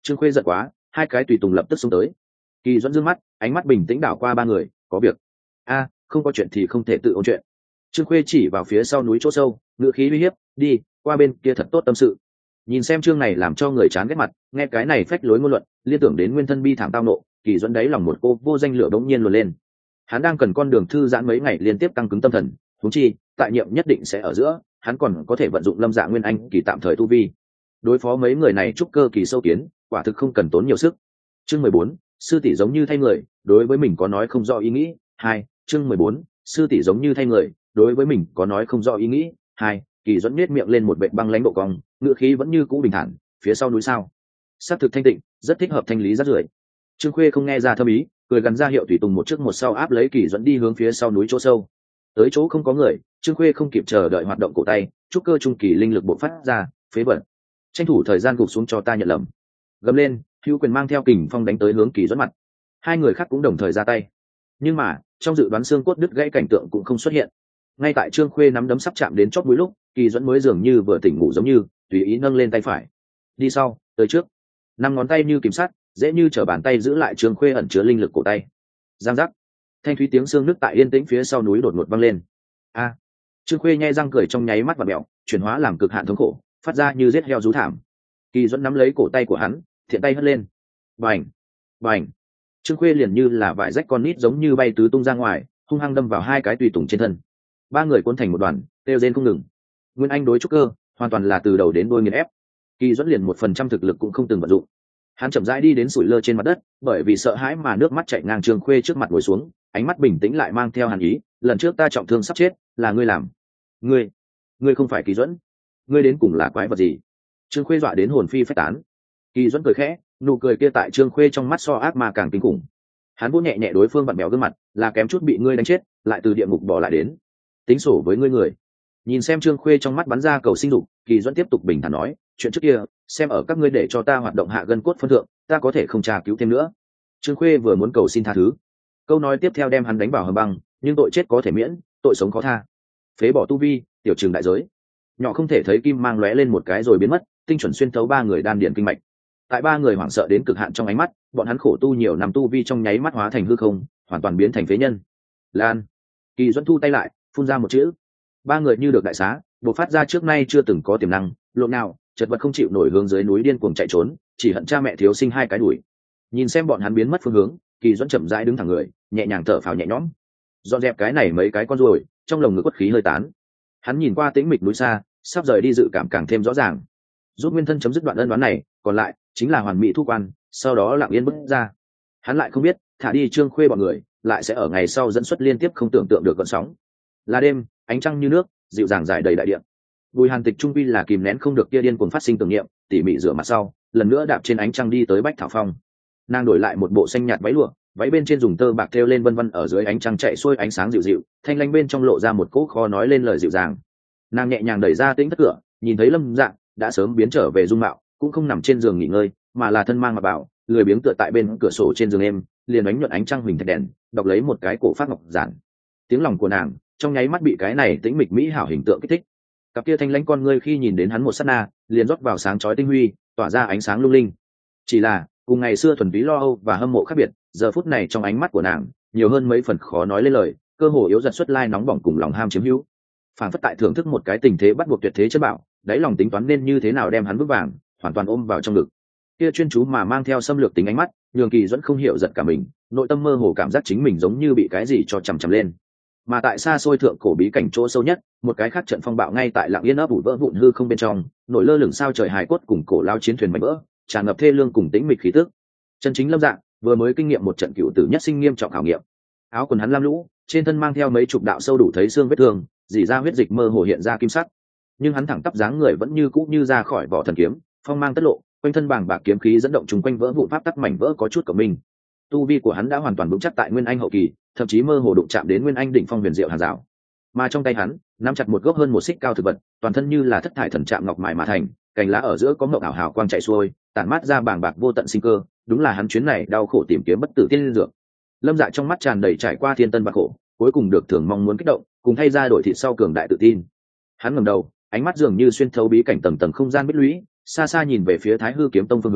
Trương Khuê giận quá, hai cái tùy tùng lập tức xông tới. Kỳ Duẫn dương mắt, ánh mắt bình tĩnh đảo qua ba người, có việc. A, không có chuyện thì không thể tự ôn chuyện. Trương Khuê chỉ vào phía sau núi chỗ sâu, ngữ khí uy hiếp, đi qua bên kia thật tốt tâm sự. Nhìn xem chương này làm cho người chán ghét mặt, nghe cái này phách lối ngôn luận, liên tưởng đến nguyên thân bi thảm tao nộ, Kỳ Duẫn đáy lòng một cô vô danh lửa đống nhiên luồn lên. Hắn đang cần con đường thư giãn mấy ngày liên tiếp tăng cứng tâm thần, huống chi tại nhiệm nhất định sẽ ở giữa, hắn còn có thể vận dụng Lâm Dạ Nguyên Anh kỳ tạm thời tu vi. Đối phó mấy người này trúc cơ kỳ sâu kiến, quả thực không cần tốn nhiều sức. Chương mười bốn, sư tỷ giống như thay người, đối với mình có nói không rõ ý nghĩ. Hai, chương mười bốn, sư tỷ giống như thay người, đối với mình có nói không rõ ý nghĩ. Hai, Kỳ Duẫn nhếch miệng lên một vệt băng lãnh độ cong, ngữ khí vẫn như cũ bình thản, phía sau núi sao? Sắc thực thanh tịnh, rất thích hợp thanh lý rác rưởi. Trương Khuê không nghe ra thâm ý, cười gắn ra hiệu tùy tùng một trước một sau áp lấy Kỳ Duẫn đi hướng phía sau núi chỗ sâu. Tới chỗ không có người, Trương Khuê không kịp chờ đợi hoạt động cổ tay, trúc cơ trung kỳ linh lực bộc phát ra, phế vật. Tranh thủ thời gian gục xuống cho ta nhận lầm. Gầm lên, hữu quyền mang theo kình phong đánh tới hướng Kỳ Duẫn mặt. Hai người khác cũng đồng thời ra tay. Nhưng mà, trong dự đoán xương cốt đứt gãy cảnh tượng cũng không xuất hiện. Ngay tại Trương Khuê nắm đấm sắp chạm đến chót mũi lúc, Kỳ Duẫn mới dường như vừa tỉnh ngủ giống như, tùy ý nâng lên tay phải. Đi sau, tới trước. Năm ngón tay như kìm sắt, dễ như trở bàn tay giữ lại Trương Khuê ẩn chứa linh lực cổ tay. Giang giác. Thanh thúy tiếng xương nứt tại yên tĩnh phía sau núi đột ngột vang lên. A. Trương Khuê nhe răng cười trong nháy mắt và mèo, chuyển hóa làm cực hạn thống khổ, phát ra như giết heo rú thảm. Kỳ Duẫn nắm lấy cổ tay của hắn, thiện tay hất lên. Bành, bành. Trương Khuê liền như là vải rách con nít giống như bay tứ tung ra ngoài, hung hăng đâm vào hai cái tùy tùng trên thân. Ba người cuốn thành một đoàn, kêu rên không ngừng. Nguyên Anh đối trúc cơ, hoàn toàn là từ đầu đến đuôi nghiền ép. Kỳ Duẫn liền một phần trăm thực lực cũng không từng vận dụng. Hắn chậm rãi đi đến sủi lơ trên mặt đất, bởi vì sợ hãi mà nước mắt chảy ngang Trương Khuê trước mặt ngồi xuống, ánh mắt bình tĩnh lại mang theo hàn ý. Lần trước ta trọng thương sắp chết, là ngươi làm. Ngươi, ngươi không phải Kỳ Duẫn. Ngươi đến cùng là quái vật gì? Trương Khuê dọa đến hồn phi phách tán. Kỳ Duẫn cười khẽ, nụ cười kia tại Trương Khuê trong mắt so ác ma càng kinh khủng. Hắn vỗ nhẹ nhẹ đối phương vặn bèo gương mặt, là kém chút bị ngươi đánh chết, lại từ địa ngục bỏ lại đến. Tính sổ với ngươi người. Nhìn xem Trương Khuê trong mắt bắn ra cầu sinh dục, Kỳ Duẫn tiếp tục bình thản nói, chuyện trước kia, xem ở các ngươi để cho ta hoạt động hạ gân cốt phân thượng, ta có thể không tra cứu thêm nữa. Trương Khuê vừa muốn cầu xin tha thứ, câu nói tiếp theo đem hắn đánh vào hầm băng, nhưng tội chết có thể miễn, tội sống khó tha. Phế bỏ tu vi, tiểu trường đại giới. Nhỏ không thể thấy kim mang lóe lên một cái rồi biến mất, tinh chuẩn xuyên thấu ba người đan điền kinh mạch. Tại ba người hoảng sợ đến cực hạn trong ánh mắt, bọn hắn khổ tu nhiều năm tu vi trong nháy mắt hóa thành hư không, hoàn toàn biến thành phế nhân. Lan. Kỳ Duẫn thu tay lại, phun ra một chữ. Ba người như được đại xá, bộc phát ra trước nay chưa từng có tiềm năng, lộn nào, chật vật không chịu nổi hướng dưới núi điên cuồng chạy trốn, chỉ hận cha mẹ thiếu sinh hai cái đuổi. Nhìn xem bọn hắn biến mất phương hướng, Kỳ Duẫn chậm rãi đứng thẳng người, nhẹ nhàng thở phào nhẹ nhõm. Dọn dẹp cái này mấy cái con ruồi, trong lồng ngực quất khí hơi tán. Hắn nhìn qua tĩnh mịch núi xa, sắp rời đi dự cảm càng thêm rõ ràng. Giúp nguyên thân chấm dứt đoạn ân đoán này, còn lại chính là hoàn mỹ thu quan, sau đó lặng yên bước ra. Hắn lại không biết, thả đi Trương Khuê bọn người, lại sẽ ở ngày sau dẫn xuất liên tiếp không tưởng tượng được gợn sóng. Là đêm, ánh trăng như nước, dịu dàng dài đầy đại địa. Bùi Hàn Tịch trung vi là kìm nén không được kia điên cuồng phát sinh tưởng niệm, tỉ mỉ rửa mặt sau, lần nữa đạp trên ánh trăng đi tới Bách Thảo Phong. Nàng đổi lại một bộ xanh nhạt váy lụa, váy bên trên dùng tơ bạc thêu lên vân vân, ở dưới ánh trăng chạy xuôi ánh sáng dịu dịu, thanh lanh bên trong lộ ra một cỗ khó nói lên lời dịu dàng. Nàng nhẹ nhàng đẩy ra tĩnh thất cửa, nhìn thấy Lâm Dạng đã sớm biến trở về dung mạo, cũng không nằm trên giường nghỉ ngơi, mà là thân mang mặc bảo, lười biếng tựa tại bên cửa sổ trên giường em, liền ánh nhuận ánh trăng huỳnh thạch đèn, đọc lấy một cái cổ phát ngọc giản. Tiếng lòng của nàng trong nháy mắt bị cái này tĩnh mịch mỹ hảo hình tượng kích thích. Cặp kia thanh lãnh con ngươi khi nhìn đến hắn một sát na, liền rót vào sáng chói tinh huy, tỏa ra ánh sáng lung linh. Chỉ là, cùng ngày xưa thuần túy lo âu và hâm mộ khác biệt, giờ phút này trong ánh mắt của nàng, nhiều hơn mấy phần khó nói lên lời, cơ hồ yếu dần xuất lai nóng bỏng cùng lòng ham chiếm hữu. Phản phất tại thưởng thức một cái tình thế bắt buộc tuyệt thế chân bảo, đáy lòng tính toán nên như thế nào đem hắn vững vàng, hoàn toàn ôm vào trong ngực. Kia chuyên chú mà mang theo xâm lược tính ánh mắt, nhường Kỳ Duẫn không hiểu giật cả mình, nội tâm mơ hồ cảm giác chính mình giống như bị cái gì cho chằm chằm lên. Mà tại xa xôi thượng cổ bí cảnh chỗ sâu nhất, một cái khác trận phong bạo ngay tại lặng yên ấp ủ vỡ vụn hư không bên trong, nổi lơ lửng sao trời hài cốt cùng cổ lao chiến thuyền mảnh vỡ, tràn ngập thê lương cùng tĩnh mịch khí tức. Chân chính Lâm Dạng vừa mới kinh nghiệm một trận cựu tử nhất sinh nghiêm trọng khảo nghiệm. Áo quần hắn lam lũ, trên thân mang theo mấy chục đạo sâu đủ thấy xương vết thương, dỉ ra huyết dịch mơ hồ hiện ra kim sắc. Nhưng hắn thẳng tắp dáng người vẫn như cũ như ra khỏi vỏ thần kiếm, phong mang tất lộ, quanh thân bàng bạc kiếm khí dẫn động trùng quanh vỡ vụn pháp tắc mảnh vỡ có chút cộng minh. Tu vi của hắn đã hoàn toàn vững chắc tại Nguyên Anh hậu kỳ, thậm chí mơ hồ đụng chạm đến Nguyên Anh đỉnh phong huyền diệu hàng rào. Mà trong tay hắn nắm chặt một gốc hơn một xích cao thực vật, toàn thân như là thất thải thần trạm ngọc mài mà thành, cành lá ở giữa có ngọc ảo hào quang chạy xuôi, tản mát ra bàng bạc vô tận sinh cơ. Đúng là hắn chuyến này đau khổ tìm kiếm bất tử tiên dược. Lâm Dạ trong mắt tràn đầy trải qua thiên tân bạc khổ, cuối cùng được thưởng mong muốn kích động, cùng thay ra đổi thịt sau cường đại tự tin. Hắn ngẩng đầu, ánh mắt dường như xuyên thấu bí cảnh tầng tầng không gian bích lũy, xa xa nhìn về phía Thái Hư Kiếm Tông phương hướng,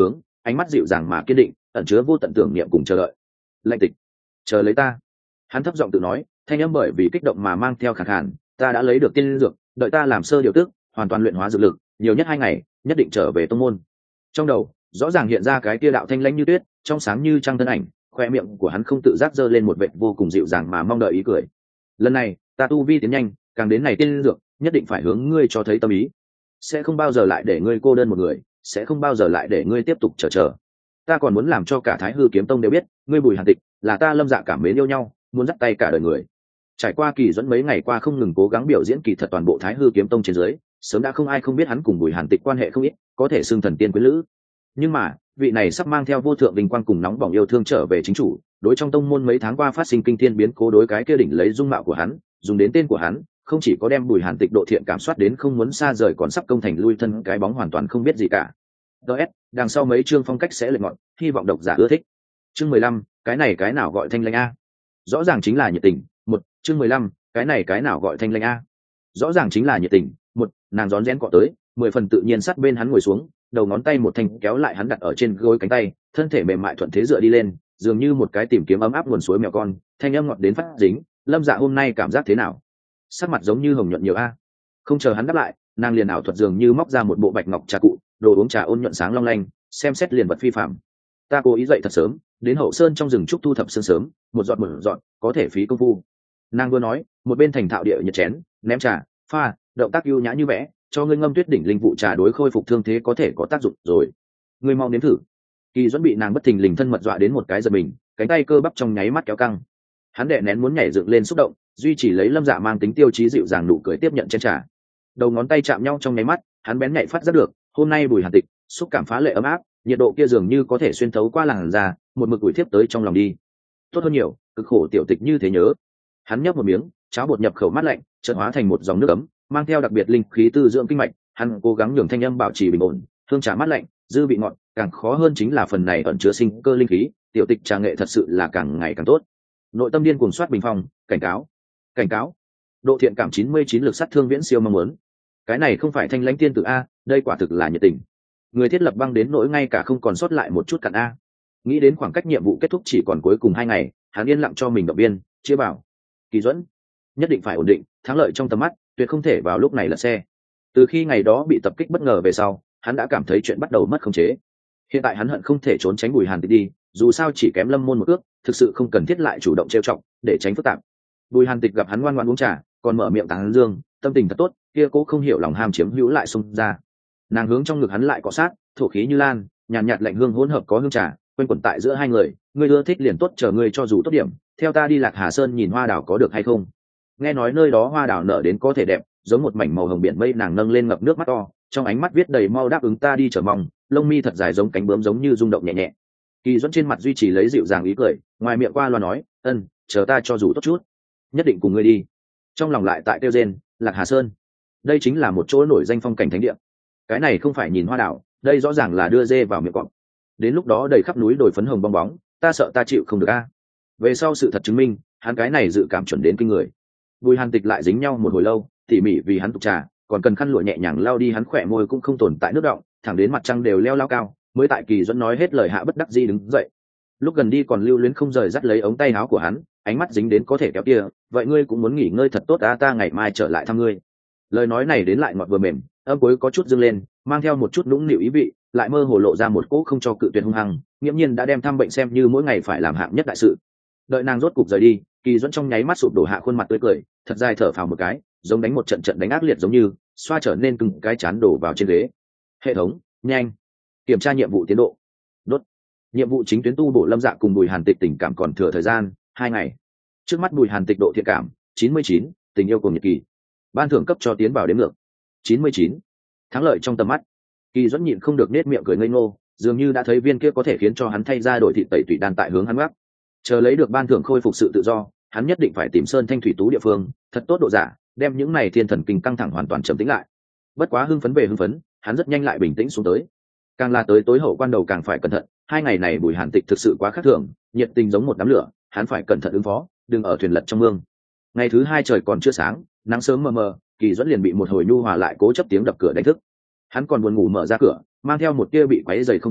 ánh mắt dịu dàng mà kiên định, ẩn chứa vô tận tưởng niệm cùng chờ đợi. Lệnh tịch, chờ lấy ta. Hắn thấp giọng tự nói, thanh âm bởi vì kích động mà mang theo khàn khàn. Ta đã lấy được tiên dược, đợi ta làm sơ điều tức, hoàn toàn luyện hóa dược lực, nhiều nhất hai ngày, nhất định trở về tông môn. Trong đầu rõ ràng hiện ra cái tia đạo thanh lãnh như tuyết, trong sáng như trăng thân ảnh, khoe miệng của hắn không tự giác giơ lên một vệt vô cùng dịu dàng mà mong đợi ý cười. Lần này ta tu vi tiến nhanh, càng đến này tiên dược nhất định phải hướng ngươi cho thấy tâm ý, sẽ không bao giờ lại để ngươi cô đơn một người, sẽ không bao giờ lại để ngươi tiếp tục chờ chờ. Ta còn muốn làm cho cả Thái Hư Kiếm Tông đều biết, ngươi Bùi Hàn Tịch là ta Lâm Dạ cảm mến yêu nhau, muốn dắt tay cả đời người. Trải qua Kỳ Duẫn mấy ngày qua không ngừng cố gắng biểu diễn kỳ thật, toàn bộ Thái Hư Kiếm Tông trên dưới sớm đã không ai không biết hắn cùng Bùi Hàn Tịch quan hệ không ít, có thể xưng thần tiên quyến lữ. Nhưng mà vị này sắp mang theo vô thượng vinh quang cùng nóng bỏng yêu thương trở về chính chủ, đối trong tông môn mấy tháng qua phát sinh kinh thiên biến cố, đối cái kia đỉnh lấy dung mạo của hắn, dùng đến tên của hắn, không chỉ có đem Bùi Hàn Tịch độ thiện cảm soát đến không muốn xa rời, còn sắp công thành lui thân cái bóng hoàn toàn không biết gì cả. ds đằng sau mấy chương phong cách sẽ lệch ngọn, hy vọng độc giả ưa thích. Chương mười lăm, cái này cái nào gọi thanh lãnh a? Rõ ràng chính là nhiệt tình. Một, chương mười lăm, cái này cái nào gọi thanh lãnh a? Rõ ràng chính là nhiệt tình. Một, nàng rón rén cọ tới, mười phần tự nhiên sát bên hắn ngồi xuống, đầu ngón tay một thanh kéo lại hắn đặt ở trên gối cánh tay, thân thể mềm mại thuận thế dựa đi lên, dường như một cái tìm kiếm ấm áp nguồn suối mèo con, thanh âm ngọt đến phát dính. Lâm Dạ hôm nay cảm giác thế nào? Sắc mặt giống như hồng nhuận nhiều a. Không chờ hắn đáp lại, nàng liền ảo thuật dường như móc ra một bộ bạch ngọc trà cụ, đồ uống trà ôn nhuận sáng long lanh, xem xét liền vật phi phạm. Ta cố ý dậy thật sớm, đến hậu sơn trong rừng trúc thu thập sương sớm, một giọt một giọt, có thể phí công phu. Nàng vừa nói, một bên thành thạo địa nhật chén, ném trà, pha, động tác ưu nhã như vẽ, cho ngươi ngâm tuyết đỉnh linh vụ trà đối khôi phục thương thế có thể có tác dụng rồi. Ngươi mau nếm thử. Kỳ Duẫn bị nàng bất thình lình thân mật dọa đến một cái giật mình, cánh tay cơ bắp trong nháy mắt kéo căng. Hắn đè nén muốn nhảy dựng lên xúc động, duy trì lấy Lâm Dạ mang tính tiêu chí dịu dàng nụ cười tiếp nhận chén trà. Đầu ngón tay chạm nhau trong nháy mắt, hắn bén nhạy phát giác được, hôm nay Bùi Hàn Tịch xúc cảm phá lệ ấm áp, nhiệt độ kia dường như có thể xuyên thấu qua làn da, một mực ủi thiếp tới trong lòng đi. Tốt hơn nhiều, cực khổ tiểu tịch như thế nhớ. Hắn nhấp một miếng, cháo bột nhập khẩu mát lạnh, chợt hóa thành một dòng nước ấm, mang theo đặc biệt linh khí tư dưỡng kinh mạch. Hắn cố gắng nhường thanh âm bảo trì bình ổn, hương trà mát lạnh, dư vị ngọt, càng khó hơn chính là phần này ẩn chứa sinh cơ linh khí, tiểu tịch trà nghệ thật sự là càng ngày càng tốt. Nội tâm điên cuồng soát bình phong, cảnh cáo, cảnh cáo. Độ thiện cảm chín mươi chín, lực sát thương viễn siêu mong muốn. Cái này không phải thanh lãnh tiên tử a, đây quả thực là nhiệt tình. Người thiết lập băng đến nỗi ngay cả không còn sót lại một chút cặn a. Nghĩ đến khoảng cách nhiệm vụ kết thúc chỉ còn cuối cùng hai ngày, hắn yên lặng cho mình động viên, chia bảo. Kỳ Duẫn, nhất định phải ổn định, thắng lợi trong tầm mắt, tuyệt không thể vào lúc này lật xe. Từ khi ngày đó bị tập kích bất ngờ về sau, hắn đã cảm thấy chuyện bắt đầu mất khống chế. Hiện tại hắn hận không thể trốn tránh Bùi Hàn Tịch đi, dù sao chỉ kém Lâm môn một ước, thực sự không cần thiết lại chủ động trêu chọc, để tránh phức tạp. Bùi Hàn Tịch gặp hắn ngoan ngoãn uống trà, còn mở miệng tán dương, tâm tình thật tốt, kia cố không hiểu lòng ham chiếm hữu lại xông ra. Nàng hướng trong ngực hắn lại cọ sát, thổ khí như lan, nhàn nhạt, nhạt lạnh hương hỗn hợp có hương trà, quanh quẩn tại giữa hai người. Ngươi ưa thích liền tốt, chờ ngươi cho dù tốt điểm, theo ta đi Lạc Hà Sơn nhìn hoa đào có được hay không? Nghe nói nơi đó hoa đào nở đến có thể đẹp, giống một mảnh màu hồng biển mây. Nàng nâng lên ngập nước mắt to, trong ánh mắt viết đầy mau đáp ứng ta đi chờ mong, lông mi thật dài giống cánh bướm, giống như rung động nhẹ nhẹ. Kỳ Duẫn trên mặt duy trì lấy dịu dàng ý cười, ngoài miệng qua loa nói, ân, chờ ta cho dù tốt chút, nhất định cùng ngươi đi. Trong lòng lại tại tiêu rên, Lạc Hà Sơn, đây chính là một chỗ nổi danh phong cảnh thánh địa. Cái này không phải nhìn hoa đảo, đây rõ ràng là đưa dê vào miệng cọp. Đến lúc đó đầy khắp núi đồi phấn hồng bong bóng, ta sợ ta chịu không được a. Về sau sự thật chứng minh, hắn cái này dự cảm chuẩn đến kinh người. Bùi Hàn Tịch lại dính nhau một hồi lâu, tỉ mỉ vì hắn tục trà, còn cần khăn lụa nhẹ nhàng lau đi hắn khỏe môi cũng không tồn tại nước đọng, thẳng đến mặt trăng đều leo lao cao, mới tại Kỳ Duẫn nói hết lời hạ bất đắc dĩ đứng dậy. Lúc gần đi còn lưu luyến không rời dắt lấy ống tay áo của hắn, ánh mắt dính đến có thể kéo kia, vậy ngươi cũng muốn nghỉ ngơi thật tốt à, ta ngày mai trở lại thăm ngươi. Lời nói này đến lại ngọt vừa mềm, âm cuối có chút dâng lên, mang theo một chút nũng nịu ý vị, lại mơ hồ lộ ra một cỗ không cho cự tuyệt hung hăng, nghiễm nhiên đã đem thăm bệnh xem như mỗi ngày phải làm hạng nhất đại sự. Đợi nàng rốt cục rời đi, Kỳ Duẫn trong nháy mắt sụp đổ hạ khuôn mặt tươi cười, thật dài thở phào một cái, giống đánh một trận trận đánh ác liệt, giống như xoa trở nên cứng cái chán đổ vào trên ghế. Hệ thống, nhanh kiểm tra nhiệm vụ tiến độ. Đốt. Nhiệm vụ chính tuyến tu bổ Lâm Dạ cùng Bùi Hàn Tịch tình cảm còn thừa thời gian hai ngày. Trước mắt Bùi Hàn Tịch độ thiện cảm chín mươi chín, tình yêu cùng nhật kỳ. Ban thưởng cấp cho tiến vào đến ngược chín mươi chín. Thắng lợi trong tầm mắt. Kỳ Duẫn nhịn không được nết miệng cười ngây ngô, dường như đã thấy viên kia có thể khiến cho hắn thay ra đổi thịt tẩy tủy đan tại hướng hắn gác. Chờ lấy được ban thưởng khôi phục sự tự do, hắn nhất định phải tìm sơn thanh thủy tú địa phương, thật tốt độ giả, đem những này thiên thần kinh căng thẳng hoàn toàn trầm tĩnh lại. Bất quá hưng phấn về hưng phấn, hắn rất nhanh lại bình tĩnh xuống tới. Càng là tới tối hậu quan đầu càng phải cẩn thận, hai ngày này Bùi Hàn Tịch thực sự quá khác thường, nhiệt tình giống một đám lửa, hắn phải cẩn thận ứng phó, đừng ở thuyền lật trong mương. Ngày thứ hai trời còn chưa sáng, nắng sớm mờ mờ, Kỳ Duẫn liền bị một hồi nhu hòa lại cố chấp tiếng đập cửa đánh thức. Hắn còn buồn ngủ mở ra cửa, mang theo một tia bị quấy rầy không vui,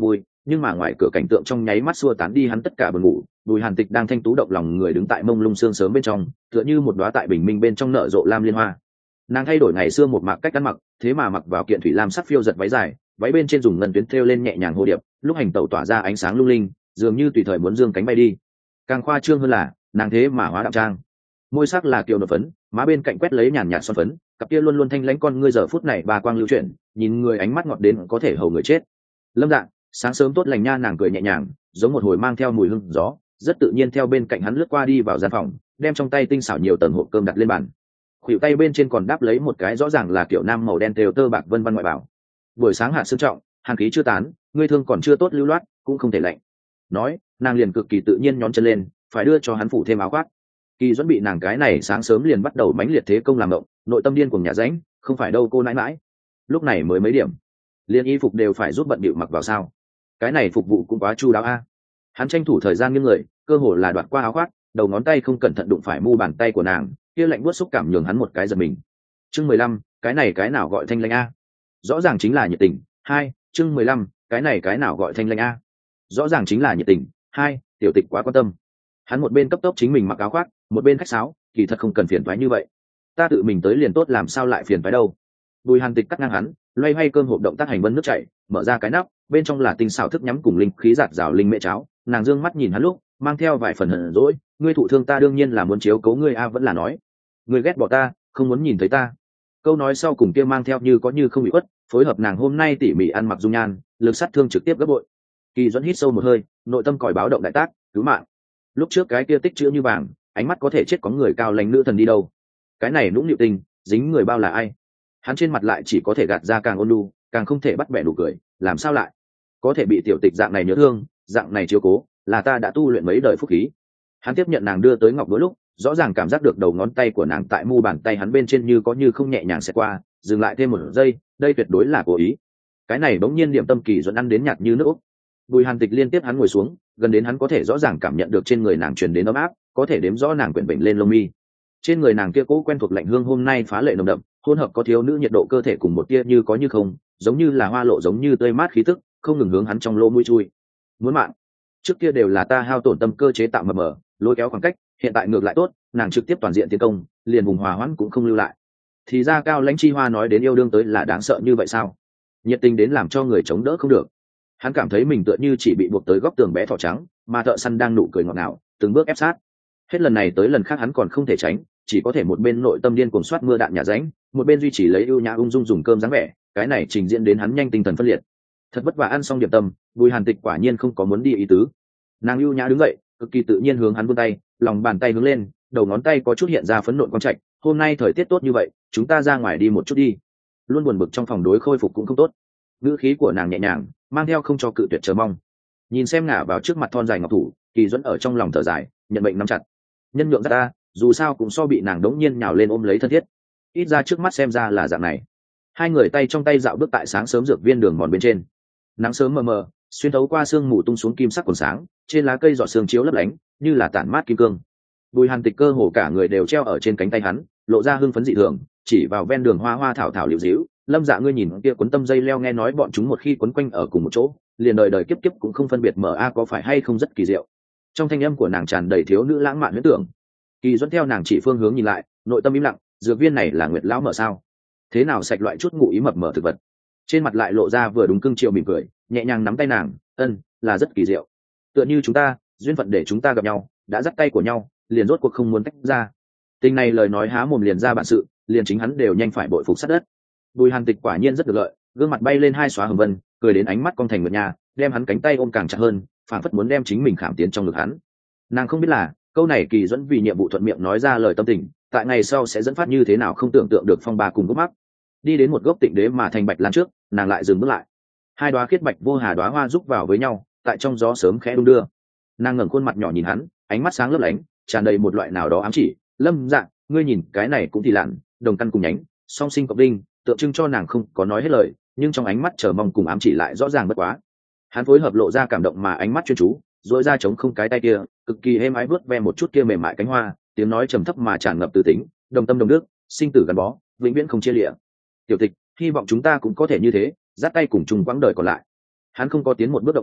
nhưng mà ngoài cửa cảnh tượng trong nháy mắt xua tán đi hắn tất cả buồn ngủ. Bùi Hàn Tịch đang thanh tú động lòng người đứng tại mông lung sương sớm bên trong, tựa như một đóa tại bình minh bên trong nở rộ lam liên hoa. Nàng thay đổi ngày xưa một mạc cách ăn mặc, thế mà mặc vào kiện thủy lam sắc phiêu giật váy dài, váy bên trên dùng ngân tuyến thêu lên nhẹ nhàng hồ điệp, lúc hành tẩu tỏa ra ánh sáng lung linh, dường như tùy thời muốn dương cánh bay đi. Càng khoa trương hơn là nàng thế mà hóa đạm trang, môi sắc là kiều nộp phấn, má bên cạnh quét lấy nhàn nhạt son phấn, cặp kia luôn luôn thanh lãnh con ngươi giờ phút này ba quang lưu chuyển, nhìn người ánh mắt ngọt đến có thể hầu người chết. Lâm Dạng, sáng sớm tốt lành nha. Nàng cười nhẹ nhàng, giống một hồi mang theo mùi hương gió, rất tự nhiên theo bên cạnh hắn lướt qua đi vào gian phòng, đem trong tay tinh xảo nhiều tầng hộp cơm đặt lên bàn. Khuỷu tay bên trên còn đáp lấy một cái rõ ràng là kiểu nam màu đen thêu tơ bạc vân vân ngoại bảo. Buổi sáng hạ sương trọng, hàn khí chưa tán, ngươi thương còn chưa tốt lưu loát, cũng không thể lạnh. Nói, nàng liền cực kỳ tự nhiên nhón chân lên, phải đưa cho hắn phủ thêm áo khoác. Kỳ Duẫn bị nàng cái này sáng sớm liền bắt đầu mãnh liệt thế công làm động, nội tâm điên cuồng nhà ránh, không phải đâu cô nãi nãi. Lúc này mới mấy điểm, liên y phục đều phải giúp bận bịu mặc vào sao? Cái này phục vụ cũng quá chu đáo a. Hắn tranh thủ thời gian nghiêng người, cơ hồ là đoạt qua áo khoác, đầu ngón tay không cẩn thận đụng phải mu bàn tay của nàng, kia lạnh buốt xúc cảm nhường hắn một cái giật mình. Chương mười lăm, cái này cái nào gọi thanh lãnh a? Rõ ràng chính là nhiệt tình. Hai, chương mười lăm, cái này cái nào gọi thanh lãnh a? Rõ ràng chính là nhiệt tình. Hai, tiểu tịch quá quan tâm. Hắn một bên cấp tốc chính mình mặc áo khoác, một bên khách sáo, kỳ thật không cần phiền toái như vậy. Ta tự mình tới liền tốt, làm sao lại phiền toái đâu? Bùi Hàn Tịch cắt ngang hắn, loay hoay cơm hộp động tác hành vân nước chảy, mở ra cái nắp, bên trong là tinh xảo thức nhắm cùng linh khí giạt rào linh mẹ cháo. Nàng dương mắt nhìn hắn lúc, mang theo vài phần hờn dỗi, ngươi thụ thương ta đương nhiên là muốn chiếu cố ngươi a, vẫn là nói, ngươi ghét bỏ ta, không muốn nhìn thấy ta. Câu nói sau cùng kia mang theo như có như không bị khuất, phối hợp nàng hôm nay tỉ mỉ ăn mặc dung nhan, lực sát thương trực tiếp gấp bội. Kỳ Duẫn hít sâu một hơi, nội tâm còi báo động đại tác, cứu mạng. Lúc trước cái kia tích chữ như vàng, ánh mắt có thể chết có người cao lãnh nữ thần đi đâu? Cái này nũng nịu tình, dính người bao là ai? Hắn trên mặt lại chỉ có thể gạt ra càng ôn nhu, càng không thể bắt bẻ nụ cười, làm sao lại có thể bị tiểu tịch dạng này nhớ thương, dạng này chiếu cố, là ta đã tu luyện mấy đời phúc khí. Hắn tiếp nhận nàng đưa tới ngọc búa lúc, rõ ràng cảm giác được đầu ngón tay của nàng tại mu bàn tay hắn bên trên như có như không nhẹ nhàng xẹt qua, dừng lại thêm một giây, đây tuyệt đối là cố ý. Cái này bỗng nhiên điểm tâm Kỳ Duẫn ăn đến nhạt như nước úc. Bùi Hàn Tịch liên tiếp hắn ngồi xuống, gần đến hắn có thể rõ ràng cảm nhận được trên người nàng truyền đến ấm áp, có thể đếm rõ nàng quyển bệnh lên lông mi. Trên người nàng kia cố quen thuộc lạnh hương hôm nay phá lệ nồng đậm, hỗn hợp có thiếu nữ nhiệt độ cơ thể cùng một tia như có như không, giống như là hoa lộ giống như tươi mát khí tức, không ngừng hướng hắn trong lỗ mũi chui. Muốn mạng. Trước kia đều là ta hao tổn tâm cơ chế tạo mờ mờ, lôi kéo khoảng cách, hiện tại ngược lại tốt, nàng trực tiếp toàn diện tiến công, liền vùng hòa hoãn cũng không lưu lại. Thì ra Cao Lãnh Chi Hoa nói đến yêu đương tới là đáng sợ như vậy sao? Nhiệt tình đến làm cho người chống đỡ không được. Hắn cảm thấy mình tựa như chỉ bị buộc tới góc tường bé thỏ trắng, mà thợ săn đang nụ cười ngọt ngào, từng bước ép sát. Hết lần này tới lần khác hắn còn không thể tránh, chỉ có thể một bên nội tâm điên cuồng soát mưa đạn nhà ránh, một bên duy trì lấy ưu nhã ung dung dùng cơm dáng vẻ, cái này trình diễn đến hắn nhanh tinh thần phân liệt. Thật vất vả ăn xong điểm tâm, Bùi Hàn Tịch quả nhiên không có muốn đi ý tứ. Nàng ưu nhã đứng dậy, cực kỳ tự nhiên hướng hắn vươn tay, lòng bàn tay hướng lên, đầu ngón tay có chút hiện ra phấn nộn quang trạch. Hôm nay thời tiết tốt như vậy, chúng ta ra ngoài đi một chút đi. Luôn buồn bực trong phòng đối khôi phục cũng không tốt. Ngữ khí của nàng nhẹ nhàng, mang theo không cho cự tuyệt chờ mong. Nhìn xem ngả vào trước mặt thon dài ngọc thủ, Kỳ Duẫn ở trong lòng thở dài, nhận bệnh nắm chặt. Nhân nhượng ra ta, dù sao cũng so bị nàng đống nhiên nhào lên ôm lấy thân thiết. Ít ra trước mắt xem ra là dạng này. Hai người tay trong tay dạo bước tại sáng sớm dược viên đường mòn bên trên. Nắng sớm mờ mờ, xuyên thấu qua sương mù tung xuống kim sắc còn sáng, trên lá cây giọt sương chiếu lấp lánh, như là tản mát kim cương. Bùi Hàn Tịch cơ hồ cả người đều treo ở trên cánh tay hắn, lộ ra hưng phấn dị thường, chỉ vào ven đường hoa hoa thảo thảo liễu díu. Lâm Dạ, ngươi nhìn kia cuốn tâm dây leo, nghe nói bọn chúng một khi quấn quanh ở cùng một chỗ, liền đời đời kiếp kiếp cũng không phân biệt mở a, có phải hay không rất kỳ diệu. Trong thanh âm của nàng tràn đầy thiếu nữ lãng mạn huyễn tưởng. Kỳ Duẫn theo nàng chỉ phương hướng nhìn lại, nội tâm im lặng, dược viên này là Nguyệt lão mở sao? Thế nào sạch loại chút ngụ ý mập mờ thực vật? Trên mặt lại lộ ra vừa đúng cưng chiều mỉm cười, nhẹ nhàng nắm tay nàng, ân, là rất kỳ diệu. Tựa như chúng ta, duyên phận để chúng ta gặp nhau, đã dắt tay của nhau, liền rốt cuộc không muốn tách ra. Tình này lời nói há mồm liền ra bản sự, liền chính hắn đều nhanh phải bội phục sát đất. Bùi Hàn Tịch quả nhiên rất được lợi, gương mặt bay lên hai xóa hồng vân, cười đến ánh mắt cong thành mượt nhà, đem hắn cánh tay ôm càng chặt hơn, phảng phất muốn đem chính mình khảm tiến trong ngực hắn. Nàng không biết là, câu này Kỳ Duẫn vì nhiệm vụ thuận miệng nói ra lời tâm tình, tại ngày sau sẽ dẫn phát như thế nào không tưởng tượng được phong ba cùng gốc mắc. Đi đến một gốc tịnh đế mà thành bạch lan trước, nàng lại dừng bước lại. Hai đóa khiết bạch vô hà đóa hoa rúc vào với nhau, tại trong gió sớm khẽ đung đưa. Nàng ngẩng khuôn mặt nhỏ nhìn hắn, ánh mắt sáng lấp lánh, tràn đầy một loại nào đó ám chỉ. Lâm Dạ, ngươi nhìn cái này cũng thì lạn, đồng căn cùng nhánh, song sinh cộng đinh, tượng trưng cho nàng không có nói hết lời, nhưng trong ánh mắt chờ mong cùng ám chỉ lại rõ ràng bất quá. Hắn phối hợp lộ ra cảm động mà ánh mắt chuyên chú, dội ra chống không cái tay kia, cực kỳ êm ái vớt ve một chút kia mềm mại cánh hoa, tiếng nói trầm thấp mà tràn ngập từ tính, đồng tâm đồng đức, sinh tử gắn bó, vĩnh viễn không chia lìa. Tiểu Tịch, hy vọng chúng ta cũng có thể như thế, dắt tay cùng chung quãng đời còn lại. Hắn không có tiến một bước động tác,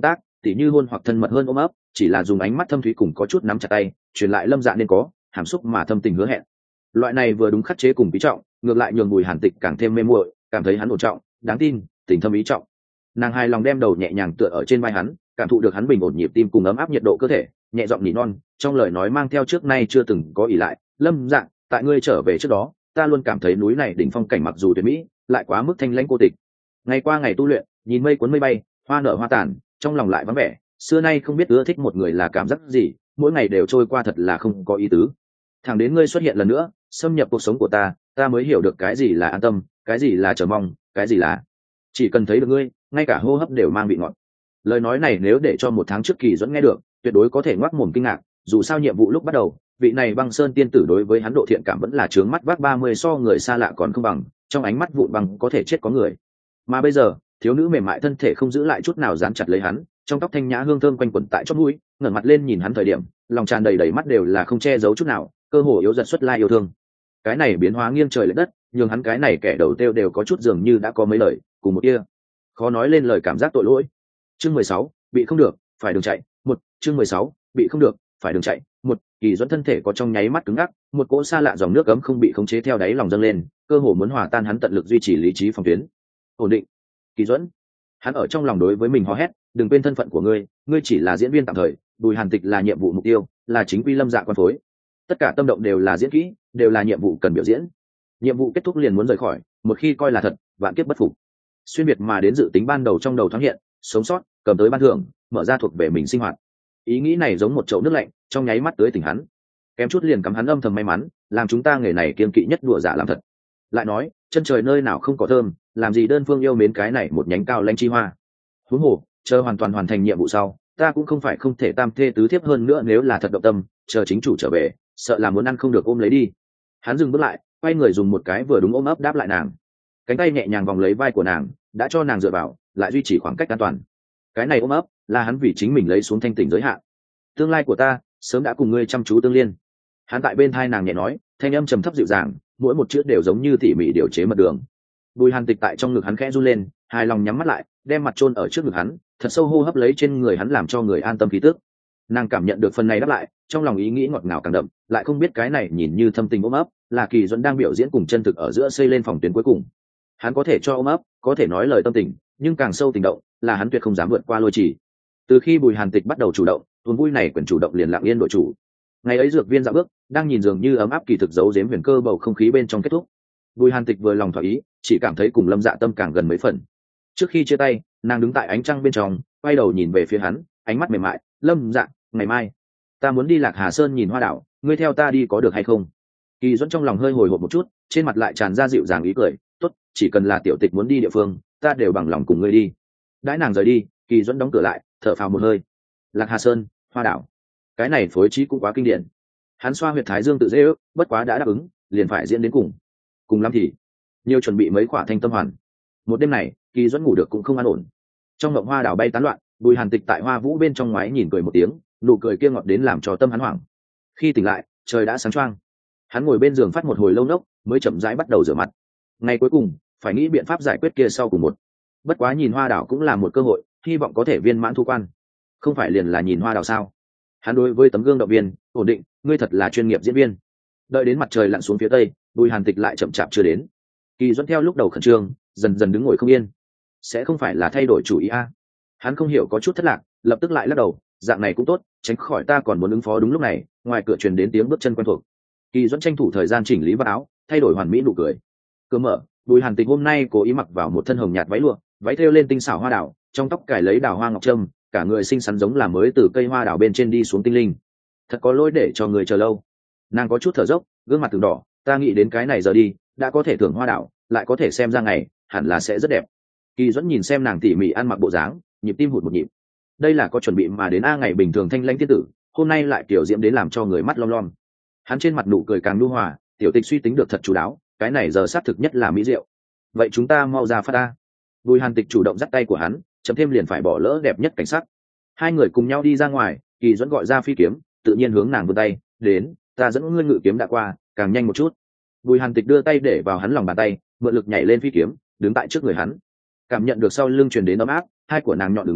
tỉ như hôn hoặc thân mật hơn ôm ấp, chỉ là dùng ánh mắt thâm thúy cùng có chút nắm chặt tay truyền lại lâm dạ nên có hàm xúc mà thâm tình hứa hẹn. Loại này vừa đúng khắc chế cùng quý trọng, ngược lại nhường Bùi Hàn Tịch càng thêm mê muội, cảm thấy hắn ổn trọng đáng tin, tình thâm ý trọng. Nàng hài lòng đem đầu nhẹ nhàng tựa ở trên vai hắn, cảm thụ được hắn bình ổn nhịp tim cùng ấm áp nhiệt độ cơ thể, nhẹ giọng nỉ non, trong lời nói mang theo trước nay chưa từng có ỷ lại. Lâm Dạng, tại ngươi trở về trước đó, ta luôn cảm thấy núi này đỉnh phong cảnh mặc dù tuyệt mỹ, lại quá mức thanh lãnh cô tịch. Ngày qua ngày tu luyện, nhìn mây cuốn mây bay, hoa nở hoa tàn, trong lòng lại vắng vẻ. Xưa nay không biết ưa thích một người là cảm giác gì, mỗi ngày đều trôi qua thật là không có ý tứ. Thẳng đến ngươi xuất hiện lần nữa, xâm nhập cuộc sống của ta, ta mới hiểu được cái gì là an tâm, cái gì là chờ mong, cái gì là chỉ cần thấy được ngươi, ngay cả hô hấp đều mang vị ngọt. Lời nói này nếu để cho một tháng trước Kỳ Duẫn nghe được, tuyệt đối có thể ngoác mồm kinh ngạc. Dù sao nhiệm vụ lúc bắt đầu, vị này Băng Sơn tiên tử đối với hắn độ thiện cảm vẫn là trướng mắt vác ba mươi so người xa lạ còn không bằng, trong ánh mắt vụn bằng có thể chết có người. Mà bây giờ, thiếu nữ mềm mại thân thể không giữ lại chút nào dán chặt lấy hắn, trong tóc thanh nhã hương thơm quanh quẩn tại chóp mũi, ngẩng mặt lên nhìn hắn thời điểm, lòng tràn đầy đầy mắt đều là không che giấu chút nào, cơ hồ yếu dần xuất lai yêu thương. Cái này biến hóa nghiêng trời lệch đất, nhường hắn cái này kẻ đầu tiêu đều có chút dường như đã có mấy lời cùng một kia khó nói lên lời cảm giác tội lỗi. Chương mười sáu, bị không được, phải đường chạy. Một, chương mười sáu, bị không được, phải đường chạy. Một, Kỳ Duẫn thân thể có trong nháy mắt cứng ngắc, một cỗ xa lạ dòng nước ấm không bị khống chế theo đáy lòng dâng lên, cơ hồ muốn hòa tan hắn tận lực duy trì lý trí phòng tuyến. Ổn định. Kỳ Duẫn. Hắn ở trong lòng đối với mình hò hét, đừng quên thân phận của ngươi, ngươi chỉ là diễn viên tạm thời, Bùi Hàn Tịch là nhiệm vụ mục tiêu, là chính quy Lâm Dạ quan phối. Tất cả tâm động đều là diễn kỹ, đều là nhiệm vụ cần biểu diễn. Nhiệm vụ kết thúc liền muốn rời khỏi, một khi coi là thật, vạn kiếp bất phục. Xuyên biệt mà đến dự tính ban đầu trong đầu thoáng hiện, sống sót, cầm tới ban thưởng, mở ra thuộc về mình sinh hoạt. Ý nghĩ này giống một chậu nước lạnh, trong nháy mắt tới tỉnh hắn. Kém chút liền cắm hắn âm thầm may mắn, làm chúng ta nghề này kiên kỵ nhất đùa giả làm thật. Lại nói, chân trời nơi nào không có thơm, làm gì đơn phương yêu mến cái này một nhánh cao lãnh chi hoa. Huống hồ, chờ hoàn toàn hoàn thành nhiệm vụ sau, ta cũng không phải không thể tam thê tứ thiếp hơn nữa, nếu là thật động tâm, chờ chính chủ trở về, sợ là muốn ăn không được ôm lấy đi. Hắn dừng bước lại, quay người dùng một cái vừa đúng ôm ấp đáp lại nàng, cánh tay nhẹ nhàng vòng lấy vai của nàng, đã cho nàng dựa vào, lại duy trì khoảng cách an toàn. Cái này ôm ấp là hắn vì chính mình lấy xuống thanh tỉnh giới hạn. Tương lai của ta sớm đã cùng ngươi chăm chú tương liên. Hắn tại bên thai nàng nhẹ nói, thanh âm trầm thấp dịu dàng, mỗi một chữ đều giống như tỉ mỉ điều chế mật đường. Bùi Hàn Tịch tại trong ngực hắn khẽ run lên, hài lòng nhắm mắt lại, đem mặt chôn ở trước ngực hắn, thật sâu hô hấp lấy trên người hắn làm cho người an tâm khí tức. Nàng cảm nhận được phần này đáp lại, trong lòng ý nghĩ ngọt ngào càng đậm, lại không biết cái này nhìn như thâm tình ôm ấp là Kỳ Duẫn đang biểu diễn cùng chân thực ở giữa xây lên phòng tuyến cuối cùng. Hắn có thể cho ôm ấp, có thể nói lời tâm tình, nhưng càng sâu tình động là hắn tuyệt không dám vượt qua lôi chỉ. Từ khi Bùi Hàn Tịch bắt đầu chủ động, tuần vui này quyền chủ động liền lặng yên đội chủ. Ngày ấy dược viên dạo bước, đang nhìn dường như ấm áp kỳ thực giấu giếm huyền cơ bầu không khí bên trong kết thúc. Bùi Hàn Tịch vừa lòng thỏa ý, chỉ cảm thấy cùng Lâm Dạ tâm càng gần mấy phần. Trước khi chia tay, nàng đứng tại ánh trăng bên trong, quay đầu nhìn về phía hắn, ánh mắt mềm mại. Lâm Dạ, ngày mai ta muốn đi Lạc Hà Sơn nhìn hoa đảo, ngươi theo ta đi có được hay không? Kỳ Duẫn trong lòng hơi hồi hộp một chút, trên mặt lại tràn ra dịu dàng ý cười. Tốt, chỉ cần là tiểu tịch muốn đi địa phương, ta đều bằng lòng cùng ngươi đi. Đãi nàng rời đi, Kỳ Duẫn đóng cửa lại, thở phào một hơi. Lạc Hà Sơn, hoa đảo, cái này phối trí cũng quá kinh điển. Hắn xoa huyệt thái dương tự dễ ước, bất quá đã đáp ứng, liền phải diễn đến cùng. Cùng lắm thì nhiều chuẩn bị mấy quả thanh tâm hoàn. Một đêm này, Kỳ Duẫn ngủ được cũng không an ổn. Trong mộng hoa đảo bay tán loạn, Bùi Hàn Tịch tại hoa vũ bên trong ngoái nhìn cười một tiếng, nụ cười kia ngọt đến làm cho tâm hắn hoảng. Khi tỉnh lại, trời đã sáng choang. Hắn ngồi bên giường phát một hồi lâu nốc, mới chậm rãi bắt đầu rửa mặt. Ngày cuối cùng, phải nghĩ biện pháp giải quyết kia sau cùng một. Bất quá nhìn hoa đảo cũng là một cơ hội, hy vọng có thể viên mãn thu quan. Không phải liền là nhìn hoa đảo sao? Hắn đối với tấm gương động viên, ổn định, ngươi thật là chuyên nghiệp diễn viên. Đợi đến mặt trời lặn xuống phía tây, Bùi Hàn Tịch lại chậm chạp chưa đến. Kỳ Duẫn theo lúc đầu khẩn trương, dần dần đứng ngồi không yên. Sẽ không phải là thay đổi chủ ý a? Hắn không hiểu có chút thất lạc, lập tức lại lắc đầu, dạng này cũng tốt, tránh khỏi ta còn muốn ứng phó. Đúng lúc này, ngoài cửa truyền đến tiếng bước chân quen thuộc. Kỳ Duẫn tranh thủ thời gian chỉnh lý vào áo, thay đổi hoàn mỹ nụ cười. Cửa mở, Bùi Hàn Tịch hôm nay cố ý mặc vào một thân hồng nhạt váy lụa, váy thêu lên tinh xảo hoa đào, trong tóc cài lấy đào hoa ngọc trâm, cả người xinh xắn giống là mới từ cây hoa đào bên trên đi xuống tinh linh. Thật có lỗi để cho người chờ lâu. Nàng có chút thở dốc, gương mặt từng đỏ, ta nghĩ đến cái này giờ đi, đã có thể thưởng hoa đào, lại có thể xem ra ngày, hẳn là sẽ rất đẹp. Kỳ Duẫn nhìn xem nàng tỉ mỉ ăn mặc bộ dáng, nhịp tim hụt một nhịp. Đây là có chuẩn bị mà đến a, ngày bình thường thanh lãnh tiên tử, hôm nay lại kiểu diễm đến làm cho người mắt lom lom. Hắn trên mặt nụ cười càng nhu hòa, tiểu tịch suy tính được thật chú đáo, cái này giờ sát thực nhất là mỹ diệu. Vậy chúng ta mau ra phát ta. Bùi Hàn Tịch chủ động dắt tay của hắn, chấm thêm liền phải bỏ lỡ đẹp nhất cảnh sắc. Hai người cùng nhau đi ra ngoài, Kỳ Duẫn gọi ra phi kiếm, tự nhiên hướng nàng vươn tay, đến, ta dẫn ngươi ngự kiếm đã qua, càng nhanh một chút. Bùi Hàn Tịch đưa tay để vào hắn lòng bàn tay, mượn lực nhảy lên phi kiếm, đứng tại trước người hắn. Cảm nhận được sau lưng truyền đến ấm áp, hai của nàng nhọn đường đỏ,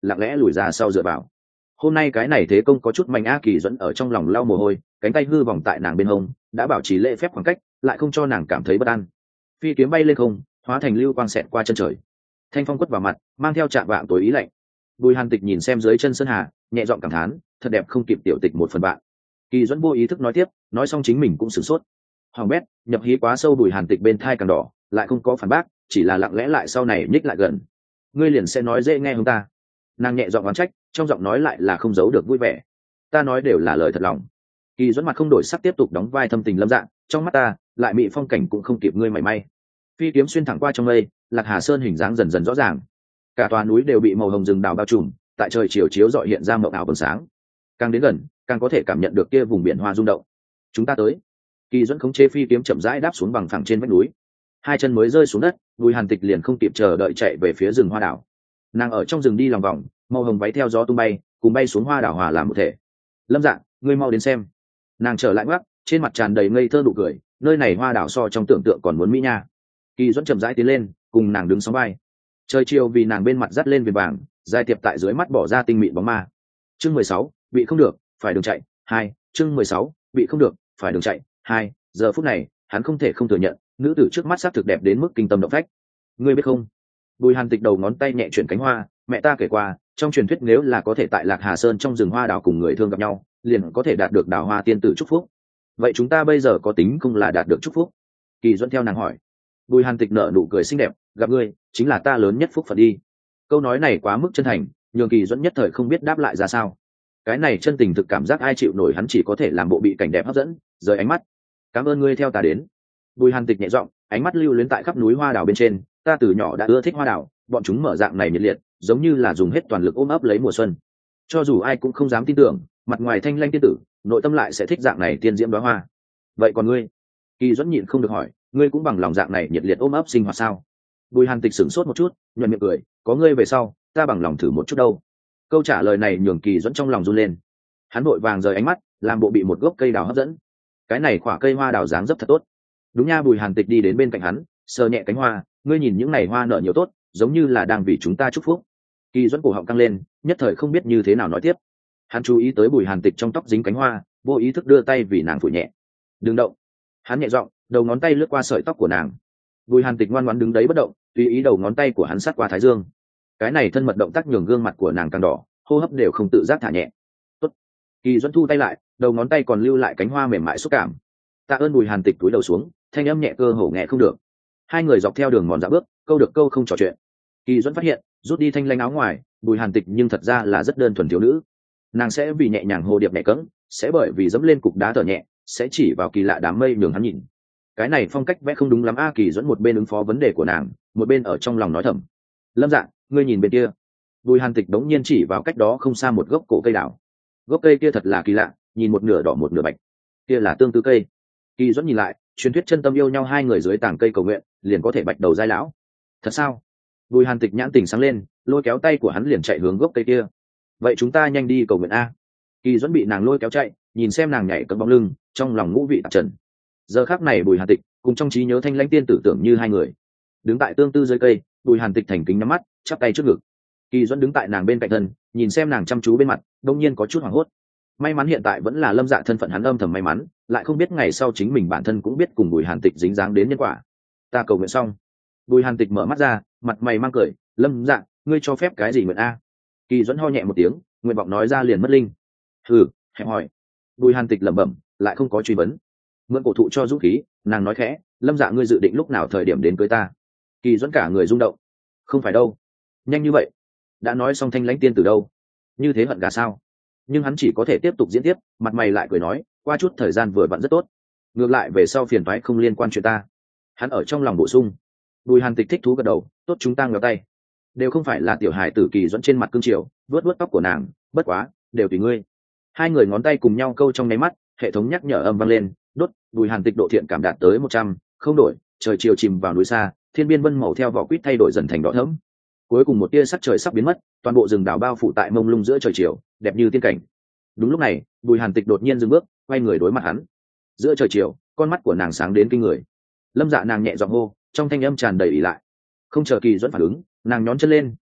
lặng lẽ lùi ra sau dựa vào. Hôm nay cái này thế công có chút mạnh a. Kỳ Duẫn ở trong lòng lau mồ hôi, cánh tay hư vòng tại nàng bên hông, đã bảo trì lễ phép khoảng cách, lại không cho nàng cảm thấy bất an. Phi kiếm bay lên không, hóa thành lưu quang xẹt qua chân trời, thanh phong quất vào mặt, mang theo chạm vạng tối ý lạnh. Bùi Hàn Tịch nhìn xem dưới chân sơn hà, nhẹ giọng cảm thán, thật đẹp không kịp tiểu tịch một phần bạn. Kỳ Duẫn vô ý thức nói tiếp, nói xong chính mình cũng sửng sốt. Hoàng bét, nhập hí quá sâu. Bùi Hàn Tịch bên thai càng đỏ, lại không có phản bác, chỉ là lặng lẽ lại sau này nhích lại gần. Ngươi liền sẽ nói dễ nghe hơn ta. Nàng nhẹ giọng oán trách, trong giọng nói lại là không giấu được vui vẻ. Ta nói đều là lời thật lòng. Kỳ Duẫn mặt không đổi sắc tiếp tục đóng vai thâm tình lâm dạng, trong mắt ta lại mị phong cảnh cũng không kịp ngươi mảy may. Phi kiếm xuyên thẳng qua trong mây, Lạc Hà Sơn hình dáng dần dần rõ ràng. Cả tòa núi đều bị màu hồng rừng đào bao trùm, tại trời chiều chiếu rọi hiện ra mộng ảo bừng sáng. Càng đến gần, càng có thể cảm nhận được kia vùng biển hoa rung động. Chúng ta tới. Kỳ Duẫn khống chế phi kiếm chậm rãi đáp xuống bằng phẳng trên vách núi. Hai chân mới rơi xuống đất, Bùi Hàn Tịch liền không kịp chờ đợi chạy về phía rừng hoa đảo. Nàng ở trong rừng đi lòng vòng, màu hồng váy theo gió tung bay, cùng bay xuống hoa đảo hòa làm một thể. Lâm Dạng, ngươi mau đến xem. Nàng trở lại ngoắc, trên mặt tràn đầy ngây thơ nụ cười, nơi này hoa đảo so trong tưởng tượng còn muốn mỹ nha. Kỳ Duẫn chậm rãi tiến lên, cùng nàng đứng sóng vai. Trời chiều vì nàng bên mặt dắt lên viền vàng, dài tiệp tại dưới mắt bỏ ra tinh mịn bóng ma. Chương mười sáu, bị không được, phải đường chạy. Hai, chương mười sáu, bị không được, phải đường chạy. Hai, giờ phút này, hắn không thể không thừa nhận, nữ tử trước mắt xác thực đẹp đến mức kinh tâm động phách. Ngươi biết không? Bùi Hàn Tịch đầu ngón tay nhẹ chuyển cánh hoa, mẹ ta kể qua, trong truyền thuyết nếu là có thể tại Lạc Hà Sơn trong rừng hoa đào cùng người thương gặp nhau, liền có thể đạt được đào hoa tiên tử chúc phúc. Vậy chúng ta bây giờ có tính không là đạt được chúc phúc? Kỳ Duẫn theo nàng hỏi. Bùi Hàn Tịch nở nụ cười xinh đẹp, gặp ngươi chính là ta lớn nhất phúc phận đi. Câu nói này quá mức chân thành, nhường Kỳ Duẫn nhất thời không biết đáp lại ra sao. Cái này chân tình thực cảm giác ai chịu nổi, hắn chỉ có thể làm bộ bị cảnh đẹp hấp dẫn, rời ánh mắt. Cảm ơn ngươi theo ta đến. Bùi Hàn Tịch nhẹ giọng, ánh mắt lưu luyến tại khắp núi hoa đào bên trên, ta từ nhỏ đã ưa thích hoa đào, bọn chúng mở dạng này nhiệt liệt, giống như là dùng hết toàn lực ôm ấp lấy mùa xuân. Cho dù ai cũng không dám tin tưởng, mặt ngoài thanh lanh tiên tử, nội tâm lại sẽ thích dạng này tiên diễm đóa hoa. Vậy còn ngươi? Kỳ Duẫn nhịn không được hỏi, ngươi cũng bằng lòng dạng này nhiệt liệt ôm ấp sinh hoạt sao? Bùi Hàn Tịch sửng sốt một chút, nhuận miệng cười, có ngươi về sau, ta bằng lòng thử một chút đâu. Câu trả lời này nhường Kỳ Duẫn trong lòng run lên. Hắn vội vàng rời ánh mắt, làm bộ bị một gốc cây đào hấp dẫn. Cái này quả cây hoa đào dáng dấp thật tốt. Đúng nha. Bùi Hàn Tịch đi đến bên cạnh hắn, sờ nhẹ cánh hoa, ngươi nhìn những này hoa nở nhiều tốt, giống như là đang vì chúng ta chúc phúc. Kỳ Duẫn cổ họng căng lên, nhất thời không biết như thế nào nói tiếp. Hắn chú ý tới Bùi Hàn Tịch trong tóc dính cánh hoa, vô ý thức đưa tay vì nàng phủi nhẹ. Đừng động. Hắn nhẹ giọng, đầu ngón tay lướt qua sợi tóc của nàng. Bùi Hàn Tịch ngoan ngoãn đứng đấy bất động, tùy ý đầu ngón tay của hắn sát qua thái dương. Cái này thân mật động tác nhường gương mặt của nàng càng đỏ, hô hấp đều không tự giác thả nhẹ. Tốt. Kỳ Duẫn thu tay lại, đầu ngón tay còn lưu lại cánh hoa mềm mại xúc cảm. Tạ ơn. Bùi Hàn Tịch cúi đầu xuống, thanh âm nhẹ cơ hồ nghe không được. Hai người dọc theo đường mòn dạo bước, câu được câu không trò chuyện. Kỳ Duẫn phát hiện, rút đi thanh lanh áo ngoài, Bùi Hàn Tịch nhưng thật ra là rất đơn thuần thiếu nữ. Nàng sẽ vì nhẹ nhàng hồ điệp nhẹ cẫng, sẽ bởi vì dẫm lên cục đá thở nhẹ, sẽ chỉ vào kỳ lạ đám mây nhường hắn nhìn. Cái này phong cách vẽ không đúng lắm a. Kỳ Duẫn một bên ứng phó vấn đề của nàng, một bên ở trong lòng nói thầm. Lâm Dạng, ngươi nhìn bên kia. Bùi Hàn Tịch đống nhiên chỉ vào cách đó không xa một gốc cổ cây đào. Gốc cây kia thật là kỳ lạ, nhìn một nửa đỏ một nửa bạch. Kia là tương tư cây. Kỳ Duẫn nhìn lại, truyền thuyết chân tâm yêu nhau hai người dưới tảng cây cầu nguyện, liền có thể bạch đầu giai lão. Thật sao? Bùi Hàn Tịch nhãn tình sáng lên, lôi kéo tay của hắn liền chạy hướng gốc cây kia. Vậy chúng ta nhanh đi cầu nguyện a. Kỳ Duẫn bị nàng lôi kéo chạy, nhìn xem nàng nhảy cất bóng lưng, trong lòng ngũ vị tạp trần. Giờ khắc này Bùi Hàn Tịch cùng trong trí nhớ thanh lãnh tiên tử tưởng như hai người. Đứng tại tương tư dưới cây, Bùi Hàn Tịch thành kính nhắm mắt, chắp tay trước ngực. Kỳ Duẫn đứng tại nàng bên cạnh thân, nhìn xem nàng chăm chú bên mặt, đông nhiên có chút hoảng hốt. May mắn hiện tại vẫn là Lâm Dạ thân phận hắn âm thầm may mắn, lại không biết ngày sau chính mình bản thân cũng biết cùng Bùi Hàn Tịch dính dáng đến nhân quả. Ta cầu nguyện xong. Bùi Hàn Tịch mở mắt ra, mặt mày mang cười, Lâm Dạ, ngươi cho phép cái gì nguyện a? Kỳ Duẫn ho nhẹ một tiếng, nguyện vọng nói ra liền mất linh. Hừ, hẹp hỏi. Bùi Hàn Tịch lẩm bẩm, lại không có truy vấn. Mượn cổ thụ cho dũng khí, nàng nói khẽ, Lâm Dạ, ngươi dự định lúc nào thời điểm đến cưới ta? Kỳ Duẫn cả người rung động. Không phải đâu, nhanh như vậy. Đã nói xong thanh lãnh tiên từ đâu? Như thế hận gà sao? Nhưng hắn chỉ có thể tiếp tục diễn tiếp, mặt mày lại cười nói, qua chút thời gian vừa vặn rất tốt. Ngược lại về sau phiền toái không liên quan chuyện ta. Hắn ở trong lòng bổ sung. Bùi Hàn Tịch thích thú gật đầu, tốt, chúng ta ngéo tay. Đều không phải là tiểu hài tử. Kỳ Duẫn trên mặt cương triều, vớt vớt tóc của nàng, bất quá, đều tùy ngươi. Hai người ngón tay cùng nhau câu trong nháy mắt, hệ thống nhắc nhở âm vang lên, đốt. Bùi Hàn Tịch độ thiện cảm đạt tới một trăm, không đổi. Trời chiều chìm vào núi xa, thiên biên vân màu theo vỏ quýt thay đổi dần thành đỏ thẫm. Cuối cùng một tia sắc trời sắp biến mất, toàn bộ rừng đào bao phủ tại mông lung giữa trời chiều, đẹp như tiên cảnh. Đúng lúc này, Bùi Hàn Tịch đột nhiên dừng bước, quay người đối mặt hắn. Giữa trời chiều, con mắt của nàng sáng đến kinh người. Lâm Dạ, nàng nhẹ giọng hô, trong thanh âm tràn đầy ỷ lại. Không chờ Kỳ Duẫn phản ứng, nàng nhón chân lên,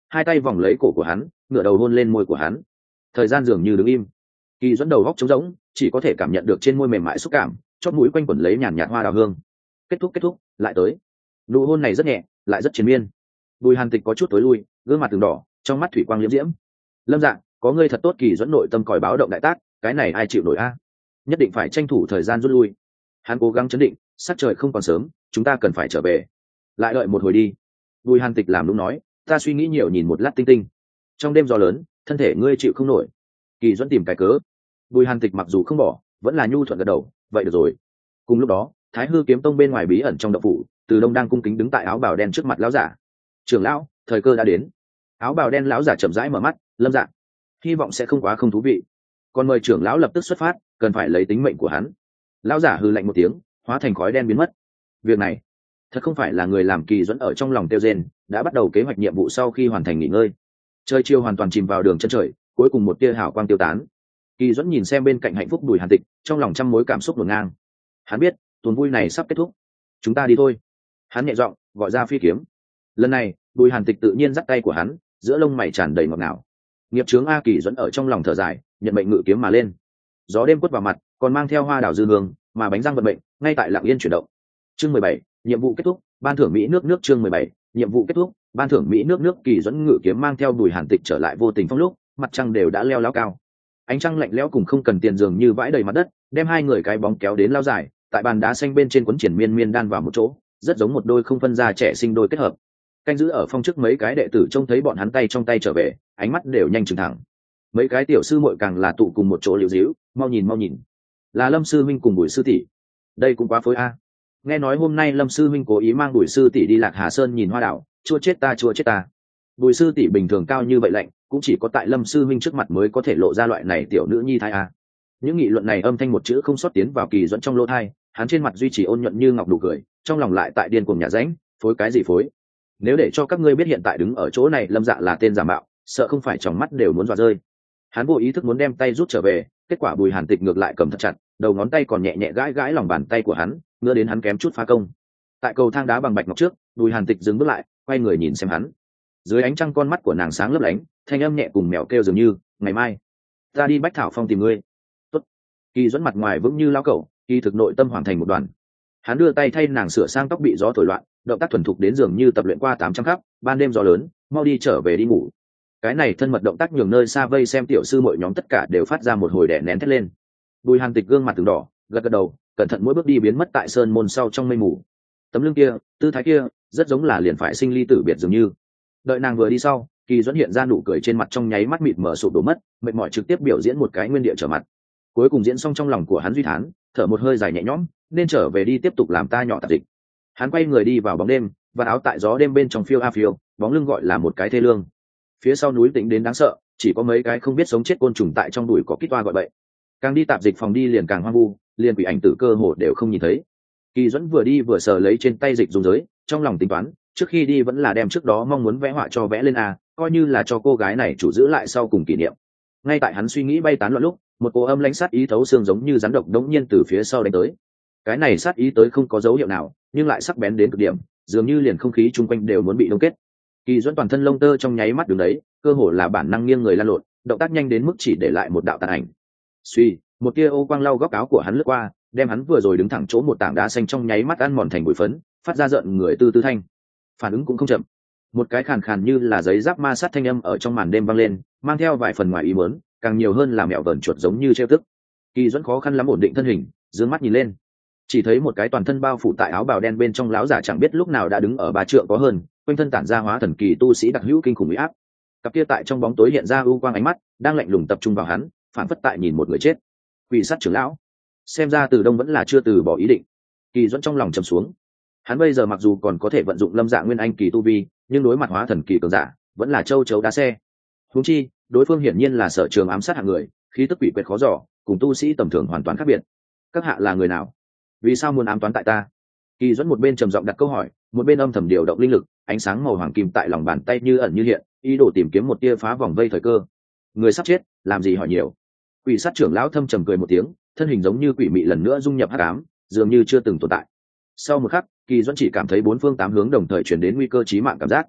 hai tay vòng lấy cổ của hắn, ngửa đầu hôn lên môi của hắn. Thời gian dường như đứng im, Kỳ Duẫn đầu góc trống rỗng, chỉ có thể cảm nhận được trên môi mềm mại xúc cảm, chóp mũi quanh quẩn lấy nhàn nhạt hoa đào hương. Kết thúc kết thúc, lại tới. Nụ hôn này rất nhẹ, lại rất triền miên. Bùi Hàn Tịch có chút tối lui, gương mặt từng đỏ, trong mắt thủy quang liễm diễm. Lâm Dạng, có ngươi thật tốt. Kỳ Duẫn nội tâm còi báo động đại tác, cái này ai chịu nổi a? Nhất định phải tranh thủ thời gian rút lui. Hắn cố gắng chấn định, sắc trời không còn sớm, chúng ta cần phải trở về. Lại đợi một hồi đi. Bùi Hàn Tịch làm lúc nói, ta suy nghĩ nhiều nhìn một lát tinh tinh. Trong đêm gió lớn, thân thể ngươi chịu không nổi. Kỳ Duẫn tìm cái cớ. Bùi Hàn Tịch mặc dù không bỏ, vẫn là nhu thuận gật đầu, vậy được rồi. Cùng lúc đó, Thái Hư kiếm tông bên ngoài bí ẩn trong động phủ, Từ Đông đang cung kính đứng tại áo bào đen trước mặt lão giả. Trưởng lão, thời cơ đã đến. Áo bào đen lão giả chậm rãi mở mắt, Lâm Dạng, hy vọng sẽ không quá không thú vị. Còn mời trưởng lão lập tức xuất phát, cần phải lấy tính mệnh của hắn. Lão giả hừ lạnh một tiếng, hóa thành khói đen biến mất. Việc này thật không phải là người làm. Kỳ Duẫn ở trong lòng tiêu rên, đã bắt đầu kế hoạch nhiệm vụ sau khi hoàn thành nghỉ ngơi. Trời chiều hoàn toàn chìm vào đường chân trời, cuối cùng một tia hào quang tiêu tán. Kỳ Duẫn nhìn xem bên cạnh hạnh phúc Bùi Hàn Tịch, trong lòng trăm mối cảm xúc ngổn ngang. Hắn biết tuần vui này sắp kết thúc, chúng ta đi thôi. Hắn nhẹ giọng gọi ra phi kiếm. Lần này Bùi Hàn Tịch tự nhiên dắt tay của hắn, giữa lông mày tràn đầy ngọt ngào. Nghiệp chướng a. Kỳ Duẫn ở trong lòng thở dài, nhận mệnh ngự kiếm mà lên. Gió đêm quất vào mặt, còn mang theo hoa đào dư hương, mà bánh răng vận mệnh ngay tại lặng yên chuyển động. Chương mười bảy, nhiệm vụ kết thúc, ban thưởng Mỹ nước nước. Chương mười bảy, nhiệm vụ kết thúc, ban thưởng Mỹ nước nước. Kỳ Duẫn ngự kiếm mang theo Bùi Hàn Tịch trở lại Vô Tình Phong lúc, mặt trăng đều đã leo láo cao. Ánh trăng lạnh lẽo cùng không cần tiền dường như vãi đầy mặt đất, đem hai người cái bóng kéo đến lao dài, tại bàn đá xanh bên trên quấn triển miên miên đan vào một chỗ, rất giống một đôi không phân ra trẻ sinh đôi kết hợp. Canh giữ ở phong trước mấy cái đệ tử trông thấy bọn hắn tay trong tay trở về, ánh mắt đều nhanh chừng thẳng. Mấy cái tiểu sư muội càng là tụ cùng một chỗ liễu díu, mau nhìn mau nhìn, là Lâm sư minh cùng Bùi sư tỷ. Đây cũng quá phối a. Nghe nói hôm nay Lâm sư minh cố ý mang Bùi sư tỷ đi Lạc Hà Sơn nhìn hoa đảo, chua chết ta chua chết ta. Bùi sư tỷ bình thường cao như vậy lạnh, cũng chỉ có tại Lâm sư minh trước mặt mới có thể lộ ra loại này tiểu nữ nhi thai a. Những nghị luận này âm thanh một chữ không sót tiến vào Kỳ Duẫn trong lỗ thai, hắn trên mặt duy trì ôn nhuận như ngọc nụ cười, trong lòng lại tại điên cuồng nhà ránh, phối cái gì phối? Nếu để cho các ngươi biết hiện tại đứng ở chỗ này Lâm Dạ là tên giả mạo, sợ không phải trong mắt đều muốn dọa rơi. Hắn vô ý thức muốn đem tay rút trở về, kết quả Bùi Hàn Tịch ngược lại cầm thật chặt, đầu ngón tay còn nhẹ nhẹ gãi gãi lòng bàn tay của hắn, ngứa đến hắn kém chút phá công. Tại cầu thang đá bằng bạch ngọc trước, Bùi Hàn Tịch dừng bước lại, quay người nhìn xem hắn. Dưới ánh trăng con mắt của nàng sáng lấp lánh, thanh âm nhẹ cùng mèo kêu dường như, ngày mai ta đi Bách Thảo Phong tìm ngươi. Tốt. Kỳ Duẫn mặt ngoài vững như lao cẩu, kỳ thực nội tâm hoàn thành một đoàn. Hắn đưa tay thay nàng sửa sang tóc bị gió thổi loạn, động tác thuần thục đến dường như tập luyện qua tám trăm khắp, ban đêm gió lớn, mau đi trở về đi ngủ. Cái này thân mật động tác nhường nơi xa vây xem tiểu sư mọi nhóm tất cả đều phát ra một hồi đẻ nén thét lên. Bùi Hàn Tịch gương mặt từng đỏ, gật gật đầu, cẩn thận mỗi bước đi biến mất tại sơn môn sau trong mây mù. Tấm lưng kia, tư thái kia, rất giống là liền phải sinh ly tử biệt dường như. Đợi nàng vừa đi sau, Kỳ Duẫn hiện ra nụ cười trên mặt trong nháy mắt mịt mở sụp đổ mất, mệt mỏi trực tiếp biểu diễn một cái nguyên địa trở mặt. Cuối cùng diễn xong trong lòng của hắn duy thán, thở một hơi dài nhẹ nhõm, nên trở về đi tiếp tục làm ta nhỏ tạp dịch. Hắn quay người đi vào bóng đêm, và áo tại gió đêm bên trong phiêu a phiêu, bóng lưng gọi là một cái thê lương. Phía sau núi tĩnh đến đáng sợ, chỉ có mấy cái không biết sống chết côn trùng tại trong đùi có kít toa gọi bậy. Càng đi tạp dịch phòng đi liền càng hoang vu, liền quỷ ảnh tử cơ hồ đều không nhìn thấy. Kỳ Duẫn vừa đi vừa sờ lấy trên tay dịch dung giới, trong lòng tính toán, trước khi đi vẫn là đem trước đó mong muốn vẽ họa cho vẽ lên a, coi như là cho cô gái này chủ giữ lại sau cùng kỷ niệm. Ngay tại hắn suy nghĩ bay tán loạn lúc, một cô âm lãnh sát ý thấu xương giống như rắn độc đống nhiên từ phía sau đánh tới. Cái này sát ý tới không có dấu hiệu nào, nhưng lại sắc bén đến cực điểm, dường như liền không khí chung quanh đều muốn bị đông kết. Kỳ Duẫn toàn thân lông tơ trong nháy mắt đứng đấy, cơ hồ là bản năng nghiêng người lăn lộn, động tác nhanh đến mức chỉ để lại một đạo tàn ảnh. Suy, một tia ô quang lau góc áo của hắn lướt qua, đem hắn vừa rồi đứng thẳng chỗ một tảng đá xanh trong nháy mắt ăn mòn thành bụi phấn, phát ra rợn người tư tư thanh. Phản ứng cũng không chậm. Một cái khàn khàn như là giấy giáp ma sát thanh âm ở trong màn đêm vang lên, mang theo vài phần ngoài ý muốn, càng nhiều hơn là mẹo vờn chuột giống như trêu tức. Kỳ Duẫn khó khăn lắm ổn định thân hình, dương mắt nhìn lên, chỉ thấy một cái toàn thân bao phủ tại áo bào đen bên trong lão giả chẳng biết lúc nào đã đứng ở ba trượng có hơn, quanh thân tản ra hóa thần kỳ tu sĩ đặc hữu kinh khủng uy áp. Cặp kia tại trong bóng tối hiện ra u quang ánh mắt, đang lạnh lùng tập trung vào hắn, phản phất tại nhìn một người chết. Quỷ sát trưởng lão, xem ra Từ Đông vẫn là chưa từ bỏ ý định. Kỳ Duẫn trong lòng trầm xuống. Hắn bây giờ mặc dù còn có thể vận dụng Lâm Dạ Nguyên Anh kỳ tu vi, nhưng đối mặt hóa thần kỳ cường giả, vẫn là châu chấu đá xe. Huống chi, đối phương hiển nhiên là sở trường ám sát hạng người, khí tức quỷ quyệt khó dò, cùng tu sĩ tầm thường hoàn toàn khác biệt. Các hạ là người nào? Vì sao muốn ám toán tại ta? Kỳ Duẫn một bên trầm giọng đặt câu hỏi, một bên âm thầm điều động linh lực, ánh sáng màu hoàng kim tại lòng bàn tay như ẩn như hiện, ý đồ tìm kiếm một tia phá vòng vây thời cơ. Người sắp chết, làm gì hỏi nhiều. Quỷ sát trưởng lão thâm trầm cười một tiếng, thân hình giống như quỷ mị lần nữa dung nhập hắc ám, dường như chưa từng tồn tại. Sau một khắc, Kỳ Duẫn chỉ cảm thấy bốn phương tám hướng đồng thời chuyển đến nguy cơ chí mạng cảm giác.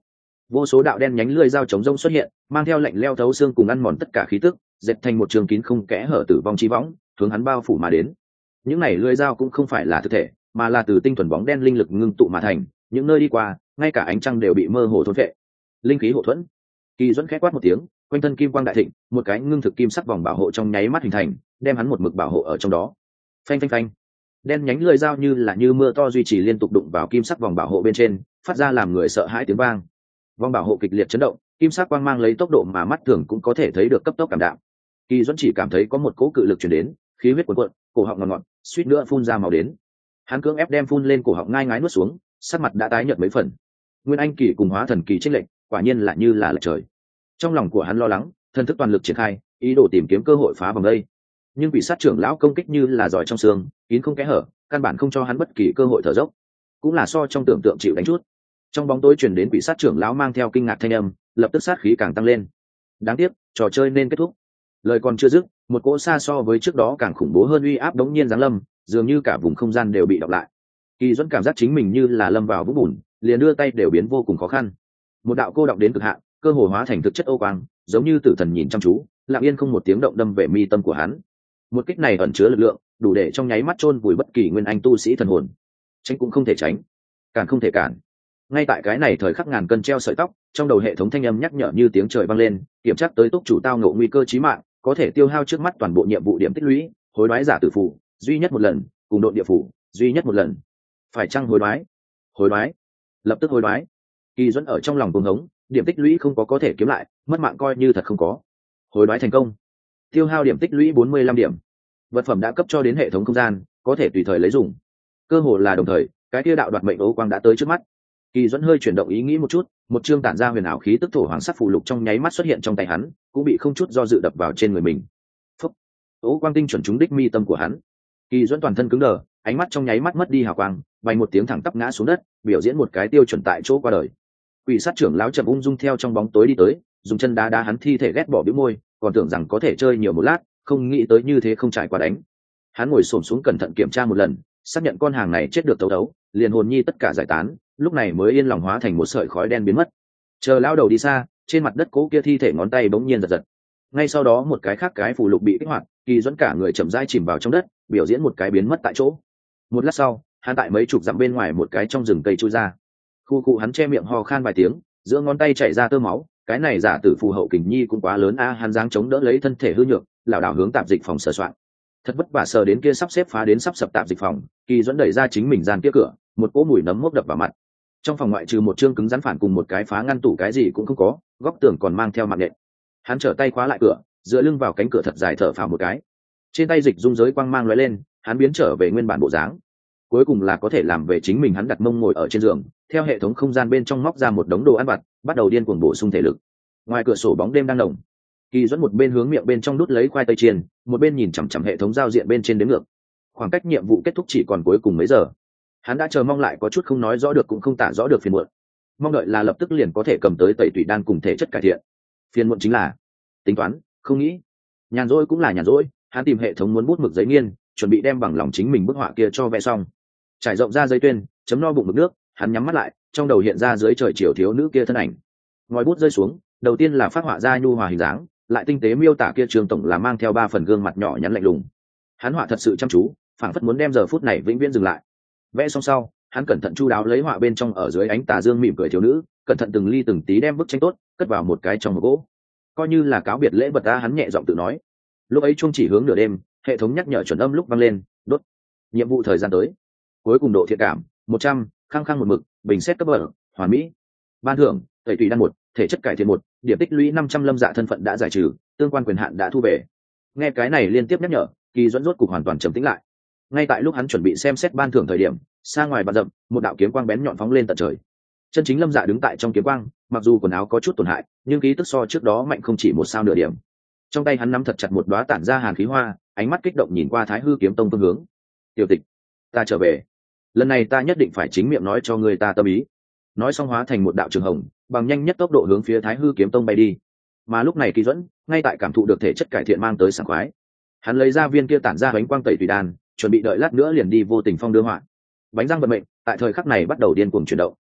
Vô số đạo đen nhánh lưỡi dao chống rông xuất hiện, mang theo lạnh leo thấu xương cùng ăn mòn tất cả khí tức, dệt thành một trường kín không kẽ hở tử vong chi võng, hướng hắn bao phủ mà đến. Những này lưỡi dao cũng không phải là thực thể, mà là từ tinh thuần bóng đen linh lực ngưng tụ mà thành, những nơi đi qua, ngay cả ánh trăng đều bị mơ hồ thôn phệ. Linh khí hộ thuẫn. Kỳ Duẫn khẽ quát một tiếng, quanh thân kim quang đại thịnh, một cái ngưng thực kim sắc vòng bảo hộ trong nháy mắt hình thành, đem hắn một mực bảo hộ ở trong đó. Phanh phanh phanh. Đen nhánh lưỡi dao như là như mưa to duy trì liên tục đụng vào kim sắc vòng bảo hộ bên trên, phát ra làm người sợ hãi tiếng vang. Vòng bảo hộ kịch liệt chấn động, kim sắc quang mang lấy tốc độ mà mắt thường cũng có thể thấy được cấp tốc cảm đạm. Kỳ Duẫn chỉ cảm thấy có một cỗ cự lực truyền đến, khí huyết cuồn cuộn, cổ họng ngọt ngọt, suýt nữa phun ra máu đến. Hắn cưỡng ép đem phun lên cổ họng ngai ngái nuốt xuống, sắc mặt đã tái nhợt mấy phần. Nguyên Anh kỳ cùng Hóa Thần kỳ chênh lệch, quả nhiên là như là lệch trời. Trong lòng của hắn lo lắng, thần thức toàn lực triển khai, ý đồ tìm kiếm cơ hội phá vòng đây. Nhưng quỷ sát trưởng lão công kích như là giỏi trong xương, kín không kẽ hở, căn bản không cho hắn bất kỳ cơ hội thở dốc. Cũng là so trong tưởng tượng chịu đánh chút. Trong bóng tối truyền đến quỷ sát trưởng lão mang theo kinh ngạc thanh âm, lập tức sát khí càng tăng lên. Đáng tiếc, trò chơi nên kết thúc. Lời còn chưa dứt, một cỗ xa so với trước đó càng khủng bố hơn uy áp đống nhiên giáng lâm, dường như cả vùng không gian đều bị đọc lại. Kỳ Duẫn cảm giác chính mình như là lâm vào vũng bùn, liền đưa tay đều biến vô cùng khó khăn. Một đạo cô đọng đến cực hạn, cơ hồ hóa thành thực chất ô quang, giống như tử thần nhìn chăm chú, lặng yên không một tiếng động đâm về mi tâm của hắn. Một kích này ẩn chứa lực lượng, đủ để trong nháy mắt chôn vùi bất kỳ nguyên anh tu sĩ thần hồn. Tránh cũng không thể tránh, cản không thể cản. Ngay tại cái này thời khắc ngàn cân treo sợi tóc, trong đầu hệ thống thanh âm nhắc nhở như tiếng trời vang lên, kiểm tra tới túc chủ tao ngộ nguy cơ chí mạng, có thể tiêu hao trước mắt toàn bộ nhiệm vụ điểm tích lũy, hối đoái giả tử phụ, duy nhất một lần, cùng độ địa phủ, duy nhất một lần. Phải chăng hối đoái? Hối đoái. Lập tức hối đoái. Kỳ Duẫn ở trong lòng cuồng hống, điểm tích lũy không có có thể kiếm lại, mất mạng coi như thật không có. Hối đoái thành công. Tiêu hao điểm tích lũy bốn mươi lăm điểm. Vật phẩm đã cấp cho đến hệ thống không gian, có thể tùy thời lấy dùng. Cơ hồ là đồng thời, cái kia đạo đoạt mệnh ấu quang đã tới trước mắt. Kỳ Duẫn hơi chuyển động ý nghĩ một chút, một chương tản ra huyền ảo khí tức thổ hoàng sắc phù lục trong nháy mắt xuất hiện trong tay hắn, cũng bị không chút do dự đập vào trên người mình. Phúc! Ấu quang tinh chuẩn trúng đích mi tâm của hắn. Kỳ Duẫn toàn thân cứng đờ, ánh mắt trong nháy mắt mất đi hào quang, vang một tiếng thẳng tắp ngã xuống đất, biểu diễn một cái tiêu chuẩn tại chỗ qua đời. Quỷ sát trưởng lão chậm ung dung theo trong bóng tối đi tới, dùng chân đá đá hắn thi thể ghét bỏ bĩu môi, còn tưởng rằng có thể chơi nhiều một lát, không nghĩ tới như thế không trải qua đánh. Hắn ngồi xổm xuống cẩn thận kiểm tra một lần, xác nhận con hàng này chết được tấu đấu, liền hồn nhi tất cả giải tán, lúc này mới yên lòng hóa thành một sợi khói đen biến mất. Chờ lão đầu đi xa, trên mặt đất cố kia thi thể ngón tay bỗng nhiên giật giật. Ngay sau đó một cái khác cái phù lục bị kích hoạt, Kỳ Duẫn cả người chậm rãi chìm vào trong đất, biểu diễn một cái biến mất tại chỗ. Một lát sau, hắn tại mấy chục dặm bên ngoài một cái trong rừng cây chui ra. Khu cụ hắn che miệng ho khan vài tiếng, giữa ngón tay chảy ra tơ máu, cái này giả tử phù hậu kình nhi cũng quá lớn a, hắn dáng chống đỡ lấy thân thể hư nhược, lảo đảo hướng tạp dịch phòng sờ soạn. Thật vất vả sờ đến kia sắp xếp phá đến sắp sập tạp dịch phòng, Kỳ Duẫn đẩy ra chính mình gian kia cửa, một cỗ mùi nấm mốc đập vào mặt. Trong phòng ngoại trừ một chương cứng rắn phản cùng một cái phá ngăn tủ cái gì cũng không có, góc tường còn mang theo mạng nhện. Hắn trở tay khóa lại cửa, dựa lưng vào cánh cửa thật dài thở phào một cái. Trên tay dịch dung giới quang mang lóe lên, hắn biến trở về nguyên bản bộ dáng. Cuối cùng là có thể làm về chính mình, hắn đặt mông ngồi ở trên giường, theo hệ thống không gian bên trong móc ra một đống đồ ăn vặt, bắt đầu điên cuồng bổ sung thể lực. Ngoài cửa sổ bóng đêm đang nồng. Kỳ Duẫn một bên hướng miệng bên trong đút lấy khoai tây chiên, một bên nhìn chằm chằm hệ thống giao diện bên trên đếm ngược. Khoảng cách nhiệm vụ kết thúc chỉ còn cuối cùng mấy giờ. Hắn đã chờ mong lại có chút không nói rõ được cũng không tả rõ được phiền muộn. Mong đợi là lập tức liền có thể cầm tới tẩy tủy đan cùng thể chất cải thiện. Phiền muộn chính là tính toán, không nghĩ. Nhàn rỗi cũng là nhàn rỗi, hắn tìm hệ thống muốn bút mực giấy nghiên, chuẩn bị đem bằng lòng chính mình bức họa kia cho vẽ xong. Trải rộng ra giấy tuyên, chấm no bụng mực nước, hắn nhắm mắt lại, trong đầu hiện ra dưới trời chiều thiếu nữ kia thân ảnh. Ngòi bút rơi xuống, đầu tiên là phát họa ra nhu hòa hình dáng, lại tinh tế miêu tả kia Trường tổng là mang theo ba phần gương mặt nhỏ nhắn lạnh lùng. Hắn họa thật sự chăm chú, phảng phất muốn đem giờ phút này vĩnh viễn dừng lại. Vẽ xong sau, hắn cẩn thận chu đáo lấy họa bên trong ở dưới ánh tà dương mỉm cười thiếu nữ, cẩn thận từng ly từng tí đem bức tranh tốt cất vào một cái trong hộp gỗ, coi như là cáo biệt lễ vật ta. Hắn nhẹ giọng tự nói. Lúc ấy chuông chỉ hướng nửa đêm, hệ thống nhắc nhở chuẩn âm lúc vang lên, đốt nhiệm vụ thời gian tới. Cuối cùng độ thiện cảm một trăm, khăng khăng một mực, bình xét cấp bậc hoàn mỹ. Ban thưởng tẩy tùy đan một, thể chất cải thiện một, điểm tích lũy năm trăm, lâm dạ thân phận đã giải trừ, tương quan quyền hạn đã thu về. Nghe cái này liên tiếp nhắc nhở, Kỳ Duẫn rốt cục hoàn toàn trầm tĩnh lại. Ngay tại lúc hắn chuẩn bị xem xét ban thưởng thời điểm, xa ngoài bạt rậm, một đạo kiếm quang bén nhọn phóng lên tận trời. Chân chính lâm dạ đứng tại trong kiếm quang, mặc dù quần áo có chút tổn hại, nhưng khí tức so trước đó mạnh không chỉ một sao nửa điểm. Trong tay hắn nắm thật chặt một đóa tản ra hàn khí hoa, ánh mắt kích động nhìn qua Thái Hư kiếm tông phương hướng. Tiểu tịch, ta trở về, lần này ta nhất định phải chính miệng nói cho người ta tâm ý. Nói xong hóa thành một đạo trường hồng, bằng nhanh nhất tốc độ hướng phía Thái Hư kiếm tông bay đi. Mà lúc này Kỳ Duẫn ngay tại cảm thụ được thể chất cải thiện mang tới sảng khoái. Hắn lấy ra viên kia tản ra bánh quang tẩy tùy đan, chuẩn bị đợi lát nữa liền đi vô tình phong đưa họa. Bánh răng vận mệnh tại thời khắc này bắt đầu điên cuồng chuyển động.